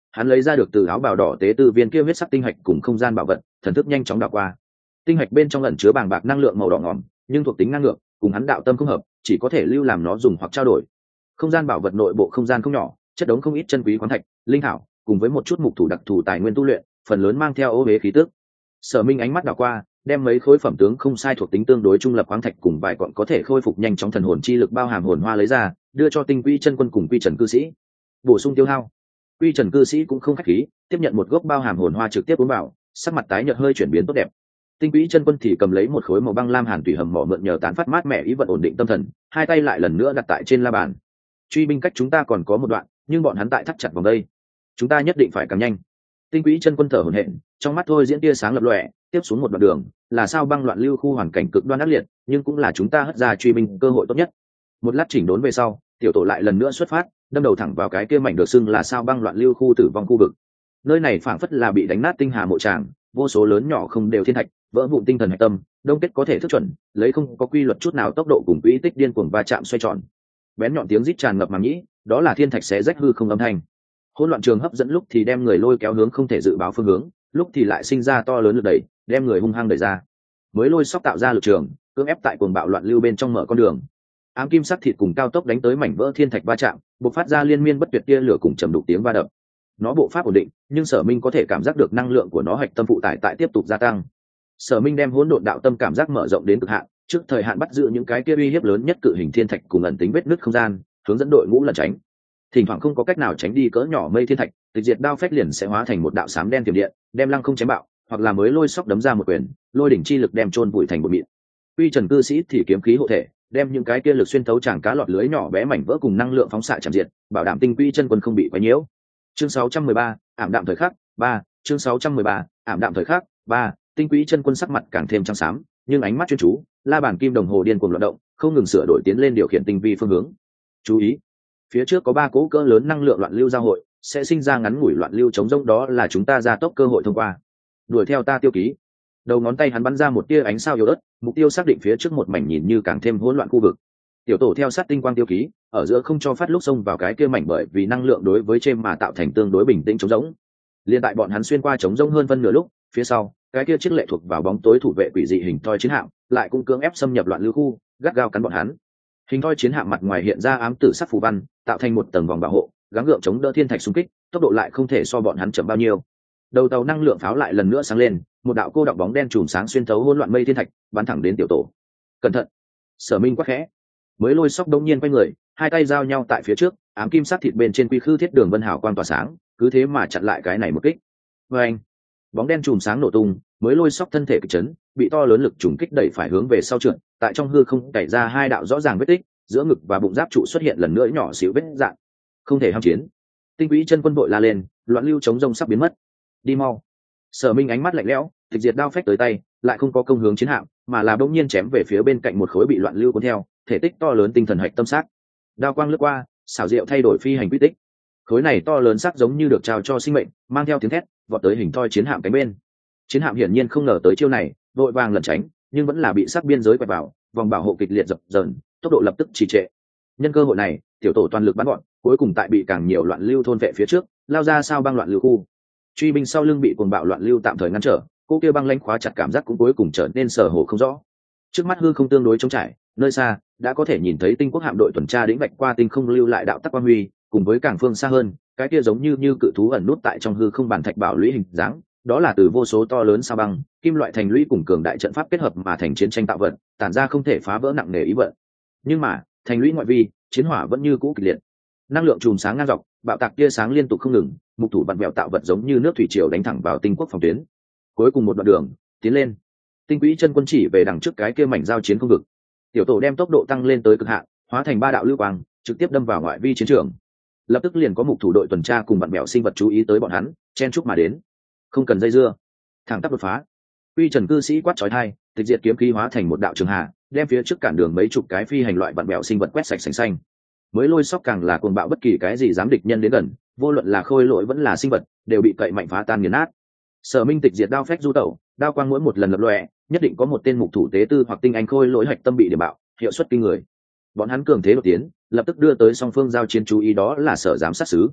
hắn lấy ra được từ áo bào đỏ tế tư viên kia huyết sắc tinh hạch cùng không gian bảo vật, thần thức nhanh chóng đảo qua. Tinh hạch bên trong ẩn chứa bàng bạc năng lượng màu đỏ ngòm, nhưng thuộc tính ngang ngược, cùng hắn đạo tâm không hợp, chỉ có thể lưu làm nó dùng hoặc trao đổi. Không gian bảo vật nội bộ không gian không nhỏ, chất đống không ít chân quý khoáng thạch, linh thảo, cùng với một chút mục thủ đặc thù tài nguyên tu luyện, phần lớn mang theo ô huế khí tức. Sở Minh ánh mắt đảo qua, đem mấy khối phẩm tướng không sai thuộc tính tương đối trung lập khoáng thạch cùng vài cọn có thể khôi phục nhanh chóng thần hồn chi lực bao hàm hồn hoa lấy ra, đưa cho Tinh Quỹ chân quân cùng Quy Trần cư sĩ. Bổ sung tiêu hao. Quy Trần cư sĩ cũng không khách khí, tiếp nhận một gốc bao hàm hồn hoa trực tiếp uống vào, sắc mặt tái nhợt hơi chuyển biến tốt đẹp. Tinh Quỹ chân quân thì cầm lấy một khối màu băng lam hàn tủy hầm mỏ mượn nhờ tán phát mát mẻ ý vận ổn định tâm thần, hai tay lại lần nữa đặt tại trên la bàn. Truy binh cách chúng ta còn có một đoạn, nhưng bọn hắn tại thắt chặt vòng đây, chúng ta nhất định phải càng nhanh. Tinh Quỹ chân quân thở hổn hển, trong mắt thôi diễn tia sáng lập lòe, tiếp xuống một đoạn đường, là sao băng loạn lưu khu hoàn cảnh cực đoan ác liệt, nhưng cũng là chúng ta hất ra truy binh cơ hội tốt nhất. Một lát chỉnh đốn về sau, tiểu tổ lại lần nữa xuất phát, đâm đầu thẳng vào cái kia mảnh được xưng là sao băng loạn lưu khu tử vong khu vực. Nơi này phảng phất là bị đánh nát tinh hà mộ tràng, vô số lớn nhỏ không đều thiên thạch, vỡ vụn tinh thần hạch tâm, đông kết có thể thức chuẩn, lấy không có quy luật chút nào tốc độ cùng quỹ tích điên cuồng va chạm xoay tròn. Bén nhọn tiếng rít tràn ngập màng nhĩ, đó là thiên thạch xé rách hư không âm thanh. Hỗn loạn trường hấp dẫn lúc thì đem người lôi kéo hướng không thể dự báo phương hướng, lúc thì lại sinh ra to lớn lực đẩy, đem người hung hăng đẩy ra. Mới lôi sóc tạo ra lực trường, cưỡng ép tại cuồng bạo loạn lưu bên trong mở con đường. Ám kim sắc thịt cùng cao tốc đánh tới mảnh vỡ thiên thạch va chạm, bộc phát ra liên miên bất tuyệt tia lửa cùng trầm đục tiếng va đập. Nó bộ pháp ổn định, nhưng Sở Minh có thể cảm giác được năng lượng của nó hạch tâm phụ tải tại tiếp tục gia tăng. Sở Minh đem hỗn độn đạo tâm cảm giác mở rộng đến cực hạn, trước thời hạn bắt giữ những cái kia uy hiếp lớn nhất cự hình thiên thạch cùng ẩn tính vết nứt không gian, hướng dẫn đội ngũ lẩn tránh. Thỉnh thoảng không có cách nào tránh đi cỡ nhỏ mây thiên thạch, tịch diệt đao phách liền sẽ hóa thành một đạo xám đen tiềm điện, đem lăng không chém bạo, hoặc là mới lôi sóc đấm ra một quyền, lôi đỉnh chi lực đem chôn vùi thành một mịn. Quy Trần cư sĩ thì kiếm khí hộ thể, đem những cái kia lực xuyên thấu chàng cá lọt lưới nhỏ bé mảnh vỡ cùng năng lượng phóng xạ chạm diệt, bảo đảm Tinh Quỹ chân quân không bị quấy nhiễu. Chương sáu trăm mười ba, ảm đạm thời khắc, ba, chương sáu trăm mười ba, ảm đạm thời khắc, ba, Tinh Quỹ chân quân sắc mặt càng thêm trắng xám, nhưng ánh mắt chuyên chú, la bàn kim đồng hồ điên cuồng loạn động, không ngừng sửa đổi tiến lên điều khiển tinh vi phương hướng. Chú ý, phía trước có ba cỗ cỡ lớn năng lượng loạn lưu giao hội, sẽ sinh ra ngắn ngủi loạn lưu chống rông, đó là chúng ta ra tốc cơ hội thông qua. Đuổi theo ta tiêu ký. Đầu ngón tay hắn bắn ra một tia ánh sao yếu ớt, mục tiêu xác định phía trước một mảnh nhìn như càng thêm hỗn loạn khu vực. Tiểu tổ theo sát tinh quang tiêu ký, ở giữa không cho phát lúc xông vào cái kia mảnh, bởi vì năng lượng đối với chêm mà tạo thành tương đối bình tĩnh chống rỗng. Liên tại bọn hắn xuyên qua chống rỗng hơn phân nửa lúc, phía sau, cái kia chiếc lệ thuộc vào bóng tối thủ vệ quỷ dị hình thoi chiến hạm, lại cũng cưỡng ép xâm nhập loạn lưu khu, gắt gao cắn bọn hắn. Hình thoi chiến hạm mặt ngoài hiện ra ám tử sắc phù văn, tạo thành một tầng vòng bảo hộ, gắng gượng chống đỡ thiên thạch xung kích, tốc độ lại không thể so bọn hắn chậm bao nhiêu. Đầu tàu năng lượng pháo lại lần nữa sáng lên, một đạo cô đọng bóng đen chùm sáng xuyên thấu hỗn loạn mây thiên thạch, bắn thẳng đến tiểu tổ. Cẩn thận! Sở Minh quát khẽ. Mới lôi sóc đông nhiên quay người, hai tay giao nhau tại phía trước, ám kim sắc thịt bên trên quy khư thiết đường vân hào quang tỏa sáng, cứ thế mà chặn lại cái này một kích. Và anh, bóng đen chùm sáng nổ tung, mới lôi sóc thân thể kịch chấn, bị to lớn lực trùng kích đẩy phải hướng về sau trượt, tại trong hư không đẩy ra hai đạo rõ ràng vết tích, giữa ngực và bụng giáp trụ xuất hiện lần nữa nhỏ xíu vết dạn. Không thể ham chiến. Tinh Quỹ chân quân vội la lên, loạn lưu chống rông sắp biến mất. Đi mau. Sở Minh ánh mắt lạnh lẽo, tịch diệt đao phách tới tay, lại không có công hướng chiến hạm, mà là bỗng nhiên chém về phía bên cạnh một khối bị loạn lưu cuốn theo, thể tích to lớn tinh thần hạch tâm sắc. Đao quang lướt qua, xảo diệu thay đổi phi hành quy tích. Khối này to lớn sắc giống như được trao cho sinh mệnh, mang theo tiếng thét, vọt tới hình thoi chiến hạm cánh bên. Chiến hạm hiển nhiên không ngờ tới chiêu này, vội vàng lẩn tránh, nhưng vẫn là bị sắc biên giới quẹt vào, vòng bảo hộ kịch liệt dập dờn, tốc độ lập tức trì trệ. Nhân cơ hội này, tiểu tổ toàn lực bắn gọn, cuối cùng tại bị càng nhiều loạn lưu thôn vệ phía trước, lao ra sao băng loạn lưu khu. Truy binh sau lưng bị cuồng bạo loạn lưu tạm thời ngăn trở, cô kia băng lãnh khóa chặt cảm giác cũng cuối cùng trở nên sở hồ không rõ. Trước mắt hư không tương đối trống trải, nơi xa đã có thể nhìn thấy tinh quốc hạm đội tuần tra đĩnh vạch qua tinh không lưu lại đạo tắc quang huy, cùng với càng phương xa hơn, cái kia giống như như cự thú ẩn nút tại trong hư không bản thạch bảo lũy hình dáng, đó là từ vô số to lớn sao băng, kim loại thành lũy cùng cường đại trận pháp kết hợp mà thành chiến tranh tạo vật, tản ra không thể phá vỡ nặng nề ý vận. Nhưng mà, thành lũy ngoại vi, chiến hỏa vẫn như cũ kịch liệt. Năng lượng chùm sáng ngang dọc, bạo tạc tia sáng liên tục không ngừng, mục thủ vặn vẹo tạo vật giống như nước thủy triều đánh thẳng vào tinh quốc phòng tuyến. Cuối cùng một đoạn đường, tiến lên. Tinh Quỹ chân quân chỉ về đằng trước cái kia mảnh giao chiến không vực. Tiểu tổ đem tốc độ tăng lên tới cực hạn, hóa thành ba đạo lưu quang, trực tiếp đâm vào ngoại vi chiến trường. Lập tức liền có mục thủ đội tuần tra cùng vặn vẹo sinh vật chú ý tới bọn hắn, chen chúc mà đến. Không cần dây dưa, thẳng tắp đột phá. Quy Trần cư sĩ quát chói tai, tịch diệt kiếm khí hóa thành một đạo trường hà, đem phía trước cản đường mấy chục cái phi hành loại vặn vẹo sinh vật quét sạch sành xanh. Mới lôi sóc càng là cuồng bạo, bất kỳ cái gì dám địch nhân đến gần, vô luận là khôi lỗi vẫn là sinh vật, đều bị cậy mạnh phá tan nghiền nát. Sở Minh tịch diệt đao phách du tẩu, đao quang mỗi một lần lập lòe, nhất định có một tên mục thủ tế tư hoặc tinh anh khôi lỗi hạch tâm bị điểm bạo, hiệu suất kinh người. Bọn hắn cường thế đột tiến, lập tức đưa tới song phương giao chiến chú ý, đó là sở giám sát sứ.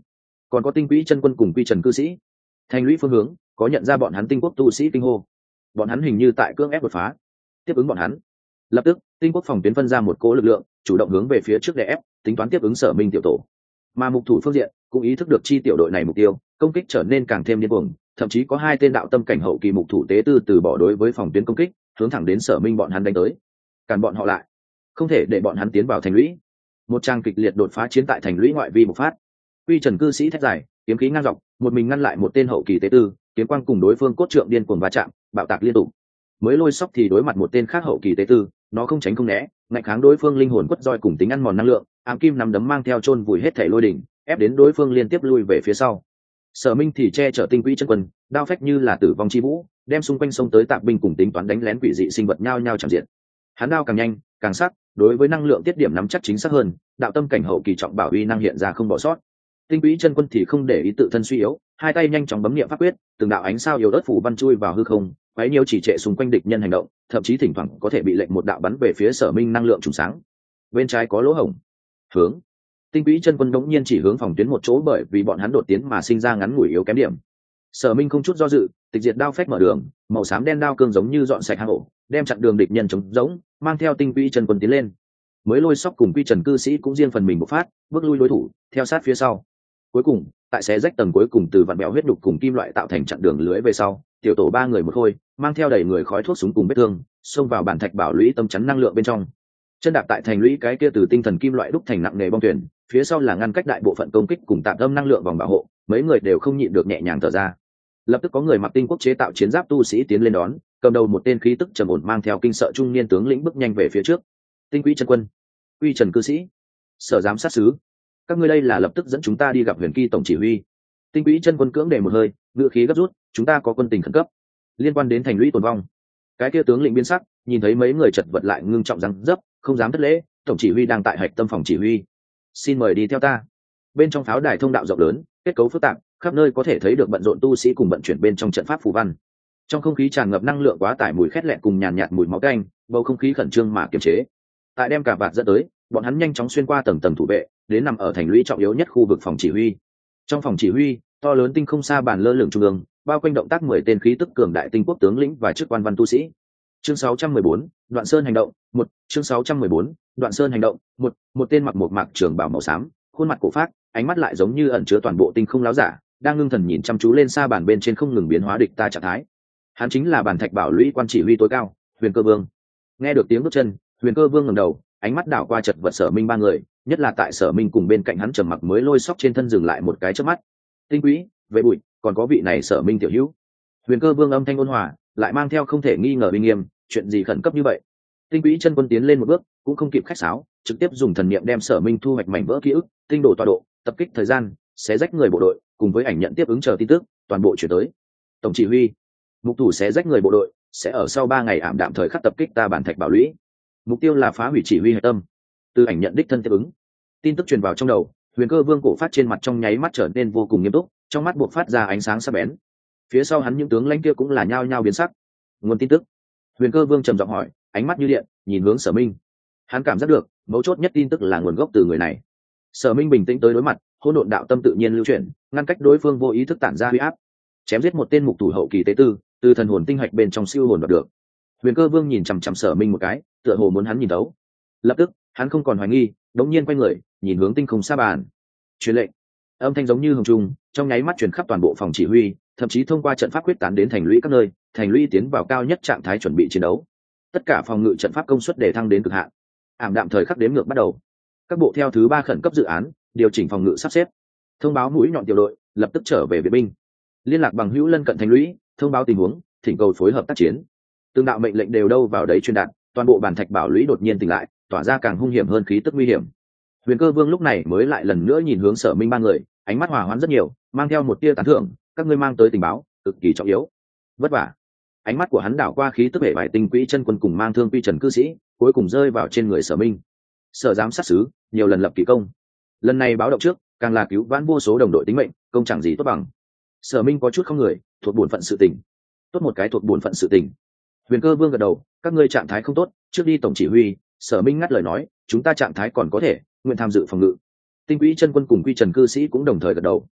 còn có tinh quỹ chân quân cùng quy trần cư sĩ. Thành lũy phương hướng có nhận ra bọn hắn tinh quốc tu sĩ kinh hô, bọn hắn hình như tại cưỡng ép đột phá. Tiếp ứng bọn hắn. Lập tức tinh quốc phòng tuyến phân ra một cỗ lực lượng, chủ động hướng về phía trước đè ép, tính toán tiếp ứng Sở Minh tiểu tổ. Mà mục thủ phương diện cũng ý thức được chi tiểu đội này mục tiêu, công kích trở nên càng thêm điên cuồng, thậm chí có hai tên đạo tâm cảnh hậu kỳ mục thủ tế tư từ bỏ đối với phòng tuyến công kích, hướng thẳng đến Sở Minh bọn hắn đánh tới. Cản bọn họ lại, không thể để bọn hắn tiến vào thành lũy. Một trang kịch liệt đột phá chiến tại thành lũy ngoại vi bộc phát. Quy Trần cư sĩ thét dài, kiếm khí ngang dọc, một mình ngăn lại một tên hậu kỳ tế tư, kiếm quang cùng đối phương cốt trượng điên cuồng va chạm, bạo tạc liên tục. Mới lôi sóc thì đối mặt một tên khác hậu kỳ tế tư, nó không tránh không né, ngạnh kháng đối phương linh hồn quất roi cùng tính ăn mòn năng lượng, ám kim nắm đấm mang theo chôn vùi hết thể lôi đỉnh, ép đến đối phương liên tiếp lui về phía sau. Sở Minh thì che chở tinh quỹ chân quân, đao phách như là tử vong chi vũ, đem xung quanh sông tới tạp binh cùng tính toán đánh lén quỷ dị sinh vật nhao nhao chạm diện. Hắn đao càng nhanh, càng sắc, đối với năng lượng tiết điểm nắm chắc chính xác hơn, đạo tâm cảnh hậu kỳ trọng bảo uy năng hiện ra không bỏ sót. Tinh quỹ chân quân thì không để ý tự thân suy yếu, hai tay nhanh chóng bấm niệm pháp quyết, từng đạo ánh sao yếu ớt phủ văn chui vào hư không, quấy nhiễu chỉ trệ xung quanh địch nhân hành động, thậm chí thỉnh thoảng có thể bị lệnh một đạo bắn về phía Sở Minh năng lượng trùng sáng. Bên trái có lỗ hổng. Hướng. Tinh quỹ chân quân đống nhiên chỉ hướng phòng tuyến một chỗ, bởi vì bọn hắn đột tiến mà sinh ra ngắn ngủi yếu kém điểm. Sở Minh không chút do dự, tịch diệt đao phách mở đường, màu xám đen đao cương giống như dọn sạch hang ổ, đem chặn đường địch nhân chống giống, mang theo tinh quỹ chân quân tiến lên. Mới lôi sóc cùng quy trần cư sĩ cũng riêng phần mình bộc phát, bước lui đối thủ, theo sát phía sau. Cuối cùng, tại xé rách tầng cuối cùng từ vạn bèo huyết đục cùng kim loại tạo thành chặn đường lưới về sau, tiểu tổ ba người một khôi, mang theo đầy người khói thuốc súng cùng vết thương, xông vào bản thạch bảo lũy tâm chắn năng lượng bên trong. Chân đạp tại thành lũy cái kia từ tinh thần kim loại đúc thành nặng nề bong thuyền, phía sau là ngăn cách đại bộ phận công kích cùng tạm âm năng lượng vòng bảo hộ, mấy người đều không nhịn được nhẹ nhàng thở ra. Lập tức có người mặc tinh quốc chế tạo chiến giáp tu sĩ tiến lên đón, cầm đầu một tên khí tức trầm ổn mang theo kinh sợ trung niên tướng lĩnh bước nhanh về phía trước. Tinh quỹ chân quân, quy trần cư sĩ, sở giám sát sứ, các ngươi đây là lập tức dẫn chúng ta đi gặp huyền kỳ tổng chỉ huy. Tinh quỹ chân quân cưỡng để một hơi, ngữ khí gấp rút, chúng ta có quân tình khẩn cấp liên quan đến thành lũy tồn vong. Cái kia tướng lĩnh biến sắc, nhìn thấy mấy người chật vật lại ngưng trọng răng dấp, không dám thất lễ, tổng chỉ huy đang tại hạch tâm phòng chỉ huy, xin mời đi theo ta. Bên trong pháo đài thông đạo rộng lớn, kết cấu phức tạp, khắp nơi có thể thấy được bận rộn tu sĩ cùng vận chuyển bên trong trận pháp phù văn. Trong không khí tràn ngập năng lượng quá tải mùi khét lẹn cùng nhàn nhạt mùi máu canh, bầu không khí khẩn trương mà kiềm chế. Tại đem cả vạt dẫn tới, bọn hắn nhanh chóng xuyên qua tầng tầng thủ vệ, đến nằm ở thành lũy trọng yếu nhất khu vực phòng chỉ huy. Trong phòng chỉ huy, to lớn tinh không xa bàn lơ lửng trung ương, bao quanh động tác mười tên khí tức cường đại tinh quốc tướng lĩnh và chức quan văn tu sĩ. Chương sáu trăm mười bốn, Đoạn Sơn hành động, một, chương sáu trăm mười bốn, Đoạn Sơn hành động, một, một tên mặc một mạc trường bào màu xám, khuôn mặt cổ phác, ánh mắt lại giống như ẩn chứa toàn bộ tinh không láo giả, đang ngưng thần nhìn chăm chú lên xa bàn bên trên không ngừng biến hóa địch ta trạng thái. Hắn chính là bản thạch bảo lũy quan chỉ huy tối cao, Huyền Cơ Vương. Nghe được tiếng bước chân, Huyền Cơ Vương ngẩng đầu, ánh mắt đảo qua chật vật Sở Minh ba người, nhất là tại Sở Minh cùng bên cạnh hắn trầm mặc mới lôi sóc trên thân dừng lại một cái chớp mắt. Tinh quỹ, vệ bụi, còn có vị này Sở Minh tiểu hữu. Huyền Cơ Vương âm thanh ôn hòa, lại mang theo không thể nghi ngờ uy nghiêm, chuyện gì khẩn cấp như vậy? Tinh quỹ chân quân tiến lên một bước, cũng không kịp khách sáo, trực tiếp dùng thần niệm đem Sở Minh thu hoạch mảnh vỡ ký ức, tinh độ tọa độ, tập kích thời gian, xé rách người bộ đội, cùng với ảnh nhận tiếp ứng chờ tin tức, toàn bộ chuyển tới. Tổng chỉ huy, mục thủ xé rách người bộ đội, sẽ ở sau ba ngày ảm đạm thời khắc tập kích ta bản thạch bảo lũy. Mục tiêu là phá hủy chỉ huy hệ tâm. Từ ảnh nhận đích thân tiếp ứng. Tin tức truyền vào trong đầu, Huyền Cơ Vương cổ phát trên mặt trong nháy mắt trở nên vô cùng nghiêm túc, trong mắt buộc phát ra ánh sáng sắc bén. Phía sau hắn những tướng lãnh kia cũng là nhao nhao biến sắc. Nguồn tin tức. Huyền Cơ Vương trầm giọng hỏi, ánh mắt như điện, nhìn hướng Sở Minh. Hắn cảm giác được, mấu chốt nhất tin tức là nguồn gốc từ người này. Sở Minh bình tĩnh tới đối mặt, hỗn độn đạo tâm tự nhiên lưu chuyển, ngăn cách đối phương vô ý thức tản ra uy áp, chém giết một tên mục thủ hậu kỳ tế tư, từ thần hồn tinh hạch bên trong siêu hồn đoạt được. Huyền Cơ Vương nhìn chằm chằm Sở Minh một cái, tựa hồ muốn hắn nhìn thấu. Lập tức, hắn không còn hoài nghi, đống nhiên quay người, nhìn hướng tinh không xa bàn. Truyền lệnh. Âm thanh giống như hồng trung, trong nháy mắt truyền khắp toàn bộ phòng chỉ huy, thậm chí thông qua trận pháp quyết tán đến thành lũy các nơi, thành lũy tiến vào cao nhất trạng thái chuẩn bị chiến đấu. Tất cả phòng ngự trận pháp công suất để thăng đến cực hạn. Ảm đạm thời khắc đếm ngược bắt đầu. Các bộ theo thứ ba khẩn cấp dự án, điều chỉnh phòng ngự sắp xếp. Thông báo mũi nhọn tiểu đội, lập tức trở về viện binh. Liên lạc bằng hữu lân cận thành lũy, thông báo tình huống, thỉnh cầu phối hợp tác chiến. Tương đạo mệnh lệnh đều đâu vào đấy truyền đạt, toàn bộ bản thạch bảo lũy đột nhiên tỉnh lại, tỏa ra càng hung hiểm hơn khí tức nguy hiểm. Huyền Cơ Vương lúc này mới lại lần nữa nhìn hướng Sở Minh ba người, ánh mắt hòa hoãn rất nhiều, mang theo một tia tán thưởng, các ngươi mang tới tình báo cực kỳ trọng yếu. Vất vả. Ánh mắt của hắn đảo qua khí tức hệ vải tinh quỹ chân quân cùng mang thương quy trần cư sĩ, cuối cùng rơi vào trên người Sở Minh. Sở giám sát sứ nhiều lần lập kỳ công, lần này báo động trước, càng là cứu vãn vô số đồng đội tính mệnh, công chẳng gì tốt bằng. Sở Minh có chút không người, thuộc bổn phận sự tình. Tốt một cái thuộc bổn phận sự tình. Huyền Cơ Vương gật đầu, các ngươi trạng thái không tốt, trước đi tổng chỉ huy. Sở Minh ngắt lời nói, chúng ta trạng thái còn có thể, nguyện tham dự phòng ngự. Tinh quỹ chân quân cùng quy trần cư sĩ cũng đồng thời gật đầu.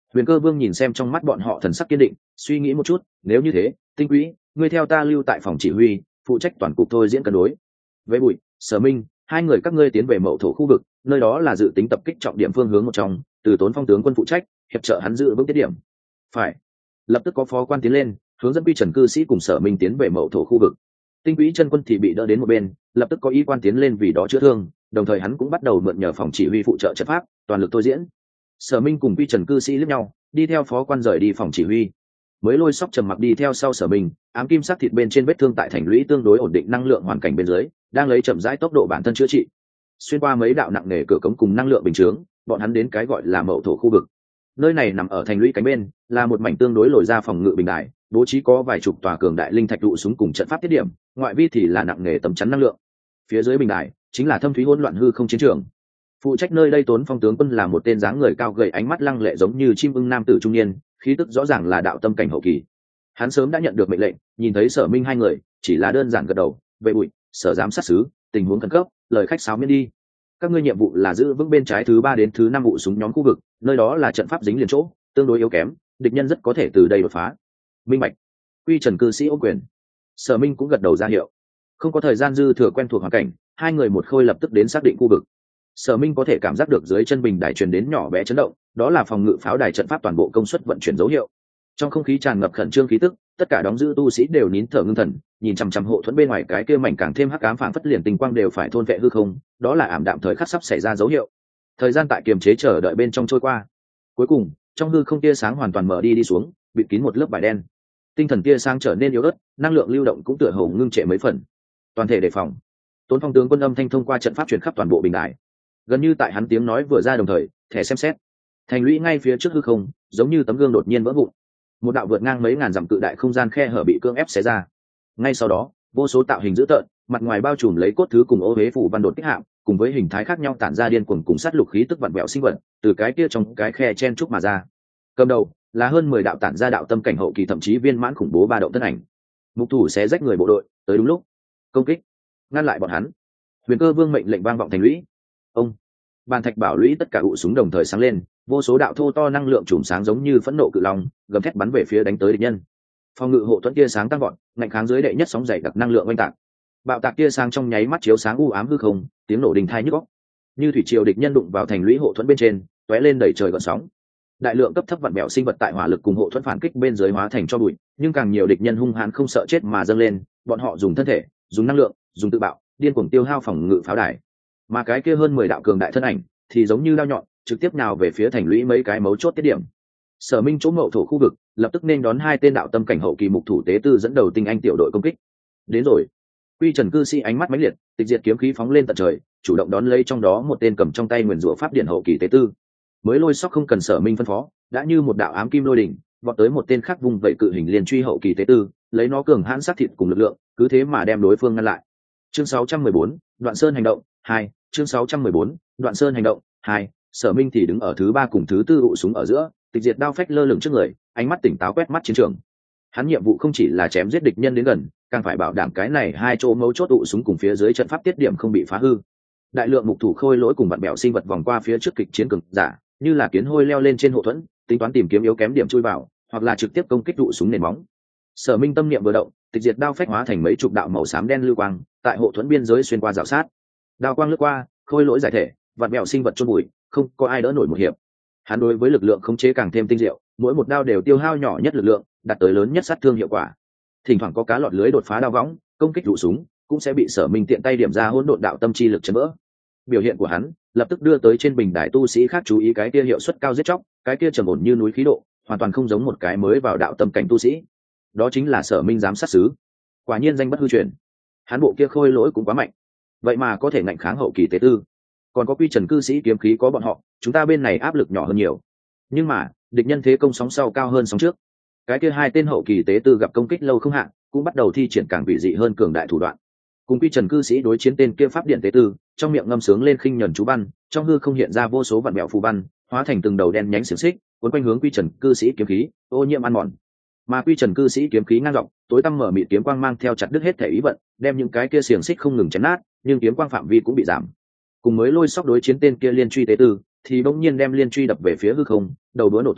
Huyền Cơ Vương nhìn xem trong mắt bọn họ thần sắc kiên định, suy nghĩ một chút, nếu như thế, Tinh Quỹ, ngươi theo ta lưu tại phòng chỉ huy, phụ trách toàn cục thôi diễn cân đối. Với Bụi, Sở Minh, hai người các ngươi tiến về Mậu Thổ khu vực, nơi đó là dự tính tập kích trọng điểm phương hướng một trong, từ Tốn Phong tướng quân phụ trách, hiệp trợ hắn giữ vững tiết điểm. Phải. Lập tức có phó quan tiến lên, hướng dẫn Quy Trần cư sĩ cùng Sở Minh tiến về Mậu Thổ khu vực. Tinh Quỹ chân quân thì bị đỡ đến một bên, lập tức có ý quan tiến lên vì đó chữa thương, đồng thời hắn cũng bắt đầu mượn nhờ phòng chỉ huy phụ trợ trận pháp, toàn lực thôi diễn. Sở Minh cùng Quy Trần cư sĩ liếc nhau, đi theo phó quan rời đi phòng chỉ huy. Mới Lôi Sóc trầm mặc đi theo sau Sở Minh, ám kim sắc thịt bên trên vết thương tại thành lũy tương đối ổn định năng lượng hoàn cảnh bên dưới, đang lấy chậm rãi tốc độ bản thân chữa trị. Xuyên qua mấy đạo nặng nề cửa cống cùng năng lượng bình chướng, bọn hắn đến cái gọi là Mậu Thổ khu vực. Nơi này nằm ở thành lũy cánh bên, là một mảnh tương đối lồi ra phòng ngự bình đại, bố trí có vài chục tòa cường đại linh thạch trụ súng cùng trận pháp tiết điểm, ngoại vi thì là nặng nề tấm chắn năng lượng. Phía dưới bình đại chính là thâm thúy hỗn loạn hư không chiến trường. Phụ trách nơi đây Tốn Phong tướng quân là một tên dáng người cao gầy, ánh mắt lăng lệ giống như chim ưng nam tử trung niên, khí tức rõ ràng là đạo tâm cảnh hậu kỳ. Hắn sớm đã nhận được mệnh lệnh, nhìn thấy Sở Minh hai người, chỉ là đơn giản gật đầu, "Vệ Bụi, Sở giám sát sứ, tình huống khẩn cấp, lời khách sáo miễn đi. Các ngươi nhiệm vụ là giữ vững bên trái thứ ba đến thứ năm vụ súng nhóm khu vực, nơi đó là trận pháp dính liền chỗ, tương đối yếu kém, địch nhân rất có thể từ đây đột phá." Minh bạch. Quy Trần cư sĩ ô quyền. Sở Minh cũng gật đầu ra hiệu. Không có thời gian dư thừa quen thuộc hoàn cảnh, hai người một khôi lập tức đến xác định khu vực. Sở Minh có thể cảm giác được dưới chân bình đài truyền đến nhỏ bé chấn động, đó là phòng ngự pháo đài trận pháp toàn bộ công suất vận chuyển dấu hiệu. Trong không khí tràn ngập khẩn trương khí tức, tất cả đóng giữ tu sĩ đều nín thở ngưng thần, nhìn chằm chằm hộ thuẫn bên ngoài cái kia mảnh càng thêm hắc ám phảng phất liền tình quang đều phải thôn vệ hư không, đó là ảm đạm thời khắc sắp xảy ra dấu hiệu. Thời gian tại kiềm chế chờ đợi bên trong trôi qua. Cuối cùng, trong hư không tia sáng hoàn toàn mở đi đi xuống, bịt kín một lớp vải đen. Tinh thần tia sáng trở nên yếu ớt, năng lượng lưu động cũng tựa hồ ngưng trệ mấy phần. Toàn thể đề phòng. Tốn Phong tướng quân âm thanh thông qua trận pháp truyền khắp toàn bộ bình đài. Gần như tại hắn tiếng nói vừa ra đồng thời, thẻ xem xét. Thành lũy ngay phía trước hư không, giống như tấm gương đột nhiên vỡ vụn. Một đạo vượt ngang mấy ngàn dặm cự đại không gian khe hở bị cưỡng ép xé ra. Ngay sau đó, vô số tạo hình dữ tợn, mặt ngoài bao trùm lấy cốt thứ cùng ô huế phủ văn đột kích hạm, cùng với hình thái khác nhau tản ra điên cuồng cùng sát lục khí tức vặn vẹo sinh vật, từ cái kia trong cái khe chen trúc mà ra. Cầm đầu là hơn mười đạo tản ra đạo tâm cảnh hậu kỳ thậm chí viên mãn khủng bố ba động thân ảnh. Mục thủ xé rách người bộ đội, tới đúng lúc. Công kích, ngăn lại bọn hắn. Huyền Cơ Vương mệnh lệnh vang vọng thành lũy. Ông, bàn thạch bảo lũy tất cả ụ súng đồng thời sáng lên, vô số đạo thô to năng lượng chùm sáng giống như phẫn nộ cự long, gầm thét bắn về phía đánh tới địch nhân. Phòng ngự hộ thuẫn tia sáng tăng vọt, ngạnh kháng dưới đệ nhất sóng dày đặc năng lượng oanh tạc. Bạo tạc tia sáng trong nháy mắt chiếu sáng u ám hư không, tiếng nổ đình thai nhức óc. Như thủy triều địch nhân đụng vào thành lũy hộ thuẫn bên trên, tóe lên đầy trời gợn sóng. Đại lượng cấp thấp vặn bẹo sinh vật tại hỏa lực cùng hộ thuẫn phản kích bên dưới hóa thành cho bụi, nhưng càng nhiều địch nhân hung hãn không sợ chết mà dâng lên, bọn họ dùng thân thể, dùng năng lượng, dùng tự bạo, điên cuồng tiêu hao phòng ngự pháo đài. Mà cái kia hơn mười đạo cường đại thân ảnh thì giống như dao nhọn, trực tiếp nào về phía thành lũy mấy cái mấu chốt tiết điểm. Sở Minh chỗ Mậu Thổ khu vực lập tức nên đón hai tên đạo tâm cảnh hậu kỳ mục thủ tế tư dẫn đầu tinh anh tiểu đội công kích. Đến rồi. Quy Trần cư sĩ ánh mắt mãnh liệt, tịch diệt kiếm khí phóng lên tận trời, chủ động đón lấy trong đó một tên cầm trong tay nguyên rủa pháp điện hậu kỳ tế tư. Mới Lôi Sóc không cần Sở Minh phân phó, đã như một đạo ám kim lôi đỉnh, vọt tới một tên khác vùng vậy cự hình liền truy hậu kỳ tế tư, lấy nó cường hãn sát thịt cùng lực lượng, cứ thế mà đem đối phương ngăn lại. Chương sáu trăm mười bốn, Đoạn Sơn hành động hai. Chương sáu trăm mười bốn, Đoạn Sơn hành động hai. Sở Minh thì đứng ở thứ ba cùng thứ tư ụ súng ở giữa, tịch diệt đao phách lơ lửng trước người, ánh mắt tỉnh táo quét mắt chiến trường. Hắn nhiệm vụ không chỉ là chém giết địch nhân đến gần, càng phải bảo đảm cái này hai chỗ mấu chốt ụ súng cùng phía dưới trận pháp tiết điểm không bị phá hư. Đại lượng mục thủ khôi lỗi cùng vặn bẹo sinh vật vòng qua phía trước kịch chiến cường giả, như là kiến hôi leo lên trên hộ thuẫn, tính toán tìm kiếm yếu kém điểm chui vào, hoặc là trực tiếp công kích ụ súng nền móng. Sở Minh tâm niệm vừa động, tịch diệt đao phách hóa thành mấy chục đạo màu xám đen lưu quang, tại hộ thuẫn biên giới xuyên qua rào sát. Đao quang lướt qua, khôi lỗi giải thể, vặn bẹo sinh vật chôn bụi, không có ai đỡ nổi một hiệp. Hắn đối với lực lượng khống chế càng thêm tinh diệu, mỗi một đao đều tiêu hao nhỏ nhất lực lượng, đạt tới lớn nhất sát thương hiệu quả. Thỉnh thoảng có cá lọt lưới đột phá đao võng, công kích rụ súng, cũng sẽ bị Sở Minh tiện tay điểm ra hỗn độn đạo tâm chi lực chấn vỡ. Biểu hiện của hắn lập tức đưa tới trên bình đài tu sĩ khác chú ý cái kia hiệu suất cao giết chóc, cái kia trầm ổn như núi khí độ, hoàn toàn không giống một cái mới vào đạo tâm cảnh tu sĩ. Đó chính là Sở Minh giám sát sứ. Quả nhiên danh bất hư truyền. Hắn bộ kia khôi lỗi cũng quá mạnh, vậy mà có thể ngạnh kháng hậu kỳ tế tư. Còn có Quy Trần cư sĩ kiếm khí có bọn họ, chúng ta bên này áp lực nhỏ hơn nhiều. Nhưng mà địch nhân thế công sóng sau cao hơn sóng trước, cái kia hai tên hậu kỳ tế tư gặp công kích lâu không hạn, cũng bắt đầu thi triển càng vị dị hơn cường đại thủ đoạn. Cùng Quy Trần cư sĩ đối chiến tên kia pháp điện tế tư, trong miệng ngâm sướng lên khinh nhẫn chú văn, trong hư không hiện ra vô số vạn mẹo phù văn, hóa thành từng đầu đen nhánh xiềng xích, cuốn quanh hướng Quy Trần cư sĩ kiếm khí, ô nhiễm ăn mòn. Mà Quy Trần cư sĩ kiếm khí ngang dọc, tối tăm mở mịt kiếm quang mang theo chặt đứt hết thể ý vận, đem những cái kia xiềng xích không ngừng chấn nát, nhưng kiếm quang phạm vi cũng bị giảm. Cùng Mới Lôi Sóc đối chiến tên kia liên truy tế tư, thì bỗng nhiên đem liên truy đập về phía hư không, đầu đũa nổ tung,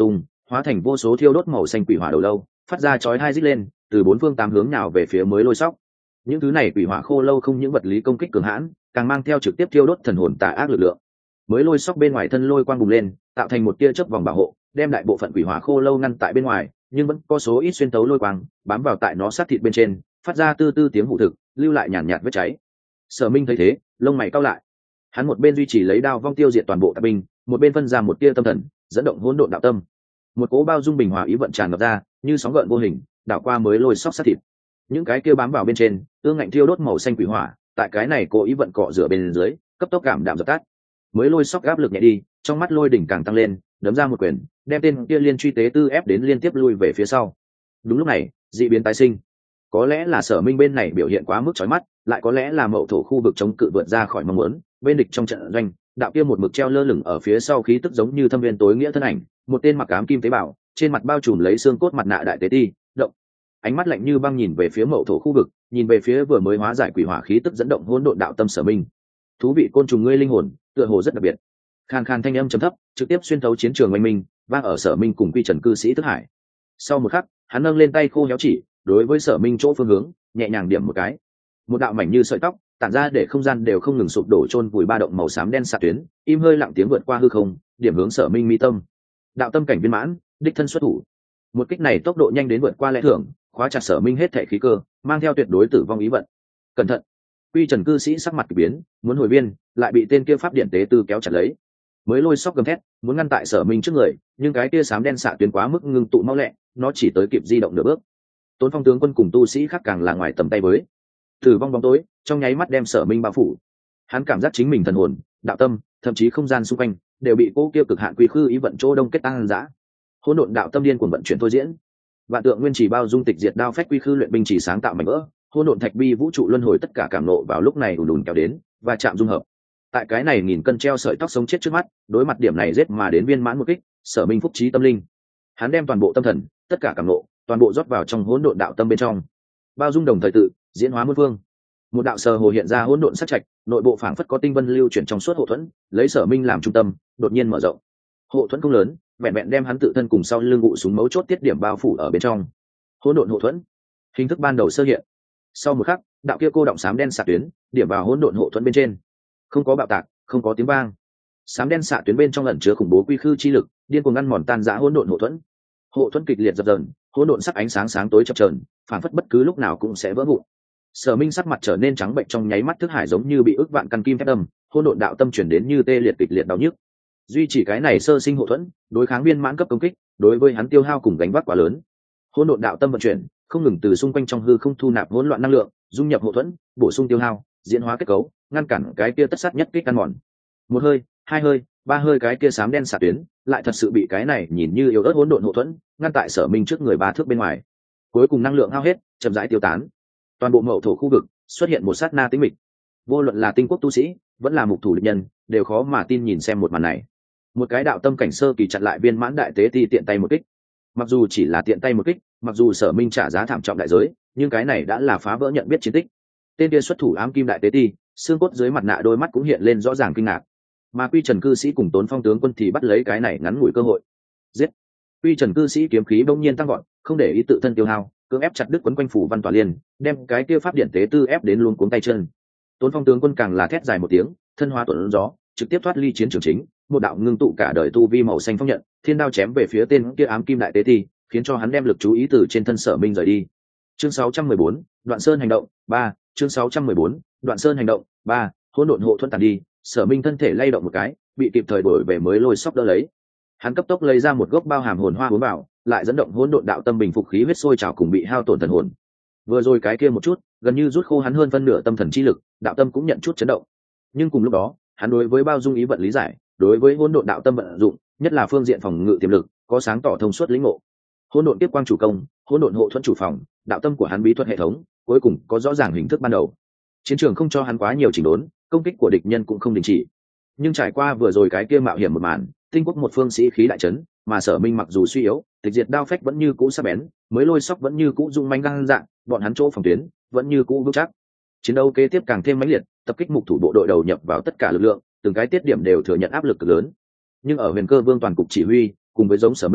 hóa thành vô số thiêu đốt màu xanh quỷ hỏa đầu lâu, phát ra chói hai rít lên, từ bốn phương tám hướng nào về phía mới lôi sóc. Những thứ này quỷ hỏa khô lâu không những vật lý công kích cường hãn, càng mang theo trực tiếp thiêu đốt thần hồn tà ác lực lượng. Mới lôi sóc bên ngoài thân lôi quang bùng lên, tạo thành một tia chớp vòng bảo hộ, đem đại bộ phận quỷ hỏa khô lâu ngăn tại bên ngoài, nhưng vẫn có số ít xuyên tấu lôi quang bám vào tại nó sát thịt bên trên, phát ra tư tư tiếng hụ thực, lưu lại nhàn nhạt vết cháy. Sở Minh thấy thế, lông mày cau lại. Hắn một bên duy trì lấy đao vong tiêu diệt toàn bộ tạp binh, một bên phân ra một tia tâm thần, dẫn động hỗn độn đạo tâm. Một cỗ bao dung bình hòa ý vận tràn ngập ra, như sóng gợn vô hình, đảo qua mới lôi sóc sát thịt. Những cái kia bám vào bên trên, ương ngạnh thiêu đốt màu xanh quỷ hỏa, tại cái này cố ý vận cọ rửa bên dưới, cấp tốc cảm đạm dập tắt. Mới lôi sóc áp lực nhẹ đi, trong mắt lôi đỉnh càng tăng lên, đấm ra một quyền, đem tên kia liên truy tế tư ép đến liên tiếp lui về phía sau. Đúng lúc này, dị biến tái sinh. Có lẽ là Sở Minh bên này biểu hiện quá mức chói mắt, lại có lẽ là mậu thổ khu vực chống cự vượt ra khỏi mong muốn, bên địch trong trận doanh, đạo kia một mực treo lơ lửng ở phía sau khí tức giống như thâm viên tối nghĩa thân ảnh, một tên mặc ám kim tế bào, trên mặt bao trùm lấy xương cốt mặt nạ đại tế ti, động. Ánh mắt lạnh như băng nhìn về phía mậu thổ khu vực, nhìn về phía vừa mới hóa giải quỷ hỏa khí tức dẫn động hỗn độn đạo tâm Sở Minh. Thú vị côn trùng ngươi linh hồn, tựa hồ rất đặc biệt. Khan khan thanh âm trầm thấp, trực tiếp xuyên thấu chiến trường oanh minh, vang ở Sở Minh cùng Quy Trần cư sĩ thức hải. Sau một khắc, hắn nâng lên tay khô héo chỉ, đối với Sở Minh chỗ phương hướng, nhẹ nhàng điểm một cái. Một đạo mảnh như sợi tóc, tản ra để không gian đều không ngừng sụp đổ chôn vùi ba động màu xám đen xạ tuyến, im hơi lặng tiếng vượt qua hư không, điểm hướng Sở Minh mi tâm. Đạo tâm cảnh viên mãn, đích thân xuất thủ. Một kích này tốc độ nhanh đến vượt qua lẽ thường, khóa chặt Sở Minh hết thể khí cơ, mang theo tuyệt đối tử vong ý vận. Cẩn thận! Quy Trần cư sĩ sắc mặt kỳ biến, muốn hồi viên, lại bị tên kia pháp điện tế tư kéo chặt lấy. Mới lôi sóc gầm thét, muốn ngăn tại Sở Minh trước người, nhưng cái kia xám đen xạ tuyến quá mức ngưng tụ mau lẹ, nó chỉ tới kịp di động nửa bước. Tốn Phong tướng quân cùng tu sĩ khác càng là ngoài tầm tay với. Tử vong bóng tối, trong nháy mắt đem Sở Minh bao phủ. Hắn cảm giác chính mình thần hồn, đạo tâm, thậm chí không gian xung quanh đều bị cô kia cực hạn quy khư ý vận chỗ đông kết tăng dã. Hỗn độn đạo tâm điên cuồng vận chuyển thôi diễn. Vạn tượng nguyên chỉ bao dung tịch diệt đao phách quy khư luyện binh chỉ sáng tạo mảnh vỡ, hỗn độn thạch bi vũ trụ luân hồi tất cả cảm nộ vào lúc này ùn ùn kéo đến và chạm dung hợp. Tại cái này nghìn cân treo sợi tóc sống chết trước mắt, đối mặt điểm này giết mà đến viên mãn một kích, Sở Minh phúc trí tâm linh. Hắn đem toàn bộ tâm thần, tất cả cảm nộ, toàn bộ rót vào trong hỗn độn đạo tâm bên trong. Bao dung đồng thời tự, diễn hóa muôn phương. Một đạo sờ hồ hiện ra hỗn độn sắc trạch, nội bộ phảng phất có tinh vân lưu chuyển trong suốt hộ thuẫn, lấy Sở Minh làm trung tâm, đột nhiên mở rộng. Hộ thuẫn không lớn, vẹn vẹn đem hắn tự thân cùng sau lưng ngụ súng mấu chốt tiết điểm bao phủ ở bên trong. Hỗn độn hộ thuẫn, hình thức ban đầu sơ hiện. Sau một khắc, đạo kia cô động xám đen xạ tuyến, điểm vào hỗn độn hộ thuẫn bên trên. Không có bạo tạc, không có tiếng vang. Xám đen xạ tuyến bên trong ẩn chứa khủng bố quy khư chi lực, điên cuồng ngăn mòn tan rã hỗn độn hộ thuẫn. Hộ thuẫn kịch liệt dập dờn, hỗn độn sắc ánh sáng sáng tối chập chờn, phảng phất bất cứ lúc nào cũng sẽ vỡ vụn. Sở Minh sắc mặt trở nên trắng bệnh trong nháy mắt, thức hải giống như bị ức vạn căn kim thép đâm, hỗn độn đạo tâm chuyển đến như tê liệt kịch liệt đau nhức. Duy chỉ cái này sơ sinh hộ thuẫn, đối kháng viên mãn cấp công kích, đối với hắn tiêu hao cùng gánh vác quá lớn. Hỗn độn đạo tâm vận chuyển, không ngừng từ xung quanh trong hư không thu nạp hỗn loạn năng lượng, dung nhập hộ thuẫn, bổ sung tiêu hao, diễn hóa kết cấu, ngăn cản cái kia tất sát nhất kích căn mòn. Một hơi, hai hơi, ba hơi, cái kia xám đen xạ tuyến, lại thật sự bị cái này nhìn như yếu ớt hỗn độn hộ thuẫn ngăn tại Sở Minh trước người ba thước bên ngoài. Cuối cùng năng lượng hao hết, chậm rãi tiêu tán. Toàn bộ mậu thổ khu vực xuất hiện một sát na tĩnh mịch. Vô luận là tinh quốc tu sĩ, vẫn là mục thủ địch nhân, đều khó mà tin nhìn xem một màn này. Một cái đạo tâm cảnh sơ kỳ chặn lại viên mãn đại tế ti tiện tay một kích. Mặc dù chỉ là tiện tay một kích, mặc dù Sở Minh trả giá thảm trọng đại giới, nhưng cái này đã là phá vỡ nhận biết chiến tích. Tên kia xuất thủ ám kim đại tế ti, xương cốt dưới mặt nạ đôi mắt cũng hiện lên rõ ràng kinh ngạc. Mà Quy Trần cư sĩ cùng Tốn Phong tướng quân thì bắt lấy cái này ngắn ngủi cơ hội. Giết! Quy Trần cư sĩ kiếm khí bỗng nhiên tăng vọt, không để ý tự thân tiêu hao, cưỡng ép chặt đứt quấn quanh phủ văn tỏa liên, đem cái kia pháp điện tế tư ép đến luống cuống tay chân. Tốn Phong tướng quân càng là thét dài một tiếng, thân hóa tuấn gió, trực tiếp thoát ly chiến trường chính, một đạo ngưng tụ cả đời tu vi màu xanh phong nhận, thiên đao chém về phía tên kia ám kim đại tế ti, khiến cho hắn đem lực chú ý từ trên thân Sở Minh rời đi. Chương sáu trăm mười bốn, Đoạn Sơn hành động, ba, chương sáu trăm mười bốn, Đoạn Sơn hành động, ba, hỗn độn hộ thuẫn tàn đi, Sở Minh thân thể lay động một cái, bị kịp thời đổi về mới lôi sóc đỡ lấy. Hắn cấp tốc lấy ra một gốc bao hàm hồn hoa uống vào, lại dẫn động hỗn độn đạo tâm bình phục khí huyết sôi trào cùng bị hao tổn thần hồn. Vừa rồi cái kia một chút, gần như rút khô hắn hơn phân nửa tâm thần chi lực, đạo tâm cũng nhận chút chấn động. Nhưng cùng lúc đó, hắn đối với bao dung ý vận lý giải, đối với hỗn độn đạo tâm vận dụng, nhất là phương diện phòng ngự tiềm lực, có sáng tỏ thông suốt lĩnh ngộ. Hỗn độn tiếp quang chủ công, hỗn độn hộ thuẫn chủ phòng, đạo tâm của hắn bí thuật hệ thống, cuối cùng có rõ ràng hình thức ban đầu. Chiến trường không cho hắn quá nhiều chỉnh đốn, công kích của địch nhân cũng không đình chỉ. Nhưng trải qua vừa rồi cái kia mạo hiểm một màn, tinh quốc một phương sĩ khí đại chấn, mà Sở Minh mặc dù suy yếu, tịch diệt đao phách vẫn như cũ sắc bén, mới lôi sóc vẫn như cũ dung manh gang dạng, bọn hắn chỗ phòng tuyến vẫn như cũ vững chắc. Chiến đấu kế tiếp càng thêm mãnh liệt, tập kích mục thủ bộ đội đầu nhập vào tất cả lực lượng, từng cái tiết điểm đều thừa nhận áp lực cực lớn. Nhưng ở Huyền Cơ Vương toàn cục chỉ huy, cùng với giống Sở Minh,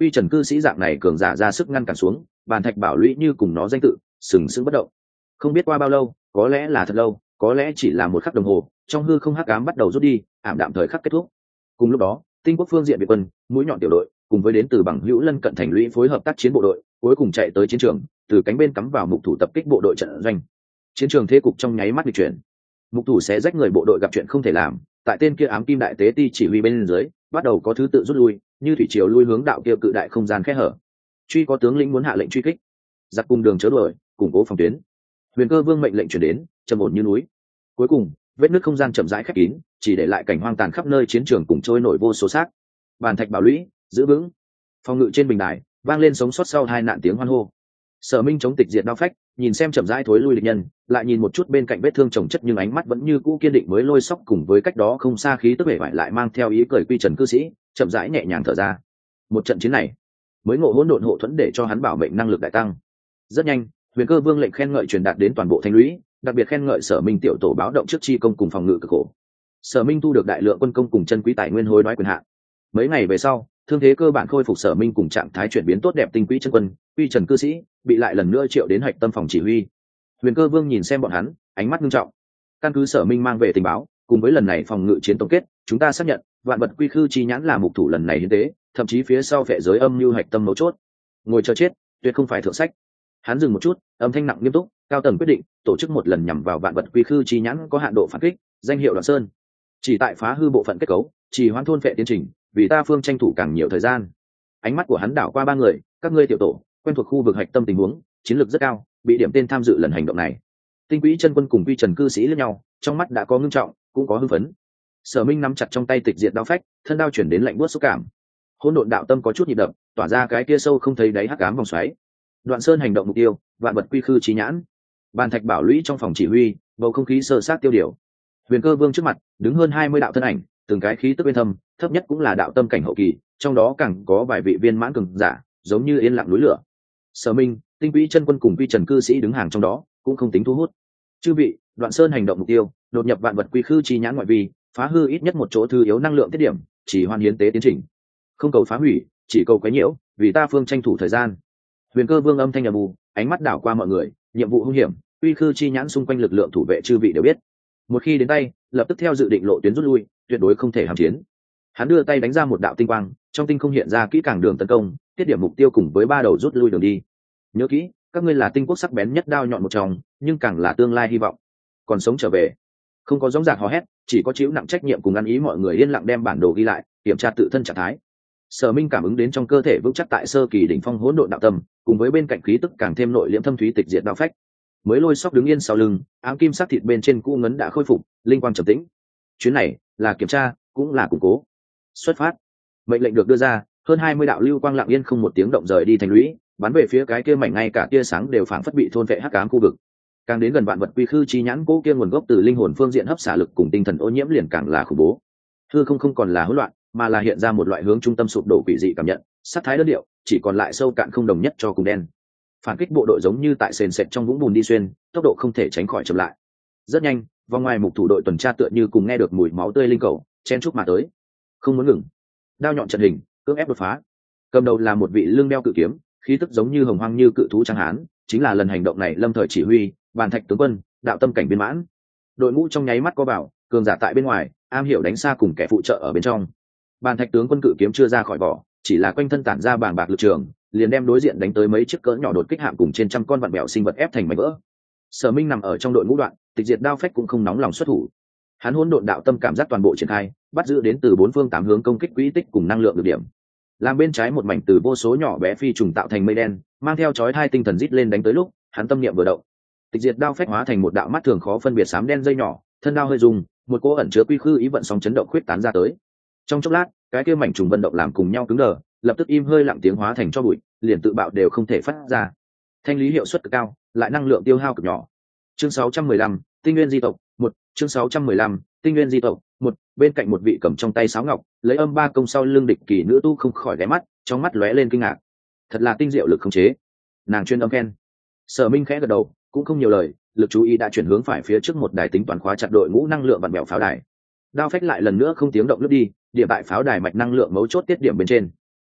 quy trần cư sĩ dạng này cường giả ra sức ngăn cản xuống, bàn thạch bảo lũy như cùng nó danh tự sừng sững bất động. Không biết qua bao lâu, có lẽ là thật lâu, có lẽ chỉ là một khắc đồng hồ, trong hư không hắc ám bắt đầu rút đi, ảm đạm thời khắc kết thúc. Cùng lúc đó, tinh quốc phương diện việt quân, mũi nhọn tiểu đội cùng với đến từ bằng hữu lân cận thành lũy phối hợp tác chiến bộ đội, cuối cùng chạy tới chiến trường, từ cánh bên cắm vào mục thủ tập kích bộ đội trận doanh. Chiến trường thế cục trong nháy mắt bị chuyển. Mục thủ sẽ rách người bộ đội gặp chuyện không thể làm, tại tên kia ám kim đại tế ti chỉ huy bên dưới, bắt đầu có thứ tự rút lui, như thủy triều lui hướng đạo kia cự đại không gian khe hở. Truy có tướng lĩnh muốn hạ lệnh truy kích, giặc cùng đường chớ đuổi, củng cố phòng tuyến. Huyền Cơ Vương mệnh lệnh truyền đến, trầm ổn như núi. Cuối cùng, vết nứt không gian chậm rãi khép kín, chỉ để lại cảnh hoang tàn khắp nơi chiến trường cùng trôi nổi vô số xác. Bàn thạch bảo lũy giữ vững. Phòng ngự trên bình đài vang lên sống sót sau hai nạn tiếng hoan hô. Sở Minh chống tịch diệt đao phách, nhìn xem chậm rãi thối lui địch nhân, lại nhìn một chút bên cạnh vết thương chồng chất nhưng ánh mắt vẫn như cũ kiên định mới lôi sóc cùng với cách đó không xa khí tức vẻ vải lại mang theo ý cười quy trần cư sĩ, chậm rãi nhẹ nhàng thở ra. Một trận chiến này, mới ngộ hỗn độn hộ thuẫn để cho hắn bảo mệnh năng lực đại tăng. Rất nhanh, Huyền Cơ Vương lệnh khen ngợi truyền đạt đến toàn bộ thanh lũy, đặc biệt khen ngợi Sở Minh tiểu tổ báo động trước chi công cùng phòng ngự cực khổ. Sở Minh thu được đại lượng quân công cùng chân quý tài nguyên hối đoái quyền hạn. Mấy ngày về sau, thương thế cơ bản khôi phục, Sở Minh cùng trạng thái chuyển biến tốt đẹp, tinh quỹ chân quân, quy trần cư sĩ bị lại lần nữa triệu đến hạch tâm phòng chỉ huy. Huyền Cơ Vương nhìn xem bọn hắn, ánh mắt nghiêm trọng. Căn cứ Sở Minh mang về tình báo, cùng với lần này phòng ngự chiến tổng kết, chúng ta xác nhận vạn vật quy khư chi nhãn là mục thủ lần này hiến tế, thậm chí phía sau phệ giới âm lưu hạch tâm mấu chốt. Ngồi chờ chết, tuyệt không phải thượng sách. Hắn dừng một chút, âm thanh nặng nghiêm túc, cao tầng quyết định tổ chức một lần nhằm vào vạn vật quy khư chi nhãn có hạn độ phản kích, danh hiệu Đoạn Sơn. Chỉ tại phá hư bộ phận kết cấu, chỉ hoãn thôn phệ tiến trình, vì ta phương tranh thủ càng nhiều thời gian. Ánh mắt của hắn đảo qua ba người, các ngươi tiểu tổ quen thuộc khu vực hạch tâm tình huống, chiến lược rất cao, bị điểm tên tham dự lần hành động này. Tinh quỹ chân quân cùng quy trần cư sĩ lẫn nhau, trong mắt đã có ngưng trọng, cũng có hưng phấn. Sở Minh nắm chặt trong tay tịch diệt đao phách, thân đao chuyển đến lạnh buốt xúc cảm. Hỗn độn đạo tâm có chút nhịp đập, tỏa ra cái kia sâu không thấy đáy hắc ám vòng xoáy. Đoạn Sơn hành động mục tiêu, vạn vật quy khư chí nhãn. Bàn thạch bảo lũy trong phòng chỉ huy, bầu không khí sơ sát tiêu điều. Huyền Cơ Vương trước mặt đứng hơn hai mươi đạo thân ảnh, từng cái khí tức bên thâm, thấp nhất cũng là đạo tâm cảnh hậu kỳ, trong đó càng có vài vị viên mãn cường giả, giống như yên lặng núi lửa. Sở Minh, tinh quỹ chân quân cùng quy trần cư sĩ đứng hàng trong đó, cũng không tính thu hút. Chư vị, Đoạn Sơn hành động mục tiêu, đột nhập vạn vật quy khư chi nhãn ngoại vi, phá hư ít nhất một chỗ thư yếu năng lượng tiết điểm, chỉ hoàn hiến tế tiến trình. Không cầu phá hủy, chỉ cầu quấy nhiễu, vì ta phương tranh thủ thời gian. Huyền Cơ Vương âm thanh ầm ầm, ánh mắt đảo qua mọi người, nhiệm vụ hung hiểm, quy khư chi nhãn xung quanh lực lượng thủ vệ chư vị đều biết. Một khi đến tay, lập tức theo dự định lộ tuyến rút lui, tuyệt đối không thể hàm chiến. Hắn đưa tay đánh ra một đạo tinh quang, trong tinh không hiện ra kỹ càng đường tấn công, tiết điểm mục tiêu cùng với ba đầu rút lui đường đi. Nhớ kỹ, các ngươi là tinh quốc sắc bén nhất đao nhọn một trong, nhưng càng là tương lai hy vọng. Còn sống trở về, không có giống giặc hò hét, chỉ có chịu nặng trách nhiệm cùng ăn ý. Mọi người yên lặng đem bản đồ ghi lại, kiểm tra tự thân trạng thái. Sở Minh cảm ứng đến trong cơ thể vững chắc tại sơ kỳ đỉnh phong hỗn độn đạo tâm, cùng với bên cạnh khí tức càng thêm nội liễm thâm thúy tịch diệt đạo phách. Mới lôi sóc đứng yên sau lưng, ám kim sắc thịt bên trên cũ ngấn đã khôi phục, linh quang trầm tĩnh. Chuyến này là kiểm tra, cũng là củng cố. Xuất phát. Mệnh lệnh được đưa ra, hơn hai mươi đạo lưu quang lặng yên không một tiếng động rời đi thành lũy, bắn về phía cái kia mảnh, ngay cả tia sáng đều phảng phất bị thôn vệ hắc ám khu vực. Càng đến gần vạn vật quy khư chi nhãn cố kia nguồn gốc từ linh hồn phương diện hấp xả lực cùng tinh thần ô nhiễm liền càng là khủng bố. Hư không không còn là hỗn loạn, mà là hiện ra một loại hướng trung tâm sụp đổ quỷ dị cảm nhận, sát thái đơn điệu, chỉ còn lại sâu cạn không đồng nhất cho cùng đen. Phản kích bộ đội giống như tại sền sệt trong vũng bùn đi xuyên, tốc độ không thể tránh khỏi chậm lại. Rất nhanh, vòng ngoài mục thủ đội tuần tra tựa như cùng nghe được mùi máu tươi linh cầu, chen chúc mà tới. Không muốn ngừng, đao nhọn trận hình, cưỡng ép đột phá. Cầm đầu là một vị lưng đeo cự kiếm, khí tức giống như hồng hoang như cự thú trắng hán, chính là lần hành động này lâm thời chỉ huy, Bàn Thạch tướng quân, đạo tâm cảnh viên mãn. Đội ngũ trong nháy mắt có vào, cường giả tại bên ngoài, am hiểu đánh xa cùng kẻ phụ trợ ở bên trong. Bàn Thạch tướng quân cự kiếm chưa ra khỏi vỏ, chỉ là quanh thân tản ra bàng bạc lực trường, liền đem đối diện đánh tới mấy chiếc cỡ nhỏ đột kích hạm cùng trên trăm con vặn bèo sinh vật ép thành mảnh vỡ. Sở Minh nằm ở trong đội ngũ đoạn, tịch diệt đao phách cũng không nóng lòng xuất thủ. Hắn hỗn độn đạo tâm cảm giác toàn bộ triển khai, bắt giữ đến từ bốn phương tám hướng công kích quỹ tích cùng năng lượng được điểm. Làm bên trái một mảnh từ vô số nhỏ bé phi trùng tạo thành mây đen, mang theo chói hai tinh thần rít lên đánh tới lúc, hắn tâm niệm vừa động, tịch diệt đao phách hóa thành một đạo mắt thường khó phân biệt xám đen dây nhỏ, thân đao hơi rung, một cỗ ẩn chứa quy khư ý vận sóng chấn động khuyết tán ra tới. Trong chốc lát, cái kia mảnh trùng vận động làm cùng nhau cứng đờ, lập tức im hơi lặng tiếng hóa thành cho bụi, liền tự bạo đều không thể phát ra. Thanh lý hiệu suất cực cao, lại năng lượng tiêu hao cực nhỏ. Chương sáu trăm mười lăm, Tinh Nguyên di tộc, một, chương sáu trăm mười lăm, Tinh Nguyên di tộc, một, bên cạnh một vị cầm trong tay sáo ngọc, lấy âm ba công sau lưng địch kỳ nữ tu không khỏi ghé mắt, trong mắt lóe lên kinh ngạc. Thật là tinh diệu lực khống chế. Nàng chuyên âm khen. Sở Minh khẽ gật đầu, cũng không nhiều lời, lực chú ý đã chuyển hướng phải phía trước một đài tính toán khóa chặt đội ngũ năng lượng vặn bèo pháo đài. Đao phách lại lần nữa không tiếng động lướt đi, điểm tại pháo đài mạch năng lượng mấu chốt tiết điểm bên trên.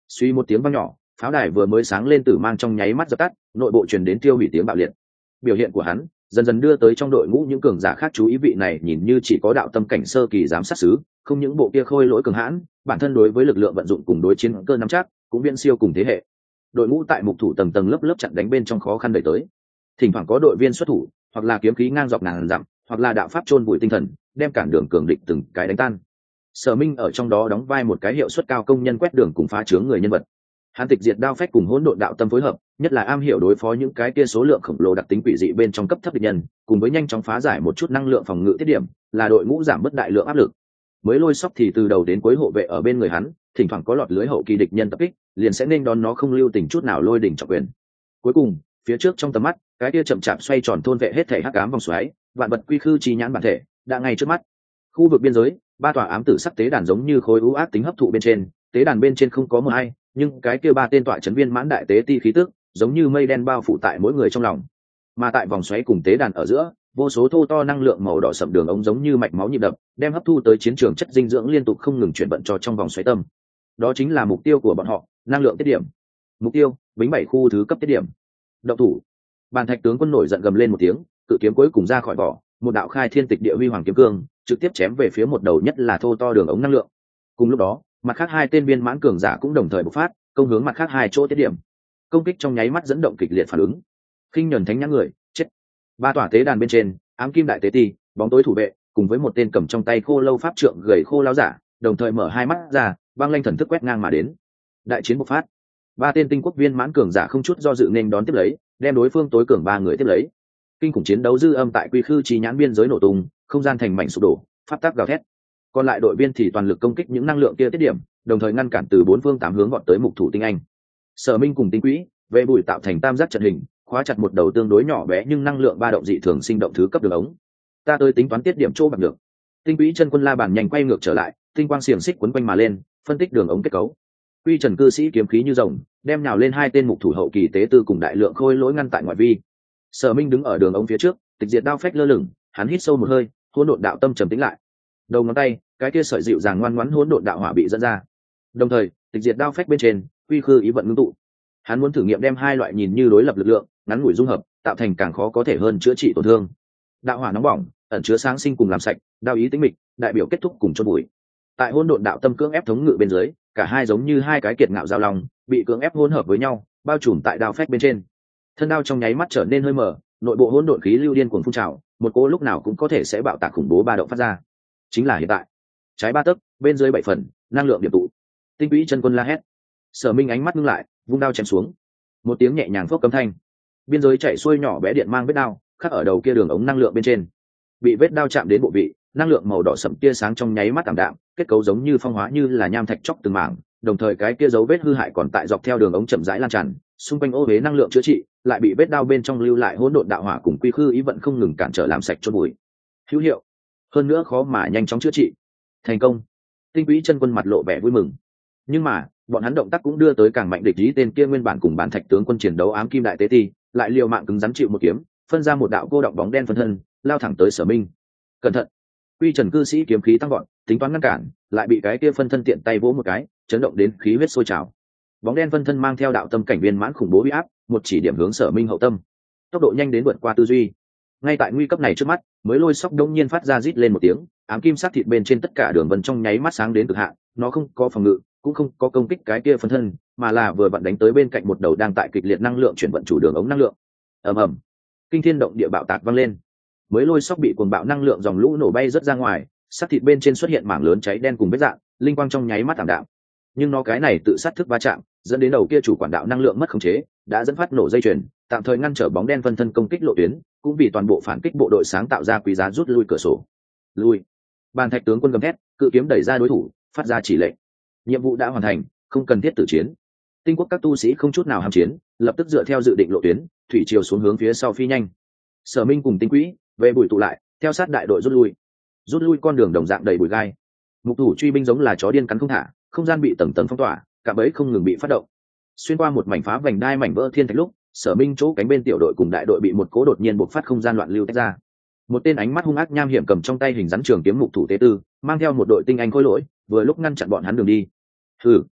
Suy một tiếng vang nhỏ, pháo đài vừa mới sáng lên tử mang trong nháy mắt dập tắt, nội bộ truyền đến tiêu hủy tiếng bạo liệt. Biểu hiện của hắn dần dần đưa tới trong đội ngũ những cường giả khác chú ý, vị này nhìn như chỉ có đạo tâm cảnh sơ kỳ giám sát sứ, không những bộ kia khôi lỗi cường hãn, bản thân đối với lực lượng vận dụng cùng đối chiến cơ nắm chắc cũng viễn siêu cùng thế hệ. Đội ngũ tại mục thủ tầng tầng lớp lớp chặn đánh bên trong khó khăn đẩy tới, thỉnh thoảng có đội viên xuất thủ, hoặc là kiếm khí ngang dọc ngàn dặm, hoặc là đạo pháp chôn bụi tinh thần, đem cản đường cường địch từng cái đánh tan. Sở Minh ở trong đó đóng vai một cái hiệu suất cao công nhân quét đường cùng phá chướng người nhân vật. Hắn tịch diệt đao phách cùng hỗn độn đạo tâm phối hợp, nhất là am hiểu đối phó những cái kia số lượng khổng lồ đặc tính quỷ dị bên trong cấp thấp địch nhân, cùng với nhanh chóng phá giải một chút năng lượng phòng ngự tiết điểm, là đội ngũ giảm bớt đại lượng áp lực. Mới lôi sóc thì từ đầu đến cuối hộ vệ ở bên người hắn, thỉnh thoảng có lọt lưới hậu kỳ địch nhân tập kích, liền sẽ nên đón nó không lưu tình chút nào lôi đỉnh trọng quyền. Cuối cùng, phía trước trong tầm mắt, cái kia chậm chạp xoay tròn thôn vệ hết thể hắc ám vòng xoáy, vạn vật quy khư chi nhãn bản thể, đã ngay trước mắt. Khu vực biên giới, ba tòa ám tử sắc tế đàn giống như khối u ác tính hấp thụ bên trên, tế đàn bên trên không có một ai, nhưng cái kia ba tên tọa chấn viên mãn đại tế ti khí tức, giống như mây đen bao phủ tại mỗi người trong lòng. Mà tại vòng xoáy cùng tế đàn ở giữa, vô số thô to năng lượng màu đỏ sậm đường ống giống như mạch máu nhịp đập, đem hấp thu tới chiến trường chất dinh dưỡng liên tục không ngừng chuyển vận cho trong vòng xoáy tâm. Đó chính là mục tiêu của bọn họ, năng lượng tiết điểm. Mục tiêu, bính bảy khu thứ cấp tiết điểm. Động thủ. Bàn Thạch tướng quân nổi giận gầm lên một tiếng, cự kiếm cuối cùng ra khỏi vỏ, một đạo khai thiên tịch địa huy hoàng kiếm cương, trực tiếp chém về phía một đầu nhất là thô to đường ống năng lượng. Cùng lúc đó, mặt khác hai tên viên mãn cường giả cũng đồng thời bộc phát, công hướng mặt khác hai chỗ tiết điểm. Công kích trong nháy mắt dẫn động kịch liệt phản ứng. Khinh nhẫn thánh nhãn người, chết. Ba tòa tế đàn bên trên, ám kim đại tế ti, bóng tối thủ vệ, cùng với một tên cầm trong tay khô lâu pháp trượng gầy khô lão giả, đồng thời mở hai mắt ra, băng lanh thần thức quét ngang mà đến. Đại chiến bộc phát. Ba tên tinh quốc viên mãn cường giả không chút do dự nên đón tiếp lấy, đem đối phương tối cường ba người tiếp lấy. Kinh khủng chiến đấu dư âm tại quy khư chi nhãn biên giới nổ tung, không gian thành mảnh sụp đổ, pháp tắc gào thét. Còn lại đội viên thì toàn lực công kích những năng lượng kia tiết điểm, đồng thời ngăn cản từ bốn phương tám hướng vọt tới mục thủ tinh anh. Sở Minh cùng tinh quỹ vệ bùi tạo thành tam giác trận hình, khóa chặt một đầu tương đối nhỏ bé nhưng năng lượng ba động dị thường sinh động thứ cấp đường ống. Ta tới tính toán tiết điểm chỗ bằng được. Tinh quỹ chân quân la bàn nhanh quay ngược trở lại, tinh quang xiềng xích quấn quanh mà lên, phân tích đường ống kết cấu. Quy Trần cư sĩ kiếm khí như rồng, đem nhào lên hai tên mục thủ hậu kỳ tế tư cùng đại lượng khôi lỗi ngăn tại ngoại vi. Sở Minh đứng ở đường ống phía trước, tịch diệt đao phách lơ lửng, hắn hít sâu một hơi, hỗn độn đạo tâm trầm tĩnh lại. Đầu ngón tay, cái kia sợi dịu dàng ngoan ngoãn hỗn độn đạo hỏa bị dẫn ra. Đồng thời, tịch diệt đao phách bên trên, quy khư ý vận ngưng tụ. Hắn muốn thử nghiệm đem hai loại nhìn như đối lập lực lượng, ngắn ngủi dung hợp, tạo thành càng khó có thể hơn chữa trị tổn thương. Đạo hỏa nóng bỏng, ẩn chứa sáng sinh cùng làm sạch, đao ý tĩnh mịch, đại biểu kết thúc cùng chôn bụi. Tại hỗn độn đạo tâm cưỡng ép thống ngự bên dưới, cả hai giống như hai cái kiệt ngạo giao long, bị cưỡng ép hỗn hợp với nhau, bao trùm tại đao phách bên trên. Thân đao trong nháy mắt trở nên hơi mở, nội bộ hỗn độn khí lưu điên cuồng phun trào, một cỗ lúc nào cũng có thể sẽ bạo tạc khủng bố ba động phát ra. Chính là hiện tại. Trái ba tấc, bên dưới bảy phần, năng lượng điểm tụ. Tinh quỹ chân quân la hét. Sở Minh ánh mắt ngưng lại, vung đao chém xuống. Một tiếng nhẹ nhàng phốc cấm thanh. Biên giới chạy xuôi nhỏ bé điện mang vết đao, khắc ở đầu kia đường ống năng lượng bên trên. Bị vết đao chạm đến bộ vị, năng lượng màu đỏ sẫm tia sáng trong nháy mắt tạm đạm, kết cấu giống như phong hóa như là nham thạch chóc từng mảng, đồng thời cái kia dấu vết hư hại còn tại dọc theo đường ống chậm rãi lan tràn, xung quanh ô huế năng lượng chữa trị, lại bị vết đao bên trong lưu lại hỗn độn đạo hỏa cùng quy khư ý vận không ngừng cản trở làm sạch chôn bụi. Hữu hiệu, hơn nữa khó mà nhanh chóng chữa trị. Thành công. Tinh quỹ chân quân mặt lộ vẻ vui mừng. Nhưng mà, bọn hắn động tác cũng đưa tới càng mạnh địch ý, tên kia nguyên bản cùng bản thạch tướng quân chiến đấu ám kim đại tế ti, lại liều mạng cứng rắn chịu một kiếm, phân ra một đạo cô động bóng đen phân thân, lao thẳng tới Sở Minh. Cẩn thận. Quy Trần cư sĩ kiếm khí tăng vọt, tính toán ngăn cản, lại bị cái kia phân thân tiện tay vỗ một cái, chấn động đến khí huyết sôi trào. Bóng đen phân thân mang theo đạo tâm cảnh viên mãn khủng bố uy áp, một chỉ điểm hướng Sở Minh hậu tâm. Tốc độ nhanh đến vượt qua tư duy. Ngay tại nguy cấp này trước mắt, mới lôi sóc đông nhiên phát ra rít lên một tiếng, ám kim sắc thịt bên trên tất cả đường vân trong nháy mắt sáng đến cực hạn, nó không có phòng ngự, cũng không có công kích cái kia phân thân, mà là vừa vặn đánh tới bên cạnh một đầu đang tại kịch liệt năng lượng chuyển vận chủ đường ống năng lượng. Ầm ầm, kinh thiên động địa bạo tạc vang lên. Mới lôi sóc bị cuồng bạo năng lượng dòng lũ nổ bay rất ra ngoài, sắc thịt bên trên xuất hiện mảng lớn cháy đen cùng vết rạn, linh quang trong nháy mắt tạm đạm. Nhưng nó cái này tự sát thức va chạm, dẫn đến đầu kia chủ quản đạo năng lượng mất khống chế, đã dẫn phát nổ dây chuyền, tạm thời ngăn trở bóng đen phân thân công kích lộ tuyến, cũng vì toàn bộ phản kích bộ đội sáng tạo ra quý giá rút lui cửa sổ. Lui. Bàn thạch tướng quân gầm thét, cự kiếm đẩy ra đối thủ, phát ra chỉ lệnh. Nhiệm vụ đã hoàn thành, không cần thiết tử chiến. Tinh quốc các tu sĩ không chút nào ham chiến, lập tức dựa theo dự định lộ tuyến, thủy chiều xuống hướng phía sau phi nhanh. Sở Minh cùng Tinh quỹ về bùi tụ lại, theo sát đại đội rút lui. Rút lui con đường đồng dạng đầy bụi gai. Mục thủ truy binh giống là chó điên cắn không thả, không gian bị tầng tầng phong tỏa, cả bẫy không ngừng bị phát động. Xuyên qua một mảnh phá vành đai mảnh vỡ thiên thạch lúc, Sở Minh chỗ cánh bên tiểu đội cùng đại đội bị một cố đột nhiên bộc phát không gian loạn lưu tách ra. Một tên ánh mắt hung ác nham hiểm cầm trong tay hình rắn trường kiếm mục thủ tế tư, mang theo một đội tinh anh khôi lỗi, vừa lúc ngăn chặn bọn hắn đường đi. Hừ,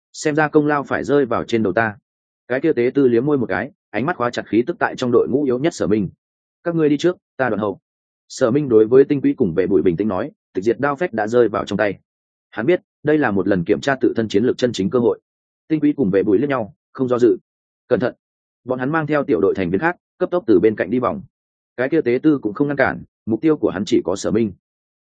xem ra công lao phải rơi vào trên đầu ta. Cái kia tế tư liếm môi một cái, ánh mắt khóa chặt khí tức tại trong đội ngũ yếu nhất Sở Minh. Các ngươi đi trước, ta đoạn hậu. Sở Minh đối với tinh quỹ cùng vệ bụi bình tĩnh nói, tịch diệt đao phách đã rơi vào trong tay. Hắn biết đây là một lần kiểm tra tự thân chiến lược chân chính cơ hội. Tinh quỹ cùng vệ bụi liếc nhau, không do dự. Cẩn thận. Bọn hắn mang theo tiểu đội thành viên khác cấp tốc từ bên cạnh đi vòng. Cái kia tế tư cũng không ngăn cản, mục tiêu của hắn chỉ có Sở Minh.